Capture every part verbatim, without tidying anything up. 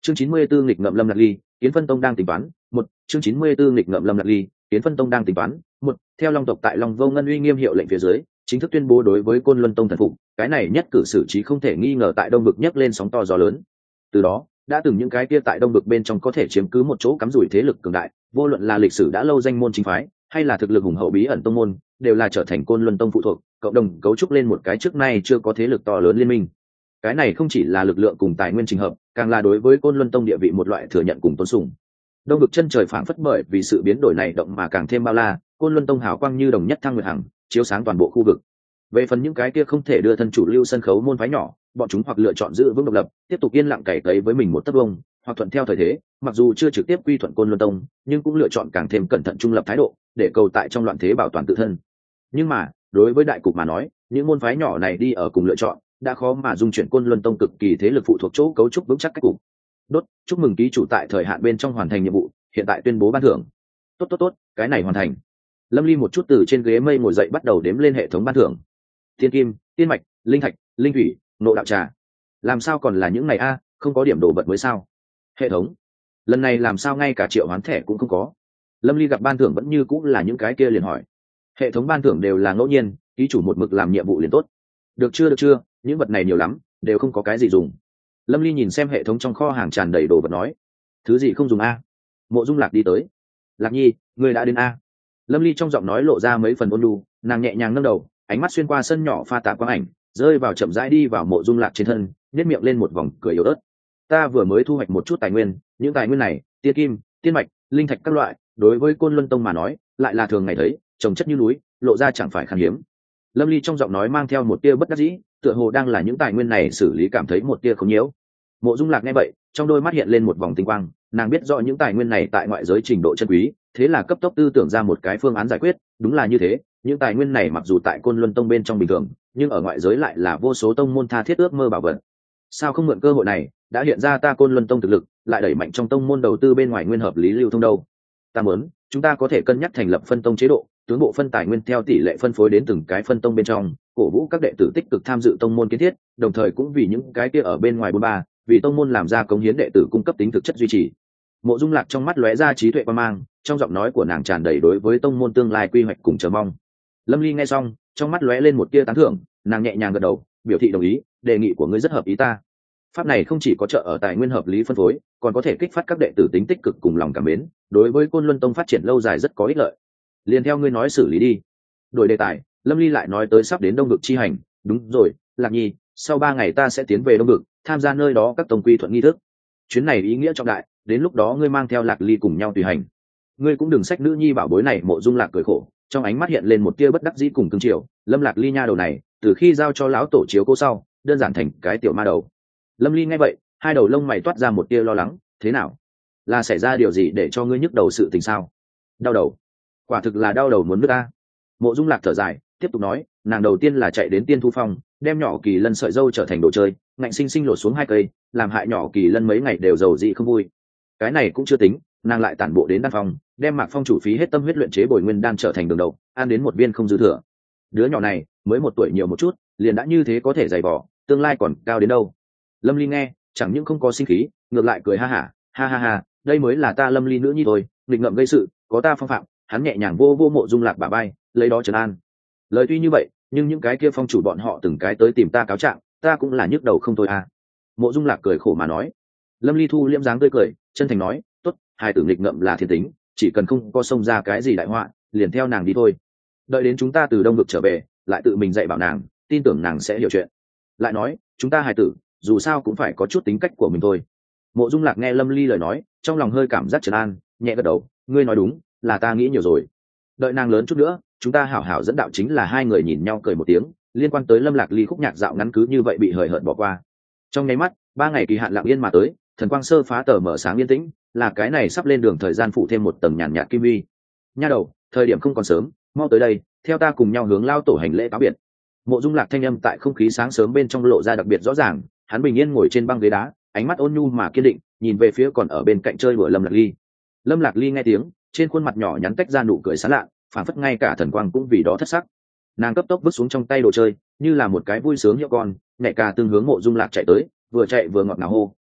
chương chín mươi 94 nghịch ngợm Lâm Lạc Ly, Kiến Phân Tông đang tính toán. Một chương chín mươi 94 nghịch ngợm Lâm Lạc Ly, Kiến Phân Tông đang tính toán. Một theo Long tộc tại Long Vô Ngân uy nghiêm hiệu lệnh phía dưới, chính thức tuyên bố đối với Côn Luân Tông thần phục, cái này nhất cử xử trí không thể nghi ngờ tại Đông Vực nhấc lên sóng to gió lớn. Từ đó, đã từng những cái kia tại Đông Vực bên trong có thể chiếm cứ một chỗ cắm rủi thế lực cường đại, vô luận là lịch sử đã lâu danh môn chính phái, hay là thực lực hùng hậu bí ẩn tông môn, đều là trở thành Côn Luân Tông phụ thuộc, cộng đồng cấu trúc lên một cái trước nay chưa có thế lực to lớn liên minh. Cái này không chỉ là lực lượng cùng tài nguyên trình hợp, càng là đối với Côn Luân Tông địa vị một loại thừa nhận cùng tôn sùng. Đông Vực chân trời phảng phất bởi vì sự biến đổi này động mà càng thêm bao la, Côn Luân Tông hào quang như đồng nhất thăng nguyệt hằng, chiếu sáng toàn bộ khu vực. Về phần những cái kia không thể đưa thân chủ lưu sân khấu môn phái nhỏ, bọn chúng hoặc lựa chọn giữ vững độc lập, tiếp tục yên lặng cày cấy với mình một tấc vông, hoặc thuận theo thời thế, mặc dù chưa trực tiếp quy thuận Côn Luân Tông, nhưng cũng lựa chọn càng thêm cẩn thận trung lập thái độ, để cầu tại trong loạn thế bảo toàn tự thân. Nhưng mà, đối với đại cục mà nói, những môn phái nhỏ này đi ở cùng lựa chọn, đã khó mà dung chuyển Côn Luân Tông cực kỳ thế lực phụ thuộc chỗ cấu trúc vững chắc cách cục. Đốt, chúc mừng ký chủ tại thời hạn bên trong hoàn thành nhiệm vụ, hiện tại tuyên bố ban thưởng. Tốt tốt tốt, cái này hoàn thành. Lâm Ly một chút từ trên ghế mây ngồi dậy bắt đầu đếm lên hệ thống ban thưởng. Thiên kim, tiên mạch, linh thạch, linh thủy, nộ đạo trà. Làm sao còn là những này a, không có điểm đồ vật mới sao? Hệ thống, lần này làm sao ngay cả triệu hoán thẻ cũng không có? Lâm Ly gặp ban thưởng vẫn như cũng là những cái kia liền hỏi. Hệ thống ban thưởng đều là ngẫu nhiên, ký chủ một mực làm nhiệm vụ liền tốt. Được chưa được chưa, những vật này nhiều lắm, đều không có cái gì dùng. Lâm Ly nhìn xem hệ thống trong kho hàng tràn đầy đồ vật nói. Thứ gì không dùng a? Mộ Dung Lạc đi tới. Lạc Nhi, người đã đến a? Lâm Ly trong giọng nói lộ ra mấy phần ôn nhu, nàng nhẹ nhàng nâng đầu, ánh mắt xuyên qua sân nhỏ pha tạp quang ảnh, rơi vào chậm rãi đi vào Mộ Dung Lạc trên thân, nhếch miệng lên một vòng cười yếu ớt. Ta vừa mới thu hoạch một chút tài nguyên, những tài nguyên này, tiên kim, tiên mạch, linh thạch các loại, đối với Côn Luân Tông mà nói, lại là thường ngày thấy, trồng chất như núi, lộ ra chẳng phải khan hiếm. Lâm Ly trong giọng nói mang theo một tia bất đắc dĩ, tựa hồ đang là những tài nguyên này xử lý cảm thấy một tia không nhiễu. Mộ Dung Lạc nghe vậy, trong đôi mắt hiện lên một vòng tinh quang, nàng biết rõ những tài nguyên này tại ngoại giới trình độ chân quý, thế là cấp tốc tư tưởng ra một cái phương án giải quyết. Đúng là như thế, những tài nguyên này mặc dù tại Côn Luân Tông bên trong bình thường, nhưng ở ngoại giới lại là vô số tông môn tha thiết ước mơ bảo vật. Sao không mượn cơ hội này, đã hiện ra ta Côn Luân Tông thực lực, lại đẩy mạnh trong tông môn đầu tư bên ngoài nguyên hợp lý lưu thông đâu? Ta muốn, chúng ta có thể cân nhắc thành lập phân tông chế độ, tướng bộ phân tài nguyên theo tỷ lệ phân phối đến từng cái phân tông bên trong, cổ vũ các đệ tử tích cực tham dự tông môn kiến thiết, đồng thời cũng vì những cái kia ở bên ngoài bốn ba, vì tông môn làm ra cống hiến đệ tử cung cấp tính thực chất duy trì. Mộ Dung Lạc trong mắt lóe ra trí tuệ quan mang, trong giọng nói của nàng tràn đầy đối với tông môn tương lai quy hoạch cùng chờ mong. Lâm Ly nghe xong, trong mắt lóe lên một tia tán thưởng, nàng nhẹ nhàng gật đầu, biểu thị đồng ý, đề nghị của ngươi rất hợp ý ta. Pháp này không chỉ có trợ ở tài nguyên hợp lý phân phối, còn có thể kích phát các đệ tử tính tích cực cùng lòng cảm mến, đối với Côn Luân Tông phát triển lâu dài rất có ích lợi. Liền theo ngươi nói xử lý đi. Đổi đề tài, Lâm Ly lại nói tới sắp đến Đông Vực chi hành. Đúng rồi, Lạc Nhi, sau ba ngày ta sẽ tiến về Đông Vực, tham gia nơi đó các tông quy thuận nghi thức. Chuyến này ý nghĩa trọng đại, đến lúc đó ngươi mang theo Lạc Ly cùng nhau tùy hành. Ngươi cũng đừng xách nữ nhi bảo bối này. Mộ Dung Lạc cười khổ, trong ánh mắt hiện lên một tia bất đắc dĩ cùng cương triều. Lâm Lạc Ly nha đầu này, từ khi giao cho lão tổ chiếu cố sau, đơn giản thành cái tiểu ma đầu. Lâm Ly nghe vậy, hai đầu lông mày toát ra một tia lo lắng. Thế nào, là xảy ra điều gì để cho ngươi nhức đầu sự tình sao? Đau đầu? Quả thực là đau đầu muốn nứt ta. Mộ Dung Lạc thở dài, tiếp tục nói, nàng đầu tiên là chạy đến Tiên Thu Phong, đem nhỏ Kỳ Lân sợi dâu trở thành đồ chơi, ngạnh sinh sinh lột xuống hai cây, làm hại nhỏ Kỳ Lân mấy ngày đều giàu dị không vui. Cái này cũng chưa tính, nàng lại tản bộ đến đan phong, đem Mạc Phong chủ phí hết tâm huyết luyện chế bồi nguyên đan trở thành đường đầu, ăn đến một viên không dư thừa. Đứa nhỏ này mới một tuổi nhiều một chút, liền đã như thế có thể dày vò, tương lai còn cao đến đâu. Lâm Ly nghe, chẳng những không có sinh khí, ngược lại cười ha hả, ha ha ha, đây mới là ta Lâm Ly nữ nhi thôi, nghịch ngợm gây sự, có ta phong phạm. Hắn nhẹ nhàng vô vô Mộ Dung Lạc bả bay, lấy đó trấn an. Lời tuy như vậy, nhưng những cái kia phong chủ bọn họ từng cái tới tìm ta cáo trạng, ta cũng là nhức đầu không thôi à. Mộ Dung Lạc cười khổ mà nói. Lâm Ly thu liễm dáng tươi cười, chân thành nói, tốt, hai tử nghịch ngợm là thiên tính, chỉ cần không có xông ra cái gì đại họa, liền theo nàng đi thôi. Đợi đến chúng ta từ Đông Vực trở về, lại tự mình dạy bảo nàng, tin tưởng nàng sẽ hiểu chuyện. Lại nói, chúng ta hài tử, dù sao cũng phải có chút tính cách của mình thôi. Mộ Dung Lạc nghe Lâm Ly lời nói, trong lòng hơi cảm giác trấn an, nhẹ gật đầu, ngươi nói đúng, là ta nghĩ nhiều rồi. Đợi nàng lớn chút nữa, chúng ta hảo hảo dẫn đạo. Chính là hai người nhìn nhau cười một tiếng, liên quan tới Lâm Lạc Ly khúc nhạc dạo ngắn cứ như vậy bị hời hợt bỏ qua. Trong nháy mắt, ba ngày kỳ hạn lặng yên mà tới, thần quang sơ phá tờ mở sáng yên tĩnh, là cái này sắp lên đường thời gian phụ thêm một tầng nhàn nhạt kim uy. Nha đầu, thời điểm không còn sớm, mau tới đây, theo ta cùng nhau hướng lao tổ hành lễ cáo biệt. Mộ Dung Lạc thanh âm tại không khí sáng sớm bên trong lộ ra đặc biệt rõ ràng, hắn bình yên ngồi trên băng ghế đá, ánh mắt ôn nhu mà kiên định, nhìn về phía còn ở bên cạnh chơi đùa Lâm Lạc Ly. Lâm Lạc Ly nghe tiếng, trên khuôn mặt nhỏ nhắn tách ra nụ cười sán lạ, phản phất ngay cả thần quang cũng vì đó thất sắc. Nàng cấp tốc vứt xuống trong tay đồ chơi, như là một cái vui sướng hiệu con, nhẹ ca tương hướng Mộ Dung Lạc chạy tới, vừa chạy vừa ngọt ngào hô,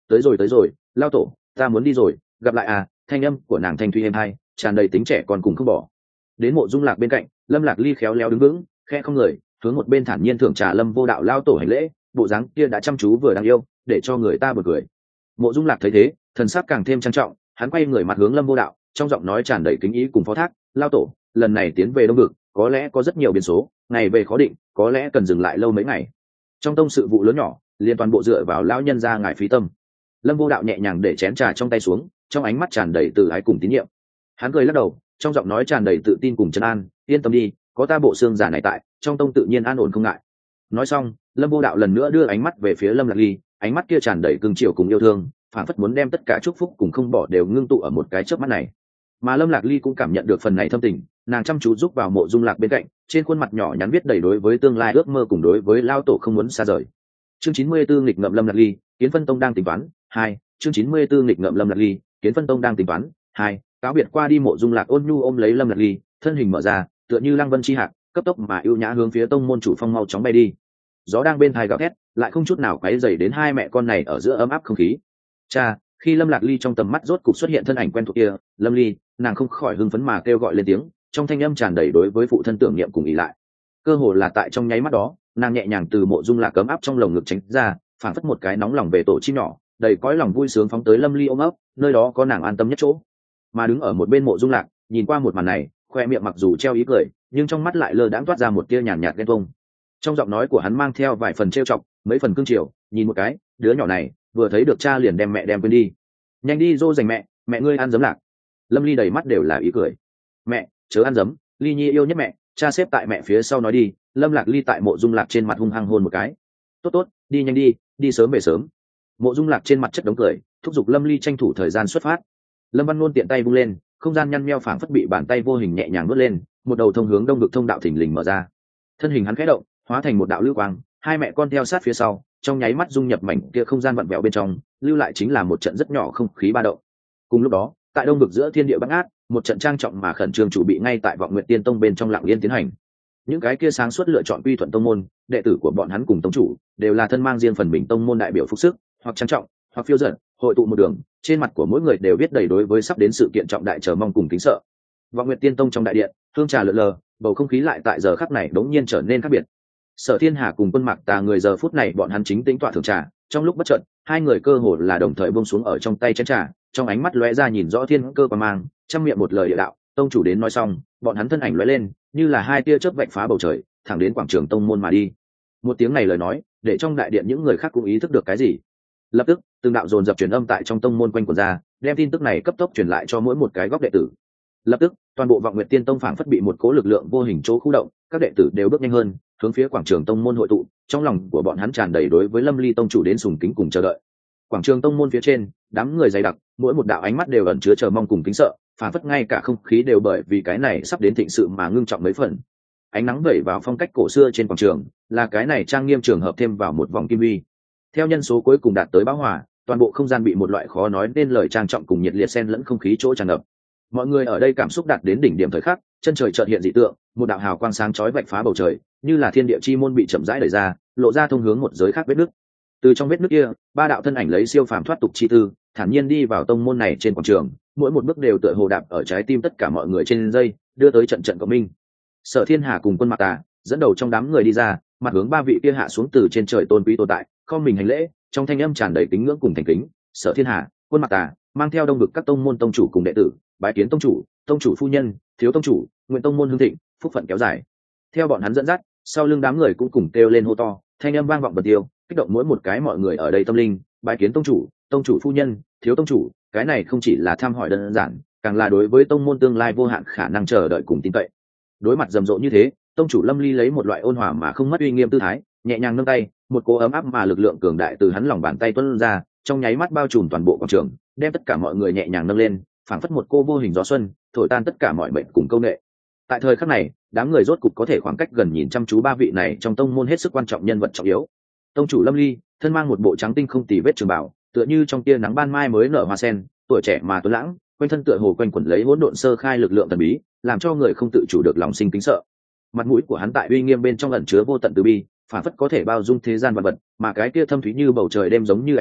tới rồi tới rồi, lao tổ, ta muốn đi rồi, gặp lại à. Thanh âm của nàng thanh thủy êm hai, tràn đầy tính trẻ còn cùng không bỏ. Đến Mộ Dung Lạc bên cạnh, Lâm Lạc Ly khéo léo đứng vững, khe không người, hướng một bên thản nhiên thưởng trà Lâm Vô Đạo lao tổ hành lễ, bộ dáng kia đã chăm chú vừa đáng yêu, để cho người ta bật cười. Mộ Dung Lạc thấy thế, thần sắc càng thêm trang trọng, hắn quay người mặt hướng Lâm Vô Đạo, trong giọng nói tràn đầy kính ý cùng phó thác, lao tổ, lần này tiến về Đông Vực, có lẽ có rất nhiều biến số, ngày về khó định, có lẽ cần dừng lại lâu mấy ngày. Trong tông sự vụ lớn nhỏ, liên toàn bộ dựa vào lão nhân gia ngài phí tâm. Lâm Vô Đạo nhẹ nhàng để chén trà trong tay xuống, trong ánh mắt tràn đầy từ ái cùng tín nhiệm. Hắn cười lắc đầu, trong giọng nói tràn đầy tự tin cùng trấn an, yên tâm đi, có ta bộ xương giả này tại, trong tông tự nhiên an ổn không ngại. Nói xong, Lâm Vô Đạo lần nữa đưa ánh mắt về phía Lâm Lạc Ly, ánh mắt kia tràn đầy cưng chiều cùng yêu thương, phản phất muốn đem tất cả chúc phúc cùng không bỏ đều ngưng tụ ở một cái chớp mắt này. Mà Lâm Lạc Ly cũng cảm nhận được phần này thâm tình, nàng chăm chú giúp vào Mộ Dung Lạc bên cạnh, trên khuôn mặt nhỏ nhắn viết đầy đối với tương lai ước mơ cùng đối với lao tổ không muốn xa rời. Chương chín mươi tư nghịch ngợm Lâm Lạc Ly, Kiến Phân Tông đang tính toán hai. Chương chín mươi tư nghịch ngợm Lâm Lạc Ly, Kiến Phân Tông đang tính toán hai. Cáo biệt qua đi, Mộ Dung Lạc ôn nhu ôm lấy Lâm Lạc Ly, thân hình mở ra, tựa như lăng vân chi hạc, cấp tốc mà ưu nhã hướng phía tông môn chủ phong mau chóng bay đi. Gió đang bên tai gào thét, lại không chút nào quấy rầy đến hai mẹ con này ở giữa ấm áp không khí. Cha, khi Lâm Lạc Ly trong tầm mắt rốt cục xuất hiện thân ảnh quen thuộc kia, Lâm Ly, nàng không khỏi hưng phấn mà kêu gọi lên tiếng, trong thanh âm tràn đầy đối với phụ thân tưởng niệm cùng ý lại. Cơ hồ là tại trong nháy mắt đó, nàng nhẹ nhàng từ Mộ Dung Lạc cấm áp trong lồng ngực tránh ra, phảng phất một cái nóng lòng về tổ chim nhỏ, đầy cõi lòng vui sướng phóng tới Lâm Ly ôm ấp, nơi đó có nàng an tâm nhất chỗ. Mà đứng ở một bên Mộ Dung Lạc, nhìn qua một màn này, khoe miệng mặc dù treo ý cười, nhưng trong mắt lại lơ đãng toát ra một tia nhàn nhạt ghen tuông. Trong giọng nói của hắn mang theo vài phần trêu chọc, mấy phần cương triều, nhìn một cái, đứa nhỏ này, vừa thấy được cha liền đem mẹ đem quên đi. Nhanh đi dô dành mẹ, mẹ ngươi ăn giấm Lạc. Lâm Ly đầy mắt đều là ý cười. Mẹ, chớ ăn giấm, Ly Nhi yêu nhất mẹ, cha xếp tại mẹ phía sau nói đi. Lâm Lạc Ly tại Mộ Dung Lạc trên mặt hung hăng hôn một cái. Tốt tốt, đi nhanh đi, đi sớm về sớm. Mộ Dung Lạc trên mặt chất đống cười, thúc giục Lâm Ly tranh thủ thời gian xuất phát. Lâm Văn Nôn tiện tay vung lên, không gian nhăn nheo phảng phất bị bàn tay vô hình nhẹ nhàng vớt lên, một đầu thông hướng Đông Vực thông đạo thình lình mở ra. Thân hình hắn khẽ động, hóa thành một đạo lưu quang, hai mẹ con theo sát phía sau, trong nháy mắt dung nhập mảnh kia không gian vặn vẹo bên trong, lưu lại chính là một trận rất nhỏ không khí ba động. Cùng lúc đó, tại Đông Vực giữa thiên địa băng ác, một trận trang trọng mà khẩn trương chủ bị ngay tại Vọng Nguyệt Tiên Tông bên trong lặng yên tiến hành. Những cái kia sáng suốt lựa chọn quy thuận tông môn, đệ tử của bọn hắn cùng tông chủ, đều là thân mang riêng phần mình tông môn đại biểu phục sức, hoặc trang trọng, hoặc phiêu dật, hội tụ một đường, trên mặt của mỗi người đều viết đầy đối với sắp đến sự kiện trọng đại chờ mong cùng kính sợ. Vọng Nguyệt Tiên Tông trong đại điện, hương trà lượn lờ, bầu không khí lại tại giờ khắc này đống nhiên trở nên khác biệt. Sở Thiên Hà cùng Quân Mạc Tà người giờ phút này bọn hắn chính tính tọa thưởng trà, trong lúc bất chợt, hai người cơ hồ là đồng thời buông xuống ở trong tay chén trà, trong ánh mắt lóe ra nhìn rõ thiên cơ quan mang, trăm miệng một lời địa đạo, tông chủ đến nói xong, bọn hắn thân ảnh lóe lên, như là hai tia chớp vạch phá bầu trời, thẳng đến quảng trường tông môn mà đi. Một tiếng này lời nói, để trong đại điện những người khác cũng ý thức được cái gì. Lập tức, từng đạo dồn dập truyền âm tại trong tông môn quanh quẩn ra, đem tin tức này cấp tốc truyền lại cho mỗi một cái góc đệ tử. Lập tức, toàn bộ Vọng Nguyệt Tiên Tông phảng phất bị một cố lực lượng vô hình chỗ khu động, các đệ tử đều bước nhanh hơn, hướng phía quảng trường tông môn hội tụ, trong lòng của bọn hắn tràn đầy đối với Lâm Ly tông chủ đến sùng kính cùng chờ đợi. Quảng trường tông môn phía trên, đám người dày đặc, mỗi một đạo ánh mắt đều ẩn chứa chờ mong cùng kính sợ, phảng phất ngay cả không khí đều bởi vì cái này sắp đến thịnh sự mà ngưng trọng mấy phần. Ánh nắng vẩy vào phong cách cổ xưa trên quảng trường, là cái này trang nghiêm trường hợp thêm vào một vòng kim huy. Theo nhân số cuối cùng đạt tới bão hòa, toàn bộ không gian bị một loại khó nói nên lời trang trọng cùng nhiệt liệt xen lẫn không khí chỗ tràn ngập. Mọi người ở đây cảm xúc đạt đến đỉnh điểm thời khắc, chân trời chợt hiện dị tượng, một đạo hào quang sáng chói vạch phá bầu trời, như là thiên địa chi môn bị chậm rãi đẩy ra, lộ ra thông hướng một giới khác vết nứt. Từ trong vết nứt kia, ba đạo thân ảnh lấy siêu phàm thoát tục chi tư, thản nhiên đi vào tông môn này trên quảng trường, mỗi một bước đều tựa hồ đạp ở trái tim tất cả mọi người trên dây, đưa tới trận trận cộng minh. Sở Thiên Hà cùng Quân Mạc Tà dẫn đầu trong đám người đi ra, mặt hướng ba vị kia hạ xuống từ trên trời tôn quý tồn tại, không mình hành lễ, trong thanh âm tràn đầy kính ngưỡng cùng thành kính. Sở Thiên Hà, Quân Mạc Tà mang theo đông vực các tông môn tông chủ cùng đệ tử, bái kiến tông chủ, tông chủ phu nhân, thiếu tông chủ, nguyện tông môn hưng thịnh, phúc phận kéo dài. Theo bọn hắn dẫn dắt, sau lưng đám người cũng cùng kêu lên hô to, thanh âm vang vọng bật tiêu, kích động mỗi một cái mọi người ở đây tâm linh. Bái kiến tông chủ, tông chủ phu nhân, thiếu tông chủ, cái này không chỉ là thăm hỏi đơn giản, càng là đối với tông môn tương lai vô hạn khả năng chờ đợi cùng tin cậy. Đối mặt rầm rộ như thế, tông chủ Lâm Ly lấy một loại ôn hòa mà không mất uy nghiêm tư thái, nhẹ nhàng nâng tay, một cỗ ấm áp mà lực lượng cường đại từ hắn lòng bàn tay tuôn ra, trong nháy mắt bao trùm toàn bộ quảng trường, đem tất cả mọi người nhẹ nhàng nâng lên, phảng phất một cô vô hình gió xuân, thổi tan tất cả mọi mệnh cùng câu nệ. Tại thời khắc này, đám người rốt cục có thể khoảng cách gần nhìn chăm chú ba vị này trong tông môn hết sức quan trọng nhân vật trọng yếu. Tông chủ Lâm Ly, thân mang một bộ trắng tinh không tì vết trường bào, tựa như trong tia nắng ban mai mới nở hoa sen, tuổi trẻ mà tuấn lãng, quanh thân tựa hồ quanh quẩn lấy hỗn độn sơ khai lực lượng thần bí, làm cho người không tự chủ được lòng sinh kính sợ. Mặt mũi của hắn tại uy nghiêm bên trong ẩn chứa vô tận từ bi, phản phất có thể bao dung thế gian vật vật, mà cái kia thâm thúy như bầu trời đêm giống như ánh mắt,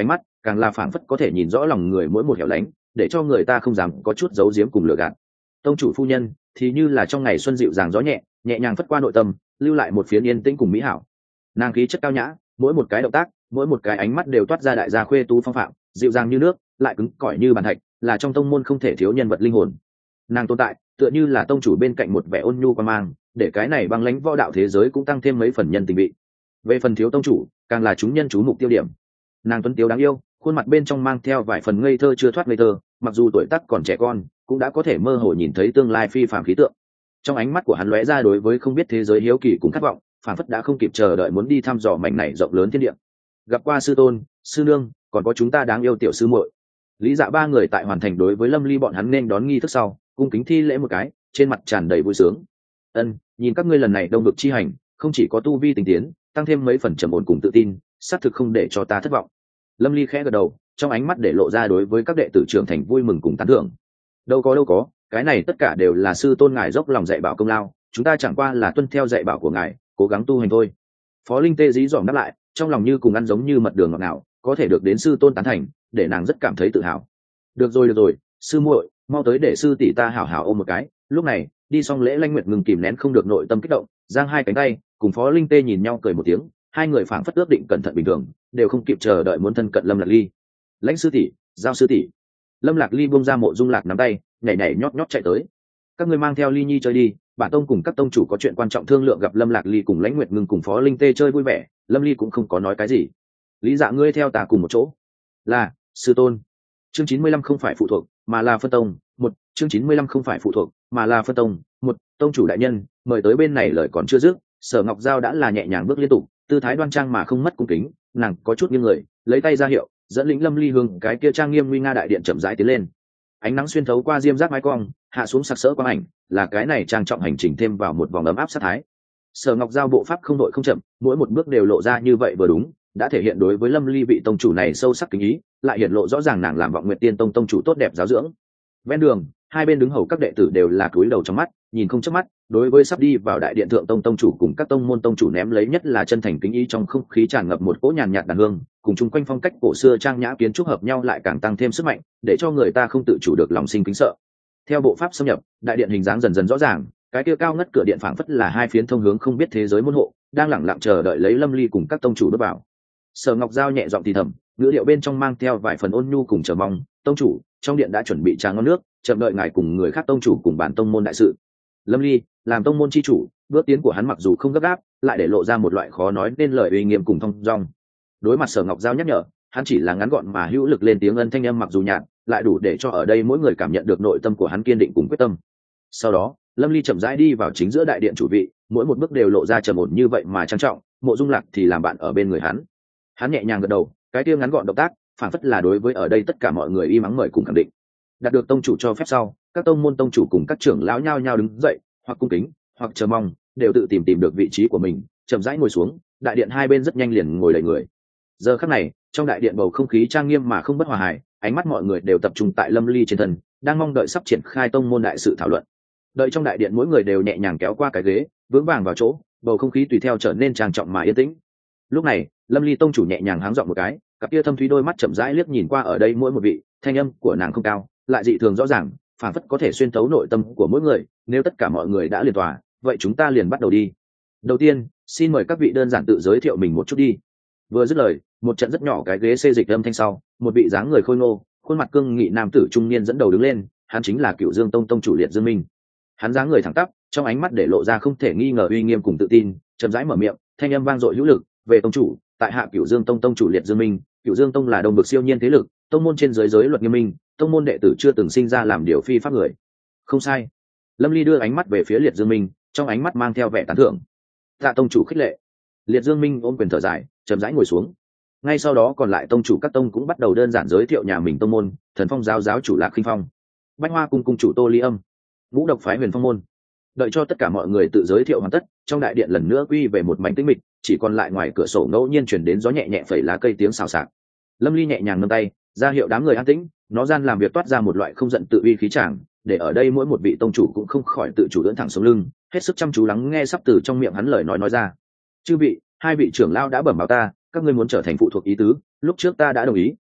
càng là phảng phất có thể nhìn rõ lòng người mỗi một hẻo lánh, để cho người ta không dám có chút giấu giếm cùng lừa gạt. Tông chủ phu nhân thì như là trong ngày xuân dịu dàng gió nhẹ, nhẹ nhàng phất qua nội tâm, lưu lại một phiến yên tĩnh cùng mỹ hảo. Nàng khí chất cao nhã, mỗi một cái động tác, mỗi một cái ánh mắt đều toát ra đại gia khuê tú phong phạm, dịu dàng như nước, lại cứng cỏi như bàn thạch, là trong tông môn không thể thiếu nhân vật linh hồn. Nàng tồn tại tựa như là tông chủ bên cạnh một vẻ ôn nhu quan mang, để cái này băng lãnh võ đạo thế giới cũng tăng thêm mấy phần nhân tình vị. Về phần thiếu tông chủ, càng là chúng nhân chú mục tiêu điểm. Nàng tuấn tiếu đáng yêu, khuôn mặt bên trong mang theo vài phần ngây thơ chưa thoát ngây thơ, mặc dù tuổi tác còn trẻ con, cũng đã có thể mơ hồ nhìn thấy tương lai phi phàm khí tượng. Trong ánh mắt của hắn lóe ra đối với không biết thế giới hiếu kỳ cùng khát vọng, phản phất đã không kịp chờ đợi muốn đi thăm dò mảnh này rộng lớn thiên địa. Gặp qua sư tôn, sư nương, còn có chúng ta đáng yêu tiểu sư muội. Lý Dạ ba người tại hoàn thành đối với Lâm Ly bọn hắn nên đón nghi thức sau, cung kính thi lễ một cái, trên mặt tràn đầy vui sướng. Ân, nhìn các ngươi lần này đông vực chi hành, không chỉ có tu vi tinh tiến, tăng thêm mấy phần trầm ổn cùng tự tin, xác thực không để cho ta thất vọng. Lâm Ly khẽ gật đầu, trong ánh mắt để lộ ra đối với các đệ tử trưởng thành vui mừng cùng tán thưởng. Đâu có đâu có, cái này tất cả đều là sư tôn ngài dốc lòng dạy bảo công lao, chúng ta chẳng qua là tuân theo dạy bảo của ngài, cố gắng tu hành thôi. Phó Linh Tê dí dỏm đáp lại, trong lòng như cùng ăn giống như mật đường ngọt ngào, có thể được đến sư tôn tán thành, để nàng rất cảm thấy tự hào. Được rồi được rồi, sư muội, mau tới để sư tỷ ta hảo hảo ôm một cái. Lúc này, đi xong lễ Lãnh Nguyệt ngừng kìm nén không được nội tâm kích động, giang hai cánh tay, cùng Phó Linh Tê nhìn nhau cười một tiếng, hai người phảng phất ước định cẩn thận bình thường, đều không kịp chờ đợi muốn thân cận Lâm Lạc Ly. Lãnh sư tỷ, giao sư tỷ. Lâm Lạc Ly buông ra Mộ Dung Lạc nắm tay, nhảy nhảy nhót nhót chạy tới. Các ngươi mang theo Ly Nhi chơi đi, bản tông cùng các tông chủ có chuyện quan trọng thương lượng. Gặp Lâm Lạc Ly cùng Lãnh Nguyệt ngừng cùng Phó Linh Tê chơi vui vẻ, Lâm Ly cũng không có nói cái gì. Lý Dạ ngươi theo ta cùng một chỗ. Là, sư tôn. Chương chín mươi lăm không phải phụ thuộc, mà là phân tông. Một, chương chín mươi lăm không phải phụ thuộc, mà là phân tông. Một, tông chủ đại nhân, mời tới bên này. Lời còn chưa dứt, Sở Ngọc Giao đã là nhẹ nhàng bước liên tục, tư thái đoan trang mà không mất cung kính, nàng có chút nghiêng người, lấy tay ra hiệu, dẫn lĩnh Lâm Ly hướng cái kia trang nghiêm nguy nga đại điện chậm rãi tiến lên. Ánh nắng xuyên thấu qua diêm giác mái cong, hạ xuống sặc sỡ quang ảnh, là cái này trang trọng hành trình thêm vào một vòng ấm áp sát thái. Sở Ngọc Giao bộ pháp không đội không chậm, mỗi một bước đều lộ ra như vậy vừa đúng, đã thể hiện đối với Lâm Ly vị tông chủ này sâu sắc kính ý, lại hiện lộ rõ ràng nàng làm Vọng Nguyệt Tiên Tông tông chủ tốt đẹp giáo dưỡng. Ven đường, hai bên đứng hầu các đệ tử đều là cúi đầu trong mắt, nhìn không chớp mắt, đối với sắp đi vào đại điện thượng tông tông chủ cùng các tông môn tông chủ ném lấy nhất là chân thành kính ý. Trong không khí tràn ngập một cỗ nhàn nhạt đàn hương, cùng chung quanh phong cách cổ xưa trang nhã kiến trúc hợp nhau lại càng tăng thêm sức mạnh, để cho người ta không tự chủ được lòng sinh kính sợ. Theo bộ pháp xâm nhập, đại điện hình dáng dần dần rõ ràng, cái kia cao ngất cửa điện phảng phất là hai phiến thông hướng không biết thế giới môn hộ, đang lẳng lặng chờ đợi lấy Lâm Ly cùng các tông chủ bước vào. Sở Ngọc Giao nhẹ giọng thì thầm, ngữ điệu bên trong mang theo vài phần ôn nhu cùng chờ mong. Tông chủ, trong điện đã chuẩn bị trà ngon nước, chậm đợi ngài cùng người khác tông chủ cùng bản tông môn đại sự. Lâm Ly làm tông môn chi chủ, bước tiến của hắn mặc dù không gấp gáp, lại để lộ ra một loại khó nói nên lời uy nghiêm cùng thong dong. Đối mặt Sở Ngọc Giao nhắc nhở, hắn chỉ là ngắn gọn mà hữu lực lên tiếng ân, thanh âm mặc dù nhạt, lại đủ để cho ở đây mỗi người cảm nhận được nội tâm của hắn kiên định cùng quyết tâm. Sau đó, Lâm Ly chậm rãi đi vào chính giữa đại điện chủ vị, mỗi một bước đều lộ ra trầm ổn như vậy mà trang trọng. Mộ Dung Lạc thì làm bạn ở bên người hắn. Hắn nhẹ nhàng gật đầu, cái kia ngắn gọn động tác, phản phất là đối với ở đây tất cả mọi người y mắng mời cùng khẳng định. Đạt được tông chủ cho phép sau, các tông môn tông chủ cùng các trưởng lão nhao nhao đứng dậy, hoặc cung kính, hoặc chờ mong, đều tự tìm tìm được vị trí của mình, chậm rãi ngồi xuống. Đại điện hai bên rất nhanh liền ngồi đầy người. Giờ khắc này, trong đại điện bầu không khí trang nghiêm mà không bất hòa hài, ánh mắt mọi người đều tập trung tại Lâm Ly trên thân, đang mong đợi sắp triển khai tông môn đại sự thảo luận. Đợi trong đại điện mỗi người đều nhẹ nhàng kéo qua cái ghế, vững vàng vào chỗ, bầu không khí tùy theo trở nên trang trọng mà yên tĩnh. Lúc này, Lâm Ly tông chủ nhẹ nhàng háng giọng một cái, cặp kia thâm thúy đôi mắt chậm rãi liếc nhìn qua ở đây mỗi một vị, thanh âm của nàng không cao, lại dị thường rõ ràng, phảng phất có thể xuyên thấu nội tâm của mỗi người. Nếu tất cả mọi người đã liền tòa, vậy chúng ta liền bắt đầu đi. Đầu tiên, xin mời các vị đơn giản tự giới thiệu mình một chút đi. Vừa dứt lời, một trận rất nhỏ cái ghế xê dịch âm thanh sau, một vị dáng người khôi ngô, khuôn mặt cương nghị nam tử trung niên dẫn đầu đứng lên, hắn chính là Cửu Dương Tông tông chủ Liệt Dương Minh. Hắn dáng người thẳng tắp, trong ánh mắt để lộ ra không thể nghi ngờ uy nghiêm cùng tự tin, chậm rãi mở miệng, thanh âm vang dội hữu lực, về tông chủ, tại hạ Cửu Dương Tông tông chủ Liệt Dương Minh. Cửu Dương Tông là đông vực siêu nhiên thế lực, tông môn trên giới giới luật nghiêm minh, tông môn đệ tử chưa từng sinh ra làm điều phi pháp người. Không sai. Lâm Ly đưa ánh mắt về phía Liệt Dương Minh, trong ánh mắt mang theo vẻ tán thưởng. Tạ tông chủ khích lệ. Liệt Dương Minh ôm quyền thở dài, chậm rãi ngồi xuống. Ngay sau đó còn lại tông chủ các tông cũng bắt đầu đơn giản giới thiệu nhà mình tông môn. Thần Phong giáo giáo chủ Lạc Khinh Phong, Bách Hoa cung cung chủ Tô Ly Âm, Ngũ Độc phái Huyền Phong môn. Đợi cho tất cả mọi người tự giới thiệu hoàn tất, trong đại điện lần nữa quy về một mảnh tĩnh mịch, chỉ còn lại ngoài cửa sổ ngẫu nhiên chuyển đến gió nhẹ nhẹ phẩy lá cây tiếng xào xạc. Lâm Ly nhẹ nhàng nâng tay ra hiệu đám người an tĩnh, nó gian làm việc toát ra một loại không giận tự uy khí tràng, để ở đây mỗi một vị tông chủ cũng không khỏi tự chủ ưỡn thẳng sống lưng, hết sức chăm chú lắng nghe sắp từ trong miệng hắn lời nói nói ra. Chư vị, hai vị trưởng lão đã bẩm báo ta, các ngươi muốn trở thành phụ thuộc ý tứ, lúc trước ta đã đồng ý,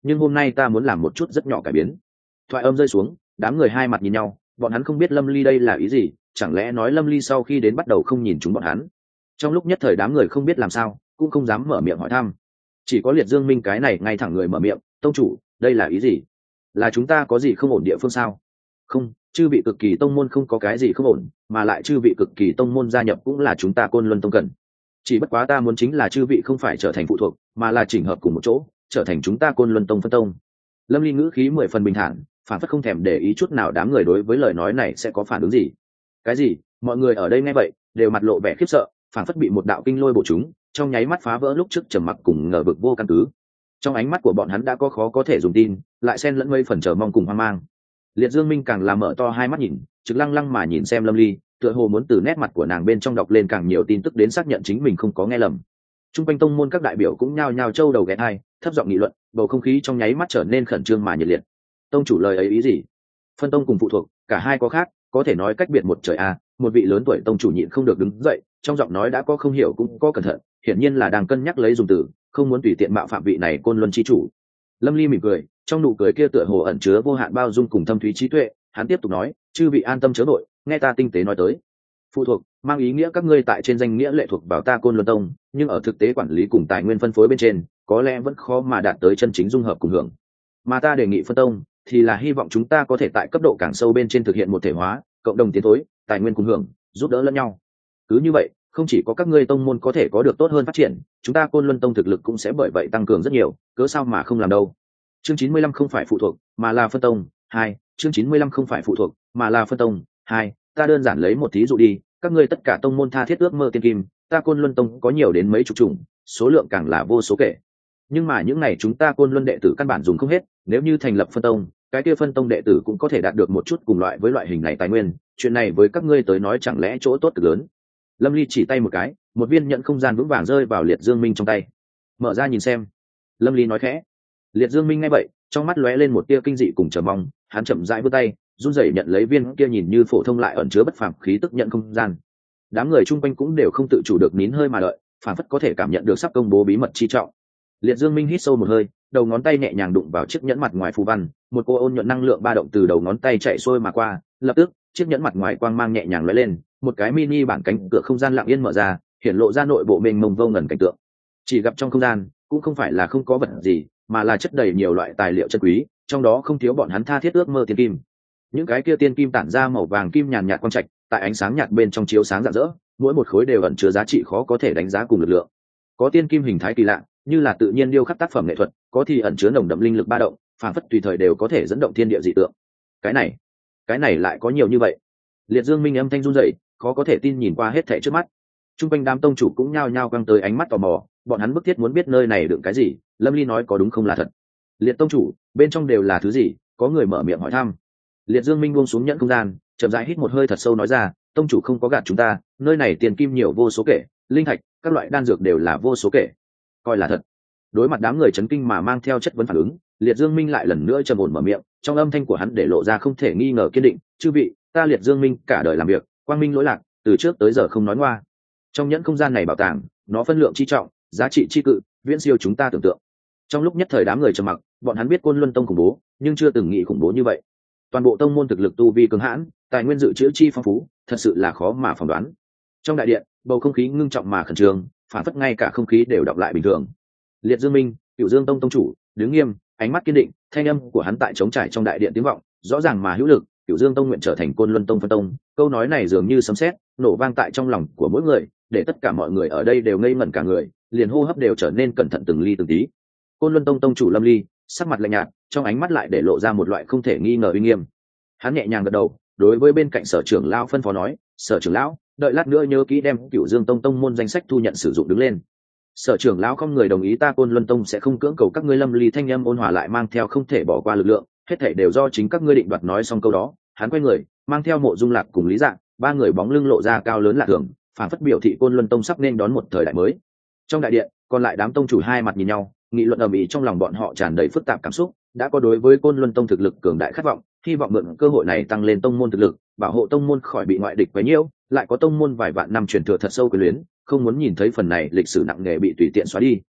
nhưng hôm nay ta muốn làm một chút rất nhỏ cải biến. Thoại âm rơi xuống, đám người hai mặt nhìn nhau, bọn hắn không biết Lâm Ly đây là ý gì, chẳng lẽ nói Lâm Ly sau khi đến bắt đầu không nhìn chúng bọn hắn. Trong lúc nhất thời đám người không biết làm sao, cũng không dám mở miệng hỏi thăm. Chỉ có Liệt Dương Minh cái này ngay thẳng người mở miệng, tông chủ, đây là ý gì? Là chúng ta có gì không ổn địa phương sao? Không, chư vị cực kỳ tông môn không có cái gì không ổn, mà lại chư vị cực kỳ tông môn gia nhập cũng là chúng ta Côn Luân tông cần. Chỉ bất quá ta muốn chính là chư vị không phải trở thành phụ thuộc, mà là chỉnh hợp cùng một chỗ, trở thành chúng ta Côn Luân tông phân tông. Lâm Ly ngữ khí mười phần bình thản, phản phất không thèm để ý chút nào đám người đối với lời nói này sẽ có phản ứng gì. Cái gì? Mọi người ở đây nghe vậy đều mặt lộ vẻ khiếp sợ, phản phất bị một đạo kinh lôi bổ chúng, trong nháy mắt phá vỡ lúc trước trầm mặc cùng ngờ vực vô căn cứ. Trong ánh mắt của bọn hắn đã có khó có thể dùng tin, lại xen lẫn mấy phần chờ mong cùng hoang mang. Liệt Dương Minh càng làm mở to hai mắt nhìn, trực lăng lăng mà nhìn xem Lâm Ly, tựa hồ muốn từ nét mặt của nàng bên trong đọc lên càng nhiều tin tức đến xác nhận chính mình không có nghe lầm. Trung quanh tông môn các đại biểu cũng nhao nhao trâu đầu ghé thai, thấp giọng nghị luận, bầu không khí trong nháy mắt trở nên khẩn trương mà nhiệt liệt. Tông chủ lời ấy ý gì? Phân tông cùng phụ thuộc, cả hai có khác, có thể nói cách biệt một trời a. Một vị lớn tuổi tông chủ nhịn không được đứng dậy, trong giọng nói đã có không hiểu cũng có cẩn thận, hiển nhiên là đang cân nhắc lấy dùng từ, không muốn tùy tiện mạo phạm vị này Côn Luân chi chủ. Lâm Ly mỉm cười, trong nụ cười kia tựa hồ ẩn chứa vô hạn bao dung cùng thâm thúy trí tuệ, hắn tiếp tục nói, chư vị an tâm chớ vội, nghe ta tinh tế nói tới. Phụ thuộc mang ý nghĩa các ngươi tại trên danh nghĩa lệ thuộc vào ta Côn Luân tông, nhưng ở thực tế quản lý cùng tài nguyên phân phối bên trên, có lẽ vẫn khó mà đạt tới chân chính dung hợp cùng hưởng. Mà ta đề nghị phân tông thì là hy vọng chúng ta có thể tại cấp độ càng sâu bên trên thực hiện một thể hóa, cộng đồng tiến thối, tài nguyên cùng hưởng, giúp đỡ lẫn nhau. Cứ như vậy, không chỉ có các ngươi tông môn có thể có được tốt hơn phát triển, chúng ta Côn Luân tông thực lực cũng sẽ bởi vậy tăng cường rất nhiều, cớ sao mà không làm đâu. Chương chín mươi lăm không phải phụ thuộc, mà là phân tông. Hai, chương chín mươi lăm không phải phụ thuộc, mà là phân tông. Hai, ta đơn giản lấy một thí dụ đi, các ngươi tất cả tông môn tha thiết ước mơ tiên kim, ta Côn Luân tông có nhiều đến mấy chục chủng, số lượng càng là vô số kể. Nhưng mà những này chúng ta Côn Luân đệ tử căn bản dùng không hết, nếu như thành lập phân tông, cái kia phân tông đệ tử cũng có thể đạt được một chút cùng loại với loại hình này tài nguyên, chuyện này với các ngươi tới nói chẳng lẽ chỗ tốt cực lớn. Lâm Ly chỉ tay một cái, một viên nhận không gian vững vàng rơi vào Liệt Dương Minh trong tay. Mở ra nhìn xem. Lâm Ly nói khẽ. Liệt Dương Minh nghe vậy, trong mắt lóe lên một tia kinh dị cùng chờ mong, hắn chậm rãi vươn tay, run rẩy nhận lấy viên kia nhìn như phổ thông lại ẩn chứa bất phàm khí tức nhận không gian. Đám người chung quanh cũng đều không tự chủ được nín hơi mà đợi, phản phất có thể cảm nhận được sắp công bố bí mật chi trọng. Liệt Dương Minh hít sâu một hơi, đầu ngón tay nhẹ nhàng đụng vào chiếc nhẫn mặt ngoài phù văn, một cô ôn nhuận năng lượng ba động từ đầu ngón tay chạy xuôi mà qua, lập tức, chiếc nhẫn mặt ngoài quang mang nhẹ nhàng lóe lên, một cái mini bản cánh cửa không gian lặng yên mở ra, hiển lộ ra nội bộ mênh mông vô ngần cảnh tượng. Chỉ gặp trong không gian, cũng không phải là không có vật gì, mà là chất đầy nhiều loại tài liệu chân quý, trong đó không thiếu bọn hắn tha thiết ước mơ tiên kim. Những cái kia tiên kim tản ra màu vàng kim nhàn nhạt quang trạch, tại ánh sáng nhạt bên trong chiếu sáng rạng rỡ, mỗi một khối đều ẩn chứa giá trị khó có thể đánh giá cùng lực lượng. Có tiên kim hình thái kỳ lạ, như là tự nhiên điêu khắc tác phẩm nghệ thuật, có thì ẩn chứa nồng đậm linh lực ba động, phản phất tùy thời đều có thể dẫn động thiên địa dị tượng. Cái này, cái này lại có nhiều như vậy. Liệt Dương Minh âm thanh run rẩy, khó có thể tin nhìn qua hết thảy trước mắt. Trung quanh đám tông chủ cũng nhao nhao quăng tới ánh mắt tò mò, bọn hắn bức thiết muốn biết nơi này đựng cái gì, Lâm Ly nói có đúng không là thật. Liệt tông chủ, bên trong đều là thứ gì? Có người mở miệng hỏi thăm. Liệt Dương Minh buông xuống nhẫn không gian, chậm rãi hít một hơi thật sâu nói ra, tông chủ không có gạt chúng ta, nơi này tiền kim nhiều vô số kể, linh thạch, các loại đan dược đều là vô số kể. Coi là thật. Đối mặt đám người chấn kinh mà mang theo chất vấn phản ứng, Liệt Dương Minh lại lần nữa trầm ổn mở miệng, trong âm thanh của hắn để lộ ra không thể nghi ngờ kiên định, chư vị, ta Liệt Dương Minh cả đời làm việc, quang minh lỗi lạc, từ trước tới giờ không nói ngoa. Trong nhẫn không gian này bảo tàng, nó phân lượng chi trọng, giá trị chi cự, viễn siêu chúng ta tưởng tượng. Trong lúc nhất thời đám người trầm mặc, bọn hắn biết Côn Luân tông khủng bố, nhưng chưa từng nghĩ khủng bố như vậy. Toàn bộ tông môn thực lực tu vi cường hãn, tài nguyên dự trữ chi phong phú, thật sự là khó mà phỏng đoán. Trong đại điện, bầu không khí ngưng trọng mà khẩn trương, phản phất ngay cả không khí đều đọc lại bình thường. Liệt Dương Minh, Cửu Dương tông tông chủ, đứng nghiêm, ánh mắt kiên định, thanh âm của hắn tại trống trải trong đại điện tiếng vọng, rõ ràng mà hữu lực. Cửu Dương tông nguyện trở thành Côn Luân tông phân tông, câu nói này dường như sấm sét, nổ vang tại trong lòng của mỗi người, để tất cả mọi người ở đây đều ngây ngẩn cả người, liền hô hấp đều trở nên cẩn thận từng ly từng tí. Côn Luân tông tông chủ Lâm Ly, sắc mặt lạnh nhạt, trong ánh mắt lại để lộ ra một loại không thể nghi ngờ uy nghiêm. Hắn nhẹ nhàng gật đầu, đối với bên cạnh Sở trưởng lão phân phó nói, Sở trưởng lão, đợi lát nữa nhớ kỹ đem Cửu Dương tông tông môn danh sách thu nhận sử dụng đứng lên. Sở trưởng lão không người đồng ý, ta Côn Luân tông sẽ không cưỡng cầu các ngươi. Lâm Ly thanh âm ôn hòa lại mang theo không thể bỏ qua lực lượng, hết thảy đều do chính các ngươi định đoạt. Nói xong câu đó, hắn quay người, mang theo Mộ Dung Lạc cùng Lý Dạng, ba người bóng lưng lộ ra cao lớn lạ thường, phản phất biểu thị Côn Luân tông sắp nên đón một thời đại mới. Trong đại điện, còn lại đám tông chủ hai mặt nhìn nhau, nghị luận ầm ĩ, trong lòng bọn họ tràn đầy phức tạp cảm xúc, đã có đối với Côn Luân tông thực lực cường đại khát vọng, hy vọng mượn cơ hội này tăng lên tông môn thực lực, bảo hộ tông môn khỏi bị ngoại địch quấy nhiễu, lại có tông môn vài vạn năm truyền thừa thật sâu quyền luyến, không muốn nhìn thấy phần này lịch sử nặng nề bị tùy tiện xóa đi.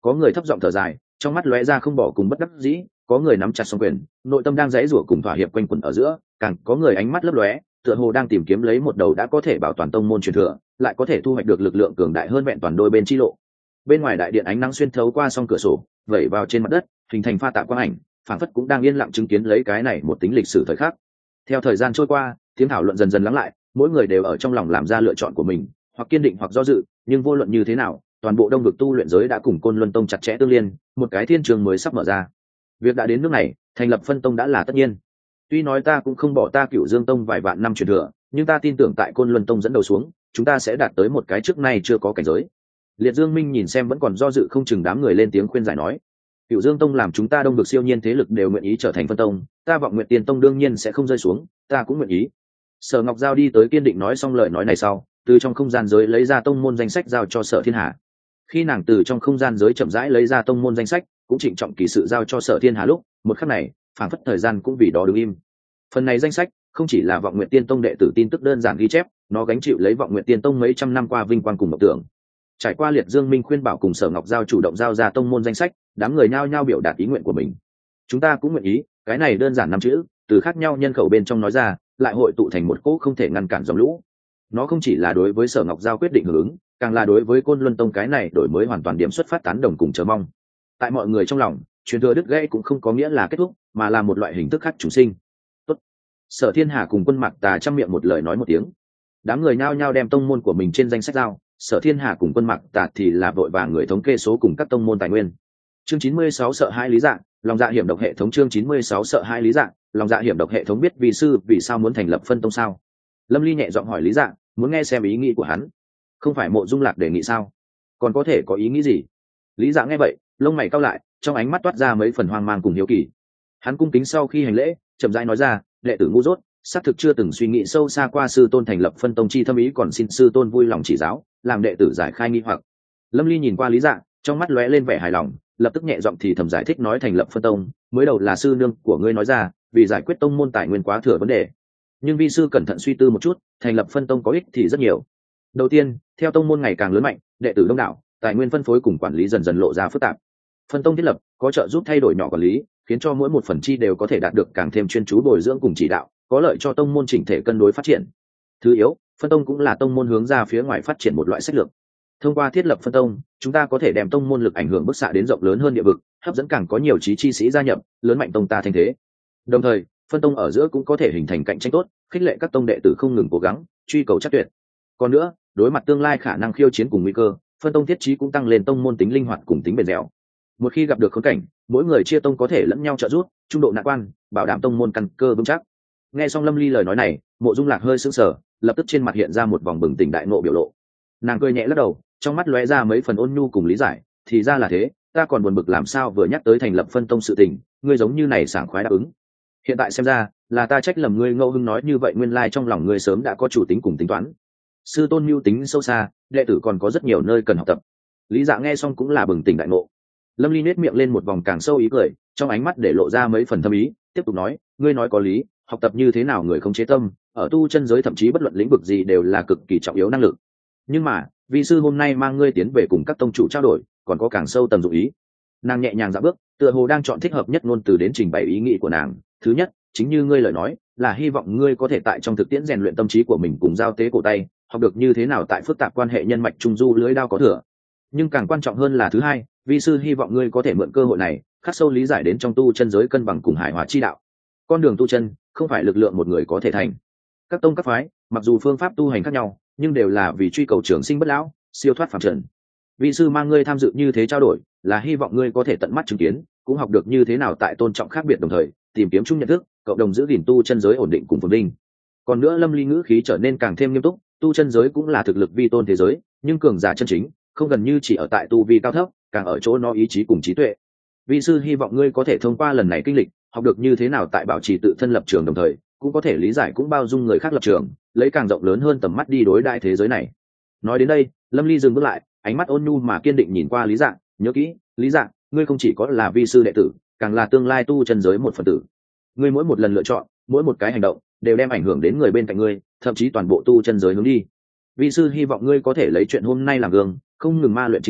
Có người thấp giọng thở dài, trong mắt lóe ra không bỏ cùng bất đắc dĩ, có người nắm chặt song quyền, nội tâm đang giãy giụa cùng thỏa hiệp quanh quẩn ở giữa, càng có người ánh mắt lấp lóe, tựa hồ đang tìm kiếm lấy một đầu đã có thể bảo toàn tông môn truyền thừa, lại có thể thu hoạch được lực lượng cường đại hơn vẹn toàn đôi bên chi lộ. Bên ngoài đại điện ánh nắng xuyên thấu qua song cửa sổ, vẩy vào trên mặt đất, hình thành pha tạp quang ảnh, phảng phất cũng đang yên lặng chứng kiến lấy cái này một tính lịch sử thời khắc. Theo thời gian trôi qua, tiếng thảo luận dần dần lắng lại, mỗi người đều ở trong lòng làm ra lựa chọn của mình, hoặc kiên định hoặc do dự, nhưng vô luận như thế nào, toàn bộ đông vực tu luyện giới đã cùng Côn Luân Tông chặt chẽ tương liên, một cái thiên trường mới sắp mở ra. Việc đã đến nước này, thành lập phân tông đã là tất nhiên. Tuy nói ta cũng không bỏ ta Cửu Dương Tông vài vạn năm truyền thừa, nhưng ta tin tưởng tại Côn Luân Tông dẫn đầu xuống, chúng ta sẽ đạt tới một cái trước nay chưa có cảnh giới. Liệt Dương Minh nhìn xem vẫn còn do dự không chừng đám người lên tiếng khuyên giải nói: Cửu Dương Tông làm chúng ta đông vực siêu nhiên thế lực đều nguyện ý trở thành phân tông, ta vọng Nguyệt Tiên Tông đương nhiên sẽ không rơi xuống, ta cũng nguyện ý. Sở Ngọc Giao đi tới kiên định nói xong lời nói này sau, từ trong không gian giới lấy ra tông môn danh sách giao cho Sở Thiên Hà. Khi nàng từ trong không gian giới chậm rãi lấy ra tông môn danh sách, cũng trịnh trọng kỳ sự giao cho Sở Thiên Hà lúc, một khắc này, phảng phất thời gian cũng vì đó đứng im. Phần này danh sách không chỉ là vọng Nguyệt Tiên Tông đệ tử tin tức đơn giản ghi chép, nó gánh chịu lấy vọng Nguyệt Tiên Tông mấy trăm năm qua vinh quang cùng mộng tưởng. Trải qua Liệt Dương Minh khuyên bảo cùng Sở Ngọc Giao chủ động giao ra tông môn danh sách, đám người nhao nhao biểu đạt ý nguyện của mình. Chúng ta cũng nguyện ý, cái này đơn giản năm chữ, từ khác nhau nhân khẩu bên trong nói ra, lại hội tụ thành một cỗ không thể ngăn cản dòng lũ. Nó không chỉ là đối với Sở Ngọc Giao quyết định hưởng ứng, càng là đối với Côn Luân Tông cái này đổi mới hoàn toàn điểm xuất phát tán đồng cùng chờ mong. Tại mọi người trong lòng, truyền thừa đứt gãy cũng không có nghĩa là kết thúc, mà là một loại hình thức khác chủ sinh. Tốt. Sở Thiên Hà cùng Quân Mạc Tà trăm miệng một lời nói một tiếng. Đám người nhao nhao đem tông môn của mình trên danh sách giao, Sở Thiên Hà cùng Quân Mạc Tà thì là vội vàng người thống kê số cùng các tông môn tài nguyên. Chương chín mươi sáu sợ hai lý dạng, lòng dạ hiểm độc hệ thống chương chín mươi sáu sợ hai lý dạng, lòng dạ hiểm độc hệ thống biết vì sư vì sao muốn thành lập phân tông sao? Lâm Ly nhẹ giọng hỏi Lý Dạng, muốn nghe xem ý nghĩ của hắn. Không phải Mộ Dung Lạc đề nghị sao? Còn có thể có ý nghĩ gì? Lý Dạng nghe vậy, lông mày cau lại, trong ánh mắt toát ra mấy phần hoang mang cùng hiếu kỳ. Hắn cung kính sau khi hành lễ, chậm rãi nói ra, đệ tử ngu dốt, xác thực chưa từng suy nghĩ sâu xa qua sư tôn thành lập phân tông chi thâm ý, còn xin sư tôn vui lòng chỉ giáo, làm đệ tử giải khai nghi hoặc. Lâm Ly nhìn qua Lý Dạng, trong mắt lóe lên vẻ hài lòng, lập tức nhẹ giọng thì thầm giải thích nói thành lập phân tông, mới đầu là sư nương của ngươi nói ra, vì giải quyết tông môn tài nguyên quá thừa vấn đề. Nhưng vi sư cẩn thận suy tư một chút, thành lập phân tông có ích thì rất nhiều. Đầu tiên, theo tông môn ngày càng lớn mạnh, đệ tử đông đảo, tài nguyên phân phối cùng quản lý dần dần lộ ra phức tạp. Phân tông thiết lập có trợ giúp thay đổi nhỏ quản lý, khiến cho mỗi một phần chi đều có thể đạt được càng thêm chuyên chú bồi dưỡng cùng chỉ đạo, có lợi cho tông môn chỉnh thể cân đối phát triển. Thứ yếu, phân tông cũng là tông môn hướng ra phía ngoài phát triển một loại sách lược. Thông qua thiết lập phân tông, chúng ta có thể đem tông môn lực ảnh hưởng bức xạ đến rộng lớn hơn địa vực, hấp dẫn càng có nhiều trí chi sĩ gia nhập, lớn mạnh tông ta thành thế. Đồng thời, phân tông ở giữa cũng có thể hình thành cạnh tranh tốt, khích lệ các tông đệ tử không ngừng cố gắng, truy cầu chắc tuyệt. Còn nữa, đối mặt tương lai khả năng khiêu chiến cùng nguy cơ, phân tông thiết trí cũng tăng lên tông môn tính linh hoạt cùng tính bền dẻo. Một khi gặp được khốn cảnh, mỗi người chia tông có thể lẫn nhau trợ giúp, trung độ nạn quan, bảo đảm tông môn căn cơ vững chắc. Nghe xong Lâm Ly lời nói này, Mộ Dung Lạc hơi sững sờ, lập tức trên mặt hiện ra một vòng bừng tỉnh đại ngộ biểu lộ. Nàng cười nhẹ lắc đầu, trong mắt lóe ra mấy phần ôn nhu cùng lý giải, thì ra là thế, ta còn buồn bực làm sao vừa nhắc tới thành lập phân tông sự tình, ngươi giống như này sảng khoái đáp ứng. Hiện tại xem ra, là ta trách lầm ngươi. Ngẫu Hưng nói như vậy, nguyên lai trong lòng ngươi sớm đã có chủ tính cùng tính toán. Sư tôn mưu tính sâu xa, đệ tử còn có rất nhiều nơi cần học tập. Lý Dạ nghe xong cũng là bừng tỉnh đại ngộ. Lâm Ly nét miệng lên một vòng càng sâu ý cười, trong ánh mắt để lộ ra mấy phần thâm ý, tiếp tục nói, ngươi nói có lý, học tập như thế nào người không chế tâm, ở tu chân giới thậm chí bất luận lĩnh vực gì đều là cực kỳ trọng yếu năng lực. Nhưng mà, vị sư hôm nay mang ngươi tiến về cùng các tông chủ trao đổi, còn có càng sâu tầm dụng ý. Nàng nhẹ nhàng dạo bước, tựa hồ đang chọn thích hợp nhất ngôn từ đến trình bày ý nghĩ của nàng. Thứ nhất, chính như ngươi lời nói, là hy vọng ngươi có thể tại trong thực tiễn rèn luyện tâm trí của mình cùng giao tế cổ tay, học được như thế nào tại phức tạp quan hệ nhân mạch trung du lưới đao có thừa. Nhưng càng quan trọng hơn là thứ hai, vi sư hy vọng ngươi có thể mượn cơ hội này, khắc sâu lý giải đến trong tu chân giới cân bằng cùng hài hòa chi đạo. Con đường tu chân không phải lực lượng một người có thể thành. Các tông các phái, mặc dù phương pháp tu hành khác nhau, nhưng đều là vì truy cầu trường sinh bất lão, siêu thoát phàm trần. Vi sư mang ngươi tham dự như thế trao đổi, là hy vọng ngươi có thể tận mắt chứng kiến, cũng học được như thế nào tại tôn trọng khác biệt đồng thời, tìm kiếm chung nhận thức, cộng đồng giữ gìn tu chân giới ổn định cùng phồn vinh. Còn nữa, Lâm Ly ngữ khí trở nên càng thêm nghiêm túc, tu chân giới cũng là thực lực vi tôn thế giới, nhưng cường giả chân chính không gần như chỉ ở tại tu vi cao thấp, càng ở chỗ nó ý chí cùng trí tuệ. Vi sư hy vọng ngươi có thể thông qua lần này kinh lịch, học được như thế nào tại bảo trì tự thân lập trường đồng thời, cũng có thể lý giải cũng bao dung người khác lập trường, lấy càng rộng lớn hơn tầm mắt đi đối đại thế giới này. Nói đến đây, Lâm Ly dừng bước lại, ánh mắt ôn nhu mà kiên định nhìn qua Lý Dạng, nhớ kỹ, Lý Dạng, ngươi không chỉ có là vi sư đệ tử, càng là tương lai tu chân giới một phần tử. Ngươi mỗi một lần lựa chọn, mỗi một cái hành động, đều đem ảnh hưởng đến người bên cạnh ngươi, thậm chí toàn bộ tu chân giới hướng đi. Vi sư hy vọng ngươi có thể lấy chuyện hôm nay làm gương, không ngừng ma luyện chính mình,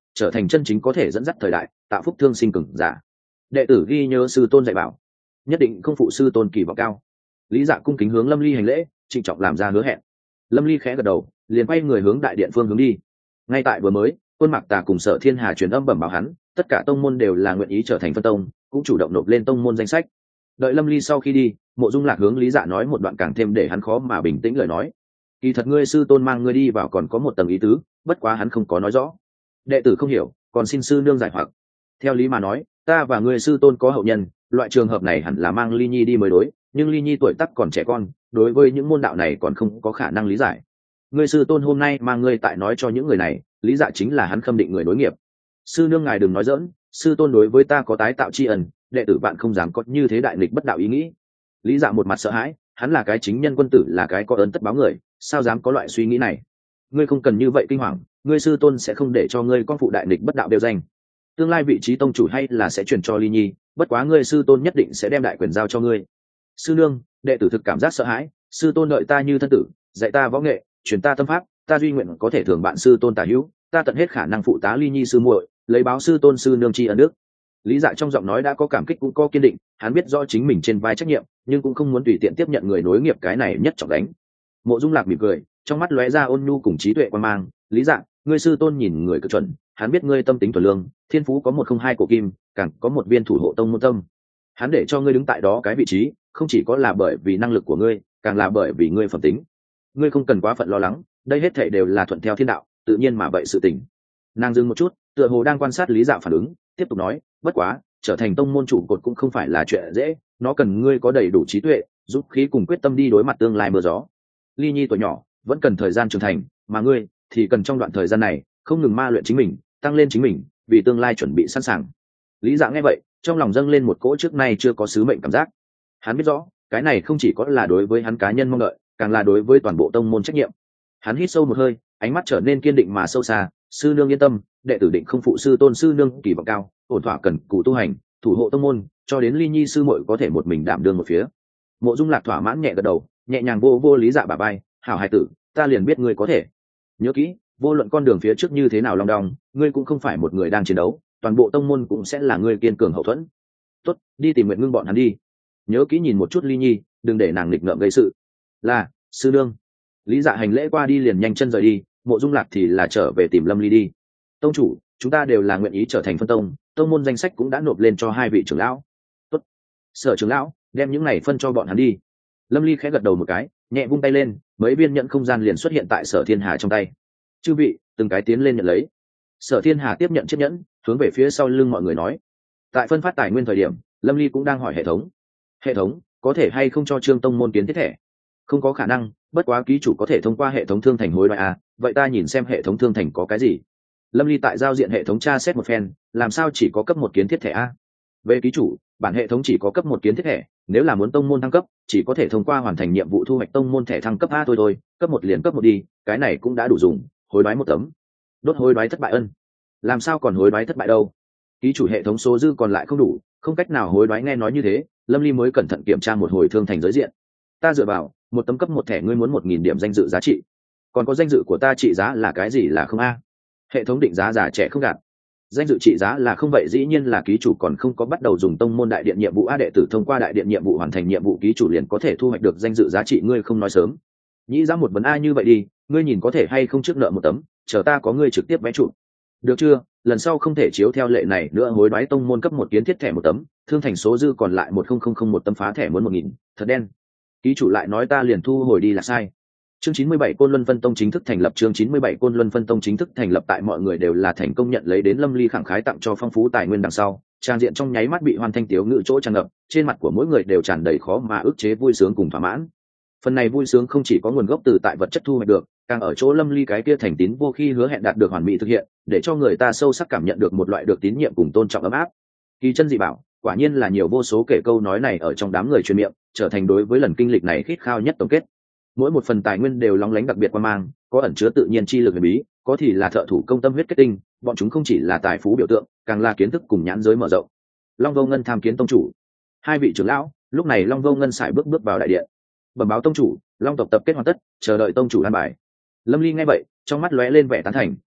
trở thành chân chính có thể dẫn dắt thời đại tạo phúc thương sinh cường giả. Đệ tử ghi nhớ sư tôn dạy bảo, nhất định không phụ sư tôn kỳ vọng cao. Lý Dạ cung kính hướng Lâm Ly hành lễ, trịnh trọng làm ra hứa hẹn. Lâm Ly khẽ gật đầu, liền quay người hướng đại điện phương hướng đi. Ngay tại vừa mới, Quân Mạc Tà cùng Sở Thiên Hà truyền âm bẩm báo hắn, tất cả tông môn đều là nguyện ý trở thành phân tông, cũng chủ động nộp lên tông môn danh sách. Đợi Lâm Ly sau khi đi, Mộ Dung Lạc hướng Lý Dạ nói một đoạn càng thêm để hắn khó mà bình tĩnh lời nói. Kỳ thật ngươi sư tôn mang ngươi đi vào còn có một tầng ý tứ, bất quá hắn không có nói rõ. Đệ tử không hiểu, còn xin sư nương giải hoặc. Theo lý mà nói, ta và ngươi sư tôn có hậu nhân, loại trường hợp này hẳn là mang Ly Nhi đi mới đối, nhưng Ly Nhi tuổi tác còn trẻ con, đối với những môn đạo này còn không có khả năng lý giải. Ngươi sư tôn hôm nay mang ngươi tại nói cho những người này, Lý Dạ chính là hắn khâm định người đối nghiệp. Sư nương ngài đừng nói giỡn, sư tôn đối với ta có tái tạo tri ân, đệ tử bạn không dám có như thế đại nghịch bất đạo ý nghĩ. Lý Dạ một mặt sợ hãi, hắn là cái chính nhân quân tử, là cái có ơn tất báo người, sao dám có loại suy nghĩ này. Ngươi không cần như vậy kinh hoàng, ngươi sư tôn sẽ không để cho ngươi con phụ đại nghịch bất đạo đều danh. Tương lai vị trí tông chủ hay là sẽ truyền cho Ly Nhi, bất quá ngươi sư tôn nhất định sẽ đem đại quyền giao cho ngươi. Sư nương, đệ tử thực cảm giác sợ hãi, sư tôn đợi ta như thân tử, dạy ta võ nghệ, truyền ta tâm pháp, ta duy nguyện có thể thường bạn sư tôn tả hữu, ta tận hết khả năng phụ tá Ly Nhi sư muội, lấy báo sư tôn sư nương tri ân đức. Lý Dạ trong giọng nói đã có cảm kích cũng có kiên định, hắn biết rõ chính mình trên vai trách nhiệm, nhưng cũng không muốn tùy tiện tiếp nhận người nối nghiệp cái này nhất trọng đánh. Mộ Dung Lạc mỉm cười, trong mắt lóe ra ôn nhu cùng trí tuệ quan mang. Lý Dạ, ngươi sư tôn nhìn người cực chuẩn, hắn biết ngươi tâm tính thuần lương, thiên phú có một không hai cổ kim, càng có một viên thủ hộ tông môn tâm. Hắn để cho ngươi đứng tại đó cái vị trí, không chỉ có là bởi vì năng lực của ngươi, càng là bởi vì ngươi phẩm tính. Ngươi không cần quá phận lo lắng, đây hết thảy đều là thuận theo thiên đạo, tự nhiên mà vậy sự tình. Nàng dừng một chút, tựa hồ đang quan sát Lý Dạ phản ứng, tiếp tục nói, bất quá, trở thành tông môn trụ cột cũng không phải là chuyện dễ, nó cần ngươi có đầy đủ trí tuệ, dũng khí cùng quyết tâm đi đối mặt tương lai mưa gió. Ly Nhi tuổi nhỏ, vẫn cần thời gian trưởng thành, mà ngươi thì cần trong đoạn thời gian này không ngừng ma luyện chính mình, tăng lên chính mình, vì tương lai chuẩn bị sẵn sàng. Lý Dạ nghe vậy, trong lòng dâng lên một cỗ trước nay chưa có sứ mệnh cảm giác. Hắn biết rõ, cái này không chỉ có là đối với hắn cá nhân mong đợi, càng là đối với toàn bộ tông môn trách nhiệm. Hắn hít sâu một hơi, ánh mắt trở nên kiên định mà sâu xa. Sư nương yên tâm, đệ tử định không phụ sư tôn sư nương kỳ vọng cao, ổn thỏa cần cù tu hành, thủ hộ tông môn, cho đến Ly Nhi sư muội có thể một mình đảm đương một phía. Mộ Dung Lạc thỏa mãn nhẹ gật đầu, nhẹ nhàng vô vô Lý Dạ bả vai, hảo hài tử, ta liền biết ngươi có thể. Nhớ kỹ, vô luận con đường phía trước như thế nào long đong, ngươi cũng không phải một người đang chiến đấu, toàn bộ tông môn cũng sẽ là ngươi kiên cường hậu thuẫn. Tốt, đi tìm Nguyện Ngưng bọn hắn đi. Nhớ kỹ nhìn một chút Ly Nhi, đừng để nàng nghịch ngợm gây sự. Là, sư nương. Lý Dạ hành lễ qua đi liền nhanh chân rời đi, Mộ Dung Lạc thì là trở về tìm Lâm Ly đi. Tông chủ, chúng ta đều là nguyện ý trở thành phân tông, tông môn danh sách cũng đã nộp lên cho hai vị trưởng lão. Tốt. Sở trưởng lão, đem những này phân cho bọn hắn đi. Lâm Ly khẽ gật đầu một cái, nhẹ vung tay lên, mấy viên nhận không gian liền xuất hiện tại Sở Thiên Hà trong tay. Chư vị, từng cái tiến lên nhận lấy. Sở Thiên Hà tiếp nhận chiếc nhẫn, hướng về phía sau lưng mọi người nói. Tại phân phát tài nguyên thời điểm, Lâm Ly cũng đang hỏi hệ thống. Hệ thống, có thể hay không cho Trương tông môn kiến thiết thẻ? Không có khả năng, bất quá ký chủ có thể thông qua hệ thống thương thành hối đoái à, vậy ta nhìn xem hệ thống thương thành có cái gì. Lâm Ly tại giao diện hệ thống tra xét một phen, làm sao chỉ có cấp một kiến thiết thẻ a? Về ký chủ, bản hệ thống chỉ có cấp một kiến thiết thẻ, nếu là muốn tông môn thăng cấp, chỉ có thể thông qua hoàn thành nhiệm vụ thu hoạch tông môn thẻ thăng cấp a thôi thôi, cấp một liền cấp một đi, cái này cũng đã đủ dùng, hối đoái một tấm. Đốt hối đoái thất bại ân. Làm sao còn hối đoái thất bại đâu? Ký chủ hệ thống số dư còn lại không đủ, không cách nào hối đoái. Nghe nói như thế, Lâm Ly mới cẩn thận kiểm tra một hồi thương thành giới diện. Ta dựa vào, một tấm cấp một thẻ ngươi muốn một nghìn điểm danh dự giá trị. Còn có danh dự của ta trị giá là cái gì là không a? Hệ thống định giá già trẻ không gạt. Danh dự trị giá là không, vậy dĩ nhiên là ký chủ còn không có bắt đầu dùng tông môn đại điện nhiệm vụ a, đệ tử thông qua đại điện nhiệm vụ hoàn thành nhiệm vụ ký chủ liền có thể thu hoạch được danh dự giá trị, ngươi không nói sớm. Nhĩ ra một vấn a như vậy đi, ngươi nhìn có thể hay không trước nợ một tấm, chờ ta có ngươi trực tiếp vẽ trụ. Được chưa, lần sau không thể chiếu theo lệ này nữa, hối đoái tông môn cấp một kiến thiết thẻ một tấm, thương thành số dư còn lại một không không không một tấm, phá thẻ muốn một nghìn, thật đen. Ký chủ lại nói ta liền thu hồi đi là sai. Chương chín mươi bảy Côn Luân Phân Tông chính thức thành lập. Chương chín mươi bảy Côn Luân Phân Tông chính thức thành lập. Tại mọi người đều là thành công nhận lấy đến Lâm Ly khẳng khái tặng cho phong phú tài nguyên đằng sau, trang diện trong nháy mắt bị hoàn thanh tiếu ngữ chỗ tràn ngập, trên mặt của mỗi người đều tràn đầy khó mà ức chế vui sướng cùng thỏa mãn. Phần này vui sướng không chỉ có nguồn gốc từ tại vật chất thu hoạch được, càng ở chỗ Lâm Ly cái kia thành tín vô khi hứa hẹn đạt được hoàn mỹ thực hiện, để cho người ta sâu sắc cảm nhận được một loại được tín nhiệm cùng tôn trọng ấm áp. Kỳ chân dị bảo, quả nhiên là nhiều vô số kể câu nói này ở trong đám người truyền miệng, trở thành đối với lần kinh lịch này khít khao nhất tổng kết. Mỗi một phần tài nguyên đều lóng lánh đặc biệt quan mang, có ẩn chứa tự nhiên chi lực huyền bí, có thì là thợ thủ công tâm huyết kết tinh, bọn chúng không chỉ là tài phú biểu tượng, càng là kiến thức cùng nhãn giới mở rộng. Long Vô Ngân tham kiến tông chủ. Hai vị trưởng lão, lúc này Long Vô Ngân sải bước bước vào đại điện. Bẩm báo tông chủ, Long tộc tập kết hoàn tất, chờ đợi tông chủ an bài. Lâm Ly nghe vậy, trong mắt lóe lên vẻ tán thành,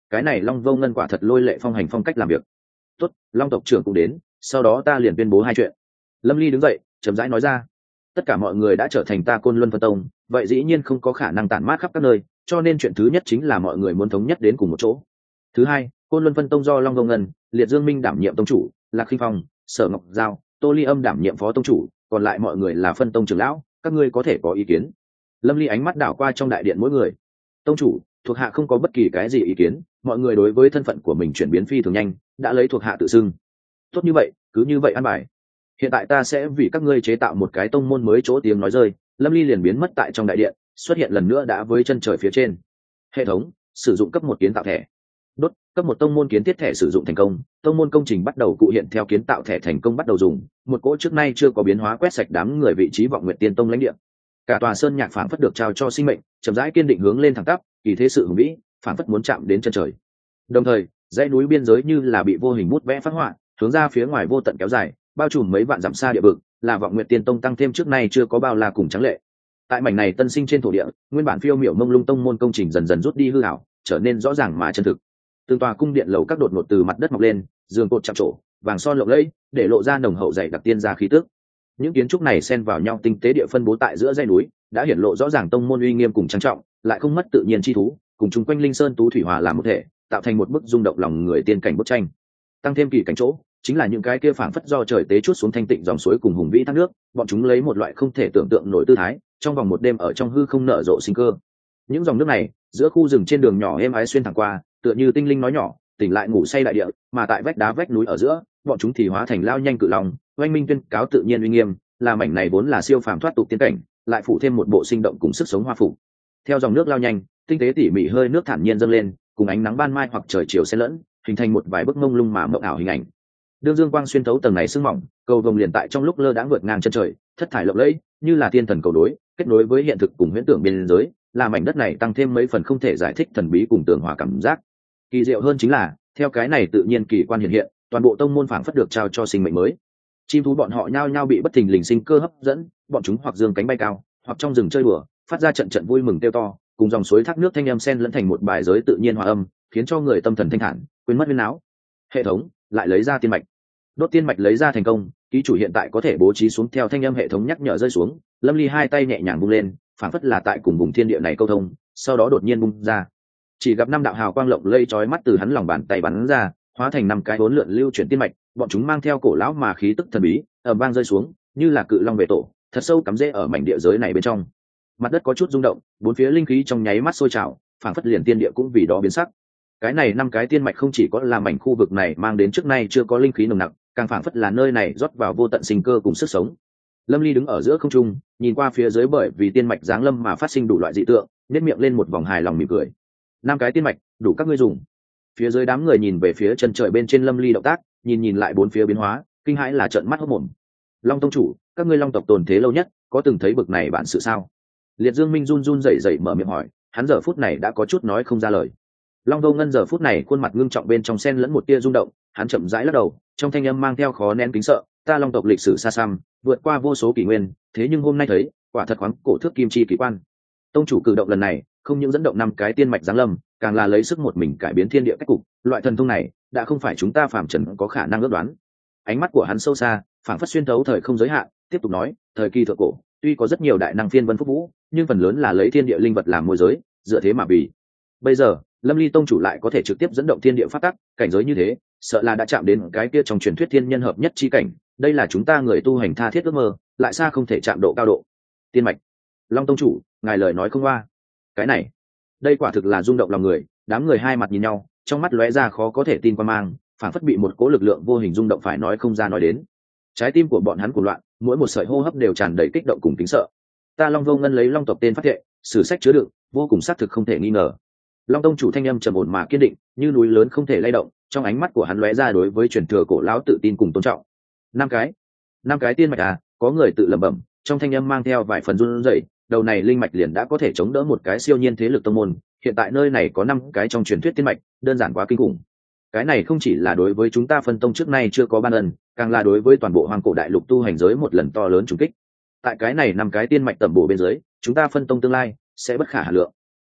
cái này long vô ngân quả thật lôi lệ phong hành phong cách làm việc. Tốt, long tộc trưởng cũng đến, sau đó ta liền tuyên bố hai chuyện. Lâm Ly đứng dậy chậm rãi nói ra, tất cả mọi người đã trở thành ta Côn Luân Phân Tông, vậy dĩ nhiên không có khả năng tản mát khắp các nơi, cho nên chuyện thứ nhất chính là mọi người muốn thống nhất đến cùng một chỗ. Thứ hai, Côn Luân Phân Tông do Long Vô Ngân, Liệt Dương Minh đảm nhiệm tông chủ, Lạc Khinh Phong, Sở Ngọc Giao, Tô Ly Âm đảm nhiệm phó tông chủ, còn lại mọi người là phân tông trưởng lão, các ngươi có thể có ý kiến. Lâm Ly ánh mắt đảo qua trong đại điện mỗi người. Tông chủ, thuộc hạ không có bất kỳ cái gì ý kiến, mọi người đối với thân phận của mình chuyển biến phi thường nhanh, đã lấy thuộc hạ tự xưng. Tốt như vậy, cứ như vậy an bài. Hiện tại ta sẽ vì các ngươi chế tạo một cái tông môn mới. Chỗ tiếng nói rơi, Lâm Ly liền biến mất tại trong đại điện, xuất hiện lần nữa đã với chân trời phía trên. Hệ thống sử dụng cấp một kiến tạo thẻ. Đốt, cấp một tông môn kiến thiết thẻ sử dụng thành công, tông môn công trình bắt đầu cụ hiện theo kiến tạo thẻ thành công bắt đầu dùng. Một cỗ trước nay chưa có biến hóa quét sạch đám người vị trí Vọng Nguyệt Tiên Tông lãnh địa. Cả tòa sơn nhạc phảng phất được trao cho sinh mệnh, chậm rãi kiên định hướng lên thẳng tắp, kỳ thế sự hùng vĩ, phảng phất muốn chạm đến chân trời. Đồng thời, dãy núi biên giới như là bị vô hình bút vẽ phác họa, hướng ra phía ngoài vô tận kéo dài, bao trùm mấy vạn dặm xa địa vực, là Vọng Nguyệt Tiên Tông tăng thêm trước nay chưa có bao la cùng trắng lệ. Tại mảnh này tân sinh trên thổ địa, nguyên bản phiêu miểu mông lung tông môn công trình dần dần rút đi hư ảo, trở nên rõ ràng mà chân thực. Từng tòa cung điện lầu các đột ngột từ mặt đất mọc lên, giường cột chạm trổ, vàng son lộng lẫy, để lộ ra nồng hậu dày đặc tiên gia khí tức. Những kiến trúc này xen vào nhau tinh tế địa phân bố tại giữa dãy núi, đã hiển lộ rõ ràng tông môn uy nghiêm cùng trang trọng, lại không mất tự nhiên chi thú, cùng chung quanh linh sơn tú thủy hòa làm một thể, tạo thành một bức rung động lòng người tiên cảnh bức tranh. Tăng thêm kỳ cảnh chỗ, chính là những cái kia phảng phất do trời tế chút xuống thanh tịnh dòng suối cùng hùng vĩ thác nước, bọn chúng lấy một loại không thể tưởng tượng nổi tư thái, trong vòng một đêm ở trong hư không nở rộ sinh cơ. Những dòng nước này, giữa khu rừng trên đường nhỏ êm ái xuyên thẳng qua, tựa như tinh linh nói nhỏ, tỉnh lại ngủ say đại địa, mà tại vách đá vách núi ở giữa, bọn chúng thì hóa thành lao nhanh cự long, oanh minh tuyên cáo tự nhiên uy nghiêm, là mảnh này vốn là siêu phàm thoát tục tiên cảnh, lại phụ thêm một bộ sinh động cùng sức sống hoa phủ. Theo dòng nước lao nhanh, tinh tế tỉ mỉ hơi nước thản nhiên dâng lên, cùng ánh nắng ban mai hoặc trời chiều xen lẫn, hình thành một vài bức mông lung mà mộng ảo hình ảnh. Đương dương quang xuyên thấu tầng này sương mỏng, cầu vồng liền tại trong lúc lơ đãng vượt ngang chân trời, thất thải lộng lẫy, như là thiên thần cầu đối, kết nối với hiện thực cùng huyễn tưởng biên giới, làm mảnh đất này tăng thêm mấy phần không thể giải thích thần bí cùng tường hòa cảm giác. Kỳ diệu hơn chính là, theo cái này tự nhiên kỳ quan hiện hiện, toàn bộ tông môn phảng phất được trao cho sinh mệnh mới. Chim thú bọn họ nhao nhao bị bất thình lình sinh cơ hấp dẫn, bọn chúng hoặc dương cánh bay cao, hoặc trong rừng chơi đùa, phát ra trận trận vui mừng kêu to, cùng dòng suối thác nước thanh âm xen lẫn thành một bài giới tự nhiên hòa âm, khiến cho người tâm thần thanh thản, quên mất huyên náo. Hệ thống lại lấy ra tiên mạch. Đốt tiên mạch lấy ra thành công, ký chủ hiện tại có thể bố trí xuống theo thanh âm hệ thống nhắc nhở rơi xuống. Lâm Ly hai tay nhẹ nhàng bung lên, phảng phất là tại cùng vùng thiên địa này câu thông, sau đó đột nhiên bung ra. Chỉ gặp năm đạo hào quang lộng lây chói mắt từ hắn lòng bàn tay bắn ra, hóa thành năm cái hỗn lượn lưu chuyển tiên mạch, bọn chúng mang theo cổ lão mà khí tức thần bí, ầm vang rơi xuống, như là cự long về tổ, thật sâu cắm rễ ở mảnh địa giới này bên trong. Mặt đất có chút rung động, bốn phía linh khí trong nháy mắt sôi trào, phảng phất liền tiên địa cũng vì đó biến sắc. Cái này năm cái tiên mạch không chỉ có làm mảnh khu vực này mang đến trước nay chưa có linh khí nồng nặc, càng phảng phất là nơi này rót vào vô tận sinh cơ cùng sức sống. Lâm Ly đứng ở giữa không trung, nhìn qua phía dưới bởi vì tiên mạch giáng lâm mà phát sinh đủ loại dị tượng, nhếch miệng lên một vòng hài lòng mỉm cười. Năm cái tiên mạch, đủ các ngươi dùng. Phía dưới đám người nhìn về phía chân trời bên trên Lâm Ly động tác, nhìn nhìn lại bốn phía biến hóa, kinh hãi là trợn mắt hốt mồm. Long tông chủ, các ngươi Long tộc tồn thế lâu nhất, có từng thấy bực này bản sự sao? Liệt Dương Minh run run rẩy rẩy mở miệng hỏi, hắn giờ phút này đã có chút nói không ra lời. Long Vô Ngân giờ phút này khuôn mặt ngưng trọng bên trong xen lẫn một tia rung động, hắn chậm rãi lắc đầu, trong thanh âm mang theo khó nén kính sợ, ta Long tộc lịch sử xa xăm, vượt qua vô số kỷ nguyên, thế nhưng hôm nay thấy, quả thật khoáng cổ thước kim chi kỳ quan. Tông chủ cử động lần này, không những dẫn động năm cái tiên mạch giáng lâm, càng là lấy sức một mình cải biến thiên địa cách cục, loại thần thông này đã không phải chúng ta phàm trần có khả năng ước đoán. Ánh mắt của hắn sâu xa, phảng phất xuyên thấu thời không giới hạn, tiếp tục nói, thời kỳ thượng cổ, tuy có rất nhiều đại năng phiên vân phúc vũ, nhưng phần lớn là lấy thiên địa linh vật làm môi giới, dựa thế mà vì. Bây giờ, Lâm Ly tông chủ lại có thể trực tiếp dẫn động thiên địa phát tắc, cảnh giới như thế, sợ là đã chạm đến cái kia trong truyền thuyết thiên nhân hợp nhất chi cảnh, đây là chúng ta người tu hành tha thiết ước mơ, lại xa không thể chạm độ cao độ. Tiên mạch, Long tông chủ, ngài lời nói không qua. Cái này, đây quả thực là rung động lòng người, đám người hai mặt nhìn nhau, trong mắt lóe ra khó có thể tin qua mang, phảng phất bị một cỗ lực lượng vô hình rung động phải nói không ra nói đến. Trái tim của bọn hắn cuồng loạn, mỗi một sợi hô hấp đều tràn đầy kích động cùng kính sợ. Ta Long Vô Ngân lấy Long tộc tên phát thệ, sử sách chứa đựng, vô cùng xác thực không thể nghi ngờ. Long tông chủ thanh âm trầm ổn mà kiên định, như núi lớn không thể lay động, trong ánh mắt của hắn lóe ra đối với truyền thừa cổ lão tự tin cùng tôn trọng. Năm cái, năm cái tiên mạch à? Có người tự lẩm bẩm, trong thanh âm mang theo vài phần run rẩy, đầu này linh mạch liền đã có thể chống đỡ một cái siêu nhiên thế lực tông môn, hiện tại nơi này có năm cái trong truyền thuyết tiên mạch, đơn giản quá kinh khủng. Cái này không chỉ là đối với chúng ta phân tông trước nay chưa có ban ân, càng là đối với toàn bộ hoàng cổ đại lục tu hành giới một lần to lớn trùng kích. Tại cái này năm cái tiên mạch tầm bổ bên dưới, chúng ta phân tông tương lai sẽ bất khả hà lượng.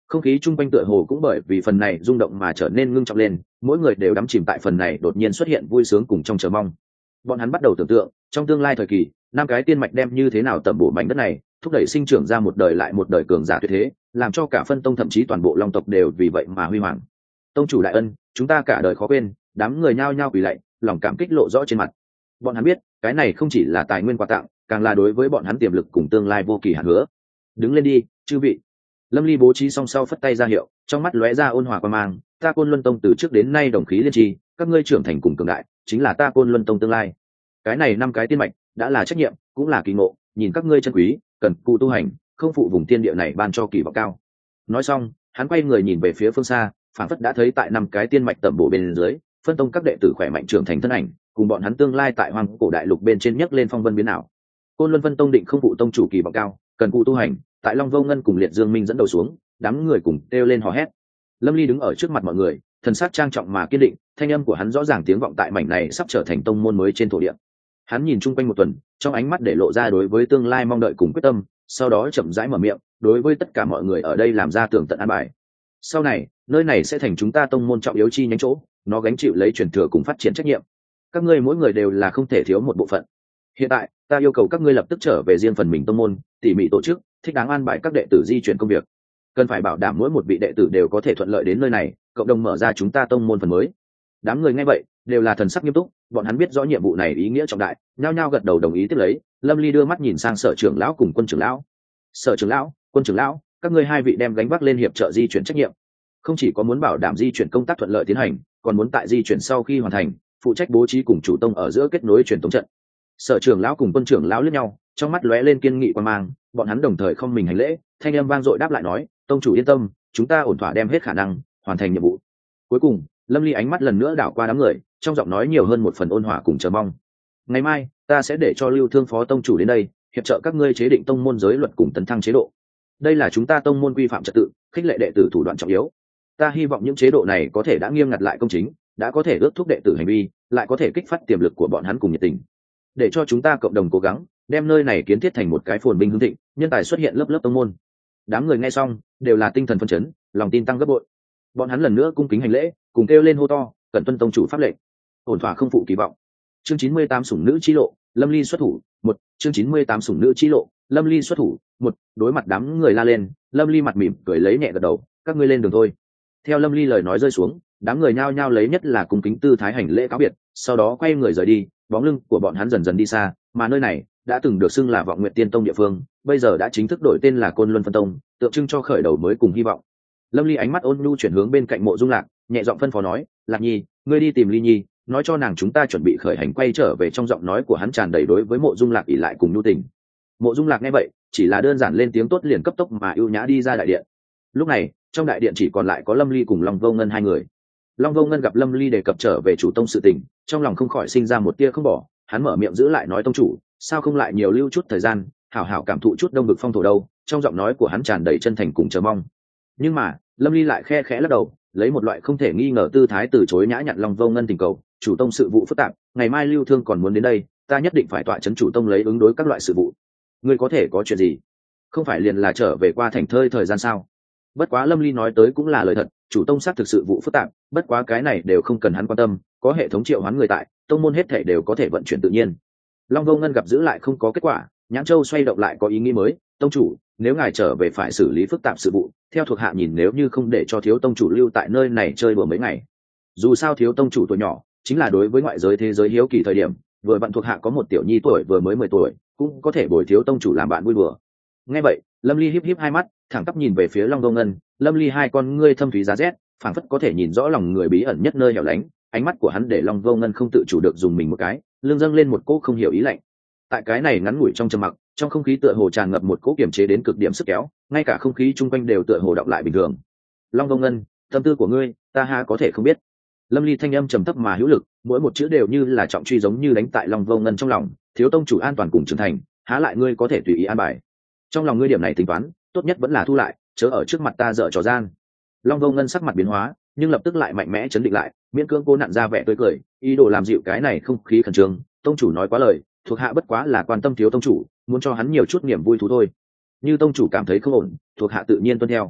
không khí chung quanh tựa hồ cũng bởi vì phần này rung động mà trở nên ngưng trọng lên, mỗi người đều đắm chìm tại phần này đột nhiên xuất hiện vui sướng cùng trong chờ mong. Bọn hắn bắt đầu tưởng tượng trong tương lai thời kỳ, năm cái tiên mạch đem như thế nào tẩm bổ mảnh đất này, thúc đẩy sinh trưởng ra một đời lại một đời cường giả tuyệt thế, làm cho cả phân tông thậm chí toàn bộ long tộc đều vì vậy mà huy hoàng. Tông chủ đại ân, chúng ta cả đời khó quên. Đám người nhao nhao quỳ lạy, lòng cảm kích lộ rõ trên mặt. Bọn hắn biết cái này không chỉ là tài nguyên quà tặng, càng là đối với bọn hắn tiềm lực cùng tương lai vô kỳ hạn hứa. Đứng lên đi, chư vị. Lâm Ly bố trí xong sau phất tay ra hiệu, trong mắt lóe ra ôn hòa quan mang. Ta Côn Luân Tông từ trước đến nay đồng khí liên tri, các ngươi trưởng thành cùng cường đại, chính là ta Côn Luân Tông tương lai. Cái này năm cái tiên mạch đã là trách nhiệm, cũng là kỳ ngộ, nhìn các ngươi chân quý, cần cù tu hành, không phụ vùng tiên địa này ban cho kỳ vọng cao. Nói xong, hắn quay người nhìn về phía phương xa, phản phất đã thấy tại năm cái tiên mạch tẩm bổ bên dưới, phân tông các đệ tử khỏe mạnh trưởng thành thân ảnh, cùng bọn hắn tương lai tại hoang cổ đại lục bên trên nhấc lên phong vân biến ảo. Côn Luân Vân Tông định không phụ tông chủ kỳ vọng cao, cần cù tu hành, tại Long Vô Ngân cùng Liệt Dương Minh dẫn đầu xuống, đám người cùng kêu lên hò hét. Lâm Ly đứng ở trước mặt mọi người, thần sắc trang trọng mà kiên định, thanh âm của hắn rõ ràng tiếng vọng tại mảnh này sắp trở thành tông môn mới trên thổ địa. Hắn nhìn chung quanh một tuần, trong ánh mắt để lộ ra đối với tương lai mong đợi cùng quyết tâm, sau đó chậm rãi mở miệng, đối với tất cả mọi người ở đây làm ra tường tận an bài. Sau này, nơi này sẽ thành chúng ta tông môn trọng yếu chi nhánh chỗ, nó gánh chịu lấy truyền thừa cùng phát triển trách nhiệm. Các ngươi mỗi người đều là không thể thiếu một bộ phận. Hiện tại, ta yêu cầu các ngươi lập tức trở về riêng phần mình tông môn, tỉ mỉ tổ chức, thích đáng an bài các đệ tử di chuyển công việc. Cần phải bảo đảm mỗi một vị đệ tử đều có thể thuận lợi đến nơi này, cộng đồng mở ra chúng ta tông môn phần mới. Đám người nghe vậy, đều là thần sắc nghiêm túc, bọn hắn biết rõ nhiệm vụ này ý nghĩa trọng đại, nhao nhao gật đầu đồng ý tiếp lấy. Lâm Ly đưa mắt nhìn sang Sở trưởng lão cùng Quân trưởng lão. Sở trưởng lão, Quân trưởng lão, các ngươi hai vị đem gánh vác lên hiệp trợ di chuyển trách nhiệm. Không chỉ có muốn bảo đảm di chuyển công tác thuận lợi tiến hành, còn muốn tại di chuyển sau khi hoàn thành, phụ trách bố trí cùng chủ tông ở giữa kết nối truyền tống trận. Sở trưởng lão cùng Quân trưởng lão liếc nhau, trong mắt lóe lên kiên nghị quan mang, bọn hắn đồng thời không mình hành lễ, thanh âm vang dội đáp lại nói, tông chủ yên tâm, chúng ta ổn thỏa đem hết khả năng hoàn thành nhiệm vụ. Cuối cùng, Lâm Ly ánh mắt lần nữa đảo qua đám người, trong giọng nói nhiều hơn một phần ôn hòa cùng chờ mong. Ngày mai, ta sẽ để cho Lưu Thương phó tông chủ đến đây, hiệp trợ các ngươi chế định tông môn giới luật cùng tấn thăng chế độ. Đây là chúng ta tông môn quy phạm trật tự, khích lệ đệ tử thủ đoạn trọng yếu. Ta hy vọng những chế độ này có thể đã nghiêm ngặt lại công chính, đã có thể ước thúc đệ tử hành vi, lại có thể kích phát tiềm lực của bọn hắn cùng nhiệt tình, để cho chúng ta cộng đồng cố gắng đem nơi này kiến thiết thành một cái phồn vinh hưng thịnh, nhân tài xuất hiện lớp lớp tông môn. Đám người nghe xong đều là tinh thần phấn chấn, lòng tin tăng gấp bội. Bọn hắn lần nữa cung kính hành lễ, cùng kêu lên hô to, cần tuân tông chủ pháp lệnh, ổn thỏa không phụ kỳ vọng. Chương chín mươi tám sủng nữ chi lộ, Lâm Ly xuất thủ. Một chương chín mươi tám sủng nữ chi lộ, Lâm Ly xuất thủ. Một đối mặt đám người la lên, Lâm Ly mặt mỉm cười lấy nhẹ gật đầu, các ngươi lên đường thôi. Theo Lâm Ly lời nói rơi xuống, đám người nhao nhao lấy nhất là cung kính tư thái hành lễ cáo biệt, sau đó quay người rời đi. Bóng lưng của bọn hắn dần dần đi xa, mà nơi này đã từng được xưng là Vọng Nguyệt Tiên Tông địa phương, bây giờ đã chính thức đổi tên là Côn Luân Phân Tông, tượng trưng cho khởi đầu mới cùng hy vọng. Lâm Ly ánh mắt ôn nhu chuyển hướng bên cạnh Mộ Dung Lạc, nhẹ giọng phân phó nói, Lạc Nhi, ngươi đi tìm Ly Nhi, nói cho nàng chúng ta chuẩn bị khởi hành quay trở về. Trong giọng nói của hắn tràn đầy đối với Mộ Dung Lạc ỷ lại cùng nhu tình. Mộ Dung Lạc nghe vậy, chỉ là đơn giản lên tiếng tốt liền cấp tốc mà ưu nhã đi ra đại điện. Lúc này, trong đại điện chỉ còn lại có Lâm Ly cùng Long Vô Ngân hai người. Long Vô Ngân gặp Lâm Ly đề cập trở về chủ tông sự tình, trong lòng không khỏi sinh ra một tia không bỏ, hắn mở miệng giữ lại nói, tông chủ, sao không lại nhiều lưu chút thời gian, hảo hảo cảm thụ chút đông vực phong thổ đâu. Trong giọng nói của hắn tràn đầy chân thành cùng chờ mong. Nhưng mà Lâm Ly lại khe khẽ lắc đầu, lấy một loại không thể nghi ngờ tư thái từ chối nhã nhặn Long Vô Ngân tình cầu, chủ tông sự vụ phức tạp, ngày mai Lưu Thương còn muốn đến đây, ta nhất định phải tọa chấn chủ tông lấy ứng đối các loại sự vụ. Ngươi có thể có chuyện gì? Không phải liền là trở về qua thành thơi thời gian sao? Bất quá Lâm Ly nói tới cũng là lời thật, chủ tông xác thực sự vụ phức tạp, bất quá cái này đều không cần hắn quan tâm, có hệ thống triệu hoán người tại, tông môn hết thể đều có thể vận chuyển tự nhiên. Long Vô Ngân gặp giữ lại không có kết quả, Nhãn Châu xoay động lại có ý nghĩ mới, tông chủ, nếu ngài trở về phải xử lý phức tạp sự vụ, theo thuộc hạ nhìn nếu như không để cho thiếu tông chủ lưu tại nơi này chơi bừa mấy ngày. Dù sao thiếu tông chủ tuổi nhỏ, chính là đối với ngoại giới thế giới hiếu kỳ thời điểm, vừa bạn thuộc hạ có một tiểu nhi tuổi vừa mới mười tuổi, cũng có thể bồi thiếu tông chủ làm bạn vui bừa. Nghe vậy, Lâm Ly híp híp hai mắt, thẳng tắp nhìn về phía Long Vô Ngân, Lâm Ly hai con ngươi thâm thúy giá rét, phảng phất có thể nhìn rõ lòng người bí ẩn nhất nơi hẻo lánh, ánh mắt của hắn để Long Vô Ngân không tự chủ được dùng mình một cái, lưng dâng lên một cỗ không hiểu ý lạnh. Tại cái này ngắn ngủi trong trầm mặc, trong không khí tựa hồ tràn ngập một cỗ kiềm chế đến cực điểm sức kéo, ngay cả không khí chung quanh đều tựa hồ đọng lại bình thường. Long Vô Ngân, tâm tư của ngươi, ta ha có thể không biết. Lâm Ly thanh âm trầm thấp mà hữu lực, mỗi một chữ đều như là trọng truy giống như đánh tại Long Vô Ngân trong lòng, thiếu tông chủ an toàn cùng trưởng thành, há lại ngươi có thể tùy ý an bài. Trong lòng ngươi điểm này tính toán, tốt nhất vẫn là thu lại, chớ ở trước mặt ta dở trò gian. Long Vô Ngân sắc mặt biến hóa, nhưng lập tức lại mạnh mẽ chấn định lại, miễn cưỡng cô nặn ra vẻ tươi cười, ý đồ làm dịu cái này không khí khẩn trương. Tông chủ nói quá lời, thuộc hạ bất quá là quan tâm thiếu tông chủ, muốn cho hắn nhiều chút niềm vui thú thôi. Như tông chủ cảm thấy không ổn, thuộc hạ tự nhiên tuân theo.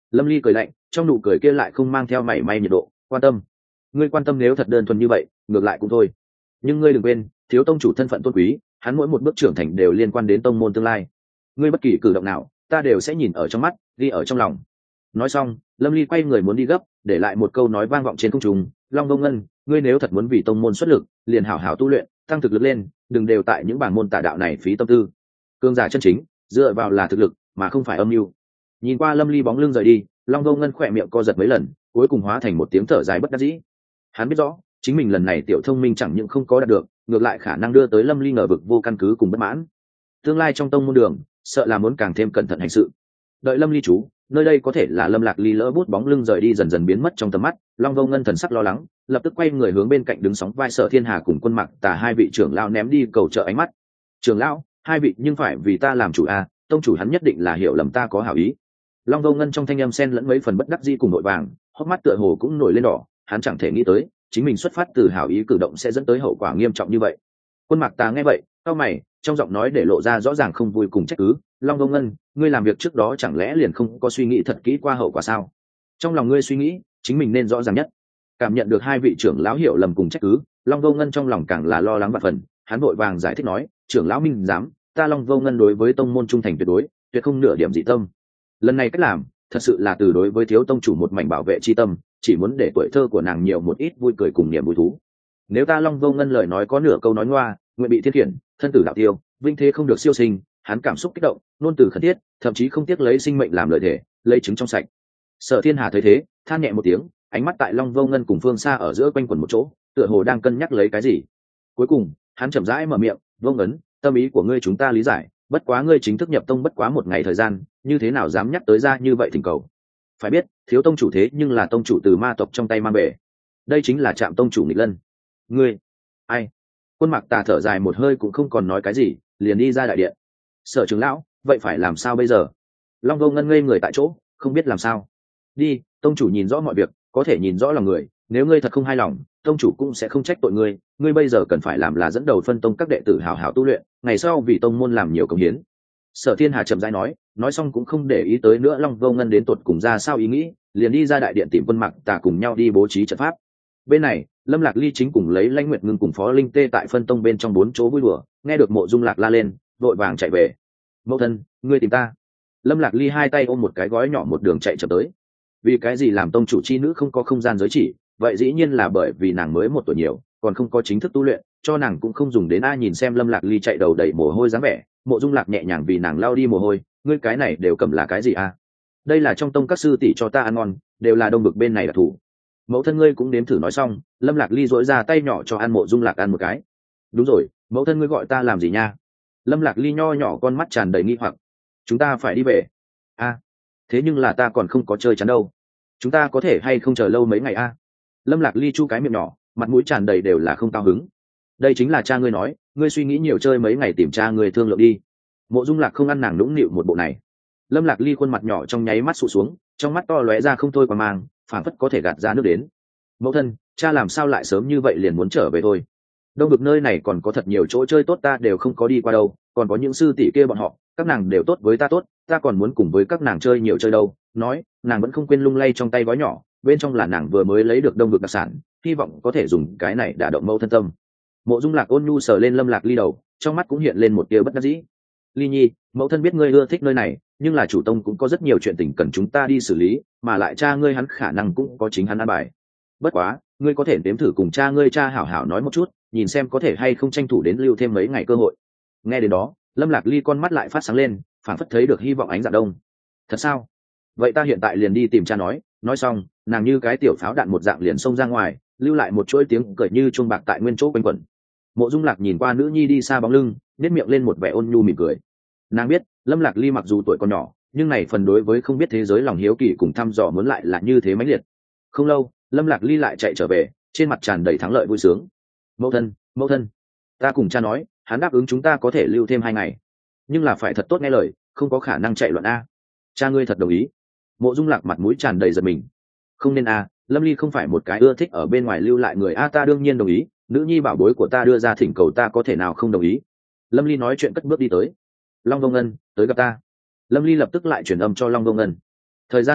Lâm ly cười lạnh, trong nụ cười kia lại không mang theo mảy may nhiệt độ. Quan tâm? Ngươi quan tâm nếu thật đơn thuần như vậy, ngược lại cũng thôi. Nhưng ngươi đừng quên, thiếu tông chủ thân phận tôn quý, hắn mỗi một bước trưởng thành đều liên quan đến tông môn tương lai. Ngươi bất kỳ cử động nào, ta đều sẽ nhìn ở trong mắt, ghi ở trong lòng. Nói xong, Lâm ly quay người muốn đi gấp, để lại một câu nói vang vọng trên không trung: Long Vô Ngân, ngươi nếu thật muốn vì tông môn xuất lực, liền hảo hảo tu luyện, tăng thực lực lên, đừng đều tại những bản môn tà đạo này phí tâm tư. Cương giả chân chính, dựa vào là thực lực, mà không phải âm mưu. Nhìn qua Lâm ly bóng lưng rời đi, Long Vô Ngân khỏe miệng co giật mấy lần, cuối cùng hóa thành một tiếng thở dài bất đắc dĩ. Hắn biết rõ, chính mình lần này tiểu thông minh chẳng những không có đạt được, ngược lại khả năng đưa tới Lâm ly ngờ vực vô căn cứ cùng bất mãn. Tương lai trong tông môn đường, sợ là muốn càng thêm cẩn thận hành sự. Đợi Lâm ly chú, nơi đây có thể là Lâm Lạc Ly lỡ bút bóng lưng rời đi dần dần biến mất trong tầm mắt. Long Vô Ngân thần sắc lo lắng, lập tức quay người hướng bên cạnh đứng sóng vai Sở Thiên Hà cùng Quân Mặc Tà hai vị trưởng lão ném đi cầu trợ ánh mắt. Trưởng lão, hai vị nhưng phải vì ta làm chủ a, tông chủ hắn nhất định là hiểu lầm ta có hảo ý. Long Vô Ngân trong thanh âm xen lẫn mấy phần bất đắc dĩ cùng nội vàng, hốc mắt tựa hồ cũng nổi lên đỏ. Hắn chẳng thể nghĩ tới, chính mình xuất phát từ hảo ý cử động sẽ dẫn tới hậu quả nghiêm trọng như vậy. Quân Mặc Tà nghe vậy, cau mày, trong giọng nói để lộ ra rõ ràng không vui cùng trách cứ. Long Vô Ngân, ngươi làm việc trước đó chẳng lẽ liền không có suy nghĩ thật kỹ qua hậu quả sao? Trong lòng ngươi suy nghĩ, chính mình nên rõ ràng nhất. Cảm nhận được hai vị trưởng lão hiểu lầm cùng trách cứ, Long Vô Ngân trong lòng càng là lo lắng vạn phần. Hắn vội vàng giải thích nói: trưởng lão minh dám, ta Long Vô Ngân đối với tông môn trung thành tuyệt đối, tuyệt không nửa điểm dị tâm. Lần này cách làm, thật sự là từ đối với thiếu tông chủ một mảnh bảo vệ chi tâm, chỉ muốn để tuổi thơ của nàng nhiều một ít vui cười cùng niềm vui thú. Nếu ta Long Vô Ngân lời nói có nửa câu nói ngoa, nguyện bị thiên khiển, thân tử đạo tiêu, vinh thế không được siêu sinh. Hắn cảm xúc kích động, nôn từ khẩn thiết, thậm chí không tiếc lấy sinh mệnh làm lợi thể, lấy trứng trong sạch. Sở Thiên Hà thấy thế, than nhẹ một tiếng, ánh mắt tại Long Vô Ngân cùng Phương Sa ở giữa quanh quẩn một chỗ, tựa hồ đang cân nhắc lấy cái gì. Cuối cùng, hắn chậm rãi mở miệng: Vô Ngân, tâm ý của ngươi chúng ta lý giải, bất quá ngươi chính thức nhập tông bất quá một ngày thời gian, như thế nào dám nhắc tới ra như vậy thỉnh cầu? Phải biết, thiếu tông chủ thế nhưng là tông chủ từ ma tộc trong tay mang về, đây chính là Trạm tông chủ nghịch lân. Ngươi, ai? Quân Mặc Tà thở dài một hơi cũng không còn nói cái gì, liền đi ra đại điện. Sở trưởng lão, vậy phải làm sao bây giờ? Long Vô Ngân ngây người tại chỗ, không biết làm sao. Đi, tông chủ nhìn rõ mọi việc, có thể nhìn rõ lòng người, nếu ngươi thật không hài lòng, tông chủ cũng sẽ không trách tội ngươi. Ngươi bây giờ cần phải làm là dẫn đầu phân tông các đệ tử hảo hảo tu luyện, ngày sau vì tông môn làm nhiều công hiến. Sở Thiên Hà chậm rãi nói, nói xong cũng không để ý tới nữa Long Vô Ngân đến tột cùng ra sao ý nghĩ, liền đi ra đại điện tìm Quân Mặc Tà cùng nhau đi bố trí trận pháp. Bên này, Lâm Lạc Ly chính cùng lấy Lãnh Nguyệt Ngưng cùng Phó Linh Tê tại phân tông bên trong bốn chỗ vui đùa, nghe được Mộ Dung Lạc la lên, vội vàng chạy về. Mẫu thân, ngươi tìm ta? Lâm Lạc Ly hai tay ôm một cái gói nhỏ một đường chạy chậm tới. Vì cái gì làm tông chủ chi nữ không có không gian giới chỉ? Vậy dĩ nhiên là bởi vì nàng mới một tuổi nhiều, còn không có chính thức tu luyện, cho nàng cũng không dùng đến. Ai nhìn xem Lâm Lạc Ly chạy đầu đầy mồ hôi dáng vẻ, Mộ Dung Lạc nhẹ nhàng vì nàng lau đi mồ hôi. Ngươi cái này đều cầm là cái gì a? Đây là trong tông các sư tỷ cho ta ăn ngon, đều là đông bực bên này là thủ. Mẫu thân ngươi cũng nếm thử. Nói xong, Lâm Lạc Ly dỗi ra tay nhỏ cho ăn Mộ Dung Lạc ăn một cái. Đúng rồi, mẫu thân ngươi gọi ta làm gì nha? Lâm Lạc Ly nho nhỏ con mắt tràn đầy nghi hoặc. Chúng ta phải đi về. A, à, thế nhưng là ta còn không có chơi chắn đâu. Chúng ta có thể hay không chờ lâu mấy ngày a? À? Lâm Lạc Ly chu cái miệng nhỏ, mặt mũi tràn đầy đều là không cao hứng. Đây chính là cha ngươi nói, ngươi suy nghĩ nhiều chơi mấy ngày tìm cha ngươi thương lượng đi. Mộ Dung Lạc không ăn nàng nũng nịu một bộ này. Lâm Lạc Ly khuôn mặt nhỏ trong nháy mắt sụ xuống, trong mắt to lóe ra không thôi qua mang, phảng phất có thể gạt ra nước đến. Mẫu thân, cha làm sao lại sớm như vậy liền muốn trở về thôi? Đông vực nơi này còn có thật nhiều chỗ chơi tốt ta đều không có đi qua đâu, còn có những sư tỷ kia bọn họ, các nàng đều tốt với ta tốt, ta còn muốn cùng với các nàng chơi nhiều chơi đâu. Nói, nàng vẫn không quên lung lay trong tay gói nhỏ, bên trong là nàng vừa mới lấy được đông vực đặc sản, hy vọng có thể dùng cái này đả động mẫu thân tâm. Mộ Dung Lạc ôn nhu sờ lên Lâm Lạc Ly đầu, trong mắt cũng hiện lên một tia bất đắc dĩ. Ly nhi, mẫu thân biết ngươi ưa thích nơi này, nhưng là chủ tông cũng có rất nhiều chuyện tình cần chúng ta đi xử lý, mà lại cha ngươi hắn khả năng cũng có chính hắn an bài. Bất quá, ngươi có thể nếm thử cùng cha ngươi cha hảo hảo nói một chút, nhìn xem có thể hay không tranh thủ đến lưu thêm mấy ngày cơ hội. Nghe đến đó, Lâm Lạc Ly con mắt lại phát sáng lên, phảng phất thấy được hy vọng ánh dạng đông. Thật sao? Vậy ta hiện tại liền đi tìm cha nói. Nói xong, nàng như cái tiểu pháo đạn một dạng liền xông ra ngoài, lưu lại một chuỗi tiếng cười như chuông bạc tại nguyên chỗ quanh quẩn. Mộ Dung Lạc nhìn qua nữ nhi đi xa bóng lưng, nét miệng lên một vẻ ôn nhu mỉm cười. Nàng biết, Lâm Lạc Ly mặc dù tuổi còn nhỏ, nhưng này phần đối với không biết thế giới lòng hiếu kỳ cùng thăm dò muốn lại là như thế mãnh liệt. Không lâu, Lâm Lạc Ly lại chạy trở về, trên mặt tràn đầy thắng lợi vui sướng. Mẫu thân, mẫu thân, ta cùng cha nói, hắn đáp ứng chúng ta có thể lưu thêm hai ngày, nhưng là phải thật tốt nghe lời, không có khả năng chạy loạn a. Cha ngươi thật đồng ý? Mộ Dung Lạc mặt mũi tràn đầy giật mình. Không nên a, Lâm Ly không phải một cái ưa thích ở bên ngoài lưu lại người a. Ta đương nhiên đồng ý, nữ nhi bảo bối của ta đưa ra thỉnh cầu ta có thể nào không đồng ý. Lâm Ly nói chuyện cất bước đi tới. Long Vô Ngân, tới gặp ta. Lâm Ly lập tức lại truyền âm cho Long Vô Ngân. Thời gian nháy mắt,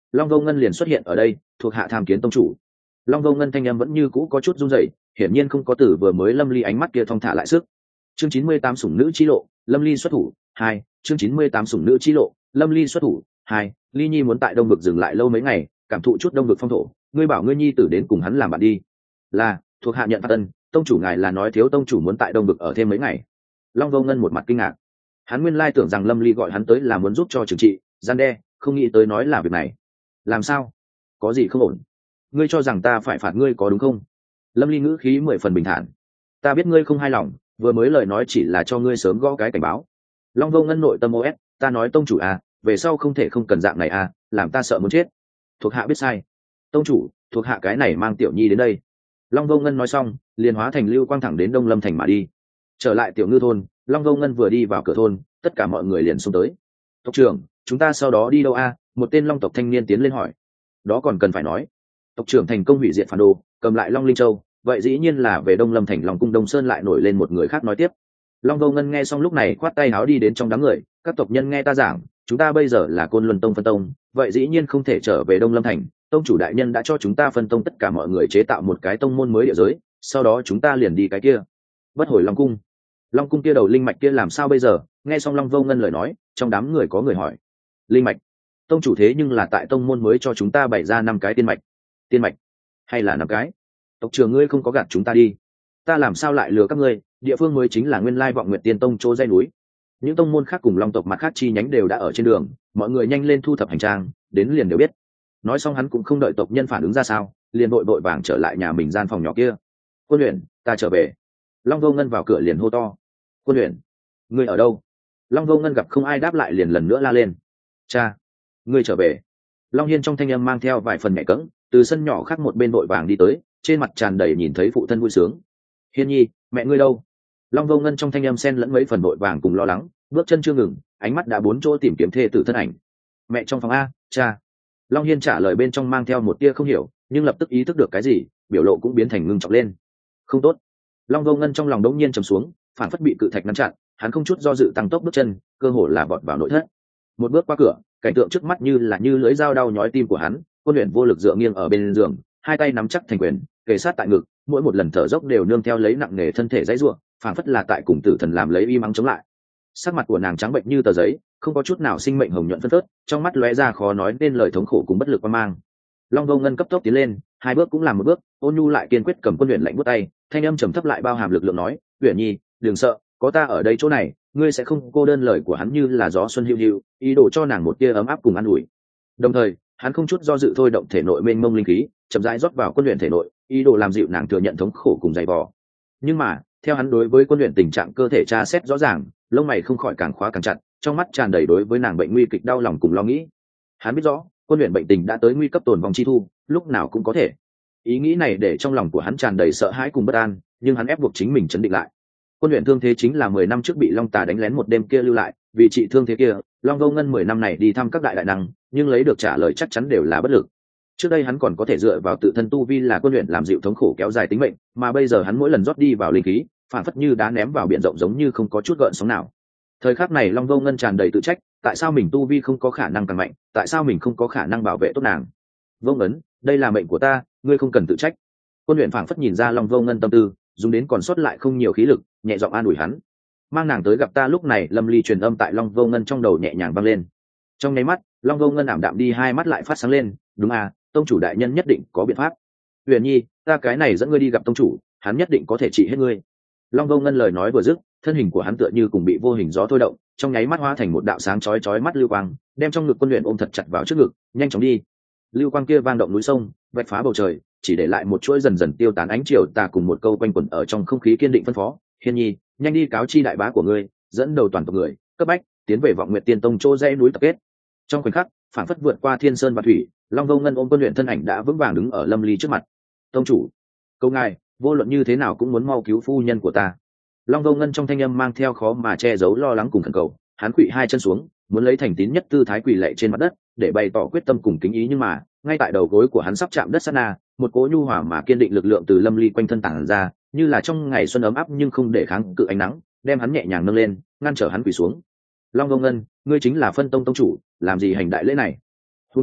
Long Vô Ngân liền xuất hiện ở đây, thuộc hạ tham kiến tông chủ. Long Vô Ngân thanh âm vẫn như cũ có chút run rẩy, hiển nhiên không có từ vừa mới Lâm Ly ánh mắt kia thong thả lại sức. Chương chín mươi tám sủng nữ chi lộ, Lâm Ly xuất thủ, hai. Chương chín mươi tám sủng nữ chi lộ, Lâm Ly xuất thủ, hai. Ly Nhi muốn tại Đông Vực dừng lại lâu mấy ngày, cảm thụ chút Đông Vực phong thổ, ngươi bảo ngươi nhi tử đến cùng hắn làm bạn đi. Là, thuộc hạ nhận phạt ân, tông chủ ngài là nói thiếu tông chủ muốn tại Đông Vực ở thêm mấy ngày. Long Vô Ngân một mặt kinh ngạc. Hắn nguyên lai tưởng rằng Lâm Ly gọi hắn tới là muốn giúp cho trừng trị, gian đe, không nghĩ tới nói là việc này. Làm sao? Có gì không ổn? Ngươi cho rằng ta phải phạt ngươi có đúng không? Lâm Ly ngữ khí mười phần bình thản. Ta biết ngươi không hài lòng, vừa mới lời nói chỉ là cho ngươi sớm gõ cái cảnh báo. Long Vô Ngân nội tâm ô ét, ta nói tông chủ à, về sau không thể không cần dạng này à, làm ta sợ muốn chết. Thuộc hạ biết sai. Tông chủ, thuộc hạ cái này mang Tiểu Nhi đến đây. Long Vô Ngân nói xong, liền hóa thành lưu quang thẳng đến Đông Lâm thành mà đi. Trở lại Tiểu Ngư thôn, Long Vô Ngân vừa đi vào cửa thôn, tất cả mọi người liền xông tới. Tộc trưởng, chúng ta sau đó đi đâu a? Một tên Long tộc thanh niên tiến lên hỏi. Đó còn cần phải nói. Tộc trưởng thành công hủy diệt phản đồ, cầm lại Long Linh Châu, vậy dĩ nhiên là về Đông Lâm thành. Long cung Đông Sơn lại nổi lên một người khác nói tiếp. Long Vô Ngân nghe xong lúc này khoát tay áo đi đến trong đám người, các tộc nhân nghe ta giảng, chúng ta bây giờ là Côn Luân Tông phân tông, vậy dĩ nhiên không thể trở về Đông Lâm thành. Tông chủ đại nhân đã cho chúng ta phân tông tất cả mọi người chế tạo một cái tông môn mới địa giới, sau đó chúng ta liền đi cái kia. Bất hồi Long cung. Long cung kia đầu linh mạch kia làm sao bây giờ? Nghe xong Long Vô Ngân lời nói, trong đám người có người hỏi. Linh mạch? Tông chủ thế nhưng là tại tông môn mới cho chúng ta bày ra năm cái tiên mạch. Tiên mạch? Hay là năm cái? Tộc trưởng ngươi không có gạt chúng ta đi. Ta làm sao lại lừa các ngươi? Địa phương mới chính là nguyên lai Vọng Nguyệt Tiên Tông chỗ dãy núi. Những tông môn khác cùng Long tộc mặt khác chi nhánh đều đã ở trên đường, mọi người nhanh lên thu thập hành trang, đến liền đều biết. Nói xong hắn cũng không đợi tộc nhân phản ứng ra sao, liền vội vội vàng trở lại nhà mình gian phòng nhỏ kia. Quân Luyện, ta trở về. Long Vô Ngân vào cửa liền hô to. Quân Luyện, ngươi ở đâu? Long Vô Ngân gặp không ai đáp lại liền lần nữa la lên. Cha, ngươi trở về. Long Hiên trong thanh âm mang theo vài phần nhẹ cẫng, từ sân nhỏ khác một bên vội vàng đi tới, trên mặt tràn đầy nhìn thấy phụ thân vui sướng. Hiên Nhi, mẹ ngươi đâu? Long Vô Ngân trong thanh âm xen lẫn mấy phần vội vàng cùng lo lắng, bước chân chưa ngừng, ánh mắt đã bốn chỗ tìm kiếm thê tử thân ảnh. Mẹ trong phòng a, cha. Long Hiên trả lời bên trong mang theo một tia không hiểu, nhưng lập tức ý thức được cái gì, biểu lộ cũng biến thành ngưng trọng lên. Không tốt. Long Vô Ngân trong lòng đống nhiên trầm xuống, phản phất bị cự thạch ngăn chặn, hắn không chút do dự tăng tốc bước chân, cơ hồ là vọt vào nội thất. Một bước qua cửa, cảnh tượng trước mắt như là như lưỡi dao đau nhói tim của hắn. Quân Luyện vô lực dựa nghiêng ở bên giường, hai tay nắm chắc thành quyền, kề sát tại ngực, mỗi một lần thở dốc đều nương theo lấy nặng nề thân thể dãy rủa, phản phất là tại cùng tử thần làm lấy y mắng chống lại. Sắc mặt của nàng trắng bệnh như tờ giấy, không có chút nào sinh mệnh hồng nhuận phân phớt, trong mắt lóe ra khó nói nên lời thống khổ cùng bất lực quan mang. Long Vô Ngân cấp tốc tiến lên, hai bước cũng làm một bước, ôn nhu lại kiên quyết cầm Quân Luyện lạnh buốt tay, thanh âm trầm thấp lại bao hàm lực lượng nói, "Uyển Nhi, đừng sợ, có ta ở đây chỗ này, ngươi sẽ không cô đơn." Lời của hắn như là gió xuân hiu hiu, ý đồ cho nàng một tia ấm áp cùng an ủi. Đồng thời, hắn không chút do dự thôi động thể nội mênh mông linh khí, chậm rãi rót vào Quân Luyện thể nội, ý đồ làm dịu nàng thừa nhận thống khổ cùng dày vò. Nhưng mà, theo hắn đối với Quân Luyện tình trạng cơ thể tra xét rõ ràng, lông mày không khỏi càng khóa càng chặt, trong mắt tràn đầy đối với nàng bệnh nguy kịch đau lòng cùng lo nghĩ. Hắn biết rõ, Quân Luyện bệnh tình đã tới nguy cấp tồn vong chi thu, lúc nào cũng có thể. Ý nghĩ này để trong lòng của hắn tràn đầy sợ hãi cùng bất an, nhưng hắn ép buộc chính mình chấn định lại. Quân Luyện thương thế chính là mười năm trước bị Long Tà đánh lén một đêm kia lưu lại, vì trị thương thế kia, Long Vô Ngân mười năm này đi thăm các đại đại năng, nhưng lấy được trả lời chắc chắn đều là bất lực. Trước đây hắn còn có thể dựa vào tự thân tu vi là Quân Luyện làm dịu thống khổ kéo dài tính mệnh, mà bây giờ hắn mỗi lần rót đi vào linh khí, phản phất như đá ném vào biển rộng giống như không có chút gợn sóng nào. Thời khắc này Long Vô Ngân tràn đầy tự trách, tại sao mình tu vi không có khả năng càng mạnh, tại sao mình không có khả năng bảo vệ tốt nàng. Vô Ngân, đây là mệnh của ta, ngươi không cần tự trách. Quân Luyện phảng phất nhìn ra Long Vô Ngân tâm tư, dùng đến còn sót lại không nhiều khí lực, nhẹ giọng an ủi hắn. Mang nàng tới gặp ta. Lúc này Lâm Ly truyền âm tại Long Vô Ngân trong đầu nhẹ nhàng vang lên. Trong nháy mắt, Long Vô Ngân ảm đạm đi, hai mắt lại phát sáng lên. Đúng à, tông chủ đại nhân nhất định có biện pháp. Huyền Nhi, ta cái này dẫn ngươi đi gặp tông chủ, hắn nhất định có thể trị hết ngươi. Long Vô Ngân lời nói vừa dứt, thân hình của hắn tựa như cùng bị vô hình gió thôi động, trong nháy mắt hóa thành một đạo sáng chói chói mắt lưu quang, đem trong ngực Quân Luyện ôm thật chặt vào trước ngực, nhanh chóng đi. Lưu quang kia vang động núi sông, vạch phá bầu trời, chỉ để lại một chuỗi dần dần tiêu tán ánh chiều tà cùng một câu quanh quẩn ở trong không khí kiên định phân phó. Hiên Nhi, nhanh đi cáo chi đại bá của ngươi, dẫn đầu toàn tộc người, cấp bách tiến về Vọng Nguyệt Tiên Tông chỗ dãy núi tập kết. Trong khoảnh khắc, phản phất vượt qua thiên sơn và thủy, Long Vô Ngân ôm Quân Luyện thân ảnh đã vững vàng đứng ở Lâm Ly trước mặt. Tông chủ, câu ngài, vô luận như thế nào cũng muốn mau cứu phu nhân của ta. Long Vô Ngân trong thanh âm mang theo khó mà che giấu lo lắng cùng khẩn cầu, hắn quỵ hai chân xuống, muốn lấy thành tín nhất tư thái quỳ lạy trên mặt đất, để bày tỏ quyết tâm cùng kính ý, nhưng mà, ngay tại đầu gối của hắn sắp chạm đất sát na, một cỗ nhu hòa mà kiên định lực lượng từ Lâm Ly quanh thân tản ra, như là trong ngày xuân ấm áp nhưng không để kháng cự ánh nắng, đem hắn nhẹ nhàng nâng lên, ngăn trở hắn quỳ xuống. Long Vô Ngân, ngươi chính là Phân Tông tông chủ, làm gì hành đại lễ này? Huống chi,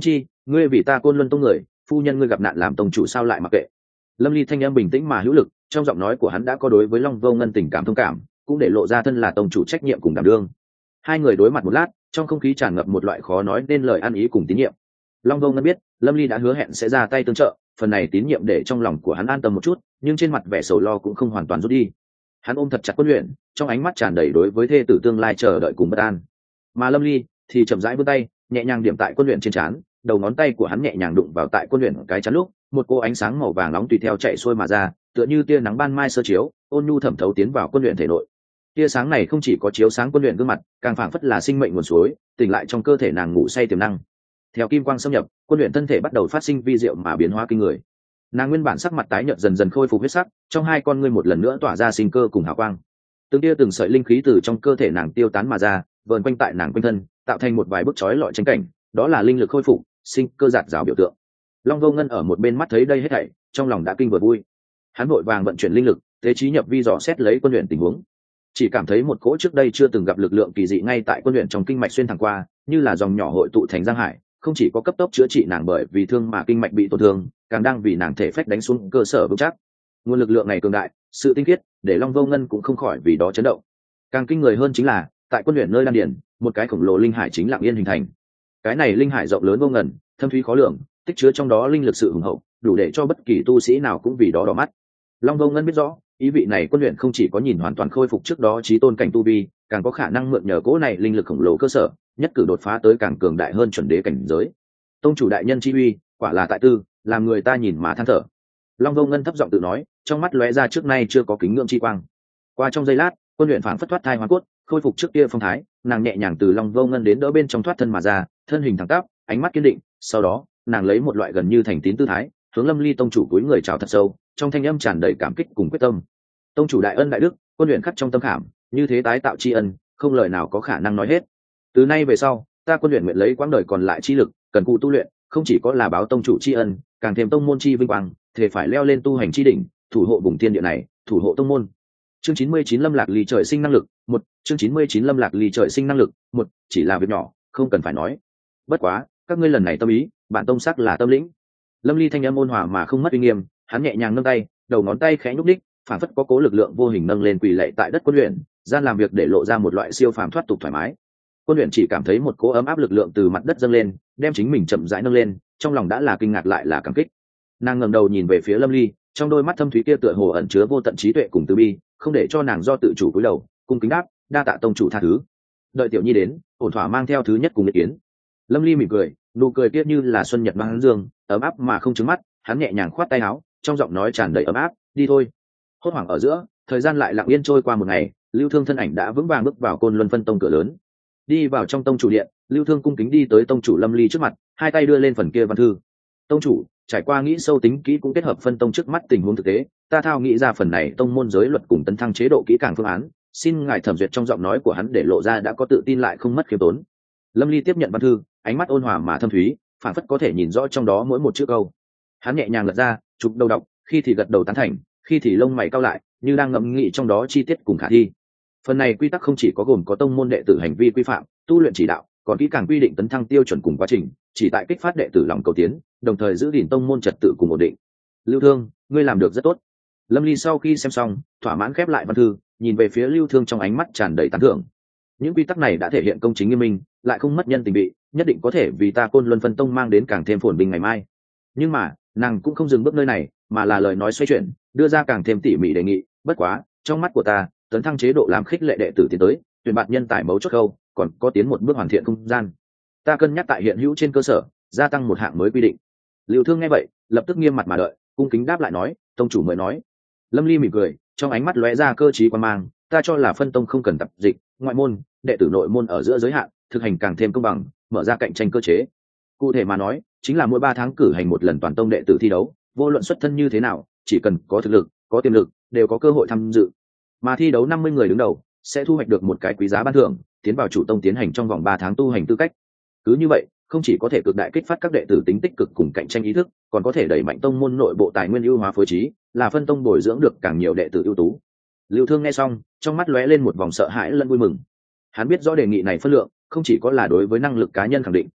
ngươi vì ta côn luân tông người, phu nhân ngươi gặp nạn làm tông chủ sao lại mặc kệ. Lâm Ly thanh âm bình tĩnh mà hữu lực, trong giọng nói của hắn đã có đối với Long Vô Ngân tình cảm thông cảm, cũng để lộ ra thân là tông chủ trách nhiệm cùng đảm đương. Hai người đối mặt một lát, trong không khí tràn ngập một loại khó nói nên lời ăn ý cùng tín nhiệm. Long Vô Ngân biết Lâm Ly đã hứa hẹn sẽ ra tay tương trợ, phần này tín nhiệm để trong lòng của hắn an tâm một chút, nhưng trên mặt vẻ sầu lo cũng không hoàn toàn rút đi. Hắn ôm thật chặt Quân Luyện, trong ánh mắt tràn đầy đối với thê tử tương lai chờ đợi cùng bất an. Mà Lâm Ly thì chậm rãi vươn tay, nhẹ nhàng điểm tại Quân Luyện trên trán, đầu ngón tay của hắn nhẹ nhàng đụng vào tại Quân Luyện cái trán lúc, một cô ánh sáng màu vàng nóng tùy theo chạy xuôi mà ra, tựa như tia nắng ban mai sơ chiếu, ôn nhu thẩm thấu tiến vào Quân Luyện thể nội. Tia sáng này không chỉ có chiếu sáng Quân Luyện gương mặt, càng phảng phất là sinh mệnh nguồn suối, tỉnh lại trong cơ thể nàng ngủ say tiềm năng. Theo kim quang xâm nhập, Quân Luyện thân thể bắt đầu phát sinh vi diệu mà biến hóa kinh người. Nàng nguyên bản sắc mặt tái nhợt dần dần khôi phục huyết sắc, trong hai con ngươi một lần nữa tỏa ra sinh cơ cùng hào quang. Từng tia từng sợi linh khí từ trong cơ thể nàng tiêu tán mà ra, vờn quanh tại nàng quanh thân, tạo thành một vài bức chói lọi tranh cảnh, đó là linh lực khôi phục, sinh cơ giạt rào biểu tượng. Long Vô Ngân ở một bên mắt thấy đây hết thảy, trong lòng đã kinh vừa vui. Hắn vội vàng vận chuyển linh lực, thế trí nhập vi dò xét lấy Quân Luyện tình huống. Chỉ cảm thấy một cỗ trước đây chưa từng gặp lực lượng kỳ dị ngay tại Quân Luyện trong kinh mạch xuyên thẳng qua, như là dòng nhỏ hội tụ thành giang hải, không chỉ có cấp tốc chữa trị nàng bởi vì thương mà kinh mạch bị tổn thương, càng đang vì nàng thể phách đánh xuống cơ sở vững chắc. Nguồn lực lượng này cường đại, sự tinh khiết, để Long Vô Ngân cũng không khỏi vì đó chấn động. Càng kinh người hơn chính là, tại Quân Luyện nơi đan điền, một cái khổng lồ linh hải chính lặng yên hình thành. Cái này linh hải rộng lớn vô ngần, thâm thúy khó lường, tích chứa trong đó linh lực sự hùng hậu, đủ để cho bất kỳ tu sĩ nào cũng vì đó đỏ mắt. Long Vô Ngân biết rõ, ý vị này Quân Luyện không chỉ có nhìn hoàn toàn khôi phục trước đó chí tôn cảnh tu vi, càng có khả năng mượn nhờ cỗ này linh lực khổng lồ cơ sở, nhất cử đột phá tới càng cường đại hơn chuẩn đế cảnh giới. Tông chủ đại nhân chi uy, quả là tại tư, làm người ta nhìn mà than thở. Long Vô Ngân thấp giọng tự nói, trong mắt lóe ra trước nay chưa có kính ngưỡng chi quang. Qua trong giây lát, Quân Luyện phảng phất thoát thai hóa cốt, khôi phục trước kia phong thái, nàng nhẹ nhàng từ Long Vô Ngân đến đỡ bên trong thoát thân mà ra, thân hình thẳng tắp, ánh mắt kiên định. Sau đó, nàng lấy một loại gần như thành tín tư thái, hướng Lâm Ly tông chủ cúi người chào thật sâu, trong thanh âm tràn đầy cảm kích cùng quyết tâm. Tông chủ đại ân đại đức, Quân Luyện khắc trong tâm khảm, như thế tái tạo tri ân, không lời nào có khả năng nói hết. Từ nay về sau, ta Quân Luyện nguyện lấy quãng đời còn lại chi lực, cần cù tu luyện, không chỉ có là báo tông chủ tri ân, càng thêm tông môn chi vinh quang, thể phải leo lên tu hành chi đỉnh, thủ hộ vùng thiên địa này, thủ hộ tông môn. Chương chín mươi chín Lâm Lạc Ly trời sinh năng lực, một, chương chín mươi chín Lâm Lạc Ly trời sinh năng lực, một, chỉ là việc nhỏ, không cần phải nói. Bất quá, các ngươi lần này tâm ý, bản tông sắc là tâm lĩnh. Lâm Ly thanh âm ôn hòa mà không mất uy nghiêm, hắn nhẹ nhàng nâng tay, đầu ngón tay khẽ nhúc nhích, phản phất có cố lực lượng vô hình nâng lên quỳ lạy tại đất Quân Luyện, gian làm việc để lộ ra một loại siêu phàm thoát tục thoải mái. Quân Luyện chỉ cảm thấy một cỗ ấm áp lực lượng từ mặt đất dâng lên, đem chính mình chậm rãi nâng lên, trong lòng đã là kinh ngạc lại là cảm kích. Nàng ngẩng đầu nhìn về phía Lâm Ly, trong đôi mắt thâm thúy kia tựa hồ ẩn chứa vô tận trí tuệ cùng từ bi, không để cho nàng do tự chủ cúi đầu, cung kính đáp, đa tạ tông chủ tha thứ. Đợi tiểu nhi đến, ổn thỏa mang theo thứ nhất cùng ý kiến. Lâm Ly mỉm cười, nụ cười kia như là xuân nhật mang dương, ấm áp mà không trứng mắt. Hắn nhẹ nhàng khoát tay áo, trong giọng nói tràn đầy ấm áp, đi thôi. Hốt hoảng ở giữa, thời gian lại lặng yên trôi qua một ngày, Lưu Thương thân ảnh đã vững vàng bước vào Côn Luân Phân Tông cửa lớn. Đi vào trong tông chủ điện, Lưu Thương cung kính đi tới tông chủ Lâm Ly trước mặt, hai tay đưa lên phần kia văn thư. Tông chủ, trải qua nghĩ sâu tính kỹ cũng kết hợp phân tông trước mắt tình huống thực tế, ta thao nghĩ ra phần này tông môn giới luật cùng tấn thăng chế độ kỹ càng phương án, xin ngài thẩm duyệt. Trong giọng nói của hắn để lộ ra đã có tự tin lại không mất khiêm tốn. Lâm Ly tiếp nhận văn thư, ánh mắt ôn hòa mà thâm thúy, phản phất có thể nhìn rõ trong đó mỗi một chữ câu. Hắn nhẹ nhàng lật ra, chụp đầu đọc, khi thì gật đầu tán thành, khi thì lông mày cau lại, như đang ngẫm nghĩ trong đó chi tiết cùng khả thi. Phần này quy tắc không chỉ có gồm có tông môn đệ tử hành vi quy phạm, tu luyện chỉ đạo, còn kỹ càng quy định tấn thăng tiêu chuẩn cùng quá trình, chỉ tại kích phát đệ tử lòng cầu tiến, đồng thời giữ gìn tông môn trật tự cùng ổn định. Lưu Thương, ngươi làm được rất tốt. Lâm Ly sau khi xem xong, thỏa mãn khép lại văn thư, nhìn về phía Lưu Thương trong ánh mắt tràn đầy tán thưởng. Những quy tắc này đã thể hiện công chính nghiêm minh, lại không mất nhân tình bị, nhất định có thể vì ta Côn Luân Phân Tông mang đến càng thêm phồn bình ngày mai. Nhưng mà, nàng cũng không dừng bước nơi này, mà là lời nói xoay chuyển, đưa ra càng thêm tỉ mỉ đề nghị. Bất quá, trong mắt của ta, tấn thăng chế độ làm khích lệ đệ tử tiến tới, tuyển bạt nhân tài mấu chốt khâu, còn có tiến một bước hoàn thiện không gian. Ta cân nhắc tại hiện hữu trên cơ sở, gia tăng một hạng mới quy định. Lưu Thương nghe vậy, lập tức nghiêm mặt mà đợi, cung kính đáp lại nói, tông chủ mới nói. Lâm Ly mỉm cười, trong ánh mắt lóe ra cơ trí quan mang, ta cho là phân tông không cần tập dịch, ngoại môn, đệ tử nội môn ở giữa giới hạn, thực hành càng thêm công bằng, mở ra cạnh tranh cơ chế. Cụ thể mà nói, chính là mỗi ba tháng cử hành một lần toàn tông đệ tử thi đấu, vô luận xuất thân như thế nào, chỉ cần có thực lực, có tiềm lực, đều có cơ hội tham dự. Mà thi đấu năm mươi người đứng đầu sẽ thu hoạch được một cái quý giá ban thưởng, tiến vào chủ tông tiến hành trong vòng ba tháng tu hành tư cách. Cứ như vậy, không chỉ có thể cực đại kích phát các đệ tử tính tích cực cùng cạnh tranh ý thức, còn có thể đẩy mạnh tông môn nội bộ tài nguyên ưu hóa phối trí, là phân tông bồi dưỡng được càng nhiều đệ tử ưu tú. Lưu Thương nghe xong, trong mắt lóe lên một vòng sợ hãi lẫn vui mừng. Hắn biết rõ đề nghị này phân lượng, không chỉ có là đối với năng lực cá nhân khẳng định,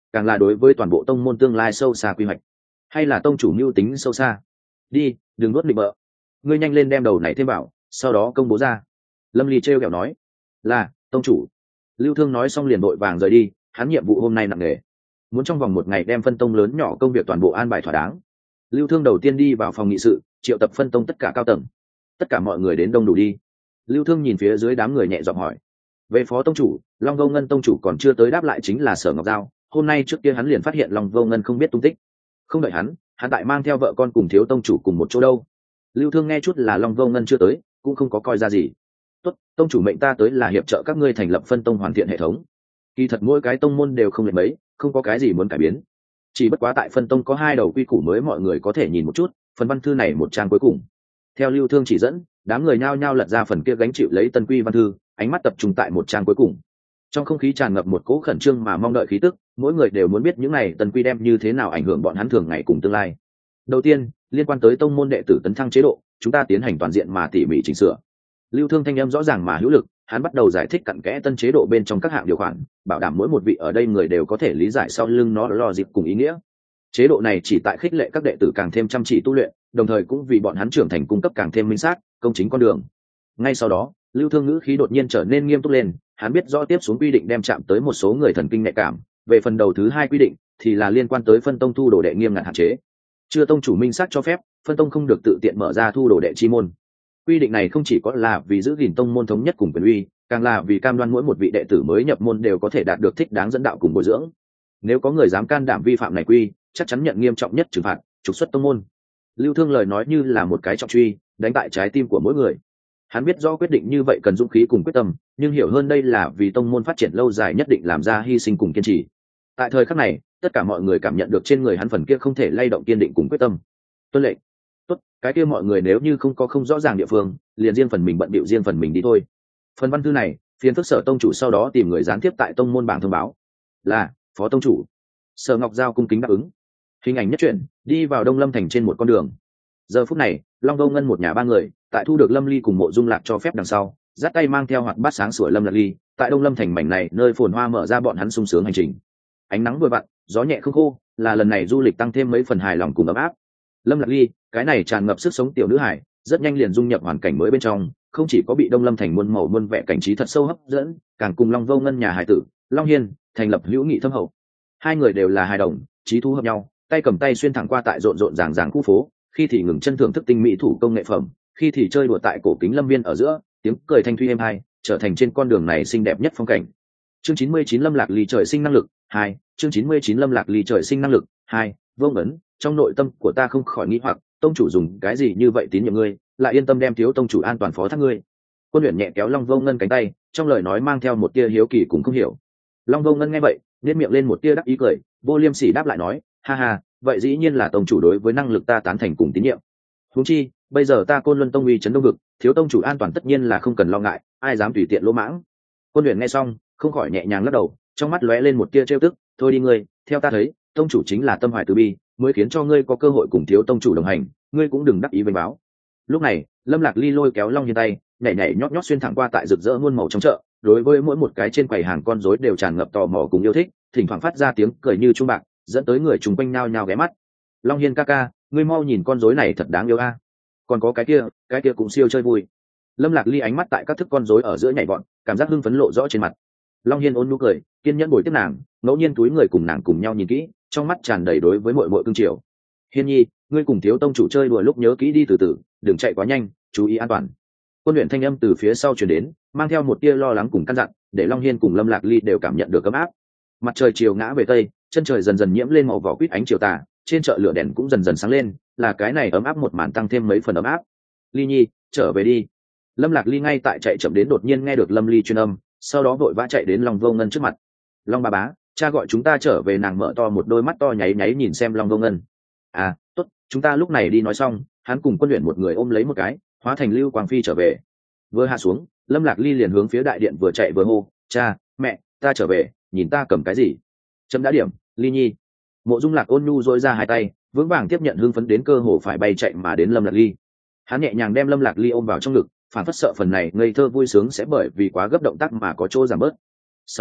càng là đối với toàn bộ tông môn tương lai sâu xa quy hoạch, hay là tông chủ mưu tính sâu xa. Đi, đừng nuốt định bợ, ngươi nhanh lên đem đầu này thêm vào, sau đó công bố ra. Lâm ly trêu ghẹo nói. Là tông chủ. Lưu Thương nói xong liền vội vàng rời đi, hắn nhiệm vụ hôm nay nặng nề, muốn trong vòng một ngày đem phân tông lớn nhỏ công việc toàn bộ an bài thỏa đáng. Lưu Thương đầu tiên đi vào phòng nghị sự, triệu tập phân tông tất cả cao tầng. Tất cả mọi người đến đông đủ đi. Lưu Thương nhìn phía dưới đám người nhẹ giọng hỏi. Về phó tông chủ, Long Vô Ngân tông chủ còn chưa tới đáp lại chính là Sở Ngọc Giao. Hôm nay trước kia hắn liền phát hiện Long Vô Ngân không biết tung tích. Không đợi hắn, hắn tại mang theo vợ con cùng thiếu tông chủ cùng một chỗ đâu. Lưu Thương nghe chút là Long Vô Ngân chưa tới, cũng không có coi ra gì. Tốt, tông chủ mệnh ta tới là hiệp trợ các ngươi thành lập phân tông hoàn thiện hệ thống. Kỳ thật mỗi cái tông môn đều không lệch mấy, không có cái gì muốn cải biến. Chỉ bất quá tại phân tông có hai đầu quy củ mới mọi người có thể nhìn một chút, phần văn thư này một trang cuối cùng. Theo Lưu Thương chỉ dẫn, đám người nhao nhao lật ra phần kia gánh chịu lấy tân quy văn thư, ánh mắt tập trung tại một trang cuối cùng. Trong không khí tràn ngập một cỗ khẩn trương mà mong đợi khí tức, mỗi người đều muốn biết những này tân quy đem như thế nào ảnh hưởng bọn hắn thường ngày cùng tương lai. Đầu tiên, liên quan tới tông môn đệ tử tấn thăng chế độ, chúng ta tiến hành toàn diện mà tỉ mỉ chỉnh sửa. Lưu Thương thanh âm rõ ràng mà hữu lực, hắn bắt đầu giải thích cặn kẽ tân chế độ bên trong các hạng điều khoản, bảo đảm mỗi một vị ở đây người đều có thể lý giải sau lưng nó lo dịp cùng ý nghĩa. Chế độ này chỉ tại khích lệ các đệ tử càng thêm chăm chỉ tu luyện, đồng thời cũng vì bọn hắn trưởng thành cung cấp càng thêm minh xác, công chính con đường. Ngay sau đó, Lưu Thương ngữ khí đột nhiên trở nên nghiêm túc lên, hắn biết rõ tiếp xuống quy định đem chạm tới một số người thần kinh nhạy cảm, về phần đầu thứ hai quy định thì là liên quan tới phân tông thu đồ đệ nghiêm ngặt hạn chế. Chưa tông chủ minh xác cho phép, phân tông không được tự tiện mở ra thu đồ đệ chi môn. Quy định này không chỉ có là vì giữ gìn tông môn thống nhất cùng quyền uy, càng là vì cam đoan mỗi một vị đệ tử mới nhập môn đều có thể đạt được thích đáng dẫn đạo cùng bồi dưỡng. Nếu có người dám can đảm vi phạm này quy, chắc chắn nhận nghiêm trọng nhất trừng phạt, trục xuất tông môn. Lưu Thương lời nói như là một cái trọng truy, đánh tại trái tim của mỗi người. Hắn biết rõ quyết định như vậy cần dũng khí cùng quyết tâm, nhưng hiểu hơn đây là vì tông môn phát triển lâu dài nhất định làm ra hy sinh cùng kiên trì. Tại thời khắc này, tất cả mọi người cảm nhận được trên người hắn phần kia không thể lay động kiên định cùng quyết tâm. Tuân lệnh. Tốt, cái kia mọi người nếu như không có không rõ ràng địa phương, liền riêng phần mình bận bịu riêng phần mình đi thôi. Phần văn thư này, phiền phức Sở tông chủ sau đó tìm người gián tiếp tại tông môn bảng thông báo. Là, phó tông chủ. Sở Ngọc Giao cung kính đáp ứng. Hình ảnh nhất truyện, đi vào Đông Lâm thành trên một con đường. Giờ phút này, Long Vô Ngân một nhà ba người, tại thu được Lâm Ly cùng Mộ Dung Lạc cho phép đằng sau, dắt tay mang theo hoạt bát sáng sủa Lâm Lạc Ly, tại Đông Lâm thành mảnh này nơi phồn hoa mở ra bọn hắn sung sướng hành trình. Ánh nắng vừa vặn, gió nhẹ không khô, là lần này du lịch tăng thêm mấy phần hài lòng cùng ấm áp. Lâm Lạc Ly, cái này tràn ngập sức sống tiểu nữ hải, rất nhanh liền dung nhập hoàn cảnh mới bên trong, không chỉ có bị Đông Lâm thành muôn màu muôn vẻ cảnh trí thật sâu hấp dẫn, càng cùng Long Vô Ngân nhà hải tử, Long Hiên, thành lập hữu nghị thâm hậu. Hai người đều là hài đồng, trí thú hợp nhau, tay cầm tay xuyên thẳng qua tại rộn rộn ràng ràng khu phố, khi thì ngừng chân thưởng thức tinh mỹ thủ công nghệ phẩm, khi thì chơi đùa tại cổ kính lâm viên ở giữa, tiếng cười thanh thuy êm hai, trở thành trên con đường này xinh đẹp nhất phong cảnh. Chương chín mươi chín Lâm Lạc Ly trời sinh năng lực hai, chương chín mươi chín Lâm Lạc Ly trời sinh năng lực hai, Vô Ngấn, trong nội tâm của ta không khỏi nghĩ hoặc, tông chủ dùng cái gì như vậy tín nhiệm ngươi, lại yên tâm đem thiếu tông chủ an toàn phó thác ngươi. Quân Uyển nhẹ kéo Long Vô Ngân cánh tay, trong lời nói mang theo một tia hiếu kỳ cũng không hiểu. Long Vô Ngân nghe vậy, nhếch miệng lên một tia đắc ý cười, vô liêm sỉ đáp lại nói, ha ha, vậy dĩ nhiên là tông chủ đối với năng lực ta tán thành cùng tín nhiệm. Huống chi, bây giờ ta Côn Luân tông uy chấn đông vực, thiếu tông chủ an toàn tất nhiên là không cần lo ngại, ai dám tùy tiện lỗ mãng. Quân Uyển nghe xong, không khỏi nhẹ nhàng lắc đầu, trong mắt lóe lên một tia trêu tức, thôi đi ngươi, theo ta thấy, tông chủ chính là tâm hoài từ bi, mới khiến cho ngươi có cơ hội cùng thiếu tông chủ đồng hành, ngươi cũng đừng đắc ý vênh báo. Lúc này, Lâm Lạc Ly lôi kéo Long Hiên tay, nhảy nhảy nhót nhót xuyên thẳng qua tại rực rỡ muôn màu trong chợ, đối với mỗi một cái trên quầy hàng con rối đều tràn ngập tò mò cùng yêu thích, thỉnh thoảng phát ra tiếng cười như chuông bạc, dẫn tới người chung quanh nhao nhao ghé mắt. Long Hiên ca ca, ngươi mau nhìn con rối này thật đáng yêu a. Còn có cái kia, cái kia cũng siêu chơi vui. Lâm Lạc Ly ánh mắt tại các thức con rối ở giữa nhảy vọt, cảm giác hưng phấn lộ rõ trên mặt. Long Hiên ôn nhu cười, kiên nhẫn bồi tiếp nàng, ngẫu nhiên túi người cùng nàng cùng nhau nhìn kỹ, trong mắt tràn đầy đối với muội muội cưng chiều. Hiên nhi, ngươi cùng thiếu tông chủ chơi đùa lúc nhớ kỹ đi từ từ, đừng chạy quá nhanh, chú ý an toàn. Quân luyện thanh âm từ phía sau truyền đến, mang theo một tia lo lắng cùng căn dặn, để Long Hiên cùng Lâm Lạc Ly đều cảm nhận được ấm áp. Mặt trời chiều ngã về tây, chân trời dần dần nhiễm lên màu vỏ quýt ánh chiều tà, trên chợ lửa đèn cũng dần dần sáng lên, là cái này ấm áp một màn tăng thêm mấy phần ấm áp. Ly nhi, trở về đi. Lâm Lạc Ly ngay tại chạy chậm đến đột nhiên nghe được Lâm Ly truyền âm, sau đó vội vã chạy đến Long Vô Ngân trước mặt. Long ba bá, cha gọi chúng ta trở về. Nàng mở to một đôi mắt to nháy nháy nhìn xem Long Vô Ngân. À, tốt, chúng ta lúc này đi nói xong, hắn cùng Quân Luyện một người ôm lấy một cái, hóa thành lưu quang phi trở về. Vừa hạ xuống, Lâm Lạc Ly liền hướng phía đại điện vừa chạy vừa hô, cha, mẹ, ta trở về, nhìn ta cầm cái gì. Chấm đã điểm, Ly nhi. Mộ Dung Lạc ôn nhu dối ra hai tay, vững vàng tiếp nhận hưng phấn đến cơ hồ phải bay chạy mà đến Lâm Lạc Ly. Hắn nhẹ nhàng đem Lâm Lạc Ly ôm vào trong ngực, phản phất sợ phần này ngây thơ vui sướng sẽ bởi vì quá gấp động tác mà có chỗ giảm bớt. Sau đó,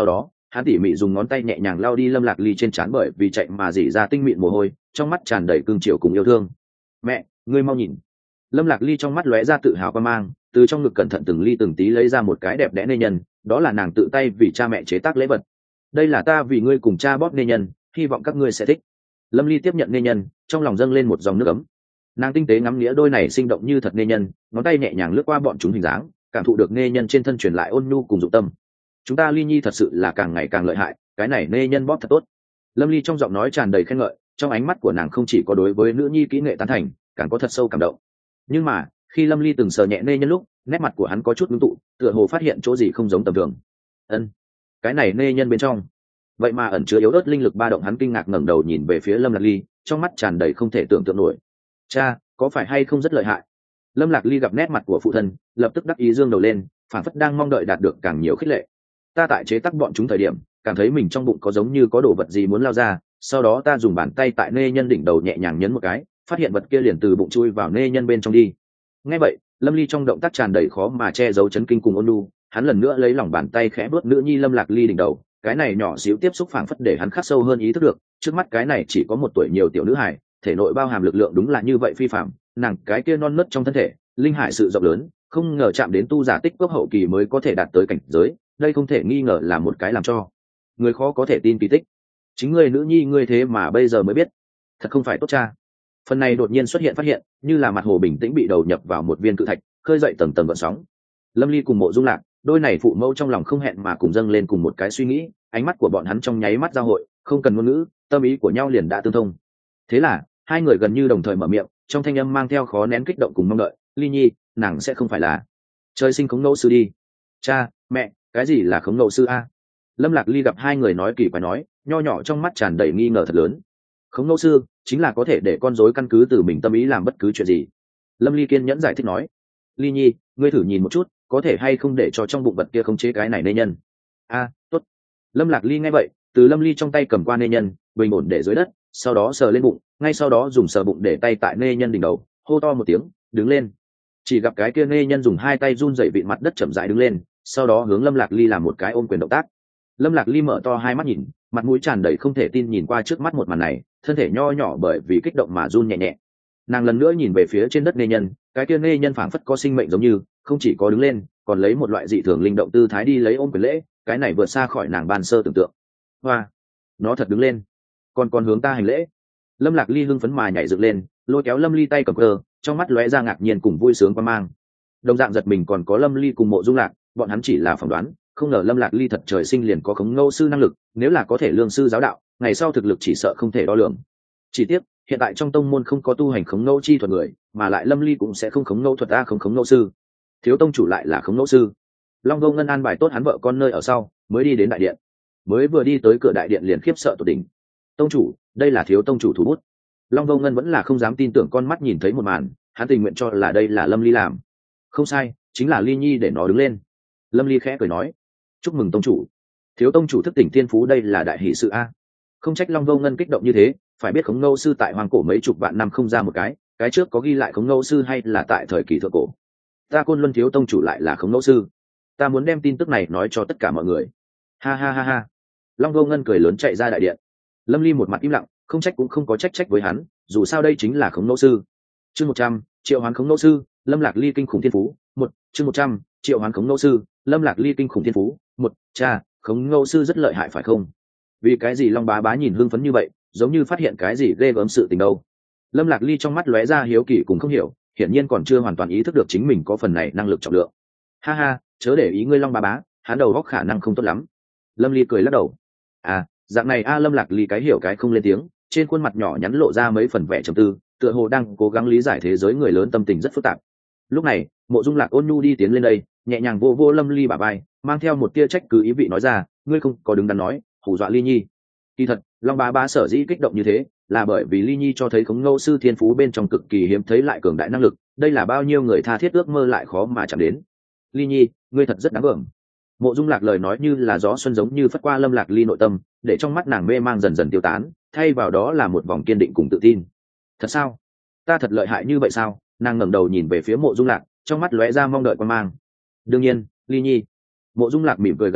hắn tỉ mỉ dùng ngón tay nhẹ nhàng lao đi Lâm Lạc Ly trên trán bởi vì chạy mà dỉ ra tinh mịn mồ hôi, trong mắt tràn đầy cương triều cùng yêu thương. Mẹ, ngươi mau nhìn. Lâm Lạc Ly trong mắt lóe ra tự hào quan mang, từ trong ngực cẩn thận từng ly từng tí lấy ra một cái đẹp đẽ nê nhân, đó là nàng tự tay vì cha mẹ chế tác lễ vật. Đây là ta vì ngươi cùng cha bóp nê nhân, hy vọng các ngươi sẽ thích. Lâm Ly tiếp nhận nê nhân, trong lòng dâng lên một dòng nước ấm. Nàng tinh tế ngắm nghĩa đôi này sinh động như thật nê nhân, ngón tay nhẹ nhàng lướt qua bọn chúng hình dáng, cảm thụ được nê nhân trên thân truyền lại ôn nhu cùng dụng tâm. Chúng ta Ly Nhi thật sự là càng ngày càng lợi hại, cái này nê nhân bóp thật tốt. Lâm Ly trong giọng nói tràn đầy khen ngợi, trong ánh mắt của nàng không chỉ có đối với nữ nhi kỹ nghệ tán thành, càng có thật sâu cảm động. Nhưng mà khi Lâm Ly từng sờ nhẹ nê nhân lúc, nét mặt của hắn có chút ngưng tụ, tựa hồ phát hiện chỗ gì không giống tầm thường. Ân, cái này nê nhân bên trong vậy mà ẩn chứa yếu ớt linh lực ba động. Hắn kinh ngạc ngẩng đầu nhìn về phía Lâm Lạc Ly, trong mắt tràn đầy không thể tưởng tượng nổi. Cha, có phải hay không rất lợi hại? Lâm Lạc Ly gặp nét mặt của phụ thân, lập tức đắc ý dương đầu lên, phản phất đang mong đợi đạt được càng nhiều khích lệ. Ta tại chế tác bọn chúng thời điểm, cảm thấy mình trong bụng có giống như có đồ vật gì muốn lao ra, sau đó ta dùng bàn tay tại nê nhân đỉnh đầu nhẹ nhàng nhấn một cái, phát hiện vật kia liền từ bụng chui vào nê nhân bên trong đi. Nghe vậy, Lâm Ly trong động tác tràn đầy khó mà che giấu chấn kinh cùng ôn nhu, hắn lần nữa lấy lòng bàn tay khẽ vuốt nữ nhi Lâm Lạc Ly đỉnh đầu, cái này nhỏ xíu tiếp xúc phảng phất để hắn khắc sâu hơn ý thức được, trước mắt cái này chỉ có một tuổi nhiều tiểu nữ hài, thể nội bao hàm lực lượng đúng là như vậy phi phàm, nàng cái kia non nớt trong thân thể, linh hải sự rộng lớn, không ngờ chạm đến tu giả tích cốc hậu kỳ mới có thể đạt tới cảnh giới, đây không thể nghi ngờ là một cái làm cho người khó có thể tin kỳ tích. Chính ngươi nữ nhi ngươi thế mà bây giờ mới biết, thật không phải tốt cha. Phần này đột nhiên xuất hiện phát hiện, như là mặt hồ bình tĩnh bị đầu nhập vào một viên cự thạch, khơi dậy tầng tầng gợn sóng. Lâm Ly cùng Mộ Dung Lạc, đôi này phụ mẫu trong lòng không hẹn mà cùng dâng lên cùng một cái suy nghĩ, ánh mắt của bọn hắn trong nháy mắt giao hội, không cần ngôn ngữ, tâm ý của nhau liền đã tương thông. Thế là hai người gần như đồng thời mở miệng, trong thanh âm mang theo khó nén kích động cùng mong đợi. Ly Nhi, nàng sẽ không phải là trời sinh khống ngẫu sư đi? Cha, mẹ, cái gì là khống ngẫu sư a? Lâm Lạc Ly gặp hai người nói kỳ quái nói, nho nhỏ trong mắt tràn đầy nghi ngờ thật lớn. Khống ngẫu sư chính là có thể để con rối căn cứ từ mình tâm ý làm bất cứ chuyện gì. Lâm Ly kiên nhẫn giải thích nói. Ly Nhi, ngươi thử nhìn một chút, có thể hay không để cho trong bụng vật kia khống chế cái này nê nhân? A, tốt. Lâm Lạc Ly nghe vậy, từ Lâm Ly trong tay cầm qua nê nhân, bình ổn để dưới đất, sau đó sờ lên bụng, ngay sau đó dùng sờ bụng để tay tại nê nhân đỉnh đầu, hô to một tiếng, đứng lên. Chỉ gặp cái kia nê nhân dùng hai tay run rẩy vịn mặt đất chậm rãi đứng lên, sau đó hướng Lâm Lạc Ly làm một cái ôm quyền động tác. Lâm Lạc Ly mở to hai mắt nhìn, mặt mũi tràn đầy không thể tin nhìn qua trước mắt một màn này, thân thể nho nhỏ bởi vì kích động mà run nhẹ nhẹ. Nàng lần nữa nhìn về phía trên đất nê nhân, cái kia nê nhân phảng phất có sinh mệnh giống như, không chỉ có đứng lên, còn lấy một loại dị thường linh động tư thái đi lấy ôm quyền lễ, cái này vượt xa khỏi nàng ban sơ tưởng tượng. Hoa, nó thật đứng lên, còn còn hướng ta hành lễ. Lâm Lạc Ly hưng phấn mà nhảy dựng lên, lôi kéo Lâm Ly tay cầm cơ, trong mắt lóe ra ngạc nhiên cùng vui sướng quan mang. Đồng dạng giật mình còn có Lâm Ly cùng Mộ Dung Lạc, bọn hắn chỉ là phỏng đoán, không ngờ Lâm Lạc Ly thật trời sinh liền có khống ngẫu sư năng lực, nếu là có thể lương sư giáo đạo, ngày sau thực lực chỉ sợ không thể đo lường. Chỉ tiếc, hiện tại trong tông môn không có tu hành khống ngẫu chi thuật người, mà lại Lâm Ly cũng sẽ không khống ngẫu thuật a không khống ngẫu sư. Thiếu tông chủ lại là khống ngẫu sư. Long Vô Ngân an bài tốt hắn vợ con nơi ở sau, mới đi đến đại điện. Mới vừa đi tới cửa đại điện liền khiếp sợ tột đỉnh. Tông chủ, đây là thiếu tông chủ thủ bút. Long Vô Ngân vẫn là không dám tin tưởng con mắt nhìn thấy một màn, hắn tình nguyện cho là đây là Lâm Ly làm. Không sai, chính là Ly Nhi để nó đứng lên. Lâm Ly khẽ cười nói, chúc mừng tông chủ. Thiếu tông chủ thức tỉnh thiên phú, đây là đại hỷ sự a. Không trách Long Vô Ngân kích động như thế, phải biết khống ngẫu sư tại hoàng cổ mấy chục vạn năm không ra một cái, cái trước có ghi lại khống ngẫu sư hay là tại thời kỳ thượng cổ. Ta Côn Luân thiếu tông chủ lại là khống ngẫu sư, ta muốn đem tin tức này nói cho tất cả mọi người. Ha ha ha ha. Long Vô Ngân cười lớn chạy ra đại điện. Lâm Ly một mặt im lặng, không trách cũng không có trách trách với hắn, dù sao đây chính là khống ngẫu sư. Chương một trăm, triệu hoán khống ngẫu sư, Lâm Lạc Ly kinh khủng thiên phú. Một, chương một trăm, triệu hoán khống ngẫu sư, Lâm Lạc Ly kinh khủng thiên phú. Một, cha, khống ngẫu sư rất lợi hại phải không? Vì cái gì Long bá bá nhìn hưng phấn như vậy, giống như phát hiện cái gì ghê gớm sự tình đâu? Lâm Lạc Ly trong mắt lóe ra hiếu kỳ cùng không hiểu, hiển nhiên còn chưa hoàn toàn ý thức được chính mình có phần này năng lực trọng lượng. Ha ha, chớ để ý ngươi Long bá bá, hắn đầu óc khả năng không tốt lắm. Lâm Ly cười lắc đầu. À, dạng này a Lâm Lạc Ly cái hiểu cái không lên tiếng, trên khuôn mặt nhỏ nhắn lộ ra mấy phần vẻ trầm tư, tựa hồ đang cố gắng lý giải thế giới người lớn tâm tình rất phức tạp. Lúc này, Mộ Dung Lạc ôn nhu đi tiến lên đây, nhẹ nhàng vô vô Lâm Ly bả vai, mang theo một tia trách cứ ý vị nói ra, ngươi không có đứng đắn nói, hù dọa Ly Nhi. Kỳ thật, Long bá bá sở dĩ kích động như thế, là bởi vì Ly Nhi cho thấy khống ngẫu sư thiên phú bên trong cực kỳ hiếm thấy lại cường đại năng lực, đây là bao nhiêu người tha thiết ước mơ lại khó mà chạm đến. Ly Nhi, ngươi thật rất đáng gờm. Mộ Dung Lạc lời nói như là gió xuân giống như phất qua Lâm Lạc Ly nội tâm, để trong mắt nàng mê mang dần dần tiêu tán, thay vào đó là một vòng kiên định cùng tự tin. Thật sao? Ta thật lợi hại như vậy sao? Nàng ngẩng đầu nhìn về phía Mộ Dung Lạc, trong mắt lóe ra mong đợi quan mang. Đương nhiên, Ly Nhi. Mộ Dung Lạc mỉm cười gật đầu,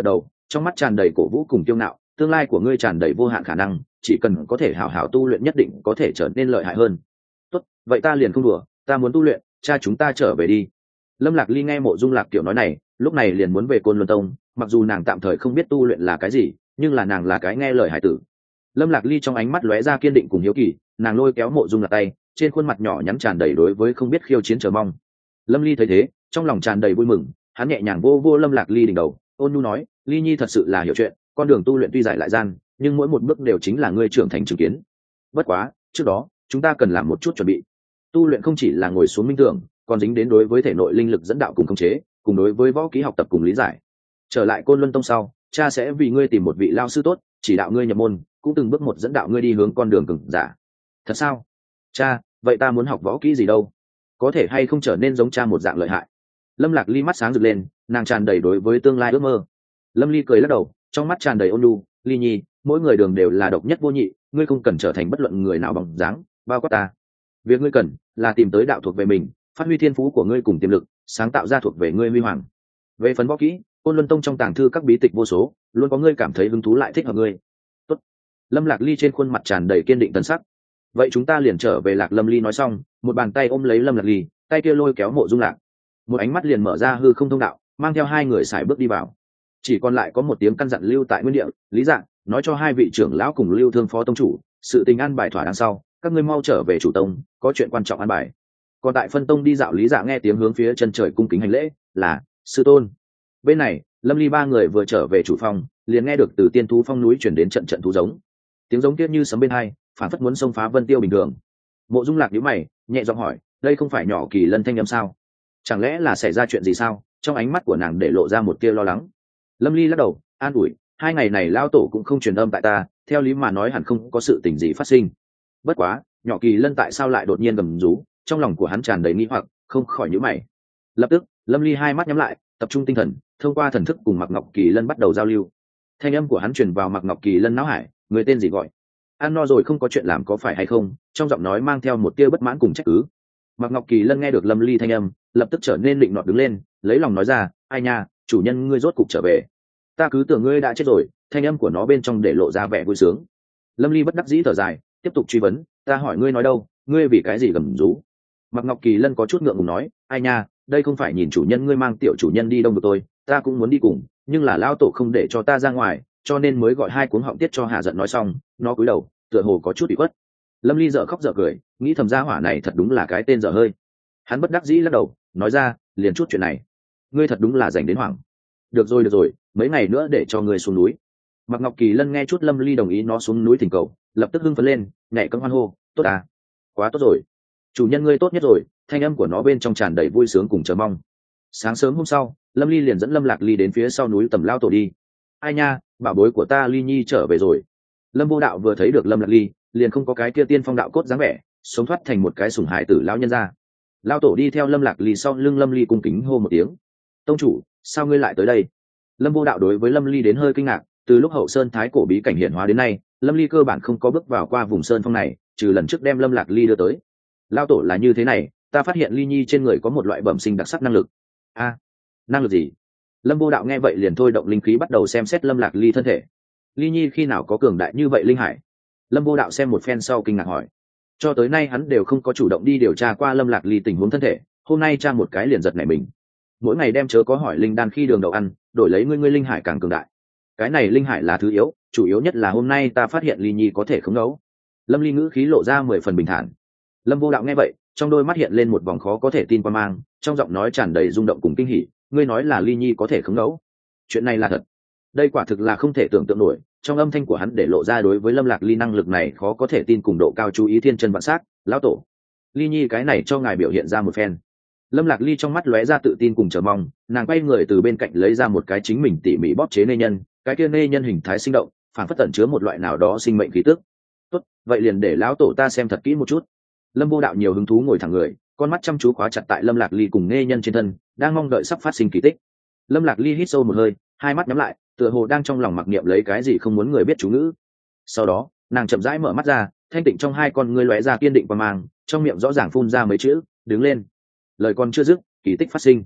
trong mắt tràn đầy cổ vũ cùng kiêu ngạo. Tương lai của ngươi tràn đầy vô hạn khả năng, chỉ cần có thể hảo hảo tu luyện nhất định có thể trở nên lợi hại hơn. Tốt, vậy ta liền không đùa, ta muốn tu luyện, cha chúng ta trở về đi. Lâm Lạc Ly nghe Mộ Dung Lạc kiểu nói này, lúc này liền muốn về Côn Luân Tông, mặc dù nàng tạm thời không biết tu luyện là cái gì, nhưng là nàng là cái nghe lời hải tử. Lâm Lạc Ly trong ánh mắt lóe ra kiên định cùng hiếu kỳ, nàng lôi kéo Mộ Dung Lạc tay, trên khuôn mặt nhỏ nhắn tràn đầy đối với không biết khiêu chiến chờ mong. Lâm Ly thấy thế, trong lòng tràn đầy vui mừng, hắn nhẹ nhàng vô vô Lâm Lạc Ly đỉnh đầu, ôn nhu nói, Ly Nhi thật sự là hiểu chuyện, con đường tu luyện tuy dài lại gian, nhưng mỗi một bước đều chính là ngươi trưởng thành chứng kiến. Bất quá, trước đó, chúng ta cần làm một chút chuẩn bị. Tu luyện không chỉ là ngồi xuống minh tưởng, còn dính đến đối với thể nội linh lực dẫn đạo cùng khống chế, cùng đối với võ kỹ học tập cùng lý giải. Trở lại Côn Luân Tông sau, cha sẽ vì ngươi tìm một vị lao sư tốt, chỉ đạo ngươi nhập môn, cũng từng bước một dẫn đạo ngươi đi hướng con đường cường giả. Thật sao? Cha, vậy ta muốn học võ kỹ gì đâu? Có thể hay không trở nên giống cha một dạng lợi hại? Lâm Lạc Ly mắt sáng rực lên, nàng tràn đầy đối với tương lai ước mơ. Lâm Ly cười lắc đầu, trong mắt tràn đầy ôn nhu, Ly Nhi, mỗi người đường đều là độc nhất vô nhị, ngươi không cần trở thành bất luận người nào bằng dáng, bao quát ta. Việc ngươi cần là tìm tới đạo thuộc về mình, phát huy thiên phú của ngươi cùng tiềm lực, sáng tạo ra thuộc về ngươi huy hoàng. Về phần võ kỹ, Côn Luân Tông trong tàng thư các bí tịch vô số, luôn có ngươi cảm thấy hứng thú lại thích hợp ngươi. Tốt. Lâm Lạc Ly trên khuôn mặt tràn đầy kiên định tần sắc. Vậy chúng ta liền trở về. Lạc Lâm Ly nói xong, một bàn tay ôm lấy Lâm Lạc Ly, tay kia lôi kéo Mộ Dung Lạc. Một ánh mắt liền mở ra hư không thông đạo, mang theo hai người sải bước đi vào. Chỉ còn lại có một tiếng căn dặn lưu tại nguyên địa, Lý Dạng nói cho hai vị trưởng lão cùng Lưu Thương phó tông chủ, sự tình an bài thỏa đáng sau, các ngươi mau trở về chủ tông, có chuyện quan trọng an bài. Còn tại phân tông đi dạo Lý Dạ nghe tiếng hướng phía chân trời cung kính hành lễ, là sư tôn. Bên này, Lâm Ly ba người vừa trở về chủ phòng, liền nghe được từ Tiên Thú Phong núi chuyển đến trận trận thú giống. Tiếng giống kia như sấm bên hai, phản phất muốn xông phá vân tiêu bình thường. Mộ Dung Lạc nhíu mày, nhẹ giọng hỏi, đây không phải nhỏ Kỳ Lân thanh âm sao? Chẳng lẽ là xảy ra chuyện gì sao? Trong ánh mắt của nàng để lộ ra một tia lo lắng. Lâm Ly lắc đầu, an ủi, hai ngày này lao tổ cũng không truyền âm tại ta, theo lý mà nói hẳn không có sự tình gì phát sinh. Bất quá, nhỏ Kỳ Lân tại sao lại đột nhiên gầm rú? Trong lòng của hắn tràn đầy nghi hoặc, không khỏi nhíu mày. Lập tức, Lâm Ly hai mắt nhắm lại, tập trung tinh thần, thông qua thần thức cùng Mạc Ngọc Kỳ Lân bắt đầu giao lưu. Thanh âm của hắn truyền vào Mạc Ngọc Kỳ Lân não hải, người tên gì gọi? Ăn no rồi không có chuyện làm có phải hay không? Trong giọng nói mang theo một tia bất mãn cùng trách cứ. Mạc Ngọc Kỳ Lân nghe được Lâm Ly thanh âm, lập tức trở nên định nọt đứng lên, lấy lòng nói ra, ai nha, chủ nhân ngươi rốt cục trở về. Ta cứ tưởng ngươi đã chết rồi. Thanh âm của nó bên trong để lộ ra vẻ vui sướng. Lâm Ly bất đắc dĩ thở dài, tiếp tục truy vấn, ta hỏi ngươi nói đâu, ngươi vì cái gì gầm rú? Mạc Ngọc Kỳ Lân có chút ngượng ngùng nói, ai nha, đây không phải nhìn chủ nhân ngươi mang tiểu chủ nhân đi đông được tôi, ta cũng muốn đi cùng, nhưng là lão tổ không để cho ta ra ngoài, cho nên mới gọi hai cuống họng tiết cho hạ giận. Nói xong, nó cúi đầu, tựa hồ có chút bị khuất. Lâm Ly dở khóc dở cười, nghĩ thầm gia hỏa này thật đúng là cái tên dở hơi. Hắn bất đắc dĩ lắc đầu, nói ra, liền chút chuyện này, ngươi thật đúng là dành đến hoảng. Được rồi được rồi, mấy ngày nữa để cho ngươi xuống núi. Mạc Ngọc Kỳ Lân nghe chút Lâm Ly đồng ý nó xuống núi thỉnh cầu, lập tức hưng phấn lên, nhảy cẫng hoan hô, tốt à, quá tốt rồi, chủ nhân ngươi tốt nhất rồi. Thanh âm của nó bên trong tràn đầy vui sướng cùng chờ mong. Sáng sớm hôm sau, Lâm Ly liền dẫn Lâm Lạc Ly đến phía sau núi Tầm Lao Tổ đi. Ai nha, bảo bối của ta Ly Nhi trở về rồi. Lâm Vô Đạo vừa thấy được Lâm Lạc Ly, liền không có cái kia tiên phong đạo cốt dáng vẻ, sống thoát thành một cái sủng hài tử lão nhân ra. Lao Tổ đi theo Lâm Lạc Ly sau lưng Lâm Ly cung kính hô một tiếng, tông chủ, sao ngươi lại tới đây? Lâm Vô Đạo đối với Lâm Ly đến hơi kinh ngạc, từ lúc Hậu Sơn Thái Cổ bí cảnh hiện hóa đến nay, Lâm Ly cơ bản không có bước vào qua vùng sơn phong này, trừ lần trước đem Lâm Lạc Ly đưa tới. Lao Tổ là như thế này, ta phát hiện Ly Nhi trên người có một loại bẩm sinh đặc sắc năng lực. A, à, năng lực gì? Lâm Vô Đạo nghe vậy liền thôi động linh khí bắt đầu xem xét Lâm Lạc Ly thân thể. Ly Nhi khi nào có cường đại như vậy linh hải? Lâm Vô Đạo xem một phen sau kinh ngạc hỏi. Cho tới nay hắn đều không có chủ động đi điều tra qua Lâm Lạc Ly tình huống thân thể, hôm nay tra một cái liền giật nảy mình. Mỗi ngày đem chớ có hỏi linh đan khi đường đầu ăn, đổi lấy ngươi ngươi linh hải càng cường đại. Cái này linh hải là thứ yếu, chủ yếu nhất là hôm nay ta phát hiện Ly Nhi có thể khống đấu. Lâm Ly ngữ khí lộ ra mười phần bình thản. Lâm Vô Đạo nghe vậy, trong đôi mắt hiện lên một vòng khó có thể tin qua mang, trong giọng nói tràn đầy rung động cùng kinh hỉ, ngươi nói là Ly Nhi có thể khống đấu? Chuyện này là thật? Đây quả thực là không thể tưởng tượng nổi. Trong âm thanh của hắn để lộ ra đối với Lâm Lạc Ly năng lực này khó có thể tin cùng độ cao chú ý thiên chân vạn sắc. Lão tổ, Ly Nhi cái này cho ngài biểu hiện ra một phen. Lâm Lạc Ly trong mắt lóe ra tự tin cùng chờ mong, nàng quay người từ bên cạnh lấy ra một cái chính mình tỉ mỉ bóp chế nê nhân, cái kia nê nhân hình thái sinh động, phản phất tẩn chứa một loại nào đó sinh mệnh khí tức. Tốt, vậy liền để lão tổ ta xem thật kỹ một chút. Lâm Vô Đạo nhiều hứng thú ngồi thẳng người, con mắt chăm chú khóa chặt tại Lâm Lạc Ly cùng nê nhân trên thân, đang mong đợi sắp phát sinh kỳ tích. Lâm Lạc Ly hít sâu một hơi, hai mắt nhắm lại, tựa hồ đang trong lòng mặc niệm lấy cái gì không muốn người biết chú ngữ. Sau đó, nàng chậm rãi mở mắt ra, thanh tịnh trong hai con ngươi lóe ra kiên định và mang, trong miệng rõ ràng phun ra mấy chữ, đứng lên. Lời còn chưa dứt, kỳ tích phát sinh.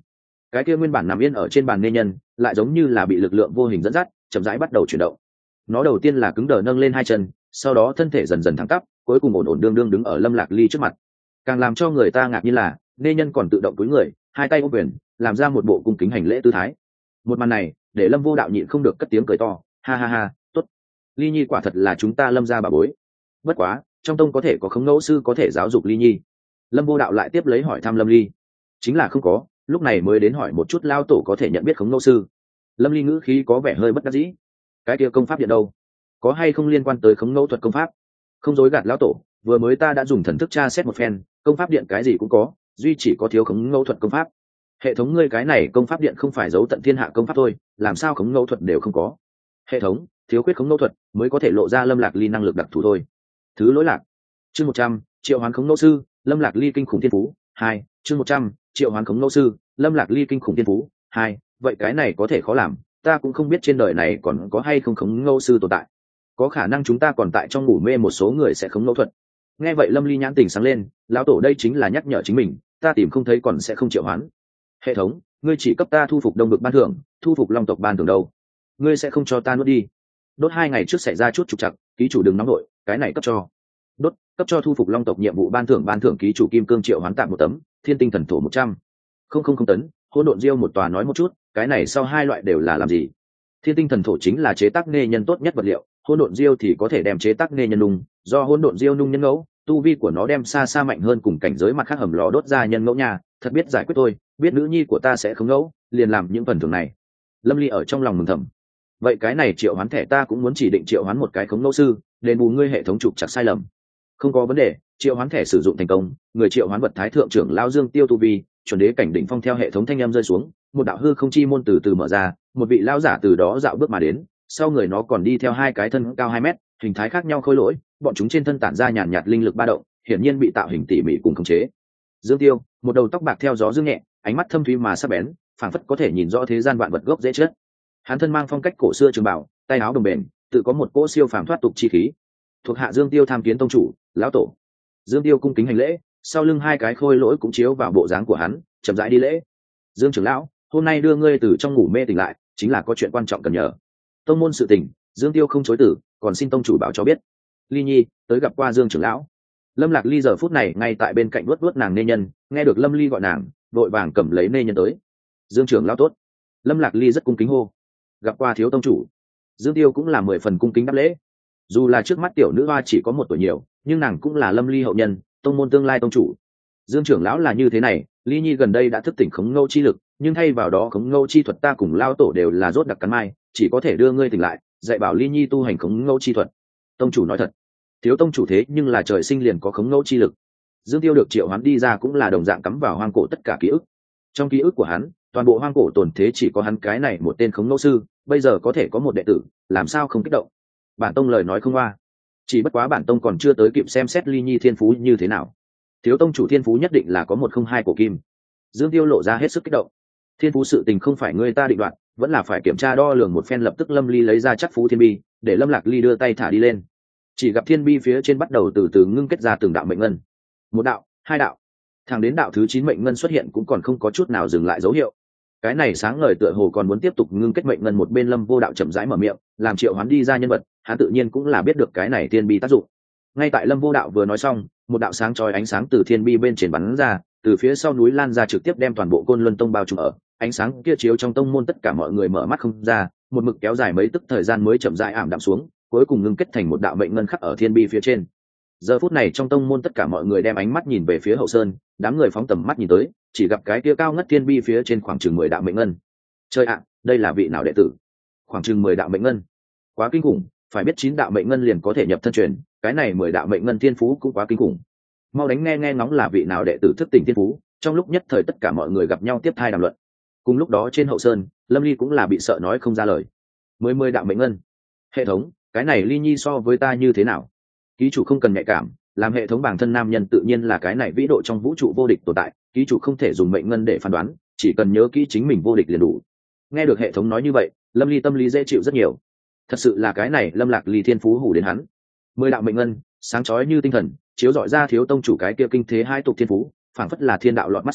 cái kia nguyên bản nằm yên ở trên bàn nê nhân lại giống như là bị lực lượng vô hình dẫn dắt, chậm rãi bắt đầu chuyển động. Nó đầu tiên là cứng đờ nâng lên hai chân, sau đó thân thể dần dần thẳng tắp, cuối cùng ổn ổn đương đương đứng ở Lâm Lạc Ly trước mặt. Càng làm cho người ta ngạc nhiên là nê nhân còn tự động cúi người, hai tay ôm quyền, làm ra một bộ cung kính hành lễ tư thái. Một màn này để Lâm Vô Đạo nhịn không được cất tiếng cười to, ha ha ha, tốt, Ly Nhi quả thật là chúng ta Lâm gia bà bối. Bất quá trong tông có thể có khống ngẫu sư có thể giáo dục Ly Nhi? Lâm Vô Đạo lại tiếp lấy hỏi thăm Lâm Ly. Chính là không có, lúc này mới đến hỏi một chút lao tổ có thể nhận biết khống ngẫu sư. Lâm Ly ngữ khí có vẻ hơi bất đắc dĩ. Cái kia công pháp điện đâu, có hay không liên quan tới khống ngẫu thuật công pháp? Không dối gạt lão tổ, vừa mới ta đã dùng thần thức tra xét một phen, công pháp điện cái gì cũng có, duy chỉ có thiếu khống ngẫu thuật công pháp. Hệ thống ngươi cái này công pháp điện không phải giấu tận thiên hạ công pháp thôi, làm sao khống ngẫu thuật đều không có? Hệ thống thiếu khuyết khống ngẫu thuật mới có thể lộ ra Lâm Lạc Ly năng lực đặc thù thôi. Thứ lỗi lạc. Chương một trăm, triệu hoán khống ngẫu sư, Lâm Lạc Ly kinh khủng thiên phú. Hai, chương một trăm, triệu hoán khống ngẫu sư, Lâm Lạc Ly kinh khủng thiên phú. Hai, vậy cái này có thể khó làm, ta cũng không biết trên đời này còn có hay không khống ngẫu sư tồn tại. Có khả năng chúng ta còn tại trong ngủ mê một số người sẽ khống ngẫu thuật. Nghe vậy Lâm Ly nhãn tình sáng lên, lão tổ đây chính là nhắc nhở chính mình, ta tìm không thấy còn sẽ không triệu hoán. Hệ thống ngươi chỉ cấp ta thu phục đông vực ban thưởng, thu phục long tộc ban thưởng đâu? Ngươi sẽ không cho ta nuốt đi? Đốt hai ngày trước xảy ra chút trục trặc, ký chủ đừng nóng nổi, cái này cấp cho. Đốt cấp cho thu phục long tộc nhiệm vụ ban thưởng, ban thưởng ký chủ kim cương triệu hoán tạm một tấm, thiên tinh thần thổ một trăm không không không tấn, hỗn độn diêu một tòa. Nói một chút, cái này sau hai loại đều là làm gì? Thiên tinh thần thổ chính là chế tác nghề nhân tốt nhất vật liệu, hỗn độn diêu thì có thể đem chế tác nghề nhân nung, do hỗn độn diêu nung nhân ngẫu, tu vi của nó đem xa xa mạnh hơn cùng cảnh giới mặt khác hầm lò đốt ra nhân ngẫu nhà, thật biết giải quyết tôi, biết nữ nhi của ta sẽ không ngẫu, liền làm những phần thưởng này. Lâm Ly ở trong lòng mừng thầm. Vậy cái này triệu hoán thẻ ta cũng muốn chỉ định triệu hoán một cái khống ngẫu sư, đền bù ngươi hệ thống trục chặt sai lầm. Không có vấn đề, triệu hoán thẻ sử dụng thành công, người triệu hoán vật thái thượng trưởng lao Dương Tiêu tu vi, chuẩn đế cảnh đỉnh phong. Theo hệ thống thanh âm rơi xuống, một đạo hư không chi môn từ từ mở ra, một vị lao giả từ đó dạo bước mà đến, sau người nó còn đi theo hai cái thân cao hai mét, hình thái khác nhau khôi lỗi, bọn chúng trên thân tản ra nhàn nhạt linh lực ba động, hiển nhiên bị tạo hình tỉ mỉ cùng khống chế. Dương Tiêu, một đầu tóc bạc theo gió dương nhẹ, ánh mắt thâm thúy mà sắc bén, phảng phất có thể nhìn rõ thế gian vạn vật gốc dễ chết. Hắn thân mang phong cách cổ xưa trường bảo, tay áo đồng bền, tự có một cỗ siêu phàm thoát tục chi khí. Thuộc hạ Dương Tiêu tham kiến tông chủ, lão tổ. Dương Tiêu cung kính hành lễ, sau lưng hai cái khôi lỗi cũng chiếu vào bộ dáng của hắn, chậm rãi đi lễ. Dương trưởng lão, hôm nay đưa ngươi từ trong ngủ mê tỉnh lại, chính là có chuyện quan trọng cần nhờ. Tông môn sự tình, Dương Tiêu không chối từ, còn xin tông chủ bảo cho biết. Ly Nhi, tới gặp qua Dương trưởng lão. Lâm Lạc Ly giờ phút này ngay tại bên cạnh luốt luốt nàng nê nhân, nghe được Lâm Ly gọi nàng, đội vàng cầm lấy nê nhân tới. Dương trưởng lão tốt. Lâm Lạc Ly rất cung kính hô. Gặp qua thiếu tông chủ. Dương Tiêu cũng là mười phần cung kính đáp lễ. Dù là trước mắt tiểu nữ hoa chỉ có một tuổi nhiều, nhưng nàng cũng là Lâm Ly hậu nhân, tông môn tương lai tông chủ. Dương trưởng lão là như thế này, Ly Nhi gần đây đã thức tỉnh khống ngẫu chi lực, nhưng thay vào đó khống ngẫu chi thuật ta cùng lao tổ đều là rốt đặc cắn mai, chỉ có thể đưa ngươi tỉnh lại, dạy bảo Ly Nhi tu hành khống ngẫu chi thuật. Tông chủ nói thật. Thiếu tông chủ thế nhưng là trời sinh liền có khống ngẫu chi lực. Dương Tiêu được triệu hoán đi ra cũng là đồng dạng cắm vào hoang cổ tất cả ký ức. Trong ký ức của hắn, toàn bộ hoang cổ tồn thế chỉ có hắn cái này một tên khống ngẫu sư, bây giờ có thể có một đệ tử, làm sao không kích động? Bản tông lời nói không hoa, chỉ bất quá bản tông còn chưa tới kịp xem xét Ly Nhi thiên phú như thế nào. Thiếu tông chủ thiên phú nhất định là có một không hai cổ kim. Dương Tiêu lộ ra hết sức kích động. Thiên phú sự tình không phải người ta định đoạt, vẫn là phải kiểm tra đo lường một phen. Lập tức Lâm Ly lấy ra chắc phú thiên bi, để Lâm Lạc Ly đưa tay thả đi lên. Chỉ gặp thiên bi phía trên bắt đầu từ từ ngưng kết ra từng đạo mệnh ngân, một đạo, hai đạo, thẳng đến đạo thứ chín mệnh ngân xuất hiện cũng còn không có chút nào dừng lại dấu hiệu. Cái này sáng ngời tựa hồ còn muốn tiếp tục ngưng kết mệnh ngân. Một bên Lâm Vô Đạo chậm rãi mở miệng, làm triệu hoán đi ra nhân vật, hắn tự nhiên cũng là biết được cái này thiên bi tác dụng. Ngay tại Lâm Vô Đạo vừa nói xong, một đạo sáng chói ánh sáng từ thiên bi bên trên bắn ra, từ phía sau núi lan ra, trực tiếp đem toàn bộ Côn Luân Tông bao trùm ở. Ánh sáng kia chiếu trong tông môn tất cả mọi người mở mắt không ra, một mực kéo dài mấy tức thời gian mới chậm rãi ảm đạm xuống, cuối cùng ngưng kết thành một đạo mệnh ngân khắc ở thiên bi phía trên. Giờ phút này trong tông môn tất cả mọi người đem ánh mắt nhìn về phía hậu sơn, đám người phóng tầm mắt nhìn tới, chỉ gặp cái kia cao ngất thiên bi phía trên khoảng chừng mười đạo mệnh ngân. Chơi ạ, đây là vị nào đệ tử? Khoảng chừng mười đạo mệnh ngân, quá kinh khủng. Phải biết chín đạo mệnh ngân liền có thể nhập thân truyền, cái này mười đạo mệnh ngân thiên phú cũng quá kinh khủng. Mau đánh nghe nghe ngóng là vị nào đệ tử thức tỉnh thiên phú. Trong lúc nhất thời tất cả mọi người gặp nhau tiếp thai đàm luận. Cùng lúc đó trên hậu sơn, Lâm Ly cũng là bị sợ nói không ra lời. Mười mười đạo mệnh ngân. Hệ thống, cái này Ly Nhi so với ta như thế nào? Ký chủ không cần nhạy cảm, làm hệ thống bản thân nam nhân tự nhiên là cái này vĩ độ trong vũ trụ vô địch tồn tại, ký chủ không thể dùng mệnh ngân để phán đoán, chỉ cần nhớ kỹ chính mình vô địch liền đủ. Nghe được hệ thống nói như vậy, Lâm Ly tâm lý dễ chịu rất nhiều. Thật sự là cái này Lâm Lạc Ly thiên phú hủ đến hắn. Mười đạo mệnh ngân, sáng chói như tinh thần, chiếu rọi ra thiếu tông chủ cái kia kinh thế hai tục thiên phú, phảng phất là thiên đạo lọt mắt xanh,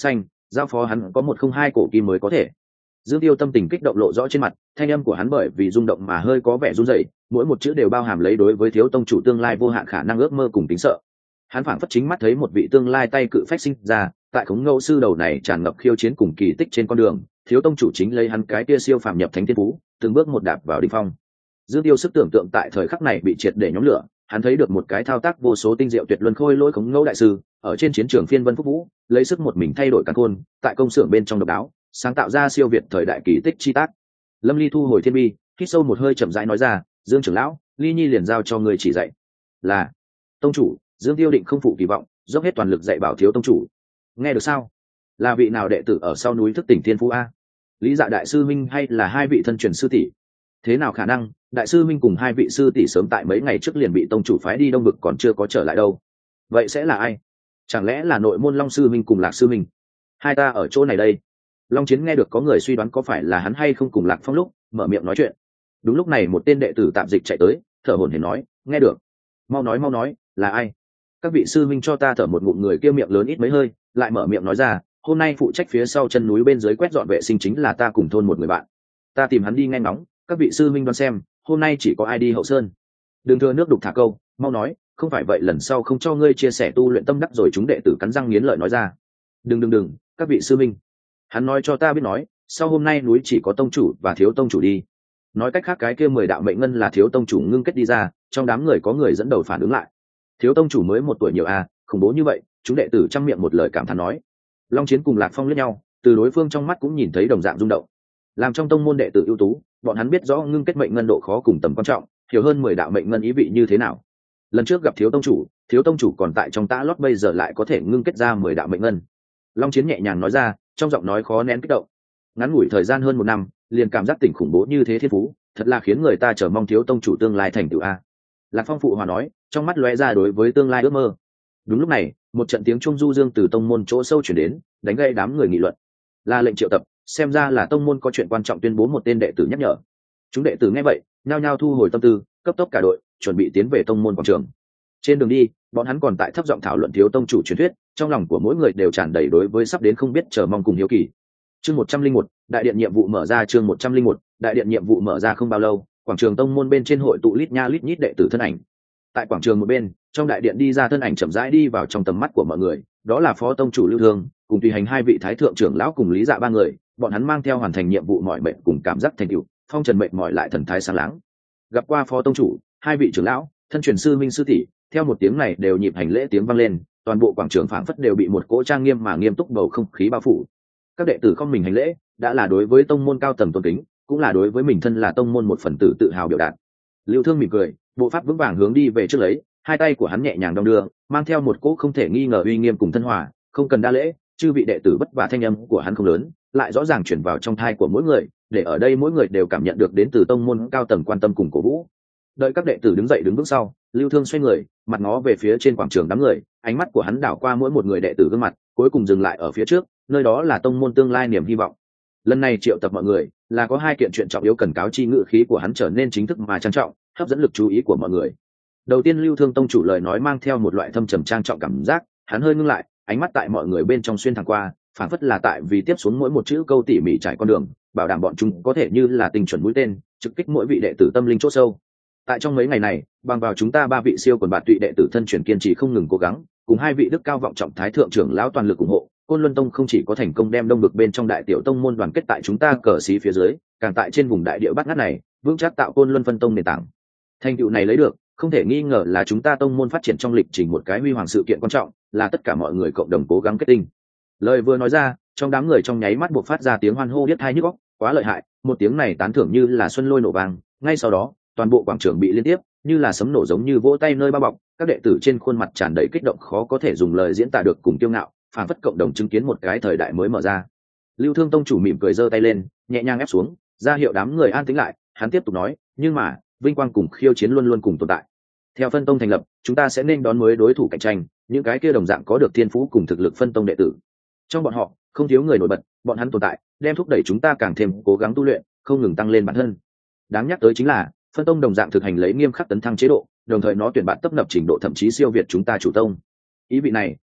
giao phó hắn có một không hai cổ kim mới có thể. Dương Tiêu tâm tình kích động lộ rõ trên mặt, thanh âm của hắn bởi vì rung động mà hơi có vẻ run rẩy, mỗi một chữ đều bao hàm lấy đối với thiếu tông chủ tương lai vô hạn khả năng ước mơ cùng tính sợ. Hắn phảng phất chính mắt thấy một vị tương lai tay cự phách sinh ra, tại khống ngẫu sư đầu này tràn ngập khiêu chiến cùng kỳ tích trên con đường, thiếu tông chủ chính lấy hắn cái kia siêu phàm nhập thánh thiên phú, từng bước một đạp vào đỉnh phong. Dương Tiêu sức tưởng tượng tại thời khắc này bị triệt để nhóm lửa, hắn thấy được một cái thao tác vô số tinh diệu tuyệt luân khôi lỗi khống ngẫu đại sư, ở trên chiến trường phiên vân phúc vũ, lấy sức một mình thay đổi căn khôn, tại công xưởng bên trong độc đáo, sáng tạo ra siêu việt thời đại kỳ tích chi tác. Lâm Ly thu hồi thiên bi, hít sâu một hơi chậm rãi nói ra, Dương trưởng lão, Ly Nhi liền giao cho người chỉ dạy. Là tông chủ. Dương Tiêu định không phụ kỳ vọng, dốc hết toàn lực dạy bảo thiếu tông chủ. Nghe được sao? Là vị nào đệ tử ở sau núi thức tỉnh thiên phú a? Lý Dạ đại sư minh hay là hai vị thân truyền sư tỷ? Thế nào khả năng? Đại sư minh cùng hai vị sư tỷ sớm tại mấy ngày trước liền bị tông chủ phái đi Đông Vực còn chưa có trở lại đâu. Vậy sẽ là ai? Chẳng lẽ là nội môn Long sư minh cùng Lạc sư minh? Hai ta ở chỗ này đây. Long Chiến nghe được có người suy đoán có phải là hắn hay không cùng Lạc Phong lúc mở miệng nói chuyện. Đúng lúc này một tên đệ tử tạm dịch chạy tới, thở hổn hển nói, nghe được. Mau nói mau nói, là ai? Các vị sư minh cho ta thở một ngụm, người kia miệng lớn ít mấy hơi, lại mở miệng nói ra, hôm nay phụ trách phía sau chân núi bên dưới quét dọn vệ sinh chính là ta cùng thôn một người bạn. Ta tìm hắn đi nghe ngóng, các vị sư minh đoán xem, hôm nay chỉ có ai đi hậu sơn. Đừng thừa nước đục thả câu, mau nói, không phải vậy lần sau không cho ngươi chia sẻ tu luyện tâm đắc rồi. Chúng đệ tử cắn răng nghiến lợi nói ra. Đừng đừng đừng, các vị sư minh. Hắn nói cho ta biết nói, sau hôm nay núi chỉ có tông chủ và thiếu tông chủ đi. Nói cách khác cái kia mười đạo mệnh ngân là thiếu tông chủ ngưng kết đi ra, trong đám người có người dẫn đầu phản ứng lại. Thiếu tông chủ mới một tuổi nhiều à, khủng bố như vậy. Chúng đệ tử trăm miệng một lời cảm thán nói. Long Chiến cùng Lạc Phong liếc nhau, từ đối phương trong mắt cũng nhìn thấy đồng dạng rung động. Làm trong tông môn đệ tử ưu tú, bọn hắn biết rõ ngưng kết mệnh ngân độ khó cùng tầm quan trọng, hiểu hơn mười đạo mệnh ngân ý vị như thế nào. Lần trước gặp thiếu tông chủ, thiếu tông chủ còn tại trong tã lót, bây giờ lại có thể ngưng kết ra mười đạo mệnh ngân. Long Chiến nhẹ nhàng nói ra, trong giọng nói khó nén kích động. Ngắn ngủi thời gian hơn một năm, liền cảm giác tỉnh khủng bố như thế thiên phú, thật là khiến người ta chờ mong thiếu tông chủ tương lai thành tựu a. Lạc Phong phụ hòa nói, trong mắt lóe ra đối với tương lai ước mơ. Đúng lúc này, một trận tiếng trung du dương từ tông môn chỗ sâu chuyển đến, đánh gây đám người nghị luận. Là lệnh triệu tập, xem ra là tông môn có chuyện quan trọng tuyên bố. Một tên đệ tử nhắc nhở. Chúng đệ tử nghe vậy, nhao nhao thu hồi tâm tư, cấp tốc cả đội, chuẩn bị tiến về tông môn quảng trường. Trên đường đi, bọn hắn còn tại thấp giọng thảo luận thiếu tông chủ truyền thuyết, trong lòng của mỗi người đều tràn đầy đối với sắp đến không biết chờ mong cùng hiếu kỳ. Chương một trăm linh một, đại điện nhiệm vụ mở ra. Chương một trăm linh một, đại điện nhiệm vụ mở ra. Không bao lâu, quảng trường tông môn bên trên hội tụ lít nha lít nhít đệ tử thân ảnh. Tại quảng trường một bên, trong đại điện đi ra thân ảnh chậm rãi đi vào trong tầm mắt của mọi người, đó là phó tông chủ Lưu Thương, cùng tùy hành hai vị thái thượng trưởng lão cùng Lý Dạ ba người, bọn hắn mang theo hoàn thành nhiệm vụ mỏi mệt cùng cảm giác thành tựu, phong trần mệt mỏi lại thần thái sáng láng. Gặp qua phó tông chủ, hai vị trưởng lão, thân truyền sư minh sư tỷ, theo một tiếng này đều nhịp hành lễ tiếng vang lên, toàn bộ quảng trường phảng phất đều bị một cỗ trang nghiêm mà nghiêm túc bầu không khí bao phủ. Các đệ tử không mình hành lễ, đã là đối với tông môn cao tầng tôn kính, cũng là đối với mình thân là tông môn một phần tử tự hào biểu đạt. Lưu Thương mỉm cười, bộ pháp vững vàng hướng đi về trước lấy, hai tay của hắn nhẹ nhàng đong đưa, mang theo một cỗ không thể nghi ngờ uy nghiêm cùng thân hòa, không cần đa lễ, chư vị đệ tử vất vả. Thanh âm của hắn không lớn, lại rõ ràng chuyển vào trong thai của mỗi người, để ở đây mỗi người đều cảm nhận được đến từ tông môn cao tầng quan tâm cùng cổ vũ. Đợi các đệ tử đứng dậy đứng bước sau, Lưu Thương xoay người, mặt ngó về phía trên quảng trường đám người, ánh mắt của hắn đảo qua mỗi một người đệ tử gương mặt, cuối cùng dừng lại ở phía trước, nơi đó là tông môn tương lai niềm hy vọng. Lần này triệu tập mọi người, là có hai kiện chuyện trọng yếu cần cáo chi. Ngự khí của hắn trở nên chính thức mà trang trọng, hấp dẫn lực chú ý của mọi người. Đầu tiên, Lưu Thương tông chủ lời nói mang theo một loại thâm trầm trang trọng cảm giác, hắn hơi ngưng lại, ánh mắt tại mọi người bên trong xuyên thẳng qua, phản phất là tại vì tiếp xuống mỗi một chữ câu tỉ mỉ trải con đường, bảo đảm bọn chúng có thể như là tinh chuẩn mũi tên, trực kích mỗi vị đệ tử tâm linh chỗ sâu. Tại trong mấy ngày này, bằng vào chúng ta ba vị siêu quần bạn tụy đệ tử thân truyền kiên trì không ngừng cố gắng, cùng hai vị đức cao vọng trọng thái thượng trưởng lão toàn lực ủng hộ, Côn Luân Tông không chỉ có thành công đem Đông Vực bên trong đại tiểu tông môn đoàn kết tại chúng ta cờ xí phía dưới, càng tại trên vùng đại địa bát ngát này vững chắc tạo Côn Luân phân tông nền tảng. Thành tựu này lấy được, không thể nghi ngờ là chúng ta tông môn phát triển trong lịch trình một cái huy hoàng sự kiện quan trọng, là tất cả mọi người cộng đồng cố gắng kết tinh. Lời vừa nói ra, trong đám người trong nháy mắt buộc phát ra tiếng hoan hô biết tai nhức óc, quá lợi hại, một tiếng này tán thưởng như là xuân lôi nổ vang. Ngay sau đó, toàn bộ quảng trường bị liên tiếp như là sấm nổ, giống như vỗ tay nơi bao bọc, các đệ tử trên khuôn mặt tràn đầy kích động khó có thể dùng lời diễn tả được cùng kiêu ngạo, phản phất cộng đồng chứng kiến một cái thời đại mới mở ra. Lưu Thương tông chủ mỉm cười giơ tay lên, nhẹ nhàng ép xuống, ra hiệu đám người an tĩnh lại. Hắn tiếp tục nói, nhưng mà vinh quang cùng khiêu chiến luôn luôn cùng tồn tại. Theo phân tông thành lập, chúng ta sẽ nên đón mới đối thủ cạnh tranh, những cái kia đồng dạng có được thiên phú cùng thực lực phân tông đệ tử. Trong bọn họ không thiếu người nổi bật, bọn hắn tồn tại đem thúc đẩy chúng ta càng thêm cố gắng tu luyện, không ngừng tăng lên bản thân. Đáng nhắc tới chính là phân tông đồng dạng thực hành lấy nghiêm khắc tấn thăng chế độ, đồng thời nó tuyển bạn tấp nập trình độ thậm chí siêu việt chúng ta chủ tông. Ý vị này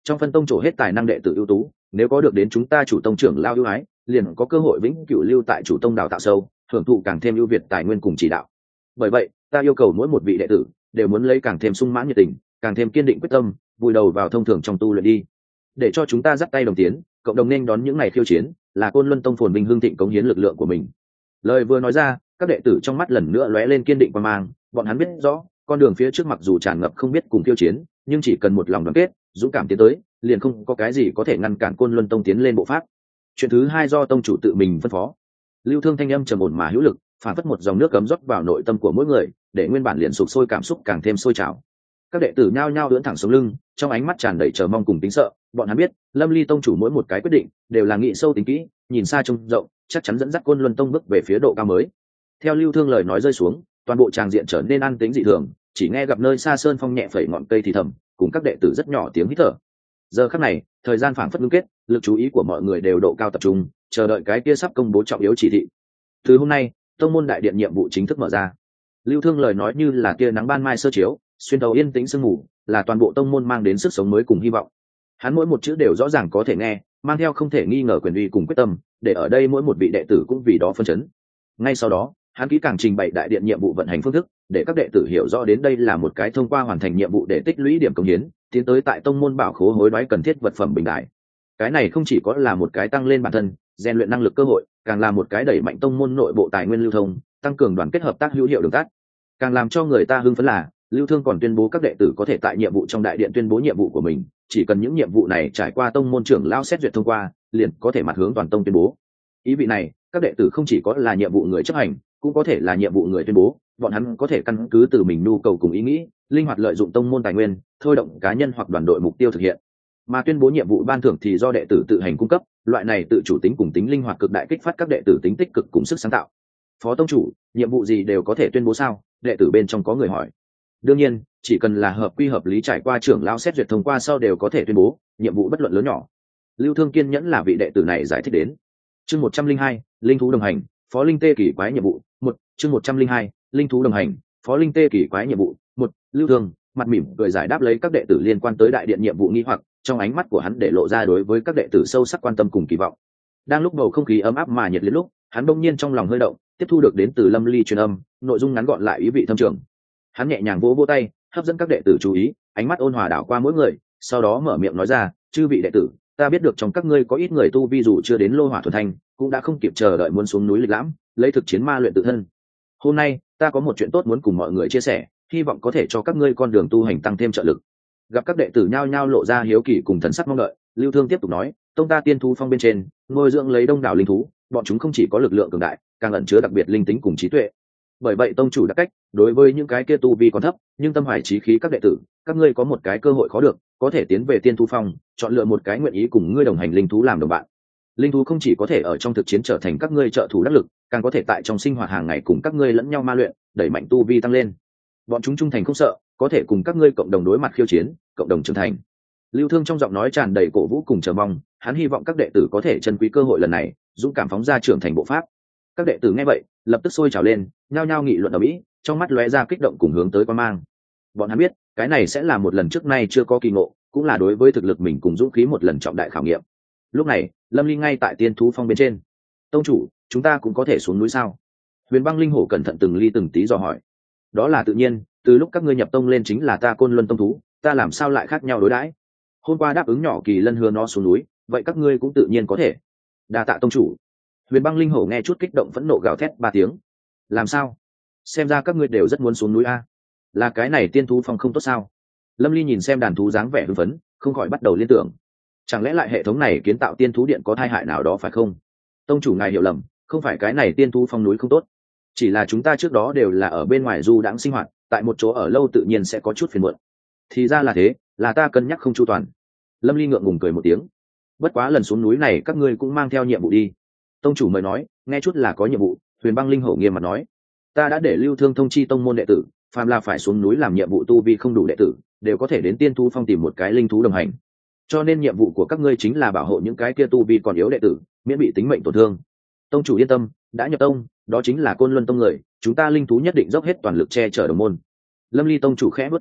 trong phân tông trổ hết tài năng đệ tử ưu tú, nếu có được đến chúng ta chủ tông trưởng lao ưu ái, liền có cơ hội vĩnh cửu lưu tại chủ tông đào tạo sâu, hưởng thụ càng thêm ưu việt tài nguyên cùng chỉ đạo. Bởi vậy ta yêu cầu mỗi một vị đệ tử đều muốn lấy càng thêm sung mãn nhiệt tình, càng thêm kiên định quyết tâm, vùi đầu vào thông thường trong tu luyện đi, để cho chúng ta dắt tay đồng tiến, cộng đồng nên đón những ngày khiêu chiến, là Côn Luân tông phồn vinh hương thịnh cống hiến lực lượng của mình. Lời vừa nói ra, các đệ tử trong mắt lần nữa lóe lên kiên định quan mang. Bọn hắn biết rõ con đường phía trước mặc dù tràn ngập không biết cùng khiêu chiến, nhưng chỉ cần một lòng đoàn kết, dũng cảm tiến tới, liền không có cái gì có thể ngăn cản Côn Luân tông tiến lên bộ pháp. Chuyện thứ hai do tông chủ tự mình phân phó. Lưu Thương thanh âm trầm ổn mà hữu lực, phản phất một dòng nước cấm rót vào nội tâm của mỗi người, để nguyên bản liền sụp sôi cảm xúc càng thêm sôi trào. Các đệ tử nhao nhao ưỡn thẳng sống lưng, trong ánh mắt tràn đầy chờ mong cùng tính sợ. Bọn hắn biết Lâm Ly tông chủ mỗi một cái quyết định đều là nghĩ sâu tính kỹ, nhìn xa trông rộng, chắc chắn dẫn dắt Côn Luân tông bước về phía độ cao mới. Theo Lưu Thương lời nói rơi xuống, toàn bộ tràng diện trở nên an tĩnh dị thường, chỉ nghe gặp nơi xa sơn phong nhẹ phẩy ngọn cây thì thầm, cùng các đệ tử rất nhỏ tiếng hít thở. Giờ khắc này, thời gian phảng phất ngưng kết, lực chú ý của mọi người đều độ cao tập trung, chờ đợi cái kia sắp công bố trọng yếu chỉ thị. Từ hôm nay, tông môn đại điện nhiệm vụ chính thức mở ra. Lưu Thương lời nói như là tia nắng ban mai sơ chiếu, xuyên thấu yên tĩnh sương mù, là toàn bộ tông môn mang đến sức sống mới cùng hy vọng. Hắn mỗi một chữ đều rõ ràng có thể nghe, mang theo không thể nghi ngờ quyền uy cùng quyết tâm, để ở đây mỗi một vị đệ tử cũng vì đó phân chấn. Ngay sau đó, hắn kỹ càng trình bày đại điện nhiệm vụ vận hành phương thức, để các đệ tử hiểu rõ đến đây là một cái thông qua hoàn thành nhiệm vụ để tích lũy điểm công hiến, tiến tới tại tông môn bảo khố hối đoái cần thiết vật phẩm bình đại. Cái này không chỉ có là một cái tăng lên bản thân, rèn luyện năng lực cơ hội, càng là một cái đẩy mạnh tông môn nội bộ tài nguyên lưu thông, tăng cường đoàn kết hợp tác hữu hiệu đường tắt. Càng làm cho người ta hưng phấn là, Lưu Thương còn tuyên bố các đệ tử có thể tại nhiệm vụ trong đại điện tuyên bố nhiệm vụ của mình, chỉ cần những nhiệm vụ này trải qua tông môn trưởng lao xét duyệt thông qua, liền có thể mặt hướng toàn tông tuyên bố. Ý vị này, các đệ tử không chỉ có là nhiệm vụ người chấp hành, cũng có thể là nhiệm vụ người tuyên bố, bọn hắn có thể căn cứ từ mình nhu cầu cùng ý nghĩ, linh hoạt lợi dụng tông môn tài nguyên, thôi động cá nhân hoặc đoàn đội mục tiêu thực hiện. Mà tuyên bố nhiệm vụ ban thưởng thì do đệ tử tự hành cung cấp, loại này tự chủ tính cùng tính linh hoạt cực đại kích phát các đệ tử tính tích cực cùng sức sáng tạo. Phó tông chủ, nhiệm vụ gì đều có thể tuyên bố sao? Đệ tử bên trong có người hỏi. Đương nhiên, chỉ cần là hợp quy hợp lý trải qua trưởng lao xét duyệt thông qua sau đều có thể tuyên bố, nhiệm vụ bất luận lớn nhỏ. Lưu Thương kiên nhẫn là vị đệ tử này giải thích đến. Chương một trăm linh hai, linh thú đồng hành, phó linh tê kỳ quái nhiệm vụ. Một, chương một trăm linh hai, linh thú đồng hành, phó linh tê kỳ quái nhiệm vụ. Một, Lưu Thương mặt mỉm cười giải đáp lấy các đệ tử liên quan tới đại điện nhiệm vụ nghi hoặc, trong ánh mắt của hắn để lộ ra đối với các đệ tử sâu sắc quan tâm cùng kỳ vọng. Đang lúc bầu không khí ấm áp mà nhiệt liệt lúc, hắn bỗng nhiên trong lòng hơi động, tiếp thu được đến từ Lâm Ly truyền âm, nội dung ngắn gọn lại ý vị thâm trường. Hắn nhẹ nhàng vỗ vỗ tay, hấp dẫn các đệ tử chú ý, ánh mắt ôn hòa đảo qua mỗi người, sau đó mở miệng nói ra, chư vị đệ tử, ta biết được trong các ngươi có ít người tu vi dù chưa đến lô hỏa thuần thanh, cũng đã không kịp chờ đợi muốn xuống núi lịch lãm, lấy thực chiến ma luyện tự thân. Hôm nay, ta có một chuyện tốt muốn cùng mọi người chia sẻ, hy vọng có thể cho các ngươi con đường tu hành tăng thêm trợ lực. Gặp các đệ tử nhao nhao lộ ra hiếu kỳ cùng thần sắc mong đợi, Lưu Thương tiếp tục nói, tông ta tiên thú phong bên trên, ngôi dưỡng lấy đông đảo linh thú, bọn chúng không chỉ có lực lượng cường đại, càng ẩn chứa đặc biệt linh tính cùng trí tuệ. Bởi vậy tông chủ đã cách, đối với những cái kia tu vi còn thấp, nhưng tâm hoài chí khí các đệ tử, các ngươi có một cái cơ hội khó được, có thể tiến về tiên thú phong, chọn lựa một cái nguyện ý cùng ngươi đồng hành linh thú làm đồng bạn. Linh thú không chỉ có thể ở trong thực chiến trở thành các ngươi trợ thủ đắc lực, càng có thể tại trong sinh hoạt hàng ngày cùng các ngươi lẫn nhau ma luyện, đẩy mạnh tu vi tăng lên. Bọn chúng trung thành không sợ, có thể cùng các ngươi cộng đồng đối mặt khiêu chiến, cộng đồng trưởng thành. Lưu Thương trong giọng nói tràn đầy cổ vũ cùng chờ mong, hắn hy vọng các đệ tử có thể trân quý cơ hội lần này, dũng cảm phóng ra trưởng thành bộ pháp. Các đệ tử nghe vậy, lập tức sôi trào lên, nhao nhao nghị luận ầm ĩ, trong mắt lóe ra kích động cùng hướng tới quan mang. Bọn hắn biết, cái này sẽ là một lần trước nay chưa có kỳ ngộ, cũng là đối với thực lực mình cùng dũng khí một lần trọng đại khảo nghiệm. Lúc này, Lâm Ly ngay tại tiên thú phong bên trên. Tông chủ, chúng ta cũng có thể xuống núi sao? Huyền Băng Linh Hổ cẩn thận từng ly từng tí dò hỏi. Đó là tự nhiên, từ lúc các ngươi nhập tông lên chính là ta Côn Luân tông thú, ta làm sao lại khác nhau đối đãi? Hôm qua đáp ứng nhỏ Kỳ Lân hứa nó xuống núi, vậy các ngươi cũng tự nhiên có thể. Đa tạ tông chủ. Huyền Băng Linh Hổ nghe chút kích động phẫn nộ gào thét ba tiếng. Làm sao? Xem ra các ngươi đều rất muốn xuống núi a. Là cái này tiên thú phong không tốt sao? Lâm Ly nhìn xem đàn thú dáng vẻ hưng phấn, không khỏi bắt đầu liên tưởng. Chẳng lẽ lại hệ thống này kiến tạo tiên thú điện có tai hại nào đó phải không? Tông chủ ngài hiểu lầm, không phải cái này tiên thú phong núi không tốt, chỉ là chúng ta trước đó đều là ở bên ngoài du đãng sinh hoạt, tại một chỗ ở lâu tự nhiên sẽ có chút phiền muộn. Thì ra là thế, là ta cân nhắc không chu toàn. Lâm Ly ngượng ngùng cười một tiếng. Bất quá lần xuống núi này các ngươi cũng mang theo nhiệm vụ đi. Tông chủ mời nói, nghe chút là có nhiệm vụ. Huyền Băng Linh Hổ nghiêm mặt nói, ta đã để Lưu Thương thông chi tông môn đệ tử, phàm là phải xuống núi làm nhiệm vụ tu vi không đủ đệ tử, đều có thể đến tiên thú phong tìm một cái linh thú đồng hành. Cho nên nhiệm vụ của các ngươi chính là bảo hộ những cái kia tu vi còn yếu đệ tử, miễn bị tính mệnh tổn thương. Tông chủ yên tâm, đã nhập tông, đó chính là Côn Luân tông người, chúng ta linh thú nhất định dốc hết toàn lực che chở đồng môn. Lâm Ly tông chủ khẽ bước cằm,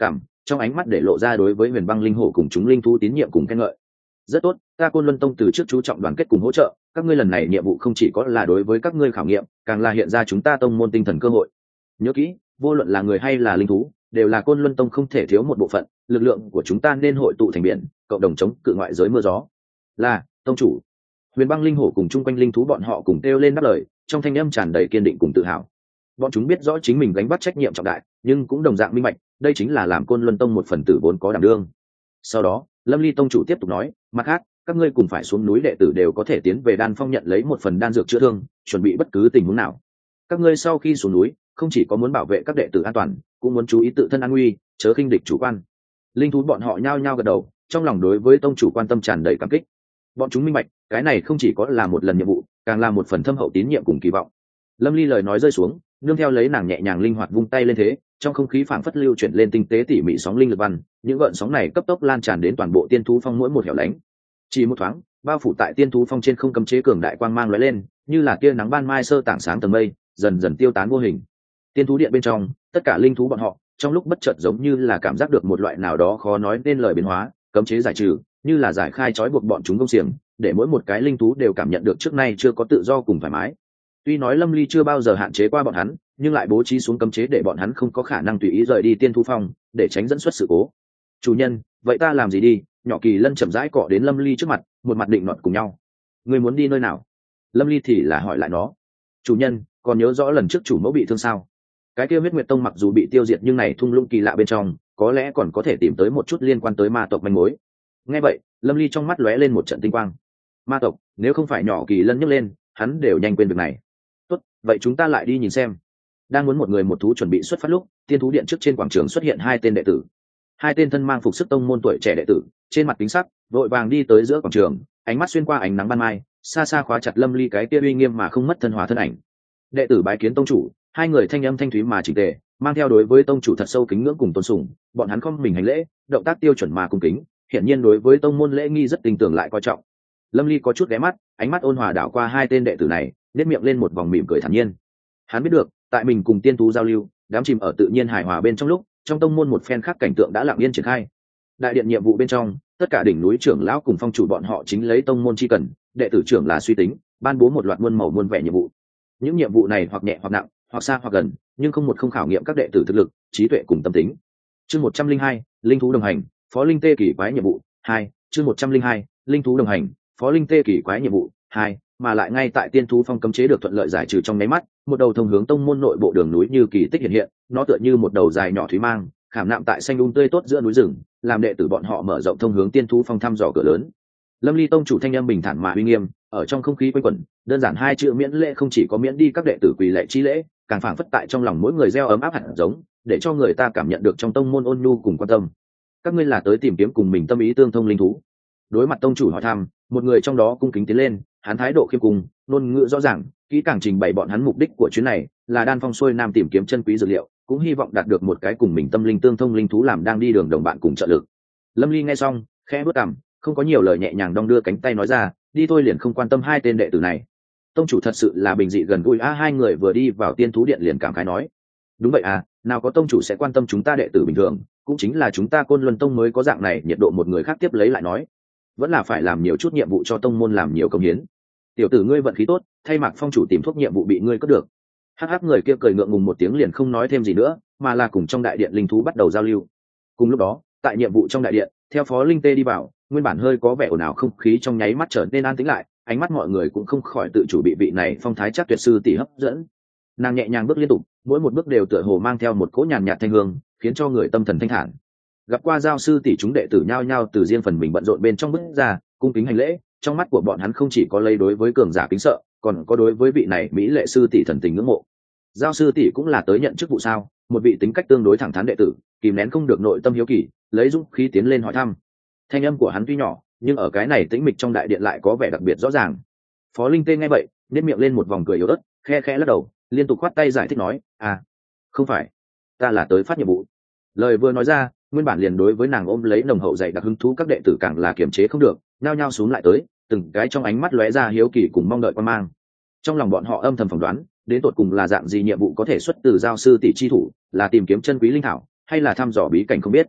trong ánh mắt để lộ ra đối với huyền băng linh hổ cùng chúng linh thú tín nhiệm cùng khen ngợi. Rất tốt, ta Côn Luân Tông từ trước chú trọng đoàn kết cùng hỗ trợ, các ngươi lần này nhiệm vụ không chỉ có là đối với các ngươi khảo nghiệm, càng là hiện ra chúng ta tông môn tinh thần cơ hội. Nhớ kỹ, vô luận là người hay là linh thú, đều là Côn Luân Tông không thể thiếu một bộ phận, lực lượng của chúng ta nên hội tụ thành biển, cộng đồng chống cự ngoại giới mưa gió. Là, tông chủ. Huyền băng linh hổ cùng chung quanh linh thú bọn họ cùng kêu lên đáp lời, trong thanh âm tràn đầy kiên định cùng tự hào. Bọn chúng biết rõ chính mình gánh vác trách nhiệm trọng đại, nhưng cũng đồng dạng minh bạch, đây chính là làm Côn Luân Tông một phần tử vốn có đảm đương. Sau đó, Lâm Ly tông chủ tiếp tục nói, mặt khác, các ngươi cùng phải xuống núi đệ tử đều có thể tiến về Đan Phong nhận lấy một phần đan dược chữa thương, chuẩn bị bất cứ tình huống nào. Các ngươi sau khi xuống núi, không chỉ có muốn bảo vệ các đệ tử an toàn, cũng muốn chú ý tự thân an nguy, chớ khinh địch chủ quan. Linh thú bọn họ nhao nhao gật đầu, trong lòng đối với tông chủ quan tâm tràn đầy cảm kích. Bọn chúng minh bạch, cái này không chỉ có là một lần nhiệm vụ, càng là một phần thâm hậu tín nhiệm cùng kỳ vọng. Lâm Ly lời nói rơi xuống, nương theo lấy nàng nhẹ nhàng linh hoạt vung tay lên thế, trong không khí phảng phất lưu chuyển lên tinh tế tỉ mỉ sóng linh lực văn, những gợn sóng này cấp tốc lan tràn đến toàn bộ tiên thú phong mỗi một hẻo lánh. Chỉ một thoáng, bao phủ tại tiên thú phong trên không cấm chế cường đại quang mang lóe lên, như là tia nắng ban mai sơ tảng sáng tầng mây, dần dần tiêu tán vô hình. Tiên thú điện bên trong, tất cả linh thú bọn họ, trong lúc bất chợt giống như là cảm giác được một loại nào đó khó nói nên lời biến hóa, cấm chế giải trừ, như là giải khai trói buộc bọn chúng công xiềng, để mỗi một cái linh thú đều cảm nhận được trước nay chưa có tự do cùng thoải mái. Tuy nói Lâm Ly chưa bao giờ hạn chế qua bọn hắn, nhưng lại bố trí xuống cấm chế để bọn hắn không có khả năng tùy ý rời đi tiên thú phong, để tránh dẫn xuất sự cố. Chủ nhân, vậy ta làm gì đi? Nhỏ Kỳ Lân chậm rãi cọ đến Lâm Ly trước mặt, một mặt định nọt cùng nhau. Ngươi muốn đi nơi nào? Lâm Ly thì là hỏi lại nó. Chủ nhân, còn nhớ rõ lần trước chủ mẫu bị thương sao? Cái kia huyết nguyệt tông mặc dù bị tiêu diệt nhưng này thung lũng kỳ lạ bên trong, có lẽ còn có thể tìm tới một chút liên quan tới ma tộc manh mối. Nghe vậy, Lâm Ly trong mắt lóe lên một trận tinh quang. Ma tộc, nếu không phải Nhỏ Kỳ Lân nhấc lên, hắn đều nhanh quên việc này. Tốt, vậy chúng ta lại đi nhìn xem. Đang muốn một người một thú chuẩn bị xuất phát lúc, tiên thú điện trước trên quảng trường xuất hiện hai tên đệ tử. Hai tên thân mang phục sức tông môn tuổi trẻ đệ tử, trên mặt kính sắc, vội vàng đi tới giữa quảng trường, ánh mắt xuyên qua ánh nắng ban mai, xa xa khóa chặt Lâm Ly cái kia uy nghiêm mà không mất thân hòa thân ảnh. Đệ tử bái kiến tông chủ, hai người thanh âm thanh thúy mà chỉnh tề, mang theo đối với tông chủ thật sâu kính ngưỡng cùng tôn sùng, bọn hắn không mình hành lễ, động tác tiêu chuẩn mà cung kính, hiển nhiên đối với tông môn lễ nghi rất tin tưởng lại coi trọng. Lâm Ly có chút ghé mắt, ánh mắt ôn hòa đảo qua hai tên đệ tử này, nét miệng lên một vòng mỉm cười thản nhiên. Hắn biết được, tại mình cùng tiên thú giao lưu, đám chìm ở tự nhiên hài hòa bên trong lúc, trong tông môn một phen khác cảnh tượng đã lặng yên triển khai. Đại điện nhiệm vụ bên trong, tất cả đỉnh núi trưởng lão cùng phong chủ bọn họ chính lấy tông môn chi cần, đệ tử trưởng là suy tính, ban bố một loạt muôn màu muôn vẻ nhiệm vụ. Những nhiệm vụ này hoặc nhẹ hoặc nặng, hoặc xa hoặc gần, nhưng không một không khảo nghiệm các đệ tử thực lực, trí tuệ cùng tâm tính. Chương một trăm linh hai, linh thú đồng hành, phó linh tê kỳ quái nhiệm vụ hai. Chương một trăm linh hai, linh thú đồng hành, phó linh tê kỳ quái nhiệm vụ hai. Mà lại ngay tại tiên thú phong cấm chế được thuận lợi giải trừ trong nháy mắt, một đầu thông hướng tông môn nội bộ đường núi như kỳ tích hiện hiện, nó tựa như một đầu dài nhỏ thúy mang, khảm nạm tại xanh um tươi tốt giữa núi rừng, làm đệ tử bọn họ mở rộng thông hướng tiên thú phong thăm dò cửa lớn. Lâm Ly tông chủ thanh âm bình thản mà uy nghiêm, ở trong không khí quanh quẩn, đơn giản hai chữ miễn lễ không chỉ có miễn đi các đệ tử quỳ lệ chi lễ, càng phảng phất tại trong lòng mỗi người gieo ấm áp hạt giống, để cho người ta cảm nhận được trong tông môn ôn nhu cùng quan tâm. Các ngươi là tới tìm kiếm cùng mình tâm ý tương thông linh thú? Đối mặt tông chủ hỏi thăm, một người trong đó cung kính tiến lên, hắn thái độ khiêm cung, ngôn ngữ rõ ràng, kỹ càng trình bày bọn hắn mục đích của chuyến này là Đan Phong xuôi nam tìm kiếm chân quý dược liệu, cũng hy vọng đạt được một cái cùng mình tâm linh tương thông linh thú làm đang đi đường đồng bạn cùng trợ lực. Lâm Ly nghe xong, khẽ bước cằm, không có nhiều lời, nhẹ nhàng đong đưa cánh tay nói ra, đi thôi, liền không quan tâm hai tên đệ tử này. Tông chủ thật sự là bình dị gần gũi. A hai người vừa đi vào tiên thú điện liền cảm khái nói, đúng vậy à, nào có tông chủ sẽ quan tâm chúng ta đệ tử bình thường, cũng chính là chúng ta Côn Luân Tông mới có dạng này nhiệt độ. Một người khác tiếp lấy lại nói, vẫn là phải làm nhiều chút nhiệm vụ cho tông môn, làm nhiều công hiến. Tiểu tử ngươi vận khí tốt, thay Mạc phong chủ tìm thuốc nhiệm vụ bị ngươi cất được. Hắc hắc, người kia cười ngượng ngùng một tiếng liền không nói thêm gì nữa, mà là cùng trong đại điện linh thú bắt đầu giao lưu. Cùng lúc đó, tại nhiệm vụ trong đại điện, theo phó linh tê đi vào, nguyên bản hơi có vẻ ồn ào không khí trong nháy mắt trở nên an tĩnh lại, ánh mắt mọi người cũng không khỏi tự chủ bị vị này phong thái chắc tuyệt sư tỷ hấp dẫn. Nàng nhẹ nhàng bước liên tục, mỗi một bước đều tựa hồ mang theo một cỗ nhàn nhạt thanh hương, khiến cho người tâm thần thanh thản. Gặp qua giao sư tỷ, chúng đệ tử nhao nhao từ riêng phần mình bận rộn bên trong bước ra, cung kính hành lễ. Trong mắt của bọn hắn không chỉ có lấy đối với cường giả kính sợ, còn có đối với vị này mỹ lệ sư tỷ thần tình ngưỡng mộ. Giao sư tỷ cũng là tới nhận chức vụ sao? Một vị tính cách tương đối thẳng thắn đệ tử, kìm nén không được nội tâm hiếu kỳ, lấy dũng khí tiến lên hỏi thăm. Thanh âm của hắn tuy nhỏ, nhưng ở cái này tĩnh mịch trong đại điện lại có vẻ đặc biệt rõ ràng. Phó linh tê nghe vậy, nét miệng lên một vòng cười yếu ớt, khe khẽ lắc đầu, liên tục khoát tay giải thích nói, à, không phải, ta là tới phát nhiệm vụ. Lời vừa nói ra, nguyên bản liền đối với nàng ôm lấy nồng hậu dày đặc hứng thú các đệ tử càng là kiềm chế không được, nhao nhao xuống lại tới, từng cái trong ánh mắt lóe ra hiếu kỳ cùng mong đợi quan mang. Trong lòng bọn họ âm thầm phỏng đoán, đến tột cùng là dạng gì nhiệm vụ có thể xuất từ giao sư tỷ chi thủ, là tìm kiếm chân quý linh thảo, hay là thăm dò bí cảnh không biết.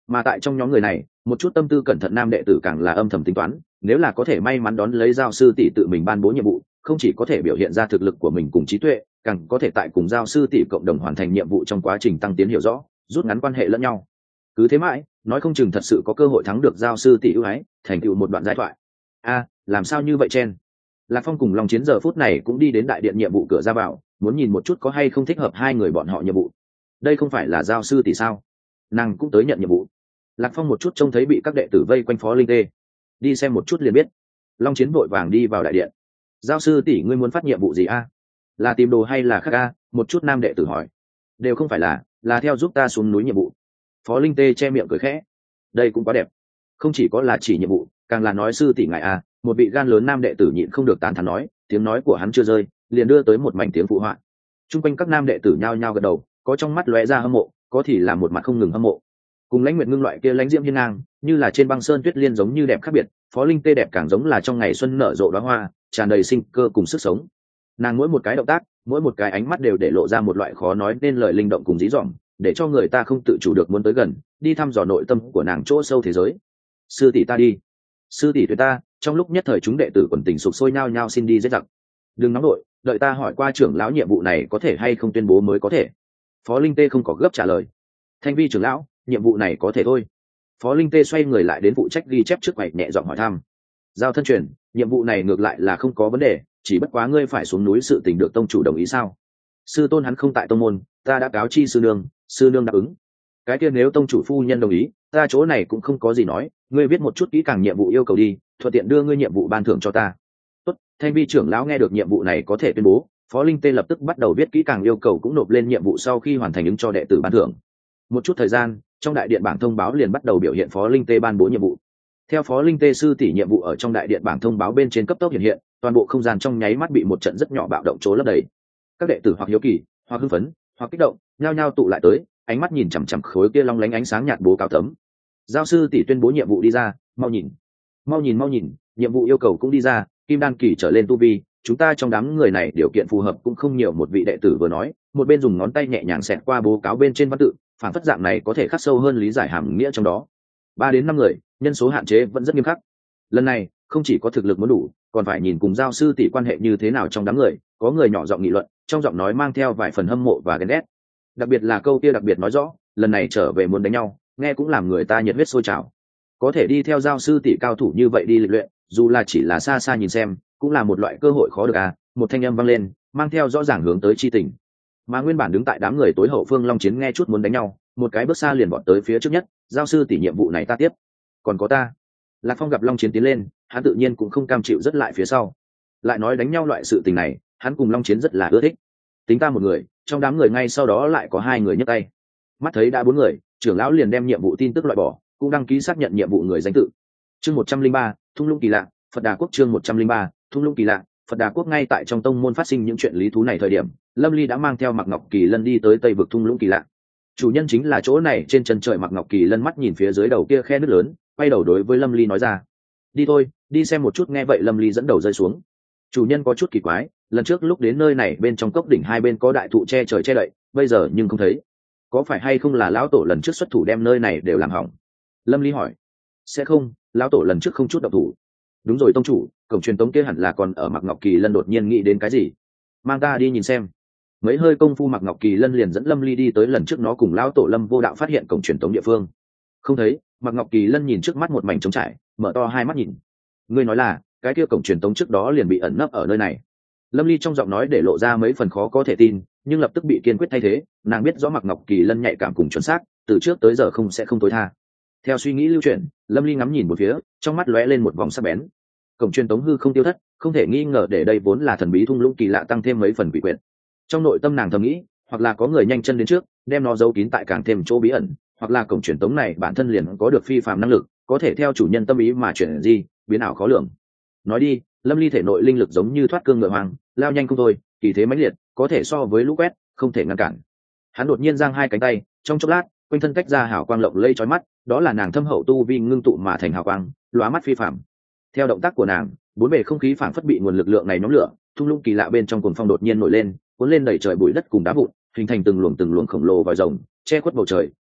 Mà tại trong nhóm người này, một chút tâm tư cẩn thận nam đệ tử càng là âm thầm tính toán, nếu là có thể may mắn đón lấy Giao sư tỷ tự mình ban bố nhiệm vụ, không chỉ có thể biểu hiện ra thực lực của mình cùng trí tuệ, càng có thể tại cùng Giao sư tỷ cộng đồng hoàn thành nhiệm vụ trong quá trình tăng tiến hiểu rõ, rút ngắn quan hệ lẫn nhau. Cứ thế mãi, nói không chừng thật sự có cơ hội thắng được Giao sư tỷ ưu ái, thành tựu một đoạn giai thoại. A, làm sao như vậy chen? Lạc Phong cùng Long Chiến giờ phút này cũng đi đến đại điện nhiệm vụ cửa ra vào, muốn nhìn một chút có hay không thích hợp hai người bọn họ nhiệm vụ. Đây không phải là Giao sư tỷ sao? Nàng cũng tới nhận nhiệm vụ. Lạc Phong một chút trông thấy bị các đệ tử vây quanh Phó Linh Tê, đi xem một chút liền biết. Long Chiến vội vàng đi vào đại điện. Giao sư tỷ ngươi muốn phát nhiệm vụ gì a? Là tìm đồ hay là khác a? Một chút nam đệ tử hỏi. Đều không phải là, là theo giúp ta xuống núi nhiệm vụ. Phó Linh Tê che miệng cười khẽ. Đây cũng quá đẹp. Không chỉ có là chỉ nhiệm vụ, càng là nói sư tỷ ngài a. Một vị gan lớn nam đệ tử nhịn không được tán thán nói, tiếng nói của hắn chưa rơi, liền đưa tới một mảnh tiếng phụ họa. Trung quanh các nam đệ tử nhao nhao gật đầu, có trong mắt lóe ra hâm mộ, có thì là một mặt không ngừng hâm mộ. Cùng Lãnh Nguyệt Ngưng loại kia lãnh diễm hiên ngang, như là trên băng sơn tuyết liên giống như đẹp khác biệt, Phó Linh Tê đẹp càng giống là trong ngày xuân nở rộ đóa hoa, tràn đầy sinh cơ cùng sức sống. Nàng mỗi một cái động tác, mỗi một cái ánh mắt đều để lộ ra một loại khó nói nên lời linh động cùng dí dỏm, để cho người ta không tự chủ được muốn tới gần, đi thăm dò nội tâm của nàng chỗ sâu thế giới. Sư tỷ ta đi, sư tỷ tuyệt ta. Trong lúc nhất thời chúng đệ tử quần tình sục sôi nhao nhao xin đi giết giặc. Đừng nóng đội, đợi ta hỏi qua trưởng lão nhiệm vụ này có thể hay không tuyên bố mới có thể. Phó Linh Tê không có gấp trả lời. Thanh Vi trưởng lão, nhiệm vụ này có thể thôi. Phó Linh Tê xoay người lại đến phụ trách ghi chép trước quầy nhẹ giọng hỏi thăm. Giao thân truyền, nhiệm vụ này ngược lại là không có vấn đề, chỉ bất quá ngươi phải xuống núi sự tình được tông chủ đồng ý sao? Sư tôn hắn không tại tông môn, ta đã cáo chi sư nương, sư nương đáp ứng. Cái kia nếu tông chủ phu nhân đồng ý, ta chỗ này cũng không có gì nói, ngươi viết một chút kỹ càng nhiệm vụ yêu cầu đi, thuận tiện đưa ngươi nhiệm vụ ban thưởng cho ta. Tốt. Thanh Vi trưởng lão nghe được nhiệm vụ này có thể tuyên bố, Phó Linh Tê lập tức bắt đầu viết kỹ càng yêu cầu cũng nộp lên nhiệm vụ sau khi hoàn thành ứng cho đệ tử ban thưởng. Một chút thời gian, trong đại điện bảng thông báo liền bắt đầu biểu hiện Phó Linh Tê ban bố nhiệm vụ. Theo Phó Linh Tê sư tỷ nhiệm vụ ở trong đại điện bảng thông báo bên trên cấp tốc hiện hiện, toàn bộ không gian trong nháy mắt bị một trận rất nhỏ bạo động trố lấp đầy. Các đệ tử hoặc hiếu kỳ, hoặc hưng phấn, hoặc kích động, nhao nhao tụ lại tới, ánh mắt nhìn chằm chằm khối kia long lánh ánh sáng nhạt bố cáo tấm. Giao sư tỷ tuyên bố nhiệm vụ đi ra, mau nhìn, mau nhìn mau nhìn, nhiệm vụ yêu cầu cũng đi ra, kim đan kỳ trở lên tu vi, chúng ta trong đám người này điều kiện phù hợp cũng không nhiều. Một vị đệ tử vừa nói, một bên dùng ngón tay nhẹ nhàng xẹt qua bố cáo bên trên văn tự, phản phất dạng này có thể khắc sâu hơn lý giải hàm nghĩa trong đó. Ba đến năm người, nhân số hạn chế vẫn rất nghiêm khắc. Lần này không chỉ có thực lực muốn đủ, còn phải nhìn cùng giao sư tỷ quan hệ như thế nào trong đám người. Có người nhỏ giọng nghị luận, trong giọng nói mang theo vài phần hâm mộ và ghen ghét. Đặc biệt là câu kia đặc biệt nói rõ, lần này trở về muốn đánh nhau, nghe cũng làm người ta nhiệt huyết sôi trào. Có thể đi theo giao sư tỷ cao thủ như vậy đi lịch luyện, dù là chỉ là xa xa nhìn xem, cũng là một loại cơ hội khó được à. Một thanh âm vang lên, mang theo rõ ràng hướng tới chi tình. Mà nguyên bản đứng tại đám người tối hậu phương Long Chiến nghe chút muốn đánh nhau, một cái bước xa liền vọt tới phía trước nhất. Giao sư tỷ nhiệm vụ này ta tiếp, còn có ta. Lạc Phong gặp Long Chiến tiến lên, hắn tự nhiên cũng không cam chịu rất lại phía sau. Lại nói đánh nhau loại sự tình này, hắn cùng Long Chiến rất là ưa thích. Tính ta một người, trong đám người ngay sau đó lại có hai người nhấc tay. Mắt thấy đã bốn người, trưởng lão liền đem nhiệm vụ tin tức loại bỏ, cũng đăng ký xác nhận nhiệm vụ người danh tự. Chương một trăm linh ba, thung lũng kỳ lạ, Phật Đà Quốc. Chương một trăm linh ba, thung lũng kỳ lạ, Phật Đà Quốc. Ngay tại trong tông môn phát sinh những chuyện lý thú này thời điểm, Lâm Ly đã mang theo Mạc Ngọc Kỳ Lân đi tới Tây vực thung lũng kỳ lạ. Chủ nhân chính là chỗ này trên chân trời. Mạc Ngọc Kỳ Lân mắt nhìn phía dưới đầu kia khe nước lớn, quay đầu đối với Lâm Ly nói ra: đi thôi, đi xem một chút. Nghe vậy Lâm Ly dẫn đầu rơi xuống. Chủ nhân có chút kỳ quái, lần trước lúc đến nơi này bên trong cốc đỉnh hai bên có đại thụ che trời che đậy, bây giờ nhưng không thấy, có phải hay không là lão tổ lần trước xuất thủ đem nơi này đều làm hỏng? Lâm Ly hỏi. Sẽ không, lão tổ lần trước không chút động thủ. Đúng rồi tông chủ, cổng truyền tống kia hẳn là còn ở. Mạc Ngọc Kỳ Lân đột nhiên nghĩ đến cái gì: mang ta đi nhìn xem. Mấy hơi công phu Mạc Ngọc Kỳ Lân liền dẫn Lâm Ly đi tới lần trước nó cùng lão tổ Lâm Vô Đạo phát hiện cổng truyền tống địa phương. Không thấy. Mạc Ngọc Kỳ Lân nhìn trước mắt một mảnh trống trải, mở to hai mắt nhìn. Ngươi nói là cái kia cổng truyền tống trước đó liền bị ẩn nấp ở nơi này? Lâm Ly trong giọng nói để lộ ra mấy phần khó có thể tin, nhưng lập tức bị kiên quyết thay thế. Nàng biết rõ Mạc Ngọc Kỳ Lân nhạy cảm cùng chuẩn xác, từ trước tới giờ không sẽ không tối tha. Theo suy nghĩ lưu chuyển, Lâm Ly ngắm nhìn một phía, trong mắt lóe lên một vòng sắc bén. Cổng truyền tống hư không tiêu thất, không thể nghi ngờ để đây vốn là thần bí thung lũng kỳ lạ tăng thêm mấy phần quỷ quyệt. Trong nội tâm nàng thầm nghĩ, hoặc là có người nhanh chân đến trước, đem nó giấu kín tại càng thêm chỗ bí ẩn, hoặc là cổng truyền tống này bản thân liền có được phi phàm năng lực, có thể theo chủ nhân tâm ý mà chuyển di, biến ảo khó lường. Nói đi, Lâm Ly thể nội linh lực giống như thoát cương ngựa hoàng, lao nhanh không thôi, kỳ thế mãnh liệt, có thể so với lũ quét, không thể ngăn cản. Hắn đột nhiên giang hai cánh tay, trong chốc lát, quanh thân tách ra hào quang lộng lẫy chói mắt, đó là nàng thâm hậu tu vi ngưng tụ mà thành hào quang, lóa mắt phi phàm. Theo động tác của nàng, bốn bề không khí phảng phất bị nguồn lực lượng này nhóm lửa, thung lũng kỳ lạ bên trong cuồng phong đột nhiên nổi lên, cuốn lên đẩy trời bụi đất cùng đá vụn, hình thành từng luồng từng luồng khổng lồ vòi rồng, che khuất bầu trời,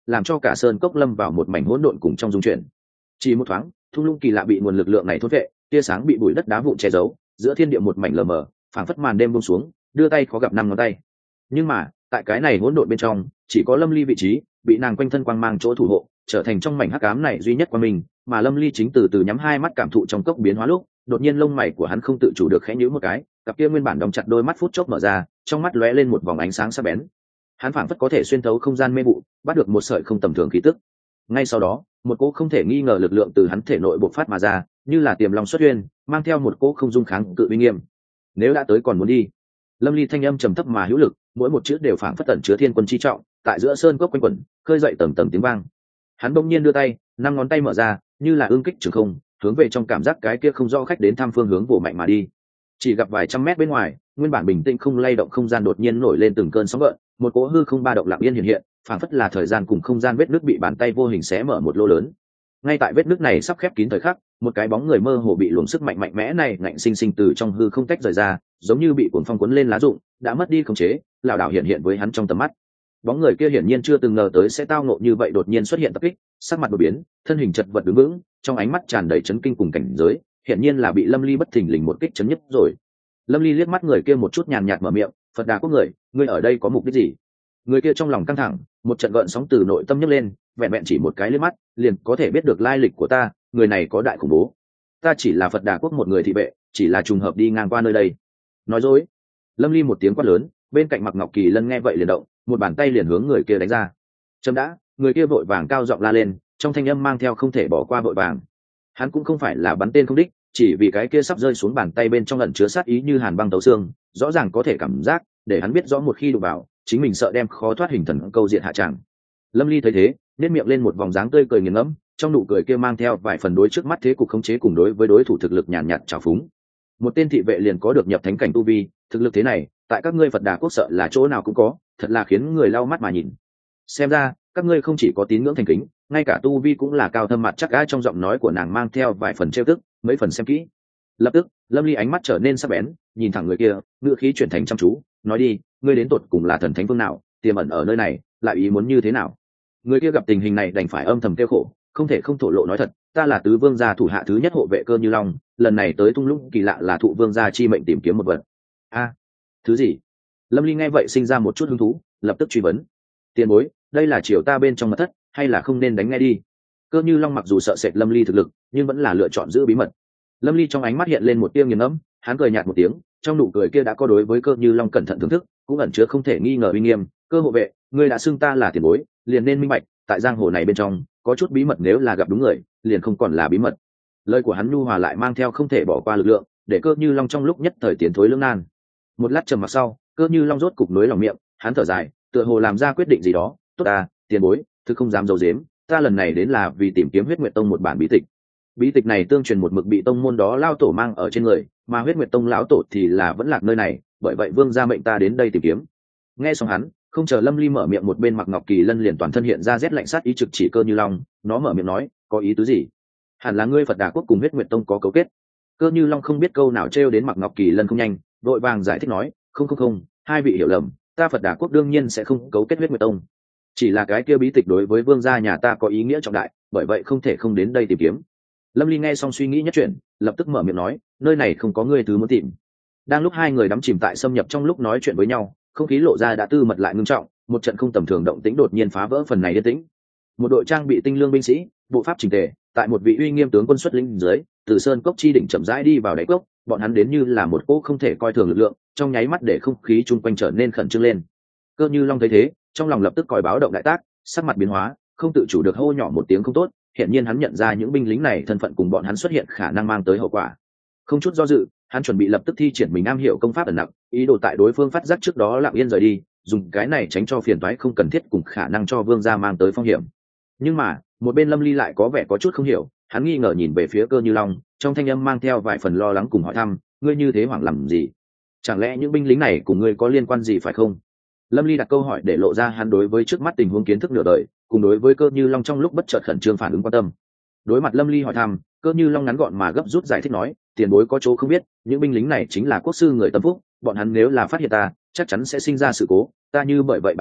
làm cho cả sơn cốc lâm vào một mảnh hỗn độn cùng trong dung chuyển. Chỉ một thoáng, thung lũng kỳ lạ bị nguồn lực lượng này thốt vệ, tia sáng bị bụi đất đá vụn che giấu, giữa thiên địa một mảnh lờ mờ, phảng phất màn đêm buông xuống, đưa tay khó gặp năm ngón tay. Nhưng mà tại cái này hỗn độn bên trong, chỉ có Lâm Ly vị trí bị nàng quanh thân quang mang chỗ thủ hộ, trở thành trong mảnh hắc ám này duy nhất của mình. Mà Lâm Ly chính từ từ nhắm hai mắt cảm thụ trong cốc biến hóa lúc, đột nhiên lông mày của hắn không tự chủ được khẽ nhíu một cái, cặp kia nguyên bản đóng chặt đôi mắt phút chốc mở ra, trong mắt lóe lên một vòng ánh sáng sắc bén. Hắn phảng phất có thể xuyên thấu không gian mê vụ, bắt được một sợi không tầm thường khí tức. Ngay sau đó, một cỗ không thể nghi ngờ lực lượng từ hắn thể nội bộc phát mà ra, như là tiềm long xuất uyên, mang theo một cỗ không dung kháng cự uy nghiêm. Nếu đã tới còn muốn đi. Lâm Ly thanh âm trầm thấp mà hữu lực, mỗi một chữ đều phảng phất tẩn chứa thiên quân chi trọng, tại giữa sơn cốc quanh quẩn, khơi dậy tầng tầng tiếng vang. Hắn bỗng nhiên đưa tay, năm ngón tay mở ra, như là ương kích trường không, hướng về trong cảm giác cái kia không rõ khách đến thăm phương hướng vồ mạnh mà đi. Chỉ gặp vài trăm mét bên ngoài, nguyên bản bình tĩnh không lay động không gian đột nhiên nổi lên từng cơn sóng gợn, một cỗ hư không ba động lặng yên hiện hiện, phảng phất là thời gian cùng không gian vết nứt bị bàn tay vô hình xé mở một lỗ lớn. Ngay tại vết nứt này sắp khép kín thời khắc, một cái bóng người mơ hồ bị luồng sức mạnh mạnh mẽ này ngạnh sinh sinh từ trong hư không tách rời ra, giống như bị cuồng phong cuốn lên lá rụng, đã mất đi khống chế, lảo đảo hiện hiện với hắn trong tầm mắt. Bóng người kia hiển nhiên chưa từng ngờ tới sẽ tao ngộ như vậy đột nhiên xuất hiện tập kích, sắc mặt đổi biến, thân hình chật vật đứng vững, trong ánh mắt tràn đầy chấn kinh cùng cảnh giới, hiển nhiên là bị Lâm Ly bất thình lình một kích chấn nhất rồi. Lâm Ly liếc mắt người kia một chút nhàn nhạt mở miệng, "Phật Đà Quốc người, ngươi ở đây có mục đích gì?" Người kia trong lòng căng thẳng, một trận gợn sóng từ nội tâm nhấc lên, vẹn vẹn chỉ một cái liếc mắt, liền có thể biết được lai lịch của ta, người này có đại khủng bố. Ta chỉ là Phật Đà Quốc một người thị vệ, chỉ là trùng hợp đi ngang qua nơi đây. Nói dối. Lâm Ly một tiếng quát lớn, bên cạnh Mạc Ngọc Kỳ Lân nghe vậy liền động, một bàn tay liền hướng người kia đánh ra. Chấm đã, người kia vội vàng cao giọng la lên, trong thanh âm mang theo không thể bỏ qua vội vàng. Hắn cũng không phải là bắn tên không đích, chỉ vì cái kia sắp rơi xuống bàn tay bên trong ẩn chứa sát ý như hàn băng tấu xương, rõ ràng có thể cảm giác, để hắn biết rõ một khi đụng vào, chính mình sợ đem khó thoát hình thần câu diện hạ tràng. Lâm Ly thấy thế, nét miệng lên một vòng dáng tươi cười nghiền ngẫm, trong nụ cười kia mang theo vài phần đối trước mắt thế cục khống chế cùng đối với đối thủ thực lực nhàn nhạt trào phúng. Một tên thị vệ liền có được nhập thánh cảnh tu vi, thực lực thế này, tại các ngươi Phật Đà Quốc sợ là chỗ nào cũng có, thật là khiến người lau mắt mà nhìn. Xem ra, các ngươi không chỉ có tín ngưỡng thành kính, ngay cả tu vi cũng là cao thâm mặt chắc. Ai trong giọng nói của nàng mang theo vài phần trêu tức, mấy phần xem kỹ. Lập tức, Lâm Ly ánh mắt trở nên sắc bén, nhìn thẳng người kia, ngữ khí chuyển thành chăm chú, nói đi, ngươi đến tột cùng là thần thánh phương nào, tiềm ẩn ở nơi này, lại ý muốn như thế nào? Người kia gặp tình hình này đành phải âm thầm kêu khổ, không thể không thổ lộ nói thật, ta là tứ vương gia thủ hạ thứ nhất hộ vệ Cơ Như Long, lần này tới thung lũng kỳ lạ là thụ vương gia chi mệnh tìm kiếm một vật. A, thứ gì? Lâm Ly nghe vậy sinh ra một chút hứng thú, lập tức truy vấn. Tiền bối, đây là triều ta bên trong mật thất, hay là không nên đánh nghe đi? Cơ Như Long mặc dù sợ sệt Lâm Ly thực lực, nhưng vẫn là lựa chọn giữ bí mật. Lâm Ly trong ánh mắt hiện lên một tia nghiền ngẫm, hắn cười nhạt một tiếng, trong nụ cười kia đã có đối với Cơ Như Long cẩn thận thưởng thức, cũng ẩn chứa không thể nghi ngờ uy nghiêm. Cơ hộ vệ, ngươi đã xưng ta là tiền bối, liền nên minh bạch, tại giang hồ này bên trong, có chút bí mật nếu là gặp đúng người, liền không còn là bí mật. Lời của hắn nhu hòa lại mang theo không thể bỏ qua lực lượng, để Cơ Như Long trong lúc nhất thời tiến thối lưỡng nan. Một lát trầm mặc sau, Cơ Như Long rốt cục nối lòng miệng, hắn thở dài, tựa hồ làm ra quyết định gì đó. Tốt à, tiền bối, thứ không dám giấu giếm, ta lần này đến là vì tìm kiếm Huyết Nguyệt Tông một bản bí tịch. Bí tịch này tương truyền một mực bị tông môn đó lao tổ mang ở trên người, mà Huyết Nguyệt Tông lão tổ thì là vẫn lạc nơi này, bởi vậy vương gia mệnh ta đến đây tìm kiếm. Nghe xong hắn, không chờ Lâm Ly mở miệng, một bên Mạc Ngọc Kỳ Lân liền toàn thân hiện ra rét lạnh sát ý trực chỉ Cơ Như Long, nó mở miệng nói, có ý tứ gì? Hẳn là ngươi Phật Đà Quốc cùng Huyết Nguyệt Tông có cấu kết. Cơ Như Long không biết câu nào trêu đến Mạc Ngọc Kỳ Lân không nhanh, vội vàng giải thích nói, không không không, hai vị hiểu lầm, ta Phật Đà Quốc đương nhiên sẽ không cấu kết Huyết Nguyệt Tông. Chỉ là cái kia bí tịch đối với vương gia nhà ta có ý nghĩa trọng đại, bởi vậy không thể không đến đây tìm kiếm. Lâm Ly nghe xong suy nghĩ nhất chuyển, lập tức mở miệng nói, nơi này không có người thứ muốn tìm. Đang lúc hai người đắm chìm tại xâm nhập trong lúc nói chuyện với nhau, không khí lộ ra đã tư mật lại ngưng trọng, một trận không tầm thường động tĩnh đột nhiên phá vỡ phần này yên tĩnh. Một đội trang bị tinh lương binh sĩ, bộ pháp chỉnh tề, tại một vị uy nghiêm tướng quân xuất lĩnh dưới, từ sơn cốc chi đỉnh chậm rãi đi vào đáy cốc, bọn hắn đến như là một cỗ không thể coi thường lực lượng, trong nháy mắt để không khí chung quanh trở nên khẩn trương lên. Cơ Như Long thấy thế, trong lòng lập tức còi báo động đại tác, sắc mặt biến hóa, không tự chủ được hô nhỏ một tiếng không tốt, hiện nhiên hắn nhận ra những binh lính này thân phận cùng bọn hắn xuất hiện khả năng mang tới hậu quả. Không chút do dự, hắn chuẩn bị lập tức thi triển mình am hiểu công pháp ẩn nặc, ý đồ tại đối phương phát giác trước đó lặng yên rời đi, dùng cái này tránh cho phiền toái không cần thiết cùng khả năng cho vương gia mang tới phong hiểm. Nhưng mà, một bên Lâm Ly lại có vẻ có chút không hiểu, hắn nghi ngờ nhìn về phía Cơ Như Long, trong thanh âm mang theo vài phần lo lắng cùng hỏi thăm, ngươi như thế hoảng làm gì? Chẳng lẽ những binh lính này cùng ngươi có liên quan gì phải không? Lâm Ly đặt câu hỏi để lộ ra hắn đối với trước mắt tình huống kiến thức nửa đời, cùng đối với Cơ Như Long trong lúc bất chợt khẩn trương phản ứng quan tâm. Đối mặt Lâm Ly hỏi thăm, Cơ Như Long ngắn gọn mà gấp rút giải thích nói, tiền bối có chỗ không biết, những binh lính này chính là quốc sư người tâm phúc, bọn hắn nếu là phát hiện ta, chắc chắn sẽ sinh ra sự cố, ta như bởi vậy bại lộ,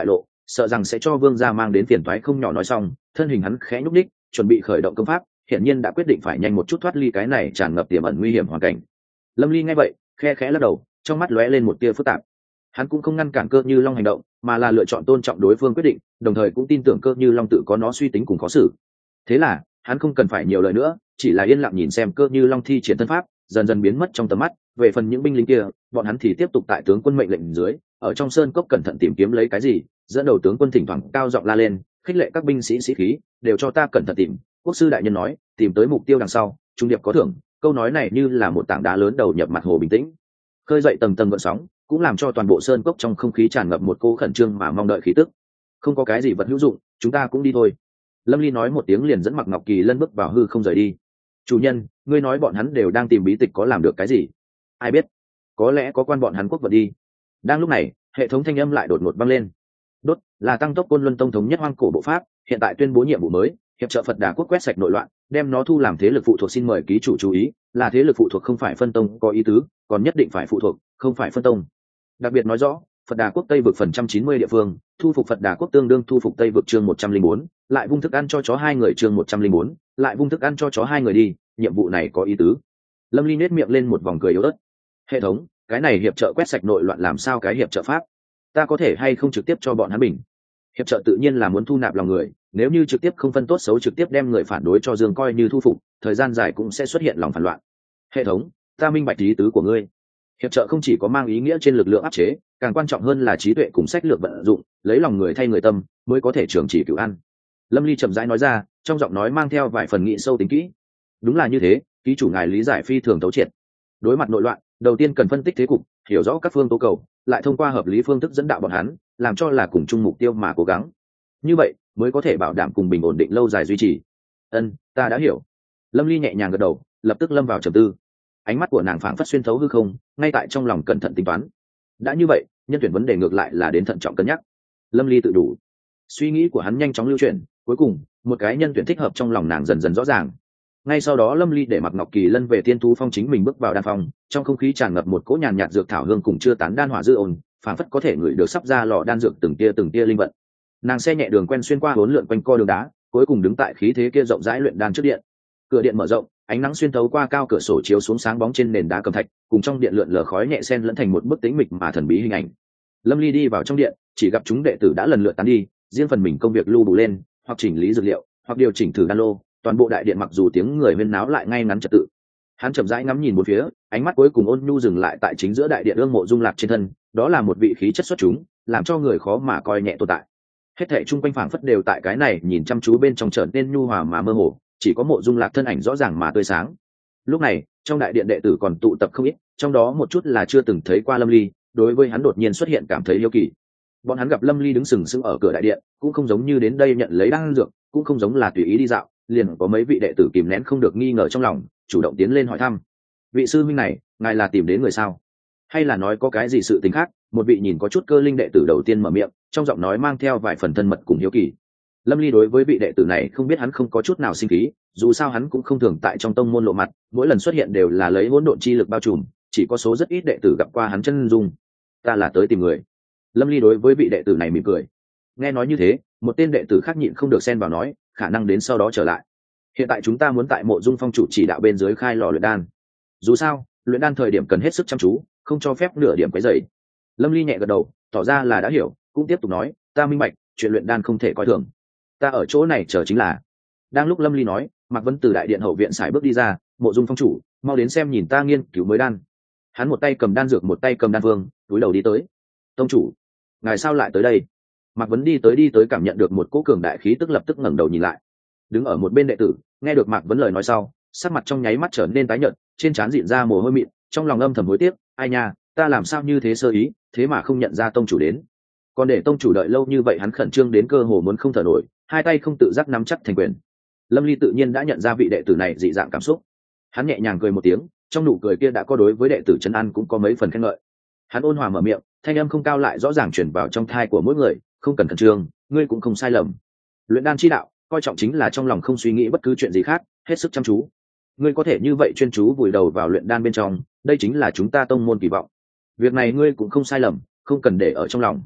sợ rằng sẽ cho vương gia mang đến phiền toái không nhỏ. Nói xong thân hình hắn khẽ nhúc ních, chuẩn bị khởi động công pháp, hiển nhiên đã quyết định phải nhanh một chút thoát ly cái này tràn ngập tiềm ẩn nguy hiểm hoàn cảnh. Lâm Ly nghe vậy khe khẽ lắc đầu, trong mắt lóe lên một tia phức tạp. Hắn cũng không ngăn cản Cơ Như Long hành động, mà là lựa chọn tôn trọng đối phương quyết định, đồng thời cũng tin tưởng Cơ Như Long tự có nó suy tính cùng khó xử. Thế là hắn không cần phải nhiều lời nữa, chỉ là yên lặng nhìn xem Cơ Như Long thi triển thân pháp dần dần biến mất trong tầm mắt. Về phần những binh lính kia, bọn hắn thì tiếp tục tại tướng quân mệnh lệnh dưới ở trong sơn cốc cẩn thận tìm kiếm lấy cái gì. Dẫn đầu tướng quân thỉnh thoảng cao giọng la lên, khích lệ các binh sĩ sĩ khí, đều cho ta cẩn thận tìm. Quốc sư đại nhân nói, tìm tới mục tiêu đằng sau, trung điệp có thưởng. Câu nói này như là một tảng đá lớn đầu nhập mặt hồ bình tĩnh, khơi dậy tầng tầng gợn sóng, cũng làm cho toàn bộ sơn cốc trong không khí tràn ngập một cô khẩn trương mà mong đợi khí tức. Không có cái gì vật hữu dụng, chúng ta cũng đi thôi. Lâm Ly nói một tiếng liền dẫn Mạc Ngọc Kỳ Lân bước vào hư không rời đi. Chủ nhân, ngươi nói bọn hắn đều đang tìm bí tịch, có làm được cái gì? Ai biết, có lẽ có quan bọn hắn quốc vật đi. Đang lúc này, hệ thống thanh âm lại đột ngột vang lên. Đốt là tăng tốc Côn Luân Tông thống nhất hoang cổ bộ pháp, hiện tại tuyên bố nhiệm vụ mới, hiệp trợ Phật Đà quốc quét sạch nội loạn, đem nó thu làm thế lực phụ thuộc. Xin mời ký chủ chú ý, là thế lực phụ thuộc không phải phân tông, có ý tứ, còn nhất định phải phụ thuộc, không phải phân tông. Đặc biệt nói rõ, Phật Đà quốc Tây vực phần trăm chín mươi địa phương, thu phục Phật Đà quốc tương đương thu phục Tây vực. Chương một trăm linh bốn, lại vung thức ăn cho chó hai người. Chương một trăm linh bốn, lại vung thức ăn cho chó hai người đi, nhiệm vụ này có ý tứ. Lâm Ly nét miệng lên một vòng cười yếu ớt. Hệ thống, cái này hiệp trợ quét sạch nội loạn làm sao cái hiệp trợ pháp? Ta có thể hay không trực tiếp cho bọn hắn bình? Hiệp trợ tự nhiên là muốn thu nạp lòng người, nếu như trực tiếp không phân tốt xấu, trực tiếp đem người phản đối cho dương coi như thu phục, thời gian dài cũng sẽ xuất hiện lòng phản loạn. Hệ thống, ta minh bạch ý tứ của ngươi. Hiệp trợ không chỉ có mang ý nghĩa trên lực lượng áp chế, càng quan trọng hơn là trí tuệ cùng sách lược vận dụng, lấy lòng người thay người tâm, mới có thể trường chỉ cửu ăn. Lâm Ly chậm rãi nói ra, trong giọng nói mang theo vài phần nghĩ sâu tính kỹ. Đúng là như thế, ký chủ ngài lý giải phi thường thấu triệt. Đối mặt nội loạn, đầu tiên cần phân tích thế cục, hiểu rõ các phương tố cầu, lại thông qua hợp lý phương thức dẫn đạo bọn hắn, làm cho là cùng chung mục tiêu mà cố gắng. Như vậy mới có thể bảo đảm cùng bình ổn định lâu dài duy trì. Ân, ta đã hiểu. Lâm Ly nhẹ nhàng gật đầu, lập tức lâm vào trầm tư. Ánh mắt của nàng phảng phất xuyên thấu hư không, ngay tại trong lòng cẩn thận tính toán. Đã như vậy, nhân tuyển vấn đề ngược lại là đến thận trọng cân nhắc. Lâm Ly tự đủ. Suy nghĩ của hắn nhanh chóng lưu chuyển, cuối cùng một cái nhân tuyển thích hợp trong lòng nàng dần dần rõ ràng. Ngay sau đó Lâm Ly để Mạc Ngọc Kỳ Lân về Tiên Thú Phong, chính mình bước vào đan phòng, trong không khí tràn ngập một cỗ nhàn nhạt dược thảo hương cùng chưa tán đan hỏa dư ồn, phảng phất có thể ngửi được sắp ra lò đan dược từng tia từng tia linh vận. Nàng xe nhẹ đường quen xuyên qua hỗn lượn quanh co đường đá, cuối cùng đứng tại khí thế kia rộng rãi luyện đan trước điện. Cửa điện mở rộng, ánh nắng xuyên thấu qua cao cửa sổ chiếu xuống sáng bóng trên nền đá cẩm thạch, cùng trong điện lượn lờ khói nhẹ xen lẫn thành một bức tĩnh mịch mà thần bí hình ảnh. Lâm Ly đi vào trong điện, chỉ gặp chúng đệ tử đã lần lượt tán đi, riêng phần mình công việc lưu đủ lên, hoặc chỉnh lý dược liệu, hoặc điều chỉnh thử đan lô. Toàn bộ đại điện mặc dù tiếng người huyên náo lại ngay ngắn trật tự. Hắn chậm rãi ngắm nhìn một phía, ánh mắt cuối cùng ôn nhu dừng lại tại chính giữa đại điện ương mộ dung lạc trên thân. Đó là một vị khí chất xuất chúng, làm cho người khó mà coi nhẹ tồn tại. Hết thảy chung quanh phảng phất đều tại cái này nhìn chăm chú bên trong trở nên nhu hòa mà mơ hồ, chỉ có mộ dung lạc thân ảnh rõ ràng mà tươi sáng. Lúc này trong đại điện đệ tử còn tụ tập không ít, trong đó một chút là chưa từng thấy qua Lâm Ly, đối với hắn đột nhiên xuất hiện cảm thấy hiếu kỳ. Bọn hắn gặp Lâm Ly đứng sừng sững ở cửa đại điện, cũng không giống như đến đây nhận lấy đan dược, cũng không giống là tùy ý đi dạo, liền có mấy vị đệ tử kìm nén không được nghi ngờ trong lòng, chủ động tiến lên hỏi thăm. Vị sư huynh này, ngài là tìm đến người sao? Hay là nói có cái gì sự tình khác? Một vị nhìn có chút cơ linh đệ tử đầu tiên mở miệng, trong giọng nói mang theo vài phần thân mật cùng hiếu kỳ. Lâm Ly đối với vị đệ tử này không biết hắn không có chút nào sinh khí, dù sao hắn cũng không thường tại trong tông môn lộ mặt, mỗi lần xuất hiện đều là lấy hỗn độn chi lực bao trùm, chỉ có số rất ít đệ tử gặp qua hắn chân dung. Ta là tới tìm người. Lâm Ly đối với vị đệ tử này mỉm cười. Nghe nói như thế, một tên đệ tử khác nhịn không được xen vào nói, khả năng đến sau đó trở lại. Hiện tại chúng ta muốn tại Mộ Dung Phong chủ chỉ đạo bên dưới khai lò luyện đan. Dù sao, luyện đan thời điểm cần hết sức chăm chú, không cho phép nửa điểm quấy rầy. Lâm Ly nhẹ gật đầu, tỏ ra là đã hiểu, cũng tiếp tục nói, ta minh bạch, chuyện luyện đan không thể coi thường. Ta ở chỗ này chờ chính là. Đang lúc Lâm Ly nói, Mạc Vấn từ đại điện hậu viện sải bước đi ra, Mộ Dung Phong chủ, mau đến xem nhìn ta nghiên cứu mới đan. Hắn một tay cầm đan dược, một tay cầm đan vương, túi đầu đi tới. Tông chủ, ngài sao lại tới đây? Mạc Vấn đi tới đi tới cảm nhận được một cỗ cường đại khí tức, lập tức ngẩng đầu nhìn lại. Đứng ở một bên đệ tử nghe được Mạc Vấn lời nói sau, sắc mặt trong nháy mắt trở nên tái nhợt, trên trán dịn ra mồ hôi mịn, trong lòng âm thầm hối tiếc, ai nha, ta làm sao như thế sơ ý, thế mà không nhận ra tông chủ đến. Còn để tông chủ đợi lâu như vậy, hắn khẩn trương đến cơ hồ muốn không thở nổi, hai tay không tự giác nắm chắc thành quyền. Lâm Ly tự nhiên đã nhận ra vị đệ tử này dị dạng cảm xúc, hắn nhẹ nhàng cười một tiếng, trong nụ cười kia đã có đối với đệ tử trấn an cũng có mấy phần khen ngợi. Hắn ôn hòa mở miệng, thanh âm không cao lại rõ ràng truyền vào trong thai của mỗi người, không cần khẩn trương, ngươi cũng không sai lầm. Luyện đan chi đạo, coi trọng chính là trong lòng không suy nghĩ bất cứ chuyện gì khác, hết sức chăm chú. Ngươi có thể như vậy chuyên chú vùi đầu vào luyện đan bên trong, đây chính là chúng ta tông môn kỳ vọng. Việc này ngươi cũng không sai lầm, không cần để ở trong lòng.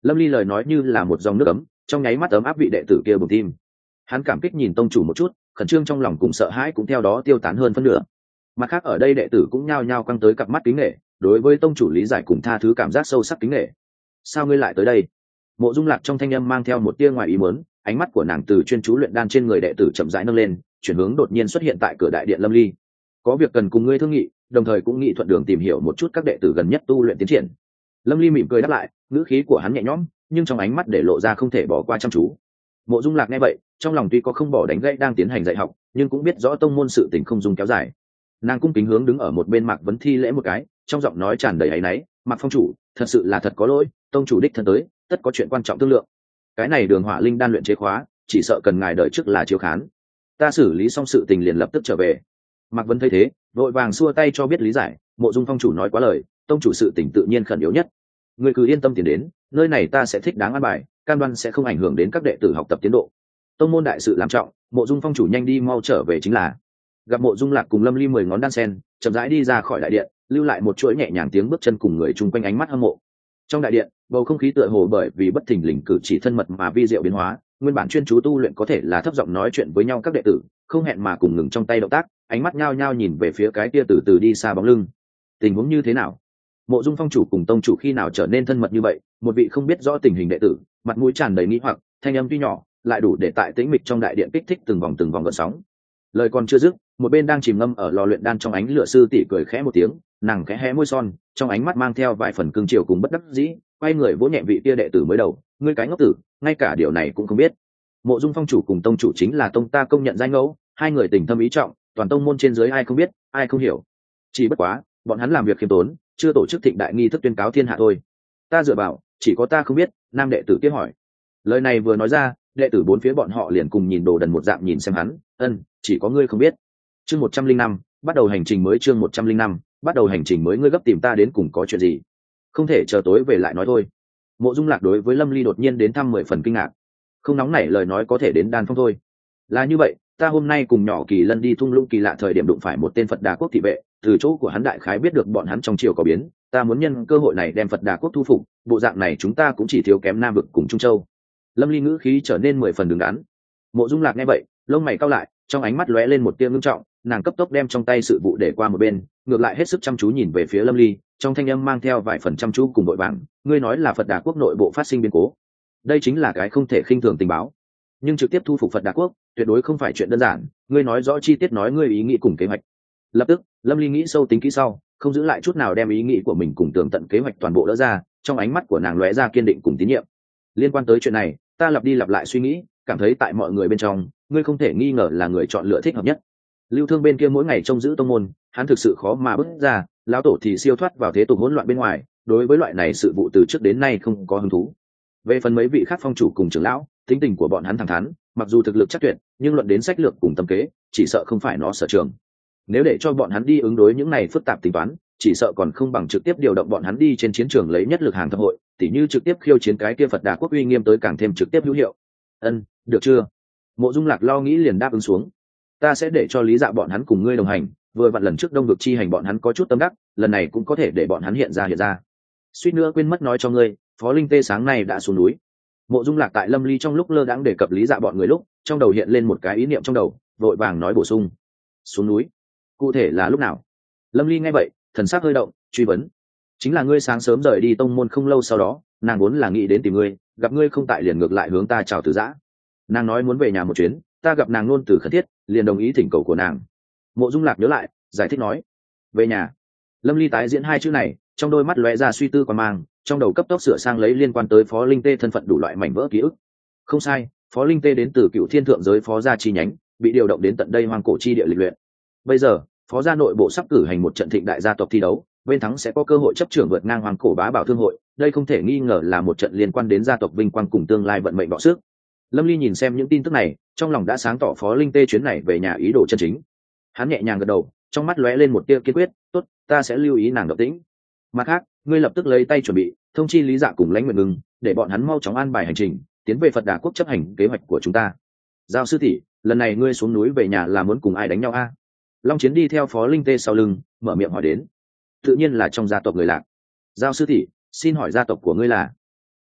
Lâm Ly lời nói như là một dòng nước ấm, trong nháy mắt ấm áp vị đệ tử kia bùng tim. Hắn cảm kích nhìn tông chủ một chút, khẩn trương trong lòng cùng sợ hãi cũng theo đó tiêu tán hơn phân nửa. Mặt khác ở đây đệ tử cũng nhao nhao căng tới cặp mắt kính nể, đối với tông chủ lý giải cùng tha thứ cảm giác sâu sắc kính nể. Sao ngươi lại tới đây? Mộ Dung Lạc trong thanh âm mang theo một tia ngoài ý muốn, ánh mắt của nàng từ chuyên chú luyện đan trên người đệ tử chậm rãi nâng lên, chuyển hướng đột nhiên xuất hiện tại cửa đại điện Lâm Ly. Có việc cần cùng ngươi thương nghị, đồng thời cũng nghị thuận đường tìm hiểu một chút các đệ tử gần nhất tu luyện tiến triển. Lâm Ly mỉm cười đáp lại, ngữ khí của hắn nhẹ nhõm, nhưng trong ánh mắt để lộ ra không thể bỏ qua chăm chú. Mộ Dung Lạc nghe vậy, trong lòng tuy có không bỏ đánh gãy đang tiến hành dạy học, nhưng cũng biết rõ tông môn sự tình không dung kéo dài. Nàng cung kính hướng đứng ở một bên Mạc Vấn thi lễ một cái, trong giọng nói tràn đầy áy náy, "Mạc phong chủ, thật sự là thật có lỗi, tông chủ đích thân tới, tất có chuyện quan trọng thương lượng. Cái này đường hỏa linh đan luyện chế khóa, chỉ sợ cần ngài đợi trước là chiếu khán. Ta xử lý xong sự tình liền lập tức trở về." Mạc Vấn thấy thế, vội vàng xua tay cho biết lý giải, Mộ Dung phong chủ nói quá lời, tông chủ sự tình tự nhiên khẩn yếu nhất. Ngươi cứ yên tâm tiến đến, nơi này ta sẽ thích đáng an bài, cam đoan sẽ không ảnh hưởng đến các đệ tử học tập tiến độ. Tông môn đại sự làm trọng, Mộ Dung phong chủ nhanh đi mau trở về chính là. Gặp Mộ Dung Lạc cùng Lâm Ly mười ngón đan sen, chậm rãi đi ra khỏi đại điện, lưu lại một chuỗi nhẹ nhàng tiếng bước chân cùng người chung quanh ánh mắt hâm mộ. Trong đại điện, bầu không khí tựa hồ bởi vì bất thình lình cử chỉ thân mật mà vi diệu biến hóa, nguyên bản chuyên chú tu luyện có thể là thấp giọng nói chuyện với nhau các đệ tử, không hẹn mà cùng ngừng trong tay động tác, ánh mắt nhao nhao nhìn về phía cái kia từ từ đi xa bóng lưng. Tình huống như thế nào? Mộ Dung phong chủ cùng tông chủ khi nào trở nên thân mật như vậy? Một vị không biết rõ tình hình đệ tử, mặt mũi tràn đầy nghi hoặc, thanh âm tuy nhỏ, lại đủ để tại tĩnh mịch trong đại điện kích thích từng vòng từng vòng gợn sóng. Lời còn chưa dứt, một bên đang chìm ngâm ở lò luyện đan trong ánh lửa sư tỷ cười khẽ một tiếng, nàng khẽ hé môi son, trong ánh mắt mang theo vài phần cương triều cùng bất đắc dĩ, quay người vỗ nhẹ vị kia đệ tử mới đầu, "Ngươi cái ngốc tử, ngay cả điều này cũng không biết." Mộ Dung phong chủ cùng tông chủ chính là tông ta công nhận danh ngẫu, hai người tình thâm ý trọng, toàn tông môn trên dưới ai không biết, ai không hiểu. Chỉ bất quá, bọn hắn làm việc khiêm tốn, chưa tổ chức thịnh đại nghi thức tuyên cáo thiên hạ thôi. Ta dựa vào, chỉ có ta không biết. Nam đệ tử kia hỏi. Lời này vừa nói ra, đệ tử bốn phía bọn họ liền cùng nhìn đồ đần một dạng nhìn xem hắn. Ân, chỉ có ngươi không biết. Chương một trăm linh năm, bắt đầu hành trình mới. Chương một trăm linh năm, bắt đầu hành trình mới. Ngươi gấp tìm ta đến cùng có chuyện gì? Không thể chờ tối về lại nói thôi. Mộ Dung Lạc đối với Lâm Ly đột nhiên đến thăm mười phần kinh ngạc. Không nóng nảy lời nói có thể đến đan phong thôi. Là như vậy, ta hôm nay cùng nhỏ Kỳ Lân đi thung lũng kỳ lạ thời điểm đụng phải một tên Phật Đà quốc thị vệ, từ chỗ của hắn đại khái biết được bọn hắn trong triều có biến, ta muốn nhân cơ hội này đem Phật Đà quốc thu phục, bộ dạng này chúng ta cũng chỉ thiếu kém Nam vực cùng Trung Châu. Lâm Ly ngữ khí trở nên mười phần đứng đắn. Mộ Dung Lạc nghe vậy, lông mày cau lại, trong ánh mắt lóe lên một tia ngưng trọng, nàng cấp tốc đem trong tay sự vụ để qua một bên, ngược lại hết sức chăm chú nhìn về phía Lâm Ly, trong thanh âm mang theo vài phần chăm chú cùng vội vàng, ngươi nói là Phật Đà quốc nội bộ phát sinh biến cố. Đây chính là cái không thể khinh thường tình báo. Nhưng trực tiếp thu phục Phật Đà quốc, tuyệt đối không phải chuyện đơn giản, ngươi nói rõ chi tiết, nói ngươi ý nghĩ cùng kế hoạch. Lập tức, Lâm Ly nghĩ sâu tính kỹ sau, không giữ lại chút nào đem ý nghĩ của mình cùng tường tận kế hoạch toàn bộ đỡ ra, trong ánh mắt của nàng lóe ra kiên định cùng tín nhiệm. Liên quan tới chuyện này, ta lặp đi lặp lại suy nghĩ, cảm thấy tại mọi người bên trong, ngươi không thể nghi ngờ là người chọn lựa thích hợp nhất. Lưu Thương bên kia mỗi ngày trông giữ tông môn, hắn thực sự khó mà bước ra, lão tổ thì siêu thoát vào thế tục hỗn loạn bên ngoài, đối với loại này sự vụ từ trước đến nay không có hứng thú. Về phần mấy vị khác phong chủ cùng trưởng lão, tính tình của bọn hắn thẳng thắn, mặc dù thực lực chắc tuyệt, nhưng luận đến sách lược cùng tâm kế, chỉ sợ không phải nó sở trường. Nếu để cho bọn hắn đi ứng đối những này phức tạp tính toán, chỉ sợ còn không bằng trực tiếp điều động bọn hắn đi trên chiến trường lấy nhất lực hàng thập hội, tỉ như trực tiếp khiêu chiến cái kia Phật Đà quốc uy nghiêm tới càng thêm trực tiếp hữu hiệu. Ân, được chưa? Mộ Dung Lạc lo nghĩ liền đáp ứng xuống. Ta sẽ để cho Lý Dạ bọn hắn cùng ngươi đồng hành, vừa vặn lần trước Đông vực chi hành bọn hắn có chút tâm đắc, lần này cũng có thể để bọn hắn hiện ra hiện ra. Suýt nữa quên mất nói cho ngươi, Phó Linh Tê sáng nay đã xuống núi. Mộ Dung Lạc tại Lâm Ly trong lúc lơ đãng đề cập Lý Dạ bọn người lúc, trong đầu hiện lên một cái ý niệm trong đầu, vội vàng nói bổ sung. Xuống núi? Cụ thể là lúc nào? Lâm Ly nghe vậy, thần sắc hơi động, truy vấn. Chính là ngươi sáng sớm rời đi tông môn không lâu sau đó, nàng vốn là nghĩ đến tìm ngươi, gặp ngươi không tại liền ngược lại hướng ta chào từ giã. Nàng nói muốn về nhà một chuyến, ta gặp nàng luôn từ khẩn thiết, liền đồng ý thỉnh cầu của nàng. Mộ Dung Lạc nhớ lại, giải thích nói. Về nhà. Lâm Ly tái diễn hai chữ này, trong đôi mắt lóe ra suy tư quan mang, trong đầu cấp tốc sửa sang lấy liên quan tới Phó Linh Tê thân phận đủ loại mảnh vỡ ký ức. Không sai, Phó Linh Tê đến từ Cựu Thiên Thượng giới phó gia chi nhánh, bị điều động đến tận đây hoang cổ chi địa lịch luyện. Bây giờ, phó gia nội bộ sắp cử hành một trận thịnh đại gia tộc thi đấu, bên thắng sẽ có cơ hội chấp trưởng vượt ngang hoang cổ bá bảo thương hội, đây không thể nghi ngờ là một trận liên quan đến gia tộc vinh quang cùng tương lai vận mệnh bọ sức. Lâm Ly nhìn xem những tin tức này, trong lòng đã sáng tỏ Phó Linh Tê chuyến này về nhà ý đồ chân chính. Hắn nhẹ nhàng gật đầu, trong mắt lóe lên một tia kiên quyết, tốt, ta sẽ lưu ý nàng động tĩnh. Mặt khác, ngươi lập tức lấy tay chuẩn bị, thông chi Lý Dạ cùng Lãnh Nguyệt Ngưng, để bọn hắn mau chóng an bài hành trình, tiến về Phật Đà quốc chấp hành kế hoạch của chúng ta. Giao sư tỷ, lần này ngươi xuống núi về nhà là muốn cùng ai đánh nhau a? Long Chiến đi theo Phó Linh Tê sau lưng, mở miệng hỏi đến. Tự nhiên là trong gia tộc người Lạc. Giao sư tỷ, xin hỏi gia tộc của ngươi là? Hại,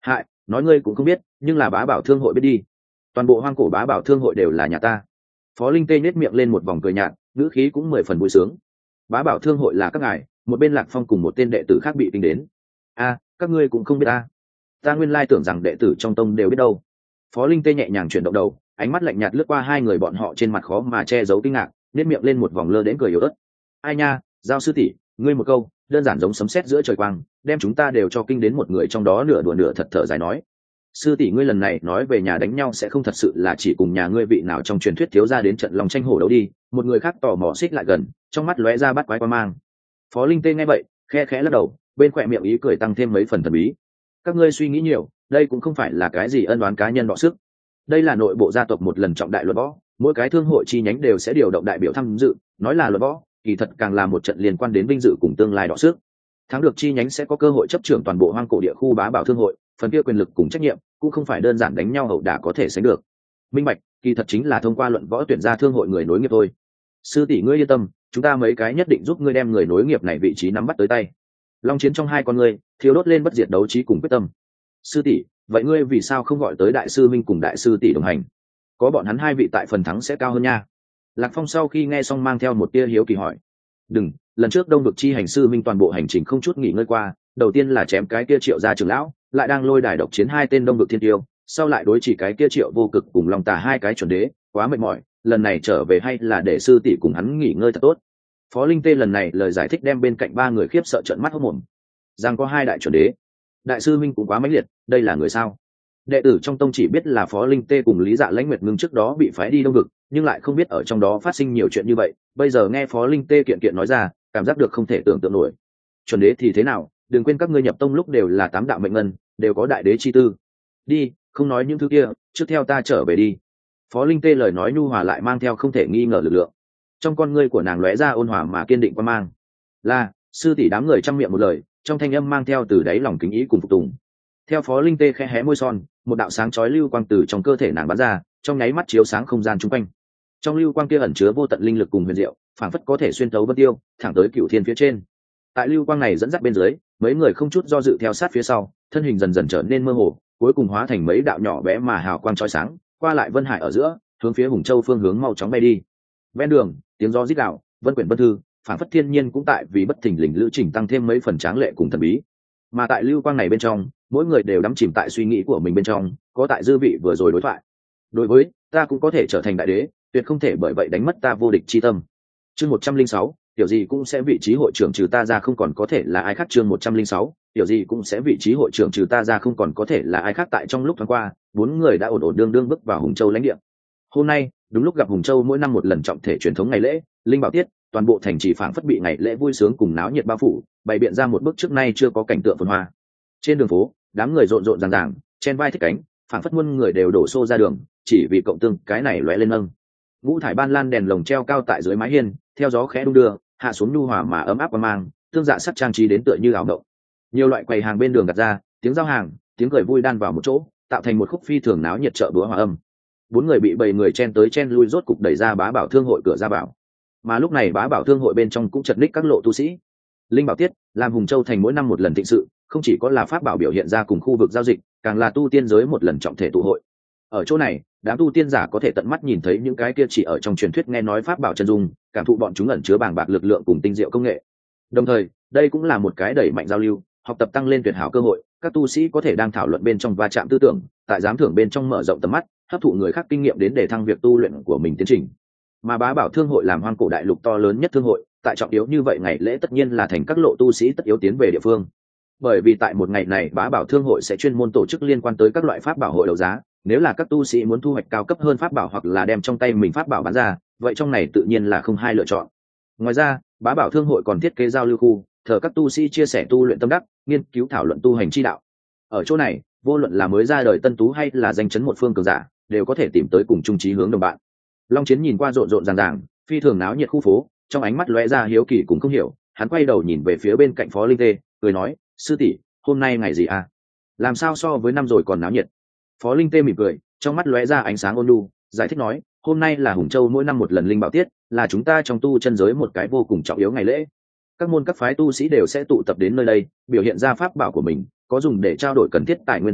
nói ngươi cũng không biết, nhưng là bá bảo thương hội biết đi. Toàn bộ hoang cổ bá bảo thương hội đều là nhà ta. Phó Linh Tê nhếch miệng lên một vòng cười nhạt, ngữ khí cũng mười phần vui sướng. Bá bảo thương hội là các ngài. Một bên Lạc Phong cùng một tên đệ tử khác bị kinh đến. A, các ngươi cũng không biết ta. Ta nguyên lai tưởng rằng đệ tử trong tông đều biết đâu. Phó Linh Tê nhẹ nhàng chuyển động đầu, ánh mắt lạnh nhạt lướt qua hai người bọn họ trên mặt khó mà che giấu kinh ngạc, nhếch miệng lên một vòng lơ đến cười yếu ớt. Ai nha, Giao sư tỷ, ngươi một câu, đơn giản giống sấm sét giữa trời quang, đem chúng ta đều cho kinh đến một người trong đó nửa đùa nửa thật thở dài nói. Sư tỷ ngươi lần này nói về nhà đánh nhau sẽ không thật sự là chỉ cùng nhà ngươi vị nào trong truyền thuyết thiếu gia đến trận lòng tranh hổ đấu đi. Một người khác tò mò xích lại gần, trong mắt lóe ra bắt quái quan mang. Phó Linh Tê nghe vậy, khe khẽ lắc đầu, bên khỏe miệng ý cười tăng thêm mấy phần thần bí. Các ngươi suy nghĩ nhiều, đây cũng không phải là cái gì ân oán cá nhân đọ sức. Đây là nội bộ gia tộc một lần trọng đại luận võ, mỗi cái thương hội chi nhánh đều sẽ điều động đại biểu tham dự, nói là luận võ, kỳ thật càng là một trận liên quan đến vinh dự cùng tương lai đọ sức. Thắng được chi nhánh sẽ có cơ hội chấp trưởng toàn bộ hoang cổ địa khu bá bảo thương hội, phần kia quyền lực cùng trách nhiệm cũng không phải đơn giản đánh nhau hậu đả có thể sánh được. Minh bạch, kỳ thật chính là thông qua luận võ tuyển ra thương hội người nối nghiệp thôi. Sư tỷ ngươi yên tâm, chúng ta mấy cái nhất định giúp ngươi đem người nối nghiệp này vị trí nắm bắt tới tay. Long Chiến trong hai con ngươi thiếu đốt lên bất diệt đấu trí cùng quyết tâm. Sư tỷ, vậy ngươi vì sao không gọi tới đại sư minh cùng đại sư tỷ đồng hành? Có bọn hắn hai vị tại phần thắng sẽ cao hơn nha. Lạc Phong sau khi nghe xong mang theo một tia hiếu kỳ hỏi. Đừng, lần trước Đông Vực chi hành sư minh toàn bộ hành trình không chút nghỉ ngơi qua, đầu tiên là chém cái kia Triệu gia trưởng lão, lại đang lôi đài độc chiến hai tên Đông Vực thiên tiêu, sau lại đối chỉ cái kia Triệu vô cực cùng Long Tà hai cái chuẩn đế, quá mệt mỏi, lần này trở về hay là để sư tỷ cùng hắn nghỉ ngơi thật tốt. Phó Linh Tê lần này lời giải thích đem bên cạnh ba người khiếp sợ trợn mắt hốt mồm. Giang có hai đại chuẩn đế, đại sư minh cũng quá mãnh liệt, đây là người sao? Đệ tử trong tông chỉ biết là Phó Linh Tê cùng Lý Dạ Lãnh Nguyệt Ngưng trước đó bị phái đi Đông Vực, nhưng lại không biết ở trong đó phát sinh nhiều chuyện như vậy. Bây giờ nghe Phó Linh Tê kiện kiện nói ra, cảm giác được không thể tưởng tượng nổi. Chuẩn đế thì thế nào? Đừng quên các ngươi nhập tông lúc đều là tám đạo mệnh ngân, đều có đại đế chi tư. Đi, không nói những thứ kia, trước theo ta trở về đi. Phó Linh Tê lời nói nhu hòa lại mang theo không thể nghi ngờ lực lượng. Trong con ngươi của nàng lóe ra ôn hòa mà kiên định quan mang. Là, sư tỷ đám người trăm miệng một lời, trong thanh âm mang theo từ đáy lòng kính ý cùng phục tùng. Theo Phó Linh Tê khẽ hé môi son, một đạo sáng chói lưu quang từ trong cơ thể nàng bắn ra, trong nháy mắt chiếu sáng không gian chung quanh. Trong lưu quang kia ẩn chứa vô tận linh lực cùng huyền diệu, phảng phất có thể xuyên thấu vân tiêu, thẳng tới cửu thiên phía trên. Tại lưu quang này dẫn dắt bên dưới, mấy người không chút do dự theo sát phía sau, thân hình dần dần trở nên mơ hồ, cuối cùng hóa thành mấy đạo nhỏ bé mà hào quang chói sáng, qua lại vân hải ở giữa, hướng phía Hùng Châu phương hướng mau chóng bay đi. Ven đường, tiếng gió rít gào, vân quyển vân thư, phảng phất thiên nhiên cũng tại vì bất thình lình lữ trình tăng thêm mấy phần tráng lệ cùng thần bí. Mà tại lưu quang này bên trong, mỗi người đều đắm chìm tại suy nghĩ của mình bên trong, có tại dư vị vừa rồi đối thoại. Đối với, ta cũng có thể trở thành đại đế, tuyệt không thể bởi vậy đánh mất ta vô địch chi tâm. Chương một trăm linh sáu, tiểu gì cũng sẽ vị trí hội trưởng trừ ta ra không còn có thể là ai khác. Chương một trăm linh sáu, tiểu gì cũng sẽ vị trí hội trưởng trừ ta ra không còn có thể là ai khác. Tại trong lúc thoáng qua, bốn người đã ổn ổn đương đương bước vào Hùng Châu lãnh địa. Hôm nay, đúng lúc gặp Hùng Châu mỗi năm một lần trọng thể truyền thống ngày lễ, linh bảo tiết, toàn bộ thành trì phảng phất bị ngày lễ vui sướng cùng náo nhiệt bao phủ, bày biện ra một bức trước nay chưa có cảnh tượng phồn hoa. Trên đường phố, đám người rộn rộn ràng ràng, chen vai thích cánh, phảng phất muôn người đều đổ xô ra đường, chỉ vì cộng tương cái này lóe lên nâng. Ngũ thải ban lan đèn lồng treo cao tại dưới mái hiên, theo gió khẽ đung đưa, hạ xuống nhu hòa mà ấm áp và mang, tương dạ sắc trang trí đến tựa như ảo động. Nhiều loại quầy hàng bên đường gạt ra, tiếng giao hàng, tiếng cười vui đan vào một chỗ, tạo thành một khúc phi thường náo nhiệt chợ búa hòa âm. Bốn người bị bầy người chen tới chen lui rốt cục đẩy ra bá bảo thương hội cửa ra vào. Mà lúc này bá bảo thương hội bên trong cũng chật ních các lộ tu sĩ. Linh bảo tiết, làm Hùng Châu thành mỗi năm một lần thịnh sự, không chỉ có là pháp bảo biểu hiện ra cùng khu vực giao dịch, càng là tu tiên giới một lần trọng thể tụ hội. Ở chỗ này, đám tu tiên giả có thể tận mắt nhìn thấy những cái kia chỉ ở trong truyền thuyết nghe nói pháp bảo chân dung, cảm thụ bọn chúng ẩn chứa bàng bạc lực lượng cùng tinh diệu công nghệ. Đồng thời, đây cũng là một cái đẩy mạnh giao lưu, học tập tăng lên tuyệt hảo cơ hội, các tu sĩ có thể đang thảo luận bên trong va chạm tư tưởng, tại giám thưởng bên trong mở rộng tầm mắt, hấp thụ người khác kinh nghiệm đến để thăng việc tu luyện của mình tiến trình. Mà bá bảo thương hội làm hoang cổ đại lục to lớn nhất thương hội, tại trọng yếu như vậy ngày lễ tất nhiên là thành các lộ tu sĩ tất yếu tiến về địa phương. Bởi vì tại một ngày này bá bảo thương hội sẽ chuyên môn tổ chức liên quan tới các loại pháp bảo hội đấu giá, nếu là các tu sĩ muốn thu hoạch cao cấp hơn pháp bảo hoặc là đem trong tay mình pháp bảo bán ra, vậy trong này tự nhiên là không hai lựa chọn. Ngoài ra, bá bảo thương hội còn thiết kế giao lưu khu, thờ các tu sĩ chia sẻ tu luyện tâm đắc, nghiên cứu thảo luận tu hành chi đạo. Ở chỗ này, vô luận là mới ra đời tân tú hay là danh chấn một phương cường giả, đều có thể tìm tới cùng chung chí hướng đồng bạn. Long Chiến nhìn qua rộn rộn ràng ràng, phi thường náo nhiệt khu phố, trong ánh mắt lóe ra hiếu kỳ cũng không hiểu, hắn quay đầu nhìn về phía bên cạnh Phó Linh Tê, cười nói, sư tỷ, hôm nay ngày gì à? Làm sao so với năm rồi còn náo nhiệt? Phó Linh Tê mỉm cười, trong mắt lóe ra ánh sáng ôn nhu, giải thích nói, hôm nay là Hùng Châu mỗi năm một lần linh bảo tiết, là chúng ta trong tu chân giới một cái vô cùng trọng yếu ngày lễ. Các môn các phái tu sĩ đều sẽ tụ tập đến nơi đây, biểu hiện ra pháp bảo của mình, có dùng để trao đổi cần thiết tài nguyên tu luyện,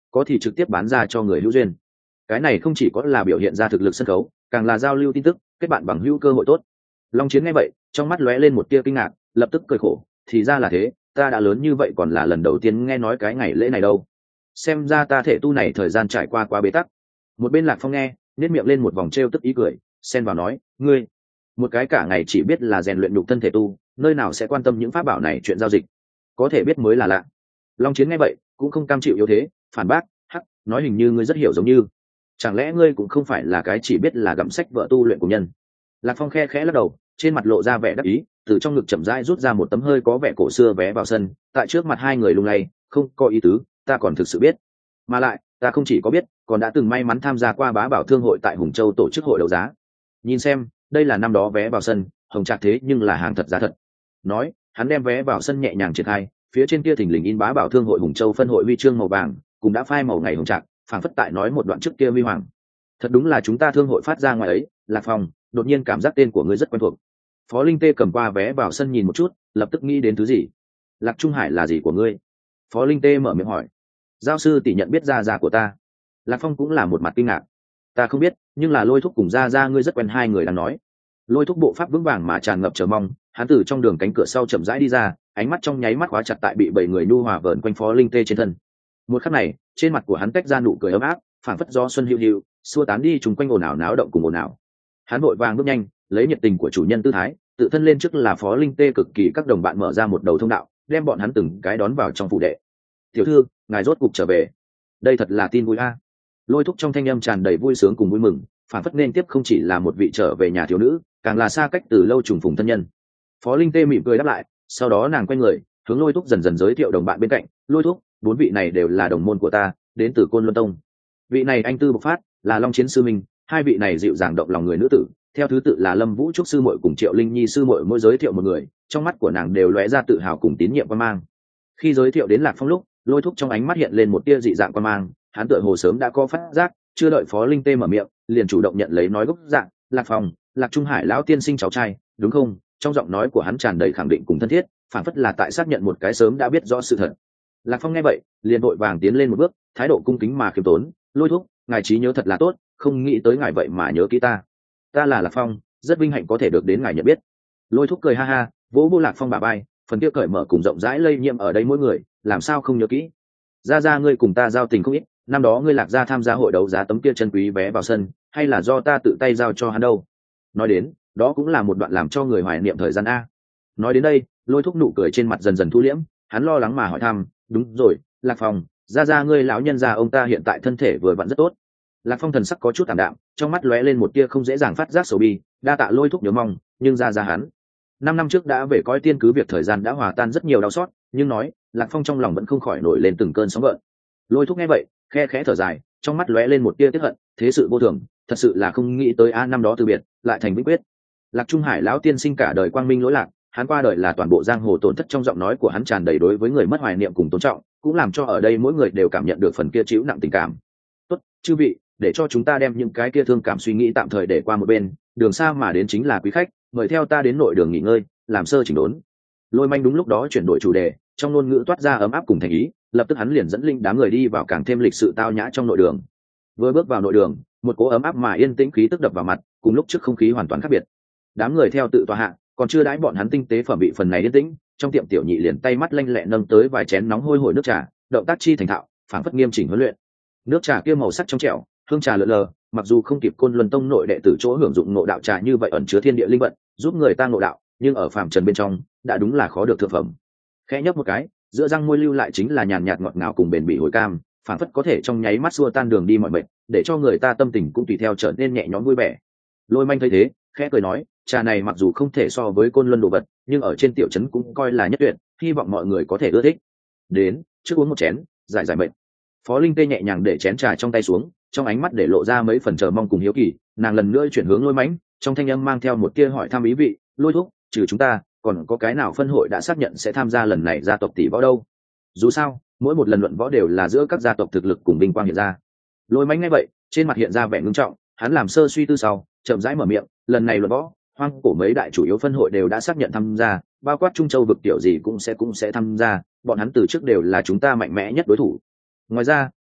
có thì trực tiếp bán ra cho người hữu duyên. Cái này không chỉ có là biểu hiện ra thực lực sân khấu, càng là giao lưu tin tức, kết bạn bằng hữu cơ hội tốt. Long Chiến nghe vậy, trong mắt lóe lên một tia kinh ngạc, lập tức cười khổ, thì ra là thế, ta đã lớn như vậy còn là lần đầu tiên nghe nói cái ngày lễ này đâu. Xem ra ta thể tu này thời gian trải qua quá bế tắc. Một bên Lạc Phong nghe, nhếch miệng lên một vòng trêu tức ý cười, xen vào nói, ngươi, một cái cả ngày chỉ biết là rèn luyện nhục thân thể tu, nơi nào sẽ quan tâm những pháp bảo này chuyện giao dịch, có thể biết mới là lạ. Long Chiến nghe vậy, cũng không cam chịu yếu thế, phản bác, hắc, nói hình như ngươi rất hiểu giống như, chẳng lẽ ngươi cũng không phải là cái chỉ biết là gặm sách vợ tu luyện của nhân. Lạc Phong khe khẽ lắc đầu, trên mặt lộ ra vẻ đắc ý, từ trong ngực chậm rãi rút ra một tấm hơi có vẻ cổ xưa vé vào sân, tại trước mặt hai người lung lay, không có ý tứ, ta còn thực sự biết, mà lại ta không chỉ có biết, còn đã từng may mắn tham gia qua bá bảo thương hội tại Hùng Châu tổ chức hội đấu giá. Nhìn xem, đây là năm đó vé vào sân, hồng trạc thế nhưng là hàng thật giá thật. Nói, hắn đem vé vào sân nhẹ nhàng triển khai, phía trên kia thình lình in bá bảo thương hội Hùng Châu phân hội huy chương màu vàng, cũng đã phai màu ngày hồng trạc, phảng phất tại nói một đoạn trước kia huy hoàng. Thật đúng là chúng ta thương hội phát ra ngoài ấy. Lạc Phong, đột nhiên cảm giác tên của ngươi rất quen thuộc. Phó Linh Tê cầm qua vé vào sân nhìn một chút, lập tức nghĩ đến thứ gì. Lạc Trung Hải là gì của ngươi? Phó Linh Tê mở miệng hỏi. Giáo sư tỷ nhận biết gia gia của ta. Lạc Phong cũng là một mặt kinh ngạc. Ta không biết, nhưng là Lôi Thúc cùng gia gia ngươi rất quen, hai người đang nói. Lôi Thúc bộ pháp vững vàng mà tràn ngập chờ mong, hắn từ trong đường cánh cửa sau chậm rãi đi ra, ánh mắt trong nháy mắt khóa chặt tại bị bảy người nhu hòa vờn quanh Phó Linh Tê trên thân. Một khắc này, trên mặt của hắn tách ra nụ cười ấm áp, phảng phất gió xuân hiu hiu, xua tán đi trùng quanh ồn ào náo động cùng ồn ào. Hắn vội vàng bước nhanh, lấy nhiệt tình của chủ nhân tư thái, tự thân lên trước là Phó Linh Tê cực kỳ các đồng bạn mở ra một đầu thông đạo, đem bọn hắn từng cái đón vào trong phủ đệ. Tiểu thư, ngài rốt cục trở về, đây thật là tin vui a. Lôi Thúc trong thanh âm tràn đầy vui sướng cùng vui mừng, phản phất nên tiếp không chỉ là một vị trở về nhà thiếu nữ, càng là xa cách từ lâu trùng phùng thân nhân. Phó Linh Tê mỉm cười đáp lại, sau đó nàng quay người hướng Lôi Thúc dần dần giới thiệu đồng bạn bên cạnh. Lôi Thúc, bốn vị này đều là đồng môn của ta, đến từ Côn Luân Tông. Vị này anh Tư Bộc Phát, là Long Chiến sư minh, hai vị này dịu dàng động lòng người nữ tử, theo thứ tự là Lâm Vũ Trúc sư muội cùng Triệu Linh Nhi sư muội, mỗi giới thiệu một người, trong mắt của nàng đều lóe ra tự hào cùng tín nhiệm quan mang. Khi giới thiệu đến Lạc Phong lúc, Lôi Thúc trong ánh mắt hiện lên một tia dị dạng quan mang, hắn tựa hồ sớm đã có phát giác, chưa đợi Phó Linh Tê mở miệng, liền chủ động nhận lấy nói gốc dạng, Lạc Phong, Lạc Trung Hải lão tiên sinh cháu trai, đúng không? Trong giọng nói của hắn tràn đầy khẳng định cùng thân thiết, phản phất là tại xác nhận một cái sớm đã biết rõ sự thật. Lạc Phong nghe vậy, liền vội vàng tiến lên một bước, thái độ cung kính mà khiêm tốn, Lôi Thúc, ngài trí nhớ thật là tốt, không nghĩ tới ngài vậy mà nhớ kỹ ta. Ta là Lạc Phong, rất vinh hạnh có thể được đến ngài nhận biết. Lôi Thúc cười ha ha, vỗ vô Lạc Phong bả vai, phần kia cởi mở cùng rộng rãi lây nhiễm ở đây mỗi người, làm sao không nhớ kỹ. Ra ra ngươi cùng ta giao tình không ít, năm đó ngươi Lạc gia tham gia hội đấu giá tấm kia chân quý vé vào sân, hay là do ta tự tay giao cho hắn đâu. Nói đến, đó cũng là một đoạn làm cho người hoài niệm thời gian a. Nói đến đây, Lôi Thúc nụ cười trên mặt dần dần thu liễm, hắn lo lắng mà hỏi thăm, đúng rồi, Lạc Phong, ra ra ngươi lão nhân gia ông ta hiện tại thân thể vừa vặn rất tốt. Lạc Phong thần sắc có chút tạm đạm, trong mắt lóe lên một tia không dễ dàng phát giác sầu bi, đa tạ Lôi Thúc nhớ mong, nhưng ra ra hắn năm năm trước đã về coi tiên, cứ việc thời gian đã hòa tan rất nhiều đau xót, nhưng nói, Lạc Phong trong lòng vẫn không khỏi nổi lên từng cơn sóng gợn. Lôi Thúc nghe vậy, khe khẽ thở dài, trong mắt lóe lên một tia tiếc hận, thế sự vô thường, thật sự là không nghĩ tới a năm đó từ biệt, lại thành vĩnh quyết. Lạc Trung Hải lão tiên sinh cả đời quang minh lỗi lạc, hắn qua đời là toàn bộ giang hồ tổn thất, trong giọng nói của hắn tràn đầy đối với người mất hoài niệm cùng tôn trọng, cũng làm cho ở đây mỗi người đều cảm nhận được phần kia chịu nặng tình cảm. Tốt, chư vị, để cho chúng ta đem những cái kia thương cảm suy nghĩ tạm thời để qua một bên, đường xa mà đến chính là quý khách, mời theo ta đến nội đường nghỉ ngơi, làm sơ chỉnh đốn. Lôi Manh đúng lúc đó chuyển đổi chủ đề, trong ngôn ngữ toát ra ấm áp cùng thành ý, lập tức hắn liền dẫn linh đám người đi vào càng thêm lịch sự tao nhã trong nội đường. Vừa bước vào nội đường, một cỗ ấm áp mà yên tĩnh khí tức đập vào mặt, cùng lúc trước không khí hoàn toàn khác biệt. Đám người theo tự tòa hạ, còn chưa đãi bọn hắn tinh tế phẩm vị phần này yên tĩnh, trong tiệm tiểu nhị liền tay mắt lanh lẹ nâng tới vài chén nóng hôi hổi nước trà, động tác chi thành thạo, phảng phất nghiêm chỉnh huấn luyện. Nước trà kia màu sắc trong trẻo, hương trà lượn lờ, mặc dù không kịp Côn Luân Tông nội đệ tử chỗ hưởng dụng ngộ đạo trà như vậy ẩn chứa thiên địa linh vận, giúp người ta ngộ đạo, nhưng ở phàm trần bên trong, đã đúng là khó được thượng phẩm. Khẽ nhấp một cái, giữa răng môi lưu lại chính là nhàn nhạt ngọt ngào cùng bền bỉ hồi cam, phảng phất có thể trong nháy mắt xua tan đường đi mọi mệt, để cho người ta tâm tình cũng tùy theo trở nên nhẹ nhõm vui vẻ. Lôi Manh thấy thế, khẽ cười nói, trà này mặc dù không thể so với Côn Luân đồ vật, nhưng ở trên tiểu trấn cũng coi là nhất tuyệt, hy vọng mọi người có thể ưa thích. Đến, trước uống một chén, giải giải mệt. Phó Linh Tê nhẹ nhàng để chén trà trong tay xuống, trong ánh mắt để lộ ra mấy phần chờ mong cùng hiếu kỳ, nàng lần nữa chuyển hướng Lôi Mãnh, trong thanh âm mang theo một tia hỏi thăm ý vị, Lôi Thúc, trừ chúng ta, còn có cái nào phân hội đã xác nhận sẽ tham gia lần này gia tộc tỷ võ đâu? Dù sao, mỗi một lần luận võ đều là giữa các gia tộc thực lực cùng vinh quang hiện ra. Lôi Mãnh nghe vậy, trên mặt hiện ra vẻ ngưng trọng, hắn làm sơ suy tư sau, chậm rãi mở miệng, lần này luận võ, hoang cổ mấy đại chủ yếu phân hội đều đã xác nhận tham gia, bao quát Trung Châu vực tiểu gì cũng sẽ cũng sẽ tham gia, bọn hắn từ trước đều là chúng ta mạnh mẽ nhất đối thủ. Ngoài ra,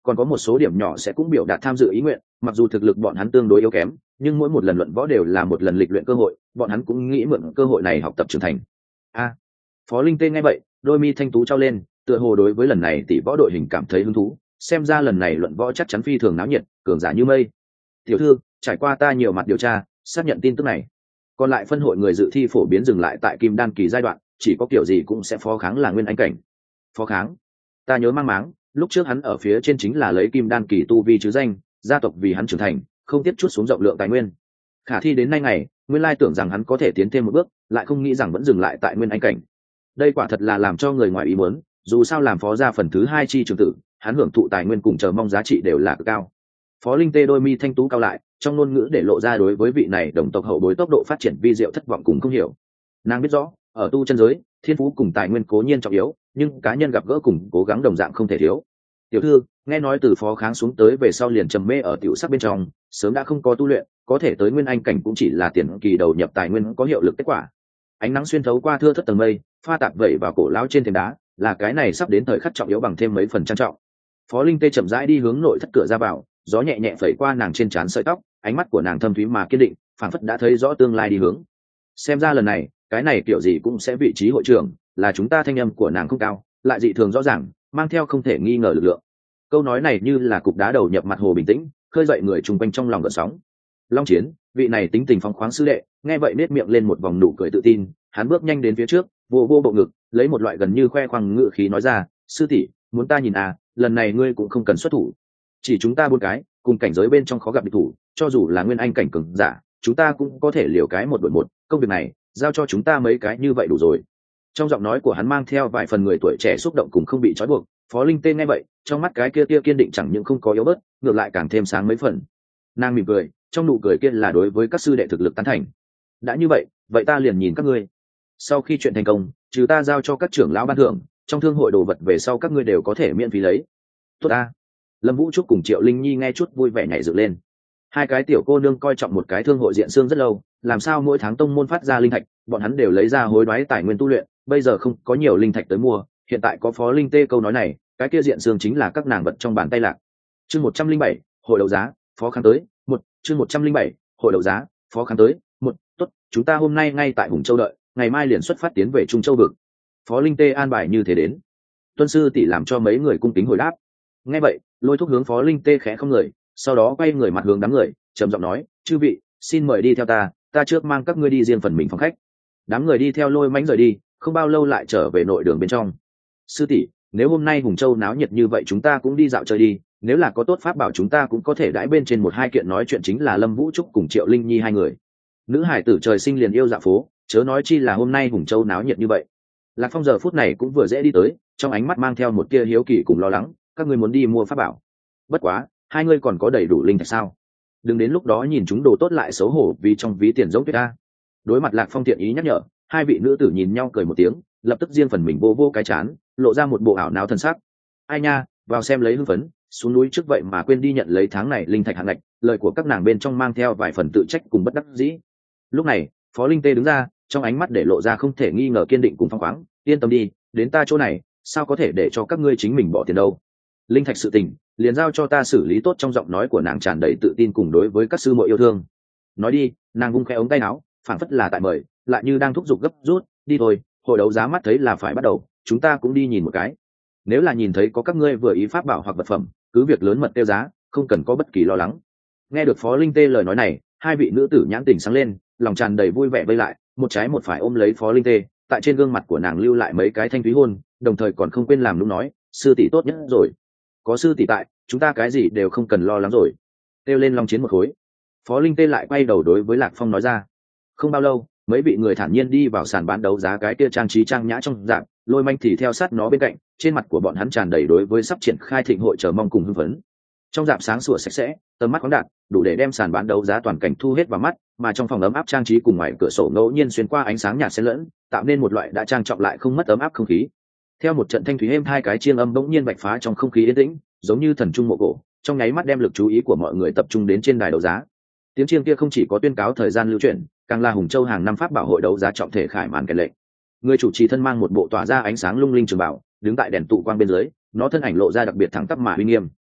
còn có một số điểm nhỏ sẽ cũng biểu đạt tham dự ý nguyện. Mặc dù thực lực bọn hắn tương đối yếu kém, nhưng mỗi một lần luận võ đều là một lần lịch luyện cơ hội, bọn hắn cũng nghĩ mượn cơ hội này học tập trưởng thành. A, Phó Linh Tê nghe vậy, đôi mi thanh tú trao lên, tựa hồ đối với lần này tỷ võ đội hình cảm thấy hứng thú, xem ra lần này luận võ chắc chắn phi thường náo nhiệt, cường giả như mây. Tiểu thư, trải qua ta nhiều mặt điều tra, xác nhận tin tức này. Còn lại phân hội người dự thi phổ biến dừng lại tại kim đan kỳ giai đoạn, chỉ có kiểu gì cũng sẽ phó kháng là nguyên anh cảnh. Phó kháng? Ta nhớ mang máng, lúc trước hắn ở phía trên chính là lấy kim đan kỳ tu vi chứ danh, gia tộc vì hắn trưởng thành, không tiếp chút xuống rộng lượng tài nguyên. Khả thi đến nay ngày, nguyên lai tưởng rằng hắn có thể tiến thêm một bước, lại không nghĩ rằng vẫn dừng lại tại nguyên anh cảnh. Đây quả thật là làm cho người ngoài ý muốn, dù sao làm phó gia phần thứ hai chi trường tử, hắn hưởng thụ tài nguyên cùng chờ mong giá trị đều là cực cao. Phó Linh Tê đôi mi thanh tú cao lại, trong ngôn ngữ để lộ ra đối với vị này đồng tộc hậu bối tốc độ phát triển vi diệu thất vọng cùng không hiểu. Nàng biết rõ, ở tu chân giới, thiên phú cùng tài nguyên cố nhiên trọng yếu, nhưng cá nhân gặp gỡ cùng cố gắng đồng dạng không thể thiếu. Tiểu thư, nghe nói từ phó kháng xuống tới về sau liền trầm mê ở tiểu sắc bên trong, sớm đã không có tu luyện, có thể tới nguyên anh cảnh cũng chỉ là tiền kỳ đầu nhập tài nguyên có hiệu lực kết quả. Ánh nắng xuyên thấu qua thưa thất tầng mây, pha tạp vẩy vào cổ lão trên thềm đá, là cái này sắp đến thời khắc trọng yếu bằng thêm mấy phần trang trọng. Phó Linh Tê chậm rãi đi hướng nội thất cửa ra vào, gió nhẹ nhẹ phẩy qua nàng trên trán sợi tóc, ánh mắt của nàng thâm thúy mà kiên định, phảng phất đã thấy rõ tương lai đi hướng. Xem ra lần này, cái này kiểu gì cũng sẽ vị trí hội trưởng, là chúng ta thanh âm của nàng không cao, lại dị thường rõ ràng, mang theo không thể nghi ngờ lực lượng. Câu nói này như là cục đá đầu nhập mặt hồ bình tĩnh, khơi dậy người chung quanh trong lòng gợn sóng. Long Chiến, vị này tính tình phóng khoáng sư đệ, nghe vậy nét miệng lên một vòng nụ cười tự tin, hắn bước nhanh đến phía trước, vô vô bộ ngực, lấy một loại gần như khoe khoang ngữ khí nói ra, sư tỷ, muốn ta nhìn à, lần này ngươi cũng không cần xuất thủ, chỉ chúng ta bốn cái, cùng cảnh giới bên trong khó gặp địch thủ, cho dù là nguyên anh cảnh cường giả, chúng ta cũng có thể liều cái một đội một, công việc này giao cho chúng ta mấy cái như vậy đủ rồi. Trong giọng nói của hắn mang theo vài phần người tuổi trẻ xúc động cùng không bị trói buộc. Phó Linh Tê nghe vậy, trong mắt cái kia tia kiên định chẳng những không có yếu bớt, ngược lại càng thêm sáng mấy phần. Nàng mỉm cười, trong nụ cười kia là đối với các sư đệ thực lực tán thành. Đã như vậy, vậy ta liền nhìn các ngươi. Sau khi chuyện thành công, trừ ta giao cho các trưởng lão ban thưởng, trong thương hội đồ vật về sau các ngươi đều có thể miễn phí lấy. Tốt ta. Lâm Vũ Trúc cùng Triệu Linh Nhi nghe chút vui vẻ nhảy dựng lên. Hai cái tiểu cô nương coi trọng một cái thương hội diện xương rất lâu, làm sao mỗi tháng tông môn phát ra linh thạch, bọn hắn đều lấy ra hối đoái tài nguyên tu luyện, bây giờ không có nhiều linh thạch tới mua, hiện tại có Phó Linh Tê câu nói này, cái kia diện xương chính là các nàng vật trong bàn tay lạc. Chương một trăm linh bảy, hội đấu giá, Phó kháng tới, một, chương một trăm linh bảy, hội đấu giá, Phó kháng tới, một, tốt, chúng ta hôm nay ngay tại Hùng Châu đợi, ngày mai liền xuất phát tiến về Trung Châu vực. Phó Linh Tê an bài như thế đến. Tuân sư tỷ làm cho mấy người cung kính hồi đáp. Nghe vậy, Lôi Thúc hướng Phó Linh Tê khẽ không người, sau đó quay người mặt hướng đám người, trầm giọng nói, chư vị, xin mời đi theo ta, ta trước mang các ngươi đi riêng phần mình phòng khách. Đám người đi theo Lôi Mãnh rời đi, không bao lâu lại trở về nội đường bên trong. Sư tỷ, nếu hôm nay Hùng Châu náo nhiệt như vậy chúng ta cũng đi dạo chơi đi, nếu là có tốt pháp bảo chúng ta cũng có thể đãi bên trên một hai kiện. Nói chuyện chính là Lâm Vũ Trúc cùng Triệu Linh Nhi hai người. Nữ hải tử trời sinh liền yêu dạo phố, chớ nói chi là hôm nay Hùng Châu náo nhiệt như vậy. Lạc Phong giờ phút này cũng vừa dễ đi tới, trong ánh mắt mang theo một tia hiếu kỳ cùng lo lắng, các ngươi muốn đi mua pháp bảo. Bất quá, hai ngươi còn có đầy đủ linh thạch sao? Đừng đến lúc đó nhìn chúng đồ tốt lại xấu hổ vì trong ví tiền giống tuyết ta. Đối mặt Lạc Phong thiện ý nhắc nhở, hai vị nữ tử nhìn nhau cười một tiếng, lập tức riêng phần mình vô vô cái chán, lộ ra một bộ ảo não thần sắc. Ai nha, vào xem lấy hưng phấn, xuống núi trước vậy mà quên đi nhận lấy tháng này linh thạch hạng ngạch, lời của các nàng bên trong mang theo vài phần tự trách cùng bất đắc dĩ. Lúc này, Phó Linh Tê đứng ra, trong ánh mắt để lộ ra không thể nghi ngờ kiên định cùng phăng khoáng, yên tâm đi, đến ta chỗ này, sao có thể để cho các ngươi chính mình bỏ tiền đâu. Linh thạch sự tình, liền giao cho ta xử lý tốt. Trong giọng nói của nàng tràn đầy tự tin cùng đối với các sư muội yêu thương. Nói đi, nàng vung khẽ ống tay áo, phảng phất là tại mời, lại như đang thúc giục gấp rút, đi thôi, hội đấu giá mắt thấy là phải bắt đầu, chúng ta cũng đi nhìn một cái. Nếu là nhìn thấy có các ngươi vừa ý pháp bảo hoặc vật phẩm, cứ việc lớn mật tiêu giá, không cần có bất kỳ lo lắng. Nghe được Phó Linh Tê lời nói này, hai vị nữ tử nhãn tình sáng lên, lòng tràn đầy vui vẻ vây lại, một trái một phải ôm lấy Phó Linh Tê, tại trên gương mặt của nàng lưu lại mấy cái thanh thúy hôn, đồng thời còn không quên làm lúc nói, sư tỷ tốt nhất rồi. Có sư tỷ tại, chúng ta cái gì đều không cần lo lắng rồi. Kêu lên Long Chiến một khối. Phó Linh Tê lại quay đầu đối với Lạc Phong nói ra. Không bao lâu, mấy vị người thản nhiên đi vào sàn bán đấu giá cái kia trang trí trang nhã trong dạng, Lôi Manh thì theo sát nó bên cạnh, trên mặt của bọn hắn tràn đầy đối với sắp triển khai thịnh hội chờ mong cùng hưng phấn. Trong dạp sáng sủa sạch sẽ, tầm mắt khoáng đạt, đủ để đem sàn bán đấu giá toàn cảnh thu hết vào mắt, mà trong phòng ấm áp trang trí cùng ngoài cửa sổ ngẫu nhiên xuyên qua ánh sáng nhạt xen lẫn, tạo nên một loại đã trang trọng lại không mất ấm áp không khí. Theo một trận thanh thúy êm hai cái chiêng âm bỗng nhiên bạch phá trong không khí yên tĩnh, giống như thần trung mộ cổ, trong nháy mắt đem lực chú ý của mọi người tập trung đến trên đài đấu giá. Tiếng chiêng kia không chỉ có tuyên cáo thời gian lưu chuyển, càng là Hùng Châu hàng năm pháp bảo hội đấu giá trọng thể khải màn kèn lệnh. Người chủ trì thân mang một bộ tỏa ra ánh sáng lung linh trường bảo, đứng tại đèn tụ quang bên dưới, nó thân ảnh lộ ra đặc biệt thẳng tắp mà uy nghiêm.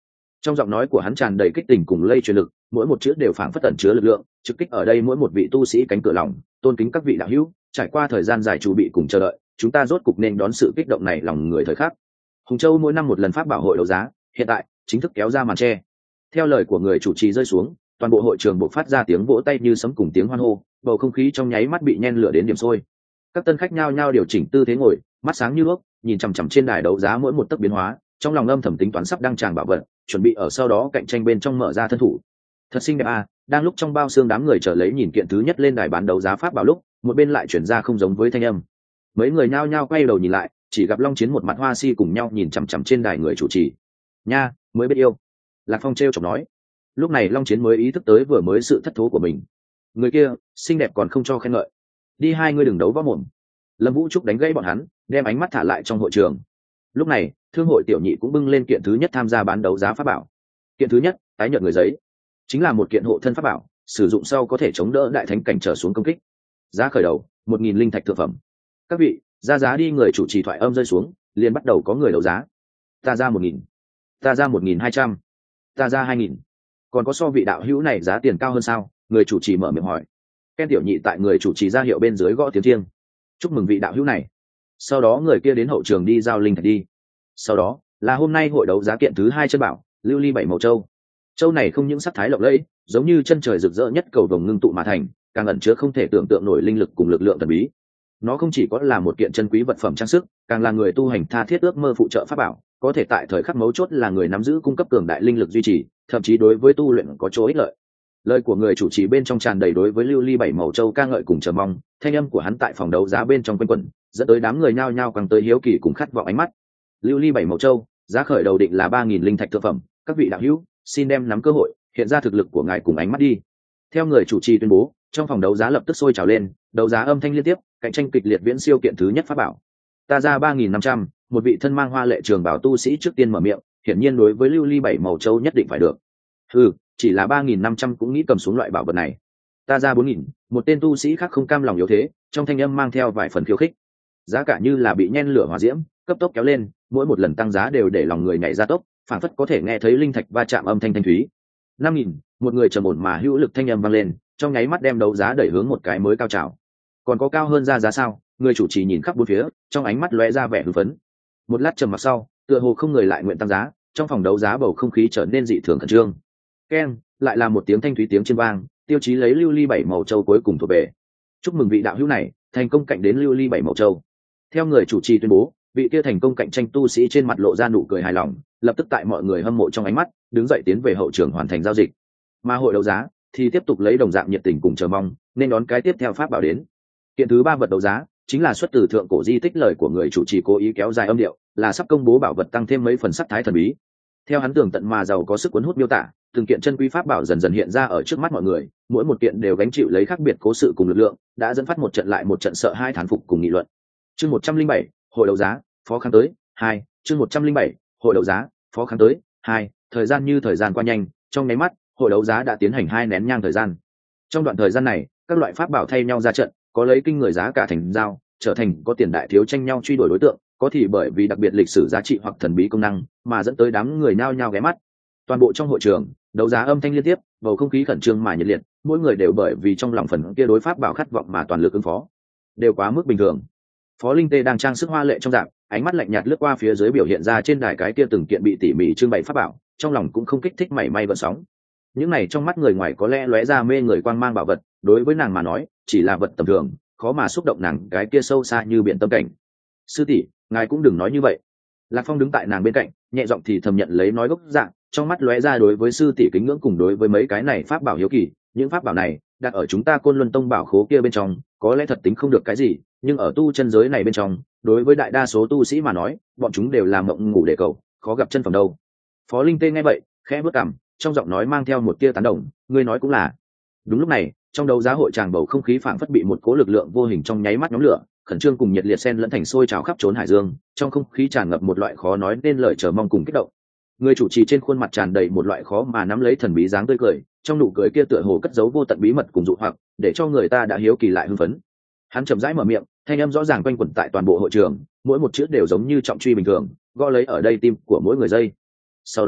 Trong giọng nói của hắn tràn đầy kích tình cùng lây truyền lực, mỗi một chữ đều phảng phất tẩn chứa lực lượng trực kích ở đây mỗi một vị tu sĩ cánh cửa lòng. Tôn kính các vị đạo hữu, trải qua thời gian dài chuẩn bị cùng chờ đợi, chúng ta rốt cục nên đón sự kích động này lòng người thời khắc. Hùng Châu mỗi năm một lần pháp bảo hội đấu giá, hiện tại chính thức kéo ra màn che. Theo lời của người chủ trì rơi xuống, toàn bộ hội trường bộc phát ra tiếng vỗ tay như sấm cùng tiếng hoan hô, bầu không khí trong nháy mắt bị nhen lửa đến điểm sôi. Các tân khách nhao nhao điều chỉnh tư thế ngồi, mắt sáng như đuốc, nhìn chằm chằm trên đài đấu giá mỗi một tấc biến hóa, trong lòng âm thầm tính toán sắp đăng tràng bảo vật, chuẩn bị ở sau đó cạnh tranh bên trong mở ra thân thủ. Thật xinh đẹp à, đang lúc trong bao xương đám người chờ lấy nhìn kiện thứ nhất lên đài bán đấu giá pháp bảo lúc, một bên lại chuyển ra không giống với thanh âm. Mấy người nhao nhao quay đầu nhìn lại, chỉ gặp Long Chiến một mặt hoa si cùng nhau nhìn chằm chằm trên đài người chủ trì. Nha, mới biết yêu. Lạc Phong trêu chọc nói. Lúc này Long Chiến mới ý thức tới vừa mới sự thất thố của mình. Người kia xinh đẹp còn không cho khen ngợi, đi hai người đừng đấu võ mồm. Lâm Vũ Trúc đánh gãy bọn hắn, đem ánh mắt thả lại trong hội trường. Lúc này thương hội tiểu nhị cũng bưng lên kiện thứ nhất tham gia bán đấu giá pháp bảo. Kiện thứ nhất, tái nhợt người giấy, chính là một kiện hộ thân pháp bảo, sử dụng sau có thể chống đỡ đại thánh cảnh trở xuống công kích. Giá khởi đầu một nghìn linh thạch thượng phẩm. Các vị ra giá đi. Người chủ trì thoại âm rơi xuống, liền bắt đầu có người đấu giá. Ta ra một nghìn, ta ra một nghìn hai trăm, ta ra hai nghìn. Còn có so vị đạo hữu này giá tiền cao hơn sao? Người chủ trì mở miệng hỏi. Ken tiểu nhị tại người chủ trì ra hiệu bên dưới gõ tiếng thiêng, chúc mừng vị đạo hữu này. Sau đó người kia đến hậu trường đi giao linh thạch đi. Sau đó là hôm nay hội đấu giá kiện thứ hai chân bảo, lưu ly bảy màu châu. Châu này không những sắc thái lộng lẫy, giống như chân trời rực rỡ nhất cầu vồng ngưng tụ mà thành, càng ẩn chứa không thể tưởng tượng nổi linh lực cùng lực lượng thần bí. Nó không chỉ có là một kiện chân quý vật phẩm trang sức, càng là người tu hành tha thiết ước mơ phụ trợ pháp bảo, có thể tại thời khắc mấu chốt là người nắm giữ cung cấp cường đại linh lực duy trì, thậm chí đối với tu luyện có chỗ ích lợi. Lời của người chủ trì bên trong tràn đầy đối với lưu ly bảy màu châu ca ngợi cùng chờ mong, thanh âm của hắn tại phòng đấu giá bên trong quanh quẩn, dẫn tới đám người nhao nhao càng tới hiếu kỳ cùng khát vọng ánh mắt. Lưu ly bảy màu châu, giá khởi đầu định là ba nghìn linh thạch thượng phẩm, các vị đạo hữu, xin đem nắm cơ hội, hiện ra thực lực của ngài cùng ánh mắt đi. Theo người chủ trì tuyên bố, trong phòng đấu giá lập tức sôi trào lên, đấu giá âm thanh liên tiếp, cạnh tranh kịch liệt viễn siêu kiện thứ nhất pháp bảo. Ta ra ba nghìn năm trăm, một vị thân mang hoa lệ trường bảo tu sĩ trước tiên mở miệng, hiển nhiên đối với lưu ly bảy màu châu nhất định phải được. Ừ, chỉ là ba nghìn năm trăm cũng nghĩ cầm xuống loại bảo vật này. Ta ra bốn nghìn, một tên tu sĩ khác không cam lòng yếu thế, trong thanh âm mang theo vài phần khiêu khích. Giá cả như là bị nhen lửa hỏa diễm, cấp tốc kéo lên, mỗi một lần tăng giá đều để lòng người nhảy ra tốc, phản phất có thể nghe thấy linh thạch va chạm âm thanh thanh thúy. Năm nghìn, một người trầm ổn mà hữu lực thanh âm vang lên, trong nháy mắt đem đấu giá đẩy hướng một cái mới cao trào. Còn có cao hơn ra giá sao? Người chủ trì nhìn khắp bốn phía, trong ánh mắt lóe ra vẻ hưng phấn. Một lát trầm mặc sau, tựa hồ không người lại nguyện tăng giá, trong phòng đấu giá bầu không khí trở nên dị thường khẩn trương. Keng, lại là một tiếng thanh thúy tiếng trên vang, tiêu chí lấy lưu ly bảy màu châu cuối cùng thuộc về. Chúc mừng vị đạo hữu này thành công cạnh đến lưu ly bảy màu châu. Theo người chủ trì tuyên bố, vị kia thành công cạnh tranh tu sĩ trên mặt lộ ra nụ cười hài lòng, lập tức tại mọi người hâm mộ trong ánh mắt đứng dậy tiến về hậu trường hoàn thành giao dịch. Mà hội đấu giá thì tiếp tục lấy đồng dạng nhiệt tình cùng chờ mong nên đón cái tiếp theo pháp bảo đến. Kiện thứ ba vật đấu giá chính là xuất từ thượng cổ di tích. Lời của người chủ trì cố ý kéo dài âm điệu, là sắp công bố bảo vật tăng thêm mấy phần sắc thái thần bí. Theo hắn tường tận mà giàu có sức cuốn hút miêu tả, từng kiện chân quý pháp bảo dần dần hiện ra ở trước mắt mọi người, mỗi một kiện đều gánh chịu lấy khác biệt cố sự cùng lực lượng, đã dẫn phát một trận lại một trận sợ hai thán phục cùng nghị luận. Chương một trăm linh bảy, hội đấu giá, phó kháng tới, hai, chương một trăm linh bảy, hội đấu giá, phó kháng tới, hai, thời gian như thời gian qua nhanh, trong nháy mắt, hội đấu giá đã tiến hành hai nén nhang thời gian. Trong đoạn thời gian này, các loại pháp bảo thay nhau ra trận, có lấy kinh người giá cả thành giao, trở thành có tiền đại thiếu tranh nhau truy đuổi đối tượng, có thì bởi vì đặc biệt lịch sử giá trị hoặc thần bí công năng mà dẫn tới đám người nhao nhao ghé mắt. Toàn bộ trong hội trường, đấu giá âm thanh liên tiếp, bầu không khí khẩn trương mà nhiệt liệt, mỗi người đều bởi vì trong lòng phần kia đối pháp bảo khát vọng mà toàn lực ứng phó, đều quá mức bình thường. Phó Linh Tê đang trang sức hoa lệ trong dạng, ánh mắt lạnh nhạt lướt qua phía dưới biểu hiện ra trên đài cái kia từng kiện bị tỉ mỉ trưng bày pháp bảo, trong lòng cũng không kích thích mảy may gợn sóng. Những này trong mắt người ngoài có lẽ lóe ra mê người quang mang bảo vật, đối với nàng mà nói, chỉ là vật tầm thường, khó mà xúc động nàng cái kia sâu xa như biển tâm cảnh. Sư tỷ, ngài cũng đừng nói như vậy. Lạc Phong đứng tại nàng bên cạnh, nhẹ giọng thì thầm nhận lấy nói gốc dạng, trong mắt lóe ra đối với sư tỷ kính ngưỡng cùng đối với mấy cái này pháp bảo hiếu kỳ. Những pháp bảo này đặt ở chúng ta Côn Luân Tông bảo khố kia bên trong, có lẽ thật tính không được cái gì, nhưng ở tu chân giới này bên trong, đối với đại đa số tu sĩ mà nói, bọn chúng đều là mộng ngủ để cầu, khó gặp chân phẩm đâu. Phó Linh Tê nghe vậy, khẽ bước cằm, trong giọng nói mang theo một tia tán đồng, ngươi nói cũng là. Đúng lúc này, trong đấu giá hội tràng bầu không khí phảng phất bị một cỗ lực lượng vô hình trong nháy mắt nhóm lửa, khẩn trương cùng nhiệt liệt xen lẫn thành sôi trào khắp trốn hải dương, trong không khí tràn ngập một loại khó nói nên lời chờ mong cùng kích động. Người chủ trì trên khuôn mặt tràn đầy một loại khó mà nắm lấy thần bí dáng tươi cười, trong nụ cười kia tựa hồ cất giấu vô tận bí mật cùng dụ hoặc, để cho người ta đã hiếu kỳ lại hưng phấn. Hắn chậm rãi mở miệng, thanh âm rõ ràng quanh quẩn tại toàn bộ hội trường, mỗi một chữ đều giống như trọng truy bình thường, gõ lấy ở đây tim của mỗi người dây. Sau đó,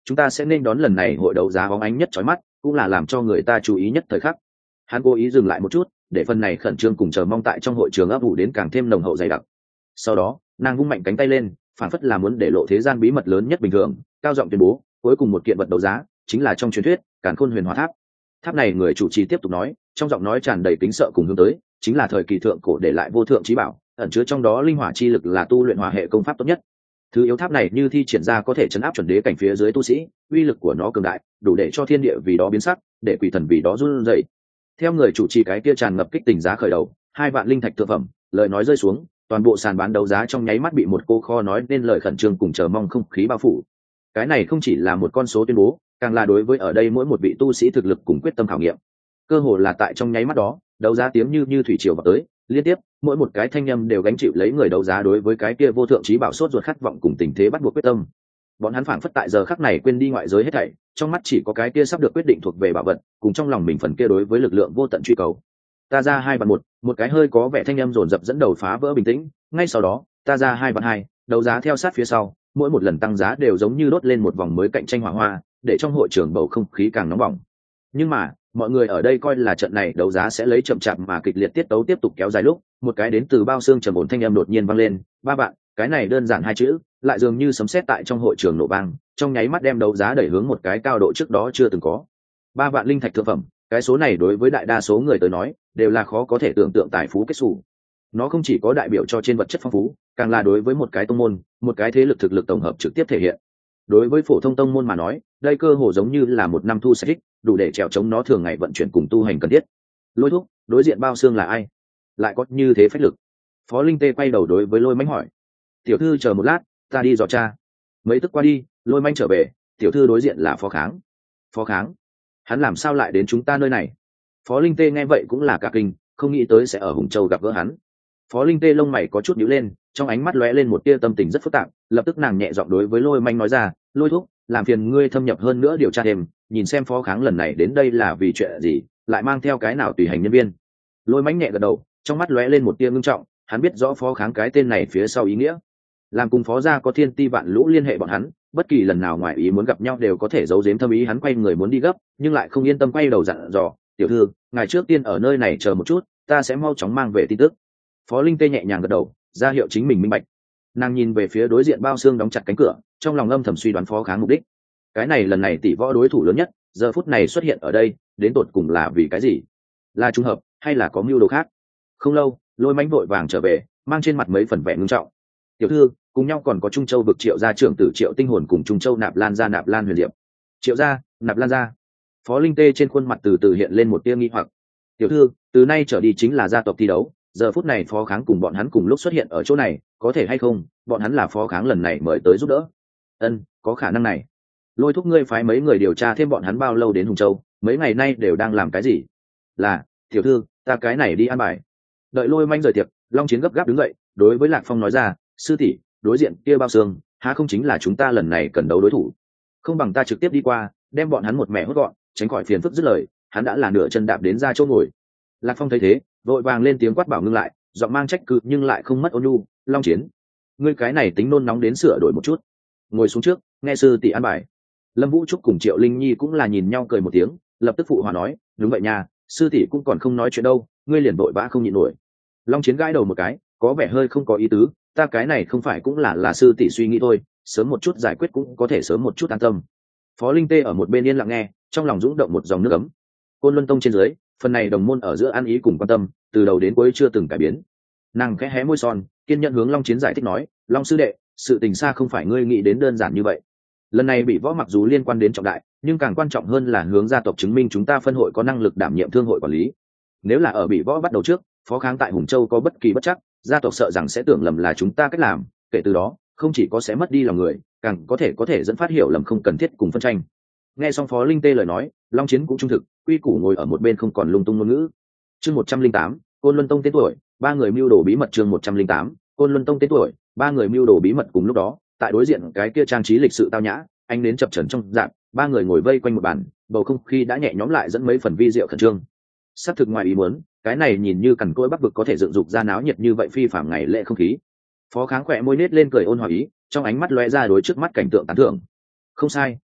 chúng ta sẽ nên đón lần này hội đấu giá bóng ánh nhất chói mắt, cũng là làm cho người ta chú ý nhất thời khắc. Hắn cố ý dừng lại một chút, để phần này khẩn trương cùng chờ mong tại trong hội trường ấp ủ đến càng thêm nồng hậu dày đặc. Sau đó, nàng vung mạnh cánh tay lên, phản phất là muốn để lộ thế gian bí mật lớn nhất bình thường, cao giọng tuyên bố, cuối cùng một kiện vật đấu giá chính là trong truyền thuyết Càn Khôn Huyền Hỏa Tháp. Tháp này người chủ trì tiếp tục nói, trong giọng nói tràn đầy kính sợ cùng hướng tới, chính là thời kỳ thượng cổ để lại vô thượng trí bảo, ẩn chứa trong đó linh hỏa chi lực là tu luyện hỏa hệ công pháp tốt nhất. Thứ yếu tháp này như thi triển ra có thể chấn áp chuẩn đế cảnh phía dưới tu sĩ, uy lực của nó cường đại, đủ để cho thiên địa vì đó biến sắc, để quỷ thần vì đó run rẩy. Theo người chủ trì cái kia tràn ngập kích tình giá khởi đầu, hai vạn linh thạch thượng phẩm, lời nói rơi xuống, toàn bộ sàn bán đấu giá trong nháy mắt bị một cô kho nói nên lời khẩn trương cùng chờ mong không khí bao phủ. Cái này không chỉ là một con số tuyên bố, càng là đối với ở đây mỗi một vị tu sĩ thực lực cùng quyết tâm khảo nghiệm. Cơ hồ là tại trong nháy mắt đó, đấu giá tiếng như như thủy triều vào tới, liên tiếp, mỗi một cái thanh âm đều gánh chịu lấy người đấu giá đối với cái kia vô thượng trí bảo sốt ruột khát vọng cùng tình thế bắt buộc quyết tâm. Bọn hắn phảng phất tại giờ khắc này quên đi ngoại giới hết thảy, trong mắt chỉ có cái kia sắp được quyết định thuộc về bảo vật, cùng trong lòng mình phần kia đối với lực lượng vô tận truy cầu. Ta ra hai bàn một, một cái hơi có vẻ thanh âm dồn dập dẫn đầu phá vỡ bình tĩnh, ngay sau đó, ta ra hai bàn hai, đấu giá theo sát phía sau, mỗi một lần tăng giá đều giống như đốt lên một vòng mới cạnh tranh hỏa hoa, để trong hội trường bầu không khí càng nóng bỏng. Nhưng mà, mọi người ở đây coi là trận này đấu giá sẽ lấy chậm chạp mà kịch liệt tiết tấu tiếp tục kéo dài lúc, một cái đến từ bao xương trầm ổn thanh âm đột nhiên vang lên, ba bạn, cái này đơn giản hai chữ, lại dường như sấm sét tại trong hội trường nổ vang, trong nháy mắt đem đấu giá đẩy hướng một cái cao độ trước đó chưa từng có. Ba vạn linh thạch thượng phẩm, cái số này đối với đại đa số người tới nói, đều là khó có thể tưởng tượng tài phú kết xù. Nó không chỉ có đại biểu cho trên vật chất phong phú, càng là đối với một cái tông môn, một cái thế lực thực lực tổng hợp trực tiếp thể hiện. Đối với phổ thông tông môn mà nói, đây cơ hồ giống như là một năm thu sạch, đủ để trèo chống nó thường ngày vận chuyển cùng tu hành cần thiết. Lôi Thúc, đối diện bao xương là ai? Lại có như thế phách lực? Phó Linh Tê quay đầu đối với Lôi Mãnh hỏi. Tiểu thư chờ một lát, ta đi dò tra. Mấy tức qua đi, Lôi Mãnh trở về, tiểu thư đối diện là Phó Kháng. Phó Kháng? Hắn làm sao lại đến chúng ta nơi này? Phó Linh Tê nghe vậy cũng là cả kinh, không nghĩ tới sẽ ở Hùng Châu gặp gỡ hắn. Phó Linh Tê lông mày có chút nhíu lên, trong ánh mắt lóe lên một tia tâm tình rất phức tạp, lập tức nàng nhẹ giọng đối với Lôi Mãnh nói ra, Lôi Thúc, làm phiền ngươi thâm nhập hơn nữa điều tra thêm, nhìn xem Phó Kháng lần này đến đây là vì chuyện gì, lại mang theo cái nào tùy hành nhân viên. Lôi Mãnh nhẹ gật đầu, trong mắt lóe lên một tia ngưng trọng, hắn biết rõ Phó Kháng cái tên này phía sau ý nghĩa. Làm cùng Phó gia có thiên ti vạn lũ liên hệ bọn hắn, bất kỳ lần nào ngoài ý muốn gặp nhau đều có thể giấu giếm thâm ý, hắn quay người muốn đi gấp, nhưng lại không yên tâm quay đầu dặn dò, "Tiểu thư, ngài trước tiên ở nơi này chờ một chút, ta sẽ mau chóng mang về tin tức." Phó Linh Tê nhẹ nhàng gật đầu, ra hiệu chính mình minh bạch. Nàng nhìn về phía đối diện bao xương đóng chặt cánh cửa, trong lòng âm thầm suy đoán Phó Kháng mục đích. Cái này lần này tỷ võ đối thủ lớn nhất, giờ phút này xuất hiện ở đây, đến tột cùng là vì cái gì? Là trùng hợp, hay là có mưu đồ khác? Không lâu, Lôi Mãnh vội vàng trở về, mang trên mặt mấy phần vẻ ngưng trọng. "Tiểu thư, cùng nhau còn có Trung Châu vực Triệu gia trưởng tử Triệu Tinh Hồn cùng Trung Châu Nạp Lan gia Nạp Lan Huyền Diệp." Triệu gia, Nạp Lan gia. Phó Linh Tê trên khuôn mặt từ từ hiện lên một tia nghi hoặc. "Tiểu thư, từ nay trở đi chính là gia tộc thi đấu, giờ phút này Phó Kháng cùng bọn hắn cùng lúc xuất hiện ở chỗ này, có thể hay không, bọn hắn là Phó Kháng lần này mời tới giúp đỡ?" "Ân, có khả năng này." Lôi Thúc, ngươi phái mấy người điều tra thêm bọn hắn bao lâu đến Hùng Châu, mấy ngày nay đều đang làm cái gì? "Là, tiểu thư, ta cái này đi ăn bài." Đợi Lôi Mãnh rời tiệc, Long Chiến gấp gáp đứng dậy, đối với Lạc Phong nói ra, "Sư tỷ, đối diện kia bao xương, há không chính là chúng ta lần này cần đấu đối thủ? Không bằng ta trực tiếp đi qua, đem bọn hắn một mẻ hốt gọn, tránh khỏi phiền phức." Dứt lời, hắn đã là nửa chân đạp đến ra chỗ ngồi. Lạc Phong thấy thế, vội vàng lên tiếng quát bảo ngưng lại, giọng mang trách cứ nhưng lại không mất ôn nhu, "Long Chiến, ngươi cái này tính nôn nóng đến sửa đổi một chút. Ngồi xuống trước, nghe sư tỷ ăn bài." Lâm Vũ Trúc cùng Triệu Linh Nhi cũng là nhìn nhau cười một tiếng, lập tức phụ hòa nói, "Đúng vậy nha, sư tỷ cũng còn không nói chuyện đâu, ngươi liền vội vã không nhịn nổi." Long Chiến gãi đầu một cái, có vẻ hơi không có ý tứ, "Ta cái này không phải cũng là là sư tỷ suy nghĩ thôi, sớm một chút giải quyết cũng có thể sớm một chút an tâm." Phó Linh Tê ở một bên yên lặng nghe, trong lòng dũng động một dòng nước ấm. Côn Luân Tông trên dưới, phần này đồng môn ở giữa ăn ý cùng quan tâm, từ đầu đến cuối chưa từng cải biến. Nàng khẽ hé môi son, kiên nhẫn hướng Long Chiến giải thích nói, "Long sư đệ, sự tình xa không phải ngươi nghĩ đến đơn giản như vậy. Lần này bị võ mặc dù liên quan đến trọng đại, nhưng càng quan trọng hơn là hướng gia tộc chứng minh chúng ta phân hội có năng lực đảm nhiệm thương hội quản lý. Nếu là ở bị võ bắt đầu trước, Phó Kháng tại Hùng Châu có bất kỳ bất chắc, gia tộc sợ rằng sẽ tưởng lầm là chúng ta cách làm, kể từ đó không chỉ có sẽ mất đi lòng người, càng có thể có thể dẫn phát hiểu lầm không cần thiết cùng phân tranh." Nghe xong Phó Linh Tê lời nói, Long Chiến cũng trung thực, quy củ ngồi ở một bên không còn lung tung ngôn ngữ. Chương một trăm linh tám, Côn Luân Tông tên tuổi, ba người mưu đồ bí mật. Chương một trăm linh tám, Côn Luân Tông tên tuổi, ba người mưu đồ bí mật. Cùng lúc đó, tại đối diện cái kia trang trí lịch sự tao nhã, anh đến chập chờn trong dạng, ba người ngồi vây quanh một bàn, bầu không khí đã nhẹ nhõm lại dẫn mấy phần vi diệu khẩn trương. Sắp thực ngoài ý muốn, cái này nhìn như cằn cỗi bắc vực có thể dựng dục ra náo nhiệt như vậy phi phàm ngày lễ không khí. Phó Kháng khỏe môi nết lên cười ôn hòa ý, trong ánh mắt lóe ra đối trước mắt cảnh tượng tán thưởng. "Không sai,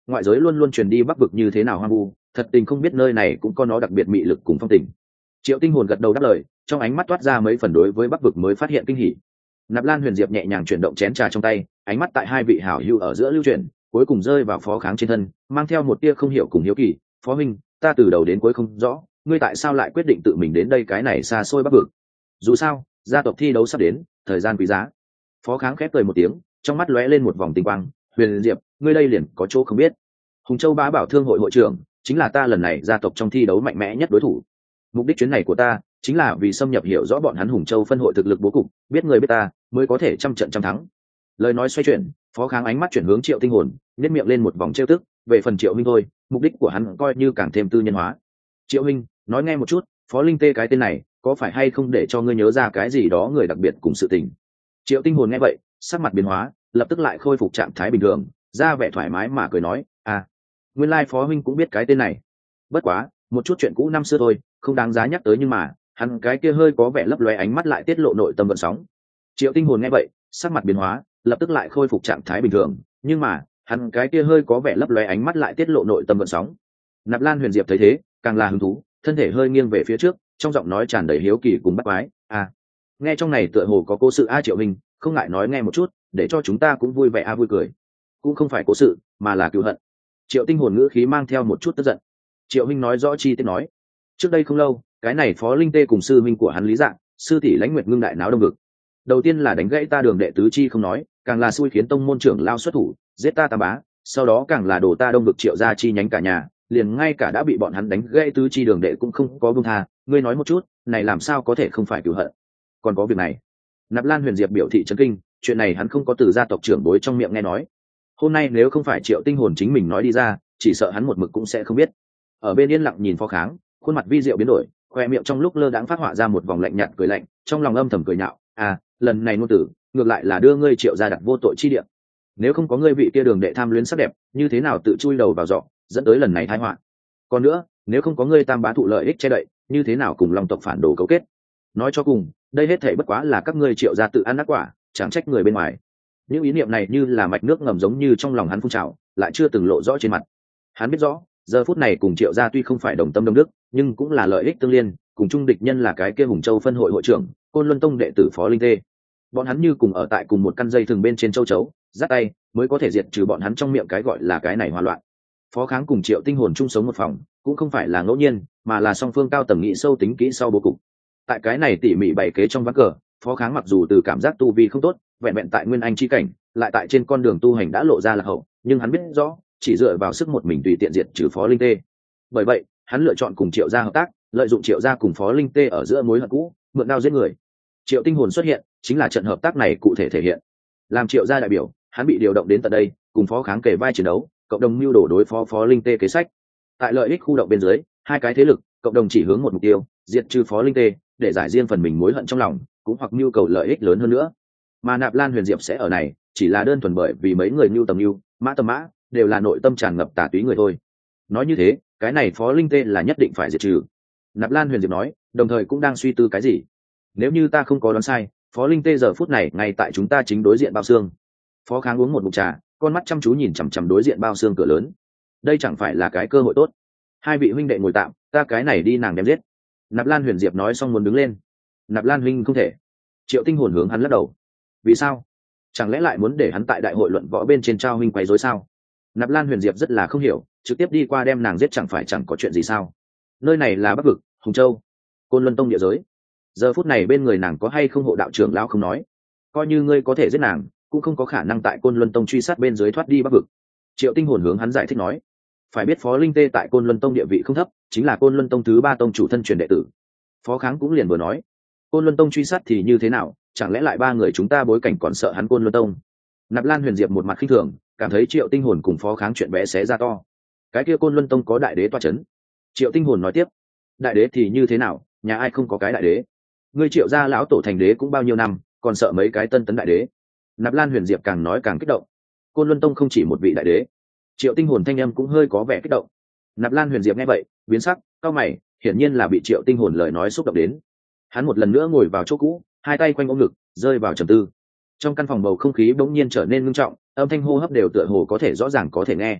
ngoại giới luôn luôn truyền đi bắc vực như thế nào hoang vu, thật tình không biết nơi này cũng có nó đặc biệt mị lực cùng phong tình. Triệu Tinh Hồn gật đầu đáp lời, trong ánh mắt toát ra mấy phần đối với bắc vực mới phát hiện kinh hỉ. Nạp Lan Huyền Diệp nhẹ nhàng chuyển động chén trà trong tay, ánh mắt tại hai vị hảo hữu ở giữa lưu chuyển, cuối cùng rơi vào Phó Kháng trên thân, mang theo một tia không hiểu cùng hiếu kỳ. Phó huynh, ta từ đầu đến cuối không rõ, ngươi tại sao lại quyết định tự mình đến đây cái này xa xôi bắc vực? Dù sao, gia tộc thi đấu sắp đến, thời gian quý giá. Phó Kháng khép cười một tiếng, trong mắt lóe lên một vòng tinh quang. Huyền Diệp, ngươi đây liền có chỗ không biết. Hùng Châu Bá Bảo Thương hội hội trưởng chính là ta lần này gia tộc trong thi đấu mạnh mẽ nhất đối thủ. Mục đích chuyến này của ta chính là vì xâm nhập hiểu rõ bọn hắn Hùng Châu phân hội thực lực bố cục, biết người biết ta mới có thể trăm trận trăm thắng. Lời nói xoay chuyển, Phó Kháng ánh mắt chuyển hướng Triệu Tinh Hồn, nhếch miệng lên một vòng trêu tức. Về phần Triệu huynh thôi, mục đích của hắn coi như càng thêm tư nhân hóa. Triệu huynh, nói nghe một chút, Phó Linh Tê cái tên này có phải hay không để cho ngươi nhớ ra cái gì đó người đặc biệt cùng sự tình? Triệu Tinh Hồn nghe vậy, sắc mặt biến hóa, lập tức lại khôi phục trạng thái bình thường, ra vẻ thoải mái mà cười nói, à, nguyên lai Phó huynh cũng biết cái tên này. Bất quá, một chút chuyện cũ năm xưa thôi, không đáng giá nhắc tới, nhưng mà hắn cái kia hơi có vẻ lấp lóe ánh mắt lại tiết lộ nội tâm vận sóng. Triệu Tinh Hồn nghe vậy, sắc mặt biến hóa, lập tức lại khôi phục trạng thái bình thường, nhưng mà hắn cái kia hơi có vẻ lấp lóe ánh mắt lại tiết lộ nội tâm vận sóng. Nạp Lan Huyền Diệp thấy thế, càng là hứng thú, thân thể hơi nghiêng về phía trước, trong giọng nói tràn đầy hiếu kỳ cùng bắt quái. À, nghe trong này tựa hồ có cố sự a Triệu huynh, không ngại nói nghe một chút, để cho chúng ta cũng vui vẻ a vui cười. Cũng không phải cố sự, mà là cừu hận. Triệu Tinh Hồn ngữ khí mang theo một chút tức giận. Triệu huynh nói rõ chi tiết nói. Trước đây không lâu, cái này Phó Linh Tê cùng sư huynh của hắn Lý Dạng, sư tỷ Lãnh Nguyệt ngưng đại náo đông vực. Đầu tiên là đánh gãy ta đường đệ tứ chi không nói, càng là xui khiến tông môn trưởng lao xuất thủ, giết ta Tam Bá, sau đó càng là đổ ta đông vực Triệu gia chi nhánh cả nhà, liền ngay cả đã bị bọn hắn đánh gãy tứ chi đường đệ cũng không có buông tha. Ngươi nói một chút, này làm sao có thể không phải cừu hận? Còn có việc này. Nạp Lan Huyền Diệp biểu thị chấn kinh, chuyện này hắn không có từ gia tộc trưởng bối trong miệng nghe nói. Hôm nay nếu không phải Triệu Tinh Hồn chính mình nói đi ra, chỉ sợ hắn một mực cũng sẽ không biết. Ở bên yên lặng nhìn Phó Kháng, khuôn mặt vi diệu biến đổi, khoe miệng trong lúc lơ đãng phát họa ra một vòng lạnh nhạt cười lạnh, trong lòng âm thầm cười nhạo, à, lần này ngôn tử, ngược lại là đưa ngươi Triệu gia đặt vô tội chi địa. Nếu không có ngươi vị kia đường đệ tham luyến sắc đẹp, như thế nào tự chui đầu vào giỏ, dẫn tới lần này tai họa. Còn nữa, nếu không có ngươi Tam Bá thụ lợi ích che đậy, như thế nào cùng Long tộc phản đồ cấu kết. Nói cho cùng, đây hết thảy bất quá là các ngươi Triệu gia tự ăn ác quả, chẳng trách người bên ngoài. Những ý niệm này như là mạch nước ngầm giống như trong lòng hắn phun trào, lại chưa từng lộ rõ trên mặt. Hắn biết rõ, giờ phút này cùng Triệu gia tuy không phải đồng tâm đồng đức, nhưng cũng là lợi ích tương liên, cùng chung địch nhân là cái kia Hùng Châu phân hội hội trưởng, Côn Luân Tông đệ tử Phó Linh Tê. Bọn hắn như cùng ở tại cùng một căn dây thừng bên trên châu chấu, dắt tay mới có thể diệt trừ bọn hắn trong miệng cái gọi là cái này hòa loạn. Phó Kháng cùng Triệu Tinh Hồn chung sống một phòng, cũng không phải là ngẫu nhiên, mà là song phương cao tầng nghĩ sâu tính kỹ sau bố cục. Tại cái này tỉ mỉ bày kế trong ván cờ, Phó Kháng mặc dù từ cảm giác tu vi không tốt, vẹn vẹn tại nguyên anh chi cảnh, lại tại trên con đường tu hành đã lộ ra là hậu, nhưng hắn biết rõ, chỉ dựa vào sức một mình tùy tiện diệt trừ Phó Linh Tê. Bởi vậy, hắn lựa chọn cùng Triệu gia hợp tác, lợi dụng Triệu gia cùng Phó Linh Tê ở giữa mối hận cũ, mượn đao giết người. Triệu Tinh Hồn xuất hiện, chính là trận hợp tác này cụ thể thể hiện. Làm Triệu gia đại biểu, hắn bị điều động đến tận đây, cùng Phó Kháng kề vai chiến đấu, cộng đồng mưu đồ đối phó Phó Linh Tê kế sách. Tại lợi ích khu động bên dưới, hai cái thế lực cộng đồng chỉ hướng một mục tiêu, diệt trừ Phó Linh Tê, để giải riêng phần mình mối hận trong lòng, cũng hoặc nhu cầu lợi ích lớn hơn nữa. Mà Nạp Lan Huyền Diệp sẽ ở này, chỉ là đơn thuần bởi vì mấy người nhu tầm nhu, mã tầm mã, đều là nội tâm tràn ngập tà túy người thôi. Nói như thế, cái này Phó Linh Tê là nhất định phải diệt trừ. Nạp Lan Huyền Diệp nói, đồng thời cũng đang suy tư cái gì. Nếu như ta không có đoán sai, Phó Linh Tê giờ phút này ngay tại chúng ta chính đối diện bao xương. Phó Kháng uống một ngụm trà, con mắt chăm chú nhìn chằm chằm đối diện bao xương cửa lớn. Đây chẳng phải là cái cơ hội tốt. Hai vị huynh đệ ngồi tạm, ta cái này đi nàng đem giết. Nạp Lan Huyền Diệp nói xong muốn đứng lên. Nạp Lan huynh không thể. Triệu Tinh Hồn hướng hắn lắc đầu. Vì sao? Chẳng lẽ lại muốn để hắn tại đại hội luận võ bên trên trao huynh quấy rối sao? Nạp Lan Huyền Diệp rất là không hiểu, trực tiếp đi qua đem nàng giết chẳng phải chẳng có chuyện gì sao? Nơi này là Bắc vực, Hùng Châu, Côn Luân Tông địa giới. Giờ phút này bên người nàng có hay không hộ đạo trưởng lão không nói, coi như ngươi có thể giết nàng, cũng không có khả năng tại Côn Luân Tông truy sát bên dưới thoát đi Bắc vực. Triệu Tinh Hồn hướng hắn giải thích nói, phải biết Phó Linh Tê tại Côn Luân Tông địa vị không thấp, chính là Côn Luân Tông thứ ba tông chủ thân truyền đệ tử. Phó Kháng cũng liền vừa nói, Côn Luân Tông truy sát thì như thế nào, chẳng lẽ lại ba người chúng ta bối cảnh còn sợ hắn Côn Luân Tông? Nạp Lan Huyền Diệp một mặt khinh thường, cảm thấy Triệu Tinh Hồn cùng Phó Kháng chuyện bé xé ra to. Cái kia Côn Luân Tông có đại đế toa chấn. Triệu Tinh Hồn nói tiếp, đại đế thì như thế nào, nhà ai không có cái đại đế? Ngươi Triệu gia lão tổ thành đế cũng bao nhiêu năm, còn sợ mấy cái tân tấn đại đế? Nạp Lan Huyền Diệp càng nói càng kích động. Côn Luân Tông không chỉ một vị đại đế. Triệu Tinh Hồn thanh âm cũng hơi có vẻ kích động. Nạp Lan Huyền Diệp nghe vậy, biến sắc, cau mày, hiển nhiên là bị Triệu Tinh Hồn lời nói xúc động đến. Hắn một lần nữa ngồi vào chỗ cũ, hai tay quanh ôm ngực, rơi vào trầm tư. Trong căn phòng bầu không khí bỗng nhiên trở nên ngưng trọng, âm thanh hô hấp đều tựa hồ có thể rõ ràng có thể nghe.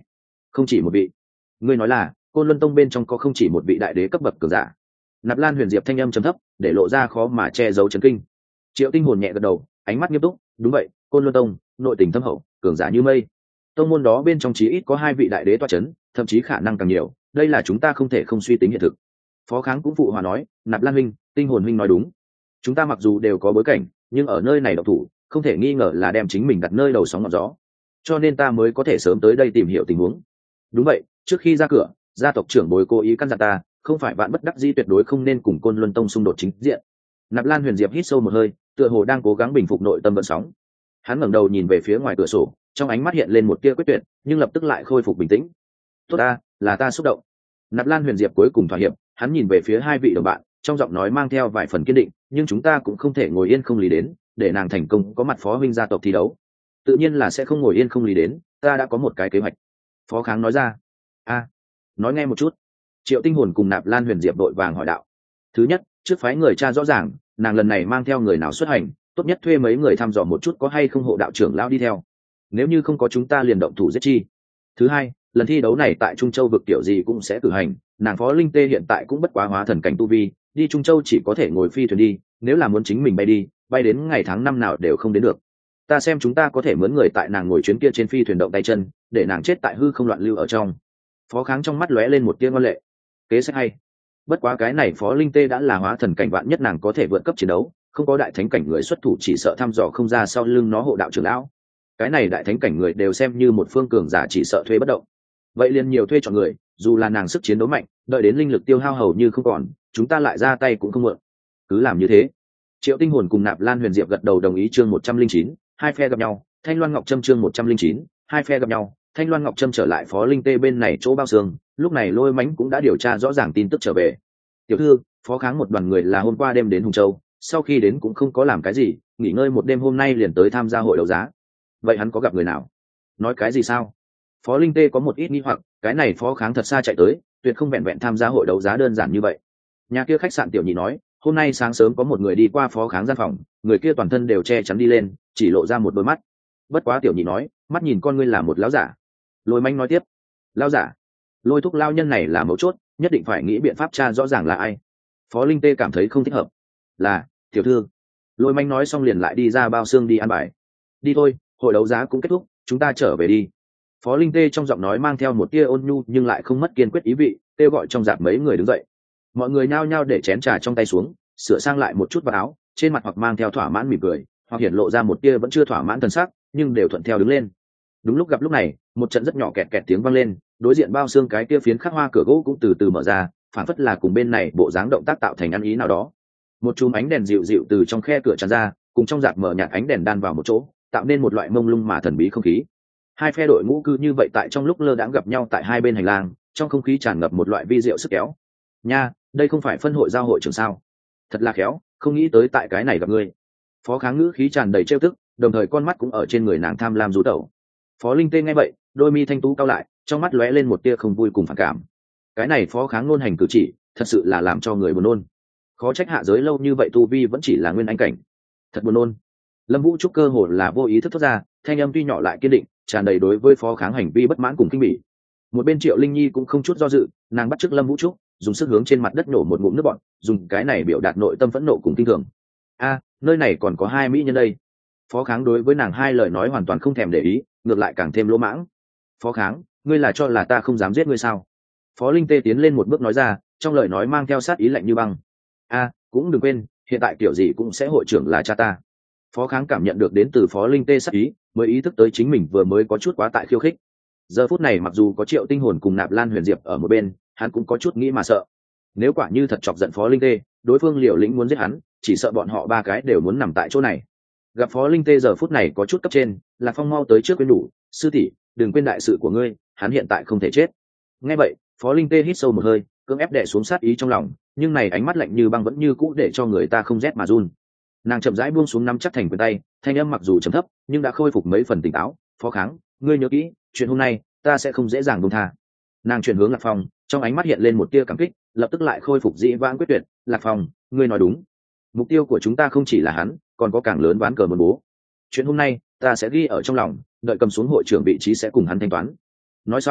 Không chỉ một vị. Ngươi nói là Côn Luân Tông bên trong có không chỉ một vị đại đế cấp bậc cường giả? Nạp Lan Huyền Diệp thanh âm trầm thấp, để lộ ra khó mà che giấu chấn kinh. Triệu Tinh Hồn nhẹ gật đầu, ánh mắt nghiêm túc, đúng vậy, Côn Luân Tông nội tình thâm hậu, cường giả như mây. Tông môn đó bên trong chí ít có hai vị đại đế toa chấn, thậm chí khả năng càng nhiều, đây là chúng ta không thể không suy tính hiện thực. Phó Kháng cũng phụ hòa nói, Nạp Lan huynh, Tinh Hồn huynh nói đúng. Chúng ta mặc dù đều có bối cảnh, nhưng ở nơi này độc thủ, không thể nghi ngờ là đem chính mình đặt nơi đầu sóng ngọn gió. Cho nên ta mới có thể sớm tới đây tìm hiểu tình huống. Đúng vậy, trước khi ra cửa, gia tộc trưởng bối cố ý căn dặn ta, không phải vạn bất đắc dĩ tuyệt đối không nên cùng Côn Luân Tông xung đột chính diện. Nạp Lan Huyền Diệp hít sâu một hơi, tựa hồ đang cố gắng bình phục nội tâm vận sóng. Hắn ngẩng đầu nhìn về phía ngoài cửa sổ, trong ánh mắt hiện lên một tia quyết tuyệt, nhưng lập tức lại khôi phục bình tĩnh. Tốt ta, là ta xúc động. Nạp Lan Huyền Diệp cuối cùng thỏa hiệp, hắn nhìn về phía hai vị đồng bạn, trong giọng nói mang theo vài phần kiên định, nhưng chúng ta cũng không thể ngồi yên không lý đến, để nàng thành công có mặt Phó huynh gia tộc thi đấu. Tự nhiên là sẽ không ngồi yên không lý đến, ta đã có một cái kế hoạch. Phó Kháng nói ra. A, nói nghe một chút. Triệu Tinh Hồn cùng Nạp Lan Huyền Diệp đội vàng hỏi đạo. Thứ nhất, trước phái người cha rõ ràng, nàng lần này mang theo người nào xuất hành, tốt nhất thuê mấy người thăm dò một chút có hay không hộ đạo trưởng lão đi theo. Nếu như không có chúng ta liền động thủ giết chi. Thứ hai, lần thi đấu này tại Trung Châu vực tiểu gì cũng sẽ cử hành, nàng Phó Linh Tê hiện tại cũng bất quá hóa thần cảnh tu vi, đi Trung Châu chỉ có thể ngồi phi thuyền đi, nếu là muốn chính mình bay đi, bay đến ngày tháng năm nào đều không đến được. Ta xem chúng ta có thể mướn người tại nàng ngồi chuyến kia trên phi thuyền động tay chân, để nàng chết tại hư không loạn lưu ở trong. Phó Kháng trong mắt lóe lên một tia ngoan lệ. Kế sách hay. Bất quá cái này Phó Linh Tê đã là hóa thần cảnh vạn nhất nàng có thể vượt cấp chiến đấu, không có đại thánh cảnh người xuất thủ chỉ sợ thăm dò không ra sau lưng nó hộ đạo trưởng lão. Cái này đại thánh cảnh người đều xem như một phương cường giả chỉ sợ thuê bất động. Vậy liền nhiều thuê chọn người, dù là nàng sức chiến đấu mạnh, đợi đến linh lực tiêu hao hầu như không còn, chúng ta lại ra tay cũng không muộn. Cứ làm như thế. Triệu Tinh Hồn cùng Nạp Lan Huyền Diệp gật đầu đồng ý. Chương một trăm linh chín, hai phe gặp nhau. Thanh Loan Ngọc Trâm. Chương một trăm linh chín, hai phe gặp nhau. Thanh Loan Ngọc Trâm trở lại Phó Linh Tê bên này chỗ bao xương, lúc này Lôi Mánh cũng đã điều tra rõ ràng tin tức trở về. Tiểu thư, Phó Kháng một đoàn người là hôm qua đêm đến Hùng Châu, sau khi đến cũng không có làm cái gì, nghỉ ngơi một đêm hôm nay liền tới tham gia hội đấu giá. Vậy hắn có gặp người nào? Nói cái gì sao? Phó Linh Tê có một ít nghi hoặc, cái này Phó Kháng thật xa chạy tới, tuyệt không vẹn vẹn tham gia hội đấu giá đơn giản như vậy. Nhà kia khách sạn tiểu nhị nói, hôm nay sáng sớm có một người đi qua Phó Kháng gian phòng, người kia toàn thân đều che chắn đi lên, chỉ lộ ra một đôi mắt. Bất quá tiểu nhị nói, mắt nhìn con ngươi là một lão giả. Lôi Mánh nói tiếp, lão giả? Lôi thúc lao nhân này là mấu chốt, nhất định phải nghĩ biện pháp tra rõ ràng là ai. Phó Linh Tê cảm thấy không thích hợp. Là tiểu thư. Lôi Mánh nói xong liền lại đi ra bao xương đi ăn bài. Đi thôi, hội đấu giá cũng kết thúc, chúng ta trở về đi. Phó Linh Tê trong giọng nói mang theo một tia ôn nhu nhưng lại không mất kiên quyết ý vị, kêu gọi trong dạp mấy người đứng dậy. Mọi người nhao nhao để chén trà trong tay xuống, sửa sang lại một chút vào áo, trên mặt hoặc mang theo thỏa mãn mỉm cười, hoặc hiển lộ ra một tia vẫn chưa thỏa mãn thần sắc, nhưng đều thuận theo đứng lên. Đúng lúc gặp lúc này, một trận rất nhỏ kẹt kẹt tiếng vang lên, đối diện bao xương cái kia phiến khắc hoa cửa gỗ cũng từ từ mở ra, phản phất là cùng bên này bộ dáng động tác tạo thành ăn ý nào đó. Một chùm ánh đèn dịu dịu từ trong khe cửa tràn ra, cùng trong dạp mở nhạt ánh đèn đan vào một chỗ, tạo nên một loại mông lung mà thần bí không khí. Hai phe đội ngũ cứ như vậy tại trong lúc lơ đãng gặp nhau tại hai bên hành lang, trong không khí tràn ngập một loại vi diệu sức kéo. Nha, đây không phải phân hội giao hội trưởng sao? Thật là khéo, không nghĩ tới tại cái này gặp ngươi. Phó Kháng ngữ khí tràn đầy trêu tức, đồng thời con mắt cũng ở trên người nàng tham lam rú tẩu. Phó Linh Tê nghe vậy, đôi mi thanh tú cao lại, trong mắt lóe lên một tia không vui cùng phản cảm. Cái này Phó Kháng ngôn hành cử chỉ, thật sự là làm cho người buồn nôn. Khó trách hạ giới lâu như vậy tu vi vẫn chỉ là nguyên anh cảnh. Thật buồn nôn. Lâm Vũ Trúc cơ hồ là vô ý thức thoát ra, thanh âm tuy nhỏ lại kiên định, tràn đầy đối với Phó Kháng hành vi bất mãn cùng kinh bỉ. Một bên Triệu Linh Nhi cũng không chút do dự, nàng bắt chước Lâm Vũ Trúc, dùng sức hướng trên mặt đất nổ một ngụm nước bọt, dùng cái này biểu đạt nội tâm phẫn nộ cùng kinh thường. A, nơi này còn có hai mỹ nhân đây. Phó Kháng đối với nàng hai lời nói hoàn toàn không thèm để ý, ngược lại càng thêm lỗ mãng. Phó Kháng, ngươi là cho là ta không dám giết ngươi sao? Phó Linh Tê tiến lên một bước nói ra, trong lời nói mang theo sát ý lạnh như băng. A, cũng đừng quên, hiện tại kiểu gì cũng sẽ hội trưởng là cha ta. Phó Kháng cảm nhận được đến từ Phó Linh Tê sát ý, mới ý thức tới chính mình vừa mới có chút quá tại khiêu khích. Giờ phút này mặc dù có Triệu Tinh Hồn cùng Nạp Lan Huyền Diệp ở một bên, hắn cũng có chút nghĩ mà sợ. Nếu quả như thật chọc giận Phó Linh Tê, đối phương liều lĩnh muốn giết hắn, chỉ sợ bọn họ ba cái đều muốn nằm tại chỗ này. Gặp Phó Linh Tê giờ phút này có chút cấp trên, Lạc Phong mau tới trước quên đủ, sư tỷ, đừng quên đại sự của ngươi, hắn hiện tại không thể chết. Nghe vậy, Phó Linh Tê hít sâu một hơi, cưỡng ép đè xuống sát ý trong lòng, nhưng này ánh mắt lạnh như băng vẫn như cũ để cho người ta không rét mà run. Nàng chậm rãi buông xuống nắm chắc thành quyền tay, thanh âm mặc dù trầm thấp, nhưng đã khôi phục mấy phần tỉnh táo. Phó Kháng, ngươi nhớ kỹ, chuyện hôm nay ta sẽ không dễ dàng buông tha. Nàng chuyển hướng Lạc Phong, trong ánh mắt hiện lên một tia cảm kích, lập tức lại khôi phục dĩ vãng quyết tuyệt. Lạc Phong, ngươi nói đúng, mục tiêu của chúng ta không chỉ là hắn, còn có càng lớn ván cờ muốn bố. Chuyện hôm nay ta sẽ ghi ở trong lòng, đợi cầm xuống hội trưởng vị trí sẽ cùng hắn thanh toán. Nói xong,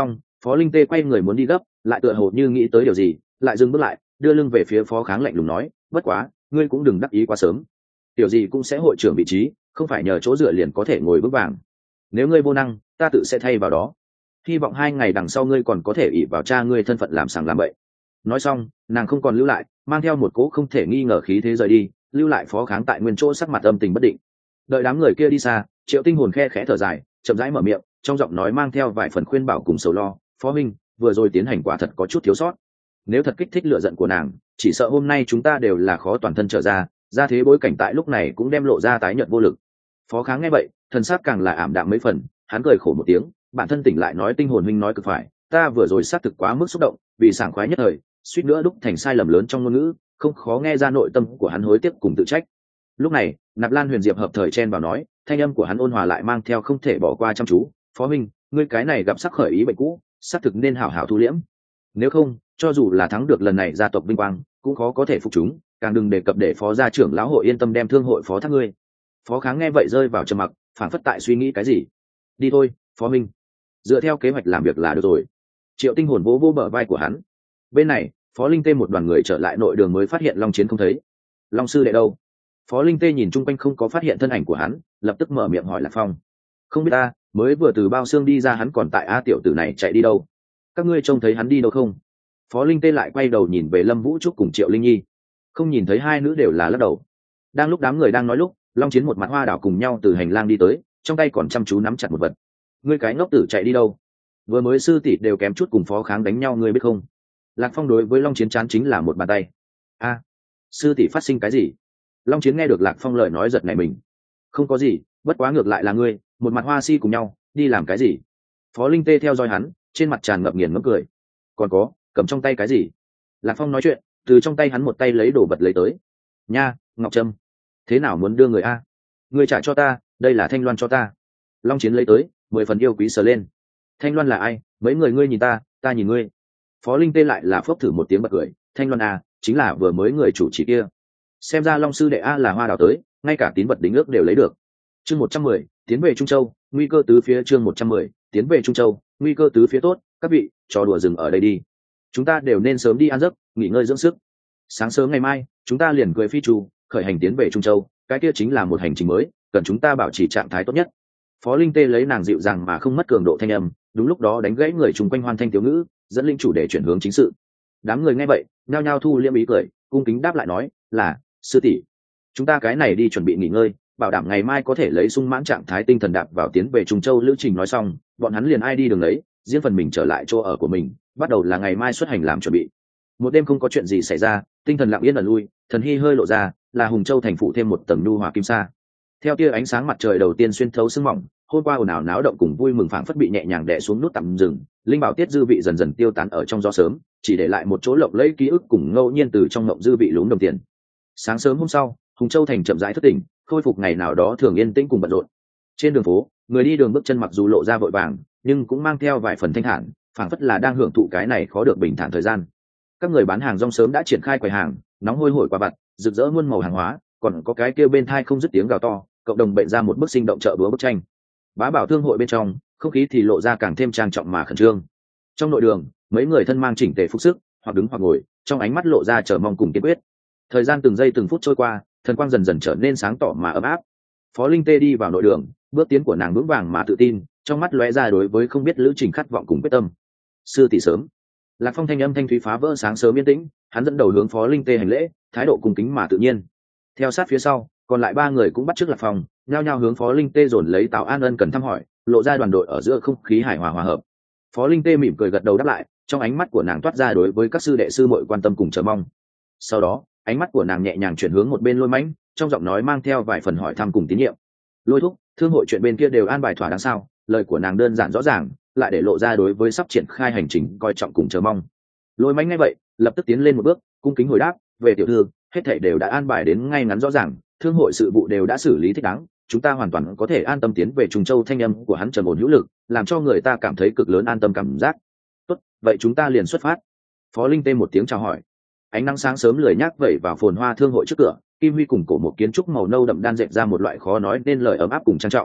Phó Linh Tê quay người muốn đi gấp, lại tựa hồ như nghĩ tới điều gì, lại dừng bước lại, đưa lưng về phía Phó Kháng lạnh lùng nói, bất quá ngươi cũng đừng đắc ý quá sớm, tiểu gì cũng sẽ hội trưởng vị trí, không phải nhờ chỗ dựa liền có thể ngồi vững vàng. Nếu ngươi vô năng, ta tự sẽ thay vào đó. Hy vọng hai ngày đằng sau ngươi còn có thể ỷ vào cha ngươi thân phận làm sàng làm bậy. Nói xong, nàng không còn lưu lại, mang theo một cỗ không thể nghi ngờ khí thế rời đi, lưu lại Phó Kháng tại nguyên chỗ sắc mặt âm tình bất định. Đợi đám người kia đi xa, Triệu Tinh Hồn khe khẽ thở dài, chậm rãi mở miệng, trong giọng nói mang theo vài phần khuyên bảo cùng sầu lo, Phó huynh, vừa rồi tiến hành quả thật có chút thiếu sót. Nếu thật kích thích lửa giận của nàng, chỉ sợ hôm nay chúng ta đều là khó toàn thân trở ra, ra thế bối cảnh tại lúc này cũng đem lộ ra tái nhợt vô lực. Phó Kháng nghe vậy, thần sắc càng là ảm đạm mấy phần, hắn cười khổ một tiếng, bản thân tỉnh lại nói Tinh Hồn huynh nói cực phải, ta vừa rồi xác thực quá mức xúc động, vì sảng khoái nhất thời, suýt nữa đúc thành sai lầm lớn trong ngôn ngữ, không khó nghe ra nội tâm của hắn hối tiếc cùng tự trách. Lúc này, Nạp Lan Huyền Diệp hợp thời chen vào nói, thanh âm của hắn ôn hòa lại mang theo không thể bỏ qua chăm chú, Phó huynh, ngươi cái này gặp sắc khởi ý bệnh cũ, xác thực nên hảo hảo thu liễm. Nếu không, cho dù là thắng được lần này gia tộc vinh quang, cũng khó có thể phục chúng, càng đừng đề cập để Phó gia trưởng lão hội yên tâm đem thương hội phó thác ngươi. Phó Kháng nghe vậy rơi vào trầm mặc, phảng phất tại suy nghĩ cái gì. Đi thôi, Phó minh, dựa theo kế hoạch làm việc là được rồi. Triệu Tinh Hồn vỗ vỗ bờ vai của hắn. Bên này, Phó Linh Tê một đoàn người trở lại nội đường mới phát hiện Long Chiến không thấy. Long sư đệ đâu? Phó Linh Tê nhìn chung quanh không có phát hiện thân ảnh của hắn, lập tức mở miệng hỏi Lạc Phong. Không biết ta, mới vừa từ bao xương đi ra hắn còn tại a tiểu tử này chạy đi đâu? Các ngươi trông thấy hắn đi đâu không? Phó Linh Tê lại quay đầu nhìn về Lâm Vũ Trúc cùng Triệu Linh Nhi, không nhìn thấy hai nữ đều là lắc đầu. Đang lúc đám người đang nói lúc, Long Chiến một mặt hoa đảo cùng nhau từ hành lang đi tới, trong tay còn chăm chú nắm chặt một vật. Ngươi cái ngốc tử chạy đi đâu? Vừa mới sư tỷ đều kém chút cùng Phó Kháng đánh nhau, ngươi biết không? Lạc Phong đối với Long Chiến chán chính là một bàn tay. A, sư tỷ phát sinh cái gì? Long Chiến nghe được Lạc Phong lời nói giật nảy mình. Không có gì, bất quá ngược lại là ngươi, một mặt hoa si cùng nhau, đi làm cái gì? Phó Linh Tê theo dõi hắn, trên mặt tràn ngập nghiền ngẫm cười. Còn có, cầm trong tay cái gì? Lạc Phong nói chuyện, từ trong tay hắn một tay lấy đồ vật lấy tới. Nha, ngọc trâm. Thế nào muốn đưa người a? Người trả cho ta, đây là Thanh Loan cho ta. Long Chiến lấy tới, mười phần yêu quý sờ lên. Thanh Loan là ai? Mấy người ngươi nhìn ta, ta nhìn ngươi. Phó Linh Tê lại là phốc thử một tiếng bật cười. Thanh Loan à, chính là vừa mới người chủ chỉ kia. Xem ra Long sư đệ a là hoa đào tới, ngay cả tín vật đính ước đều lấy được. Chương một trăm mười, tiến về Trung Châu, nguy cơ tứ phía. Chương một trăm mười, tiến về Trung Châu, nguy cơ tứ phía. Tốt, các vị, trò đùa dừng ở đây đi. Chúng ta đều nên sớm đi ăn giấc, nghỉ ngơi dưỡng sức. Sáng sớm ngày mai, chúng ta liền cưỡi phi chu, khởi hành tiến về Trung Châu, cái kia chính là một hành trình mới, cần chúng ta bảo trì trạng thái tốt nhất. Phó Linh Tê lấy nàng dịu dàng mà không mất cường độ thanh âm, đúng lúc đó đánh gãy người chung quanh hoan thanh tiểu ngữ, dẫn linh chủ để chuyển hướng chính sự. Đám người nghe vậy, nhao nhao thu liêm ý cười, cung kính đáp lại nói, là sư tỷ, chúng ta cái này đi chuẩn bị nghỉ ngơi, bảo đảm ngày mai có thể lấy sung mãn trạng thái tinh thần đạp vào tiến về Trung Châu lữ trình. Nói xong, bọn hắn liền ai đi đường lấy, riêng phần mình trở lại chỗ ở của mình, bắt đầu là ngày mai xuất hành làm chuẩn bị. Một đêm không có chuyện gì xảy ra, tinh thần lặng yên ẩn lui, thần hy hơi lộ ra, là Hùng Châu thành phụ thêm một tầng nhu hòa kim sa. Theo tia ánh sáng mặt trời đầu tiên xuyên thấu sương mỏng, hôm qua ồn ào náo động cùng vui mừng phảng phất bị nhẹ nhàng đè xuống nút tạm dừng, linh bảo tiết dư vị dần dần tiêu tán ở trong gió sớm, chỉ để lại một chỗ lộng lẫy ký ức cùng ngẫu nhiên từ trong ngộng dư vị lún đồng tiền. Sáng sớm hôm sau, Hùng Châu thành chậm rãi thức tỉnh, khôi phục ngày nào đó thường yên tĩnh cùng bận rộn. Trên đường phố, người đi đường bước chân mặc dù lộ ra vội vàng, nhưng cũng mang theo vài phần thanh thản, phảng phất là đang hưởng thụ cái này khó được bình thản thời gian. Các người bán hàng rong sớm đã triển khai quầy hàng, nóng hôi hổi quả vặt, rực rỡ muôn màu hàng hóa, còn có cái kia bên thai không dứt tiếng gào to, cộng đồng bệnh ra một bức sinh động chợ búa bức tranh. Bá bảo thương hội bên trong, không khí thì lộ ra càng thêm trang trọng mà khẩn trương. Trong nội đường, mấy người thân mang chỉnh tề phục sức, hoặc đứng hoặc ngồi, trong ánh mắt lộ ra chờ mong cùng kiên quyết. Thời gian từng giây từng phút trôi qua, thần quang dần dần trở nên sáng tỏ mà ấm áp. Phó Linh Tê đi vào nội đường, bước tiến của nàng vững vàng mà tự tin, trong mắt lóe ra đối với không biết lữ trình khát vọng cùng quyết tâm. Sư tỷ sớm. Lạc Phong thanh âm thanh thúy phá vỡ sáng sớm yên tĩnh, hắn dẫn đầu hướng Phó Linh Tê hành lễ, thái độ cung kính mà tự nhiên. Theo sát phía sau, còn lại ba người cũng bắt chước Lạc Phong, nhao nhao hướng Phó Linh Tê dồn lấy Tào An ân cần thăm hỏi, lộ ra đoàn đội ở giữa không khí hài hòa hòa hợp. Phó Linh Tê mỉm cười gật đầu đáp lại, trong ánh mắt của nàng toát ra đối với các sư đệ sư muội quan tâm cùng chờ mong. Sau đó, ánh mắt của nàng nhẹ nhàng chuyển hướng một bên Lôi Mãnh, trong giọng nói mang theo vài phần hỏi thăm cùng tín nhiệm. Lôi thúc, thương hội chuyện bên kia đều an bài thỏa đáng sao? Lời của nàng đơn giản rõ ràng, lại để lộ ra đối với sắp triển khai hành trình coi trọng cùng chờ mong. Lôi Mãnh nghe vậy, lập tức tiến lên một bước, cung kính hồi đáp, về tiểu thư, hết thảy đều đã an bài đến ngay ngắn rõ ràng, thương hội sự vụ đều đã xử lý thích đáng, chúng ta hoàn toàn có thể an tâm tiến về Trùng Châu. Thanh âm của hắn trầm ổn hữu lực, làm cho người ta cảm thấy cực lớn an tâm cảm giác. Tốt, vậy chúng ta liền xuất phát. Phó Linh Tê một tiếng chào hỏi. Ánh nắng sáng sớm lười nhác vẩy vào phồn hoa thương hội trước cửa, Kim Huy cùng cổ một kiến trúc màu nâu đậm đan dệt ra một loại khó nói nên lời ấm áp cùng trang trọng.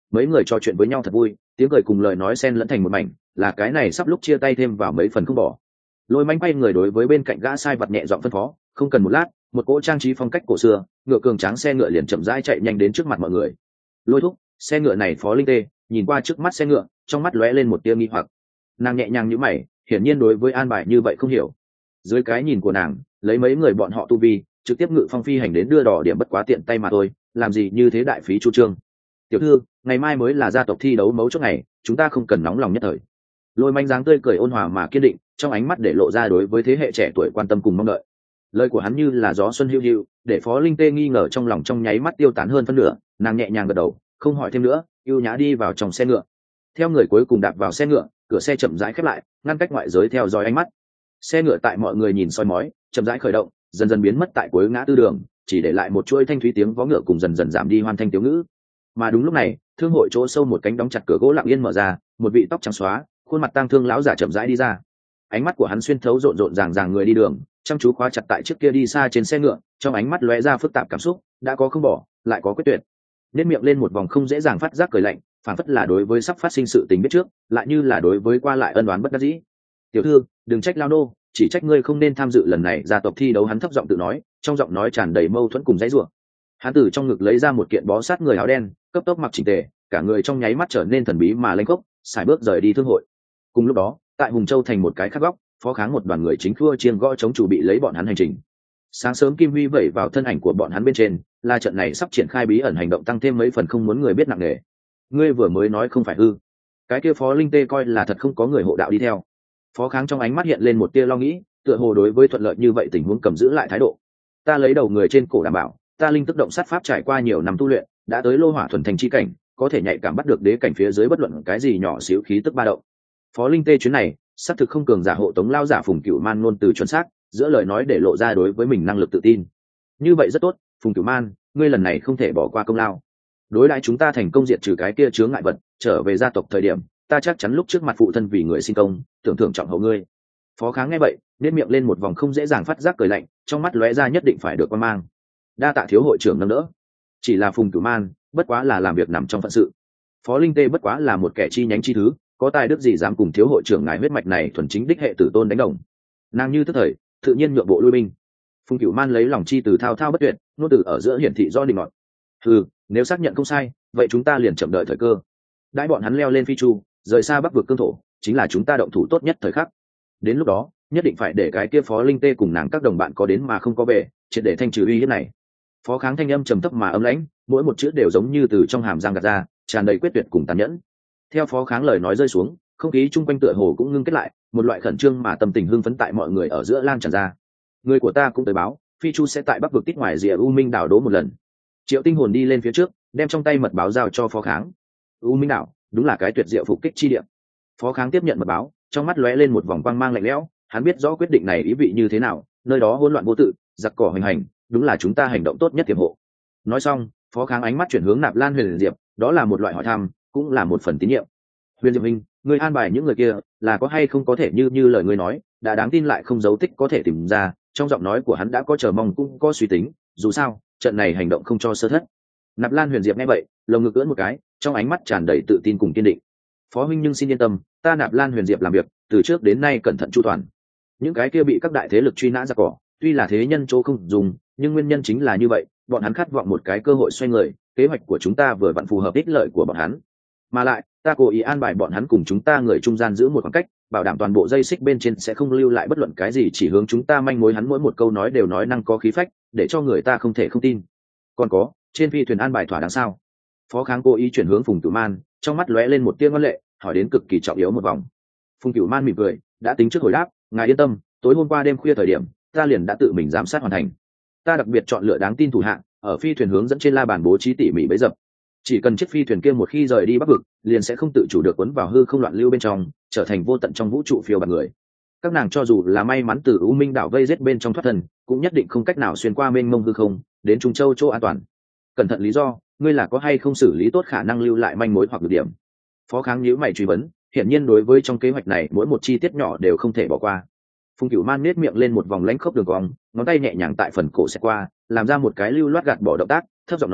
mấy người trò chuyện với nhau thật vui, tiếng cười cùng lời nói xen lẫn thành một mảnh, là cái này sắp lúc chia tay thêm vào mấy phần không bỏ. Lôi Manh bay người đối với bên cạnh gã sai vật nhẹ giọng phân phó, không cần một lát, một cỗ trang trí phong cách cổ xưa, ngựa cường tráng xe ngựa liền chậm rãi chạy nhanh đến trước mặt mọi người. Lôi thúc, xe ngựa này Phó Linh Tê, nhìn qua trước mắt xe ngựa, trong mắt lóe lên một tia nghi hoặc. Nàng nhẹ nhàng nhíu mày, hiển nhiên đối với an bài như vậy không hiểu. Dưới cái nhìn của nàng, lấy mấy người bọn họ tu vi, trực tiếp ngự phong phi hành đến đưa đỏ điểm bất quá tiện tay mà thôi, làm gì như thế đại phí chu trương. Tiểu thư, ngày mai mới là gia tộc thi đấu mấu chốt ngày, chúng ta không cần nóng lòng nhất thời. Lôi Manh dáng tươi cười ôn hòa mà kiên định, trong ánh mắt để lộ ra đối với thế hệ trẻ tuổi quan tâm cùng mong đợi. Lời của hắn như là gió xuân hiu hiu, để Phó Linh Tê nghi ngờ trong lòng trong nháy mắt tiêu tán hơn phân nửa, nàng nhẹ nhàng gật đầu, không hỏi thêm nữa, ưu nhã đi vào trong xe ngựa. Theo người cuối cùng đạp vào xe ngựa, cửa xe chậm rãi khép lại, ngăn cách ngoại giới theo dõi ánh mắt. Xe ngựa tại mọi người nhìn soi mói, chậm rãi khởi động, dần dần biến mất tại cuối ngã tư đường, chỉ để lại một chuỗi thanh thúy tiếng vó ngựa cùng dần dần giảm đi hoan thanh tiểu ngữ. Mà đúng lúc này, thương hội chỗ sâu một cánh đóng chặt cửa gỗ lặng yên mở ra, một vị tóc trắng xóa, khuôn mặt tang thương lão giả chậm rãi đi ra. Ánh mắt của hắn xuyên thấu rộn rộn ràng ràng người đi đường, chăm chú khóa chặt tại trước kia đi xa trên xe ngựa, trong ánh mắt lóe ra phức tạp cảm xúc, đã có không bỏ, lại có quyết tuyệt. Nhếch miệng lên một vòng không dễ dàng phát giác cười lạnh, phản phất là đối với sắp phát sinh sự tình biết trước, lại như là đối với qua lại ân oán bất đắc dĩ. Tiểu thư, đừng trách lao nô, chỉ trách ngươi không nên tham dự lần này gia tộc thi đấu. Hắn thấp giọng tự nói, trong giọng nói tràn đầy mâu thuẫn cùng dãy rủa. Hắn từ trong ngực lấy ra một kiện bó sát người áo đen, cấp tốc mặc chỉnh tề, cả người trong nháy mắt trở nên thần bí mà lênh khốc, sải bước rời đi thương hội. Cùng lúc đó, tại Hùng Châu thành một cái khác góc, Phó Kháng một đoàn người chính khua chiên gõ chống chủ bị lấy bọn hắn hành trình. Sáng sớm kim huy vẩy vào thân ảnh của bọn hắn bên trên, là trận này sắp triển khai bí ẩn hành động tăng thêm mấy phần không muốn người biết nặng nề. Ngươi vừa mới nói không phải hư? Cái kia Phó Linh Tê coi là thật không có người hộ đạo đi theo. Phó Kháng trong ánh mắt hiện lên một tia lo nghĩ, tựa hồ đối với thuận lợi như vậy tình huống cầm giữ lại thái độ. Ta lấy đầu người trên cổ đảm bảo, ta linh tức động sát pháp trải qua nhiều năm tu luyện, đã tới lô hỏa thuần thành chi cảnh, có thể nhạy cảm bắt được đế cảnh phía dưới bất luận cái gì nhỏ xíu khí tức ba động. Phó Linh Tê chuyến này, xác thực không cường giả hộ tống lao giả Phùng Cửu Man ngôn từ chuẩn xác, giữa lời nói để lộ ra đối với mình năng lực tự tin. Như vậy rất tốt, Phùng Cửu Man, ngươi lần này không thể bỏ qua công lao. Đối đãi chúng ta thành công diệt trừ cái kia chướng ngại vật, trở về gia tộc thời điểm, ta chắc chắn lúc trước mặt phụ thân vì người sinh công, tưởng thưởng trọng hậu ngươi. Phó Kháng nghe vậy, nét miệng lên một vòng không dễ dàng phát giác cười lạnh, trong mắt lóe ra nhất định phải được quan mang. Đa tạ thiếu hội trưởng nâng đỡ. Chỉ là Phùng Cửu Man, bất quá là làm việc nằm trong phận sự. Phó Linh Tê bất quá là một kẻ chi nhánh chi thứ, có tài đức gì dám cùng thiếu hội trưởng ngài huyết mạch này thuần chính đích hệ tử tôn đánh đồng. Nàng như tức thời, tự nhiên nhượng bộ lui binh. Phùng Cửu Man lấy lòng chi từ thao thao bất tuyệt, nô từ ở giữa hiển thị do định ngọn. Ừ, nếu xác nhận không sai, vậy chúng ta liền chậm đợi thời cơ. Đãi bọn hắn leo lên phi chu, rời xa bắc vực cương thổ, chính là chúng ta động thủ tốt nhất thời khắc. Đến lúc đó, nhất định phải để cái kia Phó Linh Tê cùng nàng các đồng bạn có đến mà không có về, triệt để thanh trừ uy hiếp này. Phó Kháng thanh âm trầm thấp mà ấm lãnh, mỗi một chữ đều giống như từ trong hàm răng gạt ra, tràn đầy quyết tuyệt cùng tàn nhẫn. Theo Phó Kháng lời nói rơi xuống, không khí chung quanh tựa hồ cũng ngưng kết lại, một loại khẩn trương mà tâm tình hưng phấn tại mọi người ở giữa lan tràn ra. Người của ta cũng tới báo, phi chu sẽ tại bắc vực tít ngoài rìa U Minh đảo đố một lần. Triệu Tinh Hồn đi lên phía trước, đem trong tay mật báo giao cho Phó Kháng. U Minh đảo, đúng là cái tuyệt diệu phục kích chi địa. Phó Kháng tiếp nhận mật báo, trong mắt lóe lên một vòng quang mang lạnh lẽo, hắn biết rõ quyết định này ý vị như thế nào, nơi đó hỗn loạn vô tự, giặc cỏ hoành hành, đúng là chúng ta hành động tốt nhất tiềm hộ. Nói xong, Phó Kháng ánh mắt chuyển hướng Nạp Lan Huyền Diệp, đó là một loại hỏi thăm, cũng là một phần tín nhiệm. Huyền Diệp Minh, ngươi an bài những người kia, là có hay không có thể như như lời ngươi nói, đã đáng tin lại không dấu tích có thể tìm ra, trong giọng nói của hắn đã có chờ mong cũng có suy tính, dù sao, trận này hành động không cho sơ thất. Nạp Lan Huyền Diệp nghe vậy, lồng ngực ưỡn một cái, trong ánh mắt tràn đầy tự tin cùng kiên định. Phó huynh nhưng xin yên tâm, ta Nạp Lan Huyền Diệp làm việc, từ trước đến nay cẩn thận chu toàn. Những cái kia bị các đại thế lực truy nã ra cỏ, tuy là thế nhân chỗ không dùng, nhưng nguyên nhân chính là như vậy, bọn hắn khát vọng một cái cơ hội xoay người, kế hoạch của chúng ta vừa vặn phù hợp ích lợi của bọn hắn. Mà lại, ta cố ý an bài bọn hắn cùng chúng ta người trung gian giữ một khoảng cách, bảo đảm toàn bộ dây xích bên trên sẽ không lưu lại bất luận cái gì chỉ hướng chúng ta manh mối. Hắn mỗi một câu nói đều nói năng có khí phách, để cho người ta không thể không tin. Còn có, trên phi thuyền an bài thỏa đáng sao? Phó Kháng cố ý chuyển hướng Phùng Cửu Man, trong mắt lóe lên một tia ngoan lệ, hỏi đến cực kỳ trọng yếu một vòng. Phùng Cửu Man mỉm cười, đã tính trước hồi đáp, ngài yên tâm, tối hôm qua đêm khuya thời điểm, ta liền đã tự mình giám sát hoàn thành. Ta đặc biệt chọn lựa đáng tin thủ hạng, ở phi thuyền hướng dẫn trên la bàn bố trí tỉ mỉ bẫy dập. Chỉ cần chiếc phi thuyền kia một khi rời đi bắc vực, liền sẽ không tự chủ được cuốn vào hư không loạn lưu bên trong, trở thành vô tận trong vũ trụ phiêu bạt người. Các nàng cho dù là may mắn từ U Minh đảo vây giết bên trong thoát thân, cũng nhất định không cách nào xuyên qua mênh mông hư không, đến Trung Châu chỗ an toàn. Cẩn thận lý do, ngươi là có hay không xử lý tốt khả năng lưu lại manh mối hoặc nhược điểm? Phó Kháng nhíu mày truy vấn, hiển nhiên đối với trong kế hoạch này mỗi một chi tiết nhỏ đều không thể bỏ qua. Phùng Cửu Man nét miệng lên một vòng lãnh khốc đường cong, ngón tay nhẹ nhàng tại phần cổ xẹt qua, làm ra một cái lưu loát gạt bỏ động tác, thấp giọng nói,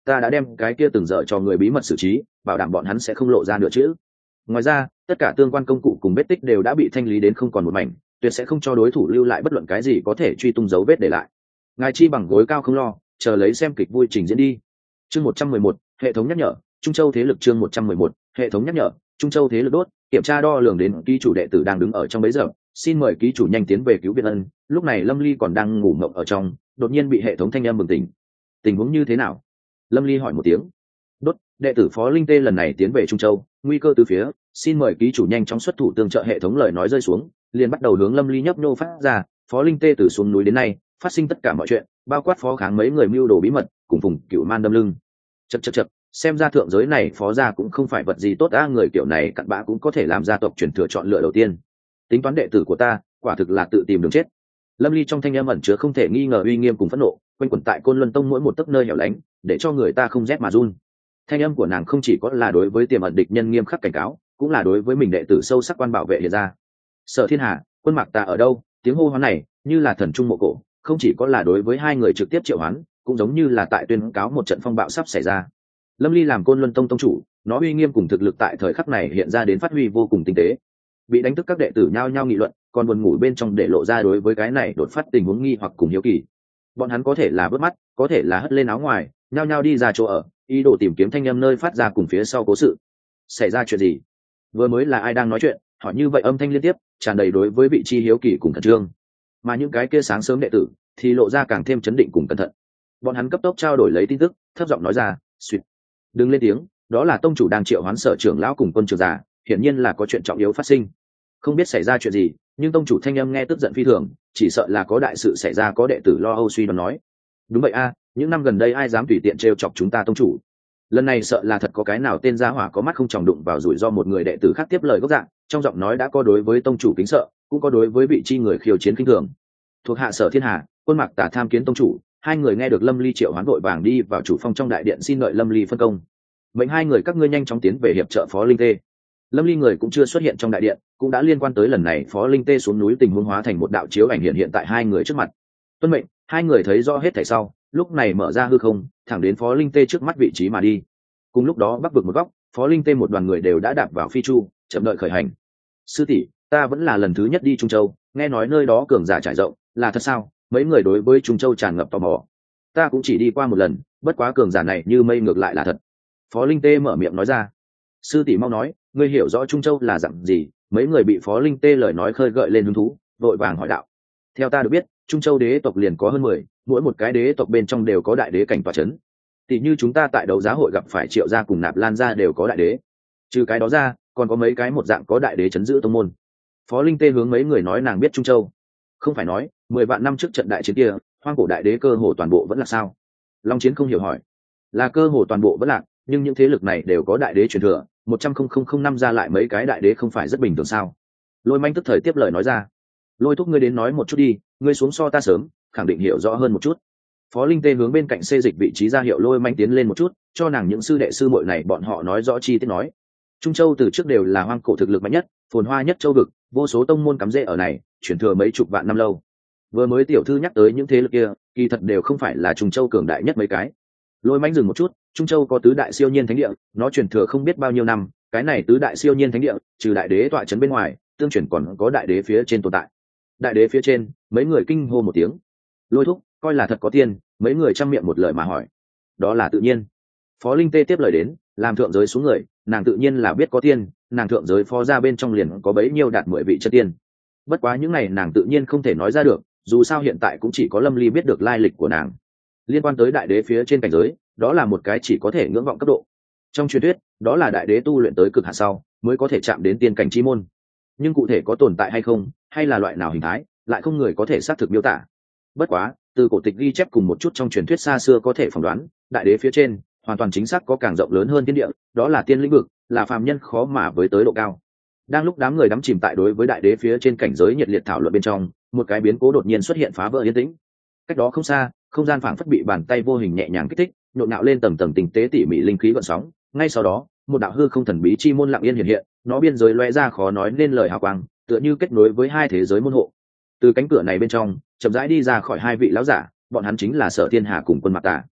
ta đã đem cái kia từng dở cho người bí mật xử trí, bảo đảm bọn hắn sẽ không lộ ra nữa chứ. Ngoài ra tất cả tương quan công cụ cùng vết tích đều đã bị thanh lý đến không còn một mảnh, tuyệt sẽ không cho đối thủ lưu lại bất luận cái gì có thể truy tung dấu vết để lại. Ngài chi bằng gối cao không lo, chờ lấy xem kịch vui trình diễn đi. Chương một trăm mười một, hệ thống nhắc nhở. Trung Châu thế lực. Chương một trăm mười một, hệ thống nhắc nhở. Trung Châu thế lực đốt, kiểm tra đo lường đến ký chủ đệ tử đang đứng ở trong bấy giờ, xin mời ký chủ nhanh tiến về cứu viện ân. Lúc này Lâm Ly còn đang ngủ mộng ở trong, đột nhiên bị hệ thống thanh âm bừng tỉnh. Tình huống như thế nào? Lâm Ly hỏi một tiếng. Đốt, đệ tử Phó Linh Tê lần này tiến về Trung Châu, nguy cơ từ phía, xin mời ký chủ nhanh chóng xuất thủ tương trợ. Hệ thống lời nói rơi xuống, liền bắt đầu hướng Lâm Ly nhấp nhô phát ra. Phó Linh Tê từ xuống núi đến nay phát sinh tất cả mọi chuyện, bao quát phó kháng mấy người mưu đồ bí mật cùng vùng cựu man đâm lưng. Chật chật chật, xem ra thượng giới này phó gia cũng không phải vật gì tốt a, người kiểu này cặn bã cũng có thể làm gia tộc truyền thừa chọn lựa đầu tiên. Tính toán đệ tử của ta quả thực là tự tìm đường chết. Lâm Ly trong thanh âm ẩn chứa không thể nghi ngờ uy nghiêm cùng phẫn nộ, quanh quẩn tại Côn Luân Tông mỗi một tấc nơi hẻo lánh, để cho người ta không rét mà run. Thanh âm của nàng không chỉ có là đối với tiềm ẩn địch nhân nghiêm khắc cảnh cáo, cũng là đối với mình đệ tử sâu sắc quan bảo vệ hiện ra. Sở Thiên Hà, Quân Mạc ta ở đâu? Tiếng hô hoán này như là thần trung mộ cổ, không chỉ có là đối với hai người trực tiếp triệu hoán, cũng giống như là tại tuyên cáo một trận phong bạo sắp xảy ra. Lâm Ly làm Côn Luân Tông tông chủ, nó uy nghiêm cùng thực lực tại thời khắc này hiện ra đến phát huy vô cùng tinh tế. Bị đánh thức các đệ tử nhao nhao nghị luận, còn buồn ngủ bên trong để lộ ra đối với cái này đột phát tình huống nghi hoặc cùng hiếu kỳ. Bọn hắn có thể là vớt mắt, có thể là hất lên áo ngoài, nhao nhao đi ra chỗ ở, ý đồ tìm kiếm thanh âm nơi phát ra cùng phía sau cố sự. Xảy ra chuyện gì? Vừa mới là ai đang nói chuyện? Hỏi như vậy âm thanh liên tiếp, tràn đầy đối với vị chi hiếu kỳ cùng khẩn trương. Mà những cái kia sáng sớm đệ tử thì lộ ra càng thêm chấn định cùng cẩn thận. Bọn hắn cấp tốc trao đổi lấy tin tức, thấp giọng nói ra, "Xuyệt, đừng lên tiếng, đó là tông chủ đang triệu hoán Sở trưởng lão cùng quân trưởng giả, hiển nhiên là có chuyện trọng yếu phát sinh." Không biết xảy ra chuyện gì, nhưng tông chủ thanh âm nghe tức giận phi thường, chỉ sợ là có đại sự xảy ra. Có đệ tử lo âu suy đoán nói, "Đúng vậy a, những năm gần đây ai dám tùy tiện trêu chọc chúng ta tông chủ? Lần này sợ là thật có cái nào tên gia hỏa có mắt không tròng đụng vào rủi ro." Một người đệ tử khác tiếp lời gốc dạng, trong giọng nói đã có đối với tông chủ kính sợ, cũng có đối với vị chi người khiêu chiến kinh thường. Thuộc hạ Sở Thiên Hà, Quân Mạc Tả tham kiến tông chủ. Hai người nghe được Lâm Ly triệu hoán vội vàng đi vào chủ phong trong đại điện xin đợi Lâm Ly phân công. Mệnh hai người các ngươi nhanh chóng tiến về hiệp trợ Phó Linh Tê. Lâm Ly người cũng chưa xuất hiện trong đại điện, cũng đã liên quan tới lần này Phó Linh Tê xuống núi tình huống hóa thành một đạo chiếu ảnh hiện hiện tại hai người trước mặt. Tuân mệnh. Hai người thấy rõ hết thảy sau, lúc này mở ra hư không, thẳng đến Phó Linh Tê trước mắt vị trí mà đi. Cùng lúc đó bắc vực một góc, Phó Linh Tê một đoàn người đều đã đạp vào phi chu, chậm đợi khởi hành. Sư tỷ, ta vẫn là lần thứ nhất đi Trung Châu, nghe nói nơi đó cường giả trải rộng, là thật sao? Mấy người đối với Trung Châu tràn ngập tò mò. Ta cũng chỉ đi qua một lần, bất quá cường giả này như mây ngược lại là thật. Phó Linh Tê mở miệng nói ra. Sư tỷ mau nói, ngươi hiểu rõ Trung Châu là dạng gì? Mấy người bị Phó Linh Tê lời nói khơi gợi lên hứng thú, vội vàng hỏi đạo. Theo ta được biết, Trung Châu đế tộc liền có hơn mười, mỗi một cái đế tộc bên trong đều có đại đế cảnh tọa chấn. Tỷ như chúng ta tại đấu giá hội gặp phải Triệu gia cùng Nạp Lan gia đều có đại đế. Trừ cái đó ra, còn có mấy cái một dạng có đại đế chấn giữ tông môn. Phó Linh Tê hướng mấy người nói nàng biết Trung Châu. Không phải nói, mười vạn năm trước trận đại chiến kia, hoang cổ đại đế cơ hồ toàn bộ vẫn là sao? Long Chiến không hiểu hỏi. Là cơ hồ toàn bộ vẫn lạc, nhưng những thế lực này đều có đại đế truyền thừa, một trăm không năm ra lại mấy cái đại đế không phải rất bình thường sao? Lôi Manh tức thời tiếp lời nói ra. Lôi thúc ngươi đến nói một chút đi, ngươi xuống so ta sớm, khẳng định hiểu rõ hơn một chút. Phó Linh Tê hướng bên cạnh xê dịch vị trí ra hiệu Lôi Manh tiến lên một chút, cho nàng những sư đệ sư muội này bọn họ nói rõ chi tiết nói. Trung Châu từ trước đều là hoang cổ thực lực mạnh nhất, phồn hoa nhất châu vực, vô số tông môn cắm rễ ở này, chuyển thừa mấy chục vạn năm lâu. Vừa mới tiểu thư nhắc tới những thế lực kia, kỳ thật đều không phải là Trung Châu cường đại nhất mấy cái. Lôi Manh dừng một chút, Trung Châu có tứ đại siêu nhiên thánh địa, nó chuyển thừa không biết bao nhiêu năm, cái này tứ đại siêu nhiên thánh địa, trừ đại đế tọa trấn bên ngoài, tương truyền còn có đại đế phía trên tồn tại. Đại đế phía trên, mấy người kinh hô một tiếng. Lôi thúc, coi là thật có tiên, mấy người trăm miệng một lời mà hỏi. Đó là tự nhiên. Phó Linh Tê tiếp lời đến, làm thượng giới xuống người, nàng tự nhiên là biết có tiên, nàng thượng giới phó ra bên trong liền có bấy nhiêu đạt mười vị chân tiên. Bất quá những này nàng tự nhiên không thể nói ra được, dù sao hiện tại cũng chỉ có Lâm Ly biết được lai lịch của nàng. Liên quan tới đại đế phía trên cảnh giới, đó là một cái chỉ có thể ngưỡng vọng cấp độ. Trong truyền thuyết, đó là đại đế tu luyện tới cực hạn sau, mới có thể chạm đến tiên cảnh chi môn. Nhưng cụ thể có tồn tại hay không, hay là loại nào hình thái, lại không người có thể xác thực miêu tả. Bất quá, từ cổ tịch ghi chép cùng một chút trong truyền thuyết xa xưa có thể phỏng đoán, đại đế phía trên hoàn toàn chính xác có càng rộng lớn hơn thiên địa, đó là tiên lĩnh vực, là phàm nhân khó mà với tới độ cao. Đang lúc đám người đắm chìm tại đối với đại đế phía trên cảnh giới nhiệt liệt thảo luận bên trong, một cái biến cố đột nhiên xuất hiện phá vỡ yên tĩnh. Cách đó không xa, không gian phảng phất bị bàn tay vô hình nhẹ nhàng kích thích, nhộn nhạo lên tầng tầng tinh tế tỉ mỉ linh khí gợn sóng. Ngay sau đó, một đạo hư không thần bí chi môn lặng yên hiện hiện, nó biên giới lóe ra khó nói nên lời hào quang, tựa như kết nối với hai thế giới môn hộ. Từ cánh cửa này bên trong, chậm rãi đi ra khỏi hai vị lão giả, bọn hắn chính là Sở Thiên Hà cùng Quân Mạc Tà.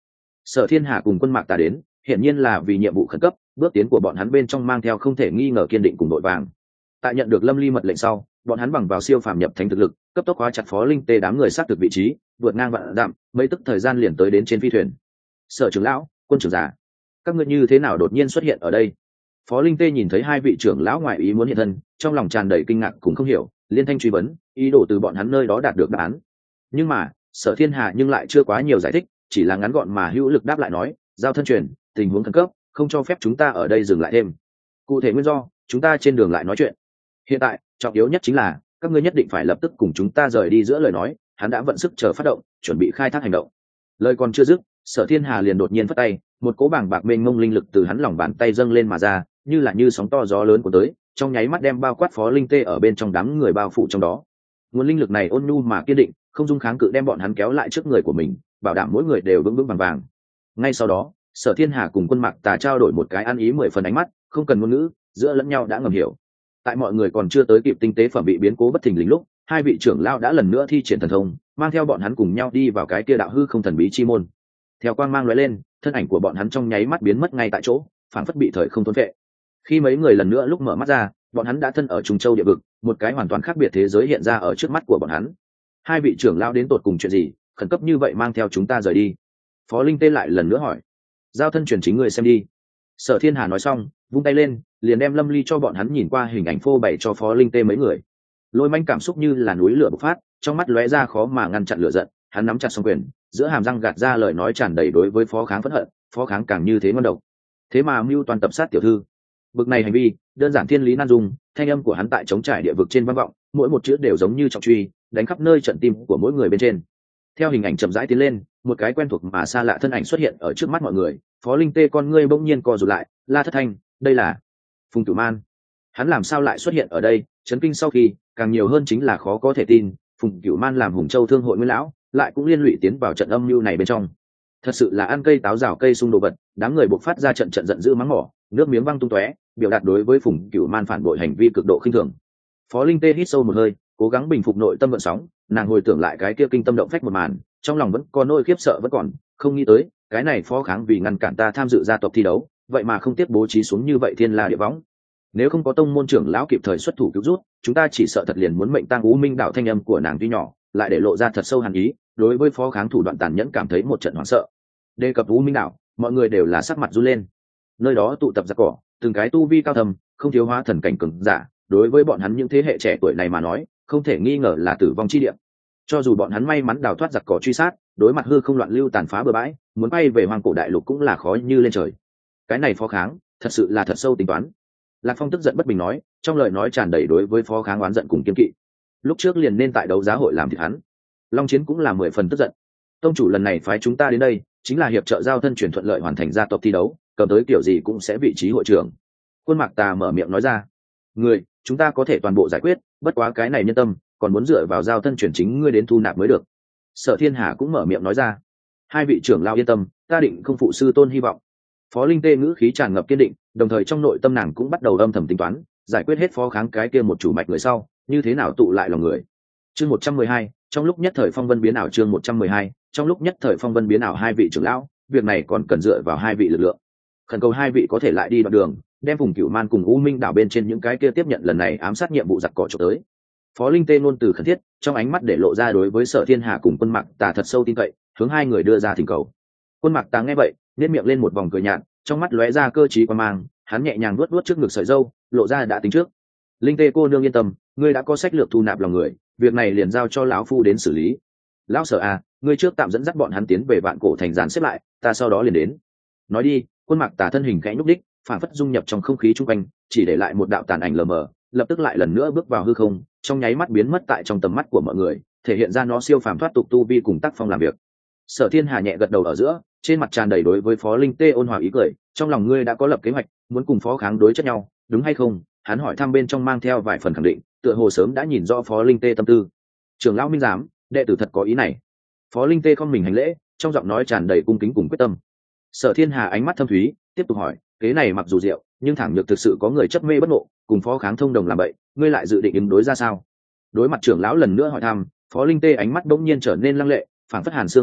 Sở Thiên Hà cùng Quân Mạc Tà đến hiển nhiên là vì nhiệm vụ khẩn cấp, bước tiến của bọn hắn bên trong mang theo không thể nghi ngờ kiên định cùng đội vàng. Tại nhận được Lâm Ly mật lệnh sau, bọn hắn bằng vào siêu phàm nhập thánh thực lực, cấp tốc hóa chặt Phó Linh Tê đám người sát thực vị trí, vượt ngang vạn dặm, mấy tức thời gian liền tới đến trên phi thuyền. Sở trưởng lão, Quân trưởng giả, các ngươi như thế nào đột nhiên xuất hiện ở đây? Phó Linh Tê nhìn thấy hai vị trưởng lão ngoại ý muốn hiện thân, trong lòng tràn đầy kinh ngạc cũng không hiểu, liên thanh truy vấn, ý đồ từ bọn hắn nơi đó đạt được đáp án. Nhưng mà, Sở Thiên Hà nhưng lại chưa quá nhiều giải thích, chỉ là ngắn gọn mà hữu lực đáp lại nói, giao thân truyền, tình huống khẩn cấp, không cho phép chúng ta ở đây dừng lại thêm. Cụ thể nguyên do, chúng ta trên đường lại nói chuyện. Hiện tại, trọng yếu nhất chính là các ngươi nhất định phải lập tức cùng chúng ta rời đi. Giữa lời nói, hắn đã vận sức chờ phát động, chuẩn bị khai thác hành động. Lời còn chưa dứt, Sở Thiên Hà liền đột nhiên phất tay, một cỗ bảng bạc mênh mông linh lực từ hắn lòng bàn tay dâng lên mà ra, như là như sóng to gió lớn của tới, trong nháy mắt đem bao quát Phó Linh Tê ở bên trong đám người bao phủ trong đó. Nguồn linh lực này ôn nhu mà kiên định, không dung kháng cự đem bọn hắn kéo lại trước người của mình, bảo đảm mỗi người đều vững vững vàng vàng. Ngay sau đó, Sở Thiên Hà cùng Quân Mạc Tà trao đổi một cái ăn ý mười phần ánh mắt, không cần ngôn ngữ, giữa lẫn nhau đã ngầm hiểu. Tại mọi người còn chưa tới kịp tinh tế phẩm bị biến cố bất thình lình lúc, hai vị trưởng lão đã lần nữa thi triển thần thông, mang theo bọn hắn cùng nhau đi vào cái kia đạo hư không thần bí chi môn. Theo quang mang lóe lên, thân ảnh của bọn hắn trong nháy mắt biến mất ngay tại chỗ, phảng phất bị thời không thôn phệ. Khi mấy người lần nữa lúc mở mắt ra, bọn hắn đã thân ở Trùng Châu địa vực, một cái hoàn toàn khác biệt thế giới hiện ra ở trước mắt của bọn hắn. Hai vị trưởng lão đến tột cùng chuyện gì, khẩn cấp như vậy mang theo chúng ta rời đi? Phó Linh Tê lại lần nữa hỏi. Giao thân truyền chính người xem đi. Sở Thiên Hà nói xong, vung tay lên, liền đem Lâm Ly cho bọn hắn nhìn qua hình ảnh phô bày cho Phó Linh Tê mấy người. Lôi Manh cảm xúc như là núi lửa bộc phát, trong mắt lóe ra khó mà ngăn chặn lửa giận, hắn nắm chặt song quyền, giữa hàm răng gạt ra lời nói tràn đầy đối với Phó Kháng phẫn hận, Phó Kháng càng như thế ngon độc. Thế mà mưu toàn tập sát tiểu thư. Bực này hành vi, đơn giản thiên lý nan dung, thanh âm của hắn tại chống trải địa vực trên vang vọng, mỗi một chữ đều giống như trọng truy, đánh khắp nơi trận tim của mỗi người bên trên. Theo hình ảnh chậm rãi tiến lên, một cái quen thuộc mà xa lạ thân ảnh xuất hiện ở trước mắt mọi người. Phó Linh Tê con ngươi bỗng nhiên co rụt lại, la thất thanh, đây là Phùng Cửu Man. Hắn làm sao lại xuất hiện ở đây? Chấn kinh sau khi, càng nhiều hơn chính là khó có thể tin, Phùng Cửu Man làm Hùng Châu Thương hội nguyên lão, lại cũng liên lụy tiến vào trận âm mưu này bên trong. Thật sự là ăn cây táo rào cây xung đồ vật, đám người buộc phát ra trận trận giận dữ mắng mỏ, nước miếng văng tung tóe, biểu đạt đối với Phùng Cửu Man phản bội hành vi cực độ khinh thường. Phó Linh Tê hít sâu một hơi, cố gắng bình phục nội tâm vận sóng, nàng hồi tưởng lại cái kia kinh tâm động phách một màn, trong lòng vẫn có nỗi khiếp sợ vẫn còn, không nghĩ tới, cái này Phó Kháng vì ngăn cản ta tham dự gia tộc thi đấu, vậy mà không tiếc bố trí xuống như vậy thiên la địa võng. Nếu không có tông môn trưởng lão kịp thời xuất thủ cứu rút, chúng ta chỉ sợ thật liền muốn mệnh tang U Minh đạo. Thanh âm của nàng tuy nhỏ, lại để lộ ra thật sâu hàn ý, đối với Phó Kháng thủ đoạn tàn nhẫn cảm thấy một trận hoảng sợ. Đề cập U Minh đạo, mọi người đều là sắc mặt run lên. Nơi đó tụ tập giặc cỏ, từng cái tu vi cao thầm, không thiếu hóa thần cảnh cường giả, đối với bọn hắn những thế hệ trẻ tuổi này mà nói, không thể nghi ngờ là tử vong chi địa. Cho dù bọn hắn may mắn đào thoát giặc cỏ truy sát, đối mặt hư không loạn lưu tàn phá bừa bãi, muốn bay về hoang cổ đại lục cũng là khó như lên trời. Cái này Phó Kháng, thật sự là thật sâu tính toán. Lạc Phong tức giận bất bình nói, trong lời nói tràn đầy đối với Phó Kháng oán giận cùng kiên kỵ. Lúc trước liền nên tại đấu giá hội làm thịt hắn. Long Chiến cũng là mười phần tức giận. Tông chủ lần này phái chúng ta đến đây, chính là hiệp trợ giao thân chuyển thuận lợi hoàn thành gia tộc thi đấu, cầm tới kiểu gì cũng sẽ vị trí hội trưởng. Quân Mạc Tà mở miệng nói ra, người, chúng ta có thể toàn bộ giải quyết, bất quá cái này nhân tâm, còn muốn dựa vào giao thân chuyển chính ngươi đến thu nạp mới được. Sở Thiên Hà cũng mở miệng nói ra, hai vị trưởng lao yên tâm, ta định không phụ sư tôn hy vọng. Phó Linh Tê ngữ khí tràn ngập kiên định, đồng thời trong nội tâm nàng cũng bắt đầu âm thầm tính toán, giải quyết hết Phó Kháng cái kia một chủ mạch người sau, như thế nào tụ lại lòng người. Chương một trăm mười hai, trong lúc nhất thời phong vân biến ảo. Chương một trăm mười hai, trong lúc nhất thời phong vân biến ảo. Hai vị trưởng lão, việc này còn cần dựa vào hai vị lực lượng. Khẩn cầu hai vị có thể lại đi đoạn đường, đem Phùng Cửu Man cùng U Minh đảo bên trên những cái kia tiếp nhận lần này ám sát nhiệm vụ giặc cỏ trộm tới. Phó Linh Tê ngôn từ khẩn thiết, trong ánh mắt để lộ ra đối với Sở Thiên Hà cùng Quân Mạc Tà thật sâu tin cậy, hướng hai người đưa ra thỉnh cầu. Quân Mạc Tà nghe vậy, nhếch miệng lên một vòng cười nhạt, trong mắt lóe ra cơ trí quan mang, hắn nhẹ nhàng vuốt vuốt trước ngực sợi râu, lộ ra đã tính trước. Linh Tê cô nương yên tâm, ngươi đã có sách lược thu nạp lòng người, việc này liền giao cho lão phu đến xử lý. Lão Sở à, ngươi trước tạm dẫn dắt bọn hắn tiến về Vạn Cổ thành dàn xếp lại, ta sau đó liền đến. Nói đi, Quân Mạc Tà thân hình khẽ nhúc đích, phản phất dung nhập trong không khí chung quanh, chỉ để lại một đạo tàn ảnh lờ mờ, lập tức lại lần nữa bước vào hư không, trong nháy mắt biến mất tại trong tầm mắt của mọi người, thể hiện ra nó siêu phàm thoát tục tu vi cùng tác phong làm việc. Sở Thiên Hà nhẹ gật đầu ở giữa, trên mặt tràn đầy đối với Phó Linh Tê ôn hòa ý cười, trong lòng ngươi đã có lập kế hoạch, muốn cùng Phó Kháng đối chất nhau, đúng hay không? Hắn hỏi thăm bên trong mang theo vài phần khẳng định, tựa hồ sớm đã nhìn rõ Phó Linh Tê tâm tư. Trưởng lão minh giám, đệ tử thật có ý này. Phó Linh Tê không mình hành lễ, trong giọng nói tràn đầy cung kính cùng quyết tâm. Sở Thiên Hà ánh mắt thâm thúy, tiếp tục hỏi, kế này mặc dù diệu, nhưng thẳng nhược thực sự có người chấp mê bất ngộ, cùng Phó Kháng thông đồng làm vậy, ngươi lại dự định ứng đối ra sao? Đối mặt trưởng lão lần nữa hỏi thăm, Phó Linh Tê ánh mắt bỗng nhiên trở nên lăng lệ, phảng phất hàn xương ngưng kết,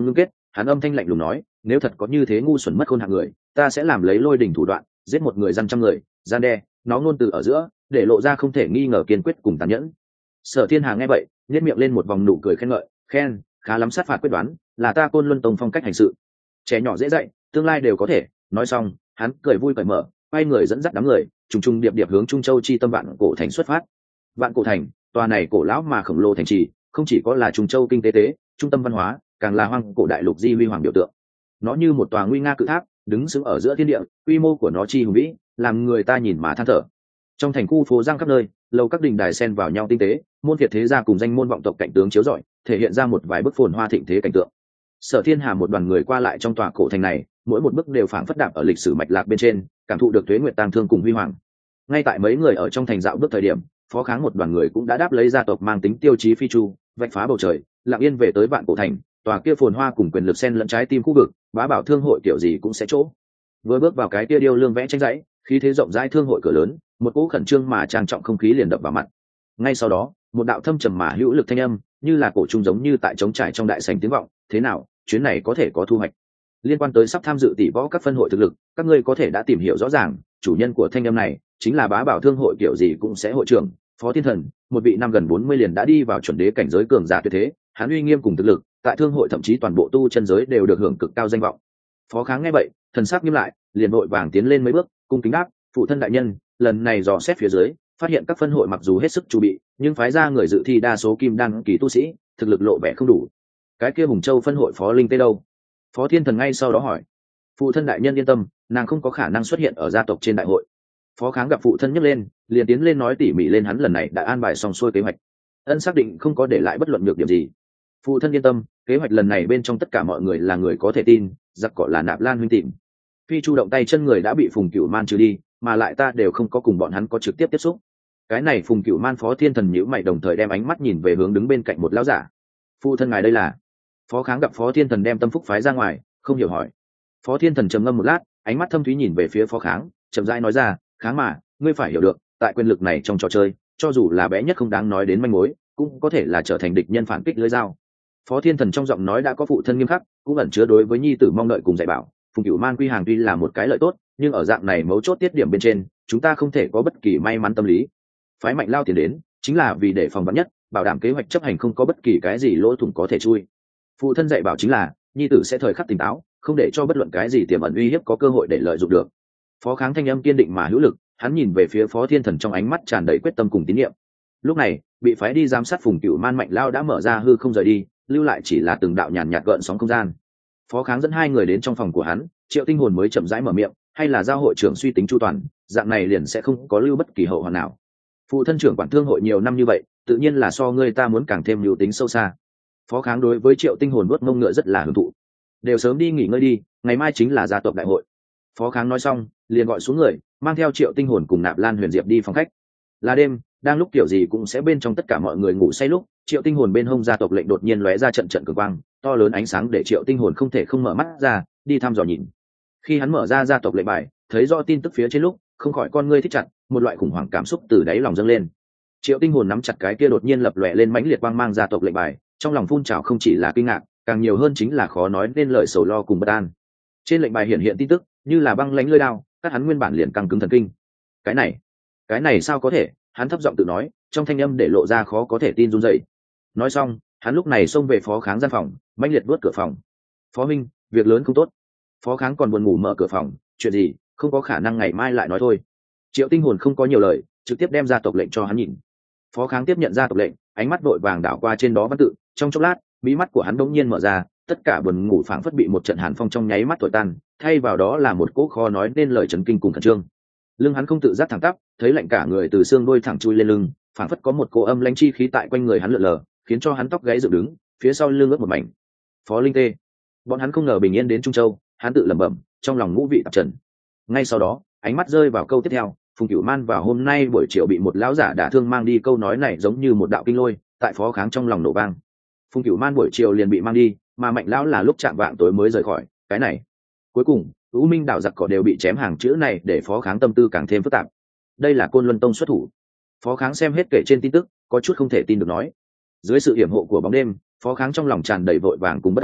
hắn âm thanh lạnh lùng nói, nếu thật có như thế ngu xuẩn mất khôn hạng người, ta sẽ làm lấy lôi đình thủ đoạn giết một người dân trăm người, gian đe nó ngôn từ ở giữa để lộ ra không thể nghi ngờ kiên quyết cùng tàn nhẫn. Sở Thiên Hà nghe vậy nhếch miệng lên một vòng nụ cười khen ngợi, khen khá lắm, sát phạt quyết đoán là ta Côn Luân Tông phong cách hành sự, trẻ nhỏ dễ dạy, tương lai đều có thể. Nói xong hắn cười vui cởi mở, quay người dẫn dắt đám người trùng trùng điệp điệp hướng Trung Châu chi tâm Vạn Cổ Thành xuất phát. Vạn Cổ Thành, tòa này cổ lão mà khổng lồ thành trì, không chỉ có là Trung Châu kinh tế tế trung tâm văn hóa, càng là hoang cổ đại lục di huy hoàng biểu tượng. Nó như một tòa nguy nga cự tháp đứng sững ở giữa thiên địa, quy mô của nó chi hùng vĩ làm người ta nhìn mà than thở. Trong thành khu phố giang khắp nơi, lầu các đình đài xen vào nhau tinh tế, môn phiệt thế gia cùng danh môn vọng tộc cảnh tướng chiếu rọi, thể hiện ra một vài bức phồn hoa thịnh thế cảnh tượng. Sở Thiên Hà một đoàn người qua lại trong tòa cổ thành này, mỗi một bước đều phảng phất đạp ở lịch sử mạch lạc bên trên, cảm thụ được tuế nguyệt tang thương cùng huy hoàng. Ngay tại mấy người ở trong thành dạo bước thời điểm, Phó Kháng một đoàn người cũng đã đáp lấy gia tộc mang tính tiêu chí phi chu, vạch phá bầu trời, lặng yên về tới Vạn Cổ Thành, tòa kia phồn hoa cùng quyền lực xen lẫn trái tim khu vực, bá bảo thương hội kiểu gì cũng sẽ chỗ. Vừa bước vào cái kia điêu lương vẽ tranh dãy, khí thế rộng rãi thương hội cửa lớn, một cỗ khẩn trương mà trang trọng không khí liền đập vào mặt. Ngay sau đó, một đạo thâm trầm mà hữu lực thanh âm, như là cổ trung giống như tại trống trải trong đại sảnh tiếng vọng, thế nào, chuyến này có thể có thu hoạch. Liên quan tới sắp tham dự tỷ võ các phân hội thực lực, các ngươi có thể đã tìm hiểu rõ ràng, chủ nhân của thanh âm này chính là bá bảo thương hội kiểu gì cũng sẽ hội trưởng, Phó Thiên Thần, một vị năm gần bốn mươi liền đã đi vào chuẩn đế cảnh giới cường giả tuyệt thế, hắn uy nghiêm cùng thực lực, tại thương hội thậm chí toàn bộ tu chân giới đều được hưởng cực cao danh vọng. Phó Kháng nghe vậy, thần sắc nghiêm lại, liền vội vàng tiến lên mấy bước, cung kính đáp, phụ thân đại nhân, lần này dò xét phía dưới, phát hiện các phân hội mặc dù hết sức chu bị, nhưng phái ra người dự thi đa số kim đan kỳ tu sĩ, thực lực lộ vẻ không đủ. Cái kia Hùng Châu phân hội Phó Linh Tê đâu? Phó Thiên Thần ngay sau đó hỏi. Phụ thân đại nhân yên tâm, nàng không có khả năng xuất hiện ở gia tộc trên đại hội. Phó Kháng gặp phụ thân nhấc lên, liền tiến lên nói tỉ mỉ lên hắn lần này đã an bài xong xuôi kế hoạch, ân xác định không có để lại bất luận nhược điểm gì. Phụ thân yên tâm, kế hoạch lần này bên trong tất cả mọi người là người có thể tin, giặc cỏ là Nạp Lan huynh tìm. Phi Chu động tay chân người đã bị Phùng Cửu Man trừ đi, mà lại ta đều không có cùng bọn hắn có trực tiếp tiếp xúc. Cái này Phùng Cửu Man Phó Thiên Thần nhíu mày, đồng thời đem ánh mắt nhìn về hướng đứng bên cạnh một lão giả. Phụ thân ngài đây là? Phó Kháng gặp Phó Thiên Thần đem tâm phúc phái ra ngoài, không hiểu hỏi. Phó Thiên Thần trầm ngâm một lát, ánh mắt thâm thúy nhìn về phía Phó Kháng, chậm rãi nói ra, Kháng mà, ngươi phải hiểu được, tại quyền lực này trong trò chơi, cho dù là bé nhất không đáng nói đến manh mối, cũng có thể là trở thành địch nhân phản kích lưỡi dao. Phó Thiên Thần trong giọng nói đã có phụ thân nghiêm khắc, cũng ẩn chứa đối với nhi tử mong đợi cùng dạy bảo. Phùng Cửu Man quy hàng tuy là một cái lợi tốt, nhưng ở dạng này mấu chốt tiết điểm bên trên, chúng ta không thể có bất kỳ may mắn tâm lý. Phái Mạnh Lao tiền đến, chính là vì để phòng vắn nhất, bảo đảm kế hoạch chấp hành không có bất kỳ cái gì lỗ thủng có thể chui. Phụ thân dạy bảo chính là, nhi tử sẽ thời khắc tỉnh táo, không để cho bất luận cái gì tiềm ẩn uy hiếp có cơ hội để lợi dụng được. Phó Kháng thanh âm kiên định mà hữu lực, hắn nhìn về phía Phó Thiên Thần trong ánh mắt tràn đầy quyết tâm cùng tín nhiệm. Lúc này, bị phái đi giám sát Phùng Cửu Man Mạnh Lao đã mở ra hư không rời đi, lưu lại chỉ là từng đạo nhàn nhạt gợn sóng không gian. Phó Kháng dẫn hai người đến trong phòng của hắn, Triệu Tinh Hồn mới chậm rãi mở miệng, hay là giao hội trưởng suy tính chu toàn, dạng này liền sẽ không có lưu bất kỳ hậu hoạn nào. Phụ thân trưởng quản thương hội nhiều năm như vậy, tự nhiên là so ngươi ta muốn càng thêm lưu tính sâu xa. Phó Kháng đối với Triệu Tinh Hồn nuốt mông ngựa rất là hưởng thụ. Đều sớm đi nghỉ ngơi đi, ngày mai chính là gia tộc đại hội. Phó Kháng nói xong, liền gọi xuống người, mang theo Triệu Tinh Hồn cùng Nạp Lan Huyền Diệp đi phòng khách. Là đêm, đang lúc kiểu gì cũng sẽ bên trong tất cả mọi người ngủ say lúc, Triệu Tinh Hồn bên hông gia tộc lệnh đột nhiên lóe ra trận trận cường quang, to lớn ánh sáng để Triệu Tinh Hồn không thể không mở mắt ra, đi thăm dò nhìn. Khi hắn mở ra gia tộc lệnh bài, thấy rõ tin tức phía trên lúc, không khỏi con ngươi thích chặt, một loại khủng hoảng cảm xúc từ đáy lòng dâng lên. Triệu Tinh Hồn nắm chặt cái kia đột nhiên lập lòe lên mãnh liệt quang mang gia tộc lệnh bài, trong lòng phun trào không chỉ là kinh ngạc, càng nhiều hơn chính là khó nói nên lời sầu lo cùng bất an. Trên lệnh bài hiện hiện tin tức, như là băng lãnh lưỡi đao, cắt hắn nguyên bản liền căng cứng thần kinh. Cái này, cái này sao có thể? Hắn thấp giọng tự nói, trong thanh âm để lộ ra khó có thể tin run rẩy. Nói xong, hắn lúc này xông về Phó Kháng gian phòng, mãnh liệt vuốt cửa phòng. Phó minh, việc lớn không tốt. Phó Kháng còn buồn ngủ mở cửa phòng, chuyện gì, không có khả năng ngày mai lại nói thôi. Triệu Tinh Hồn không có nhiều lời, trực tiếp đem gia tộc lệnh cho hắn nhìn. Phó Kháng tiếp nhận gia tộc lệnh, ánh mắt vội vàng đảo qua trên đó văn tự, trong chốc lát, mí mắt của hắn đống nhiên mở ra, tất cả buồn ngủ phảng phất bị một trận hàn phong trong nháy mắt thổi tan, thay vào đó là một cỗ khó nói nên lời chấn kinh cùng khẩn trương. Lưng hắn không tự giác thẳng tắp, thấy lạnh cả người từ xương đôi thẳng chui lên lưng, phảng phất có một cỗ âm lãnh chi khí tại quanh người hắn lượn lờ, khiến cho hắn tóc gáy dựng đứng, phía sau lưng ướt một mảnh. Phó Linh Tê, bọn hắn không ngờ bình yên đến Trung Châu, hắn tự lẩm bẩm, trong lòng ngũ vị tạp trần. Ngay sau đó, ánh mắt rơi vào câu tiếp theo, Phùng Cửu Man vào hôm nay buổi chiều bị một lão giả đả thương mang đi, câu nói này giống như một đạo kinh lôi, tại Phó Kháng trong lòng nổ vang. Phùng Cửu Man buổi chiều liền bị mang đi, mà Mạnh lão là lúc chạm vạng tối mới rời khỏi, cái này. Cuối cùng, U Minh đảo giặc cỏ đều bị chém, hàng chữ này để Phó Kháng tâm tư càng thêm phức tạp. Đây là Côn Luân Tông xuất thủ. Phó Kháng xem hết kể trên tin tức, có chút không thể tin được nói. Dưới sự hiểm hộ của bóng đêm, Phó Kháng trong lòng tràn đầy vội vàng cùng bất an,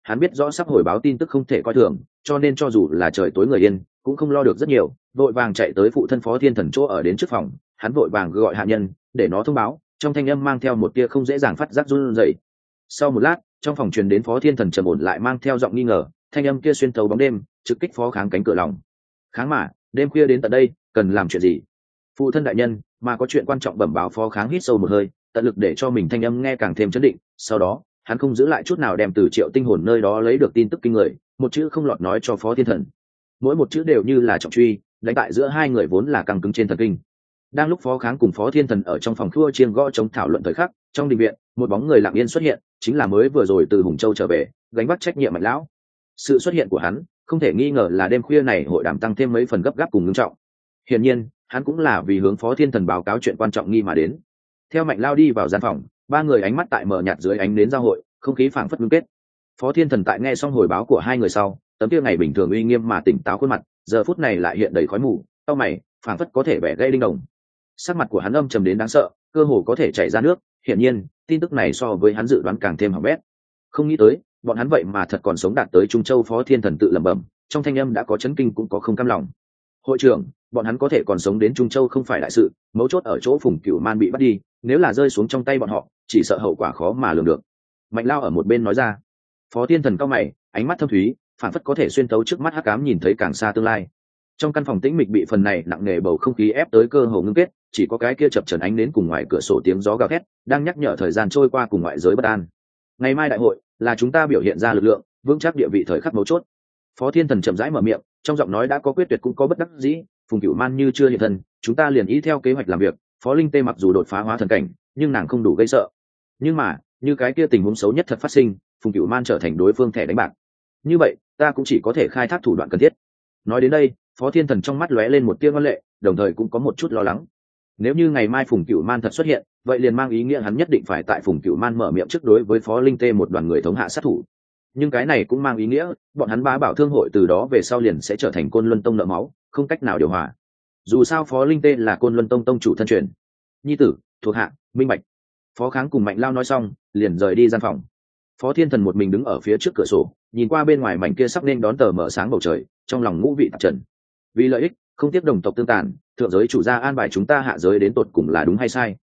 hắn biết rõ sắp hồi báo tin tức không thể coi thường, cho nên cho dù là trời tối người yên cũng không lo được rất nhiều, vội vàng chạy tới phụ thân Phó Thiên Thần chỗ ở đến trước phòng. Hắn vội vàng gọi hạ nhân để nó thông báo, trong thanh âm mang theo một tia không dễ dàng phát giác run rẩy. Sau một lát, trong phòng truyền đến Phó Thiên Thần trầm ổn lại mang theo giọng nghi ngờ, thanh âm kia xuyên thấu bóng đêm, trực kích Phó Kháng cánh cửa lòng. Kháng mà, đêm khuya đến tận đây, cần làm chuyện gì? Phụ thân đại nhân, mà có chuyện quan trọng bẩm báo. Phó Kháng hít sâu một hơi, tận lực để cho mình thanh âm nghe càng thêm chấn định. Sau đó, hắn không giữ lại chút nào đem từ Triệu Tinh Hồn nơi đó lấy được tin tức kinh người, một chữ không lọt nói cho Phó Thiên Thần. Mỗi một chữ đều như là trọng truy, đánh tại giữa hai người vốn là căng cứng trên thần kinh. Đang lúc Phó Kháng cùng Phó Thiên Thần ở trong phòng thua chiêng gõ chống thảo luận thời khắc, trong đình viện, một bóng người lặng yên xuất hiện, chính là mới vừa rồi từ Hùng Châu trở về, gánh vác trách nhiệm Mạnh lão. Sự xuất hiện của hắn, không thể nghi ngờ là đêm khuya này hội đàm tăng thêm mấy phần gấp gáp cùng nghiêm trọng. Hiển nhiên, hắn cũng là vì hướng Phó Thiên Thần báo cáo chuyện quan trọng nghi mà đến. Theo Mạnh lao đi vào gian phòng, ba người ánh mắt tại mờ nhạt dưới ánh nến giao hội, không khí phảng phất ngưng kết. Phó Thiên Thần tại nghe xong hồi báo của hai người sau, tấm kia ngày bình thường uy nghiêm mà tỉnh táo khuôn mặt, giờ phút này lại hiện đầy khói mù, cau mày, phảng phất có thể bẻ gãy đinh đồng. Sắc mặt của hắn âm trầm đến đáng sợ, cơ hồ có thể chảy ra nước. Hiển nhiên, tin tức này so với hắn dự đoán càng thêm hỏng bét. Không nghĩ tới, bọn hắn vậy mà thật còn sống đạt tới Trung Châu. Phó Thiên Thần tự lẩm bẩm, trong thanh âm đã có chấn kinh cũng có không cam lòng. Hội trưởng, bọn hắn có thể còn sống đến Trung Châu không phải đại sự, mấu chốt ở chỗ Phùng Cửu Man bị bắt đi, nếu là rơi xuống trong tay bọn họ, chỉ sợ hậu quả khó mà lường được. Mạnh lao ở một bên nói ra. Phó Thiên Thần cau mày, ánh mắt thâm thúy, phản phất có thể xuyên tấu trước mắt hắc ám nhìn thấy càng xa tương lai. Trong căn phòng tĩnh mịch bị phần này nặng nề bầu không khí ép tới cơ hồ ngưng kết, chỉ có cái kia chập chờn ánh đến cùng ngoài cửa sổ tiếng gió gào thét đang nhắc nhở thời gian trôi qua cùng ngoại giới bất an. Ngày mai đại hội là chúng ta biểu hiện ra lực lượng vững chắc địa vị thời khắc mấu chốt. Phó Thiên Thần chậm rãi mở miệng, trong giọng nói đã có quyết tuyệt cũng có bất đắc dĩ. Phùng Cửu Man như chưa hiện thân, chúng ta liền ý theo kế hoạch làm việc. Phó Linh Tê mặc dù đột phá hóa thần cảnh, nhưng nàng không đủ gây sợ. Nhưng mà, như cái kia tình huống xấu nhất thật phát sinh, Phùng Cửu Man trở thành đối phương thẻ đánh bạc. Như vậy, ta cũng chỉ có thể khai thác thủ đoạn cần thiết. Nói đến đây, Phó Thiên Thần trong mắt lóe lên một tia ngoan lệ, đồng thời cũng có một chút lo lắng. Nếu như ngày mai Phùng Cửu Man thật xuất hiện, vậy liền mang ý nghĩa hắn nhất định phải tại Phùng Cửu Man mở miệng trước đối với Phó Linh Tê một đoàn người thống hạ sát thủ. Nhưng cái này cũng mang ý nghĩa, bọn hắn Bá Bảo Thương hội từ đó về sau liền sẽ trở thành Côn Luân Tông nợ máu, không cách nào điều hòa. Dù sao Phó Linh Tê là Côn Luân Tông tông chủ thân truyền, nhi tử, thuộc hạ, minh bạch. Phó Kháng cùng Mạnh lao nói xong, liền rời đi gian phòng. Phó Thiên Thần một mình đứng ở phía trước cửa sổ, nhìn qua bên ngoài mảnh kia sắp nên đón tờ mở sáng bầu trời, trong lòng ngũ vị tạp trần. Vì lợi ích, không tiếc đồng tộc tương tàn, thượng giới chủ gia an bài chúng ta hạ giới đến tột cùng là đúng hay sai?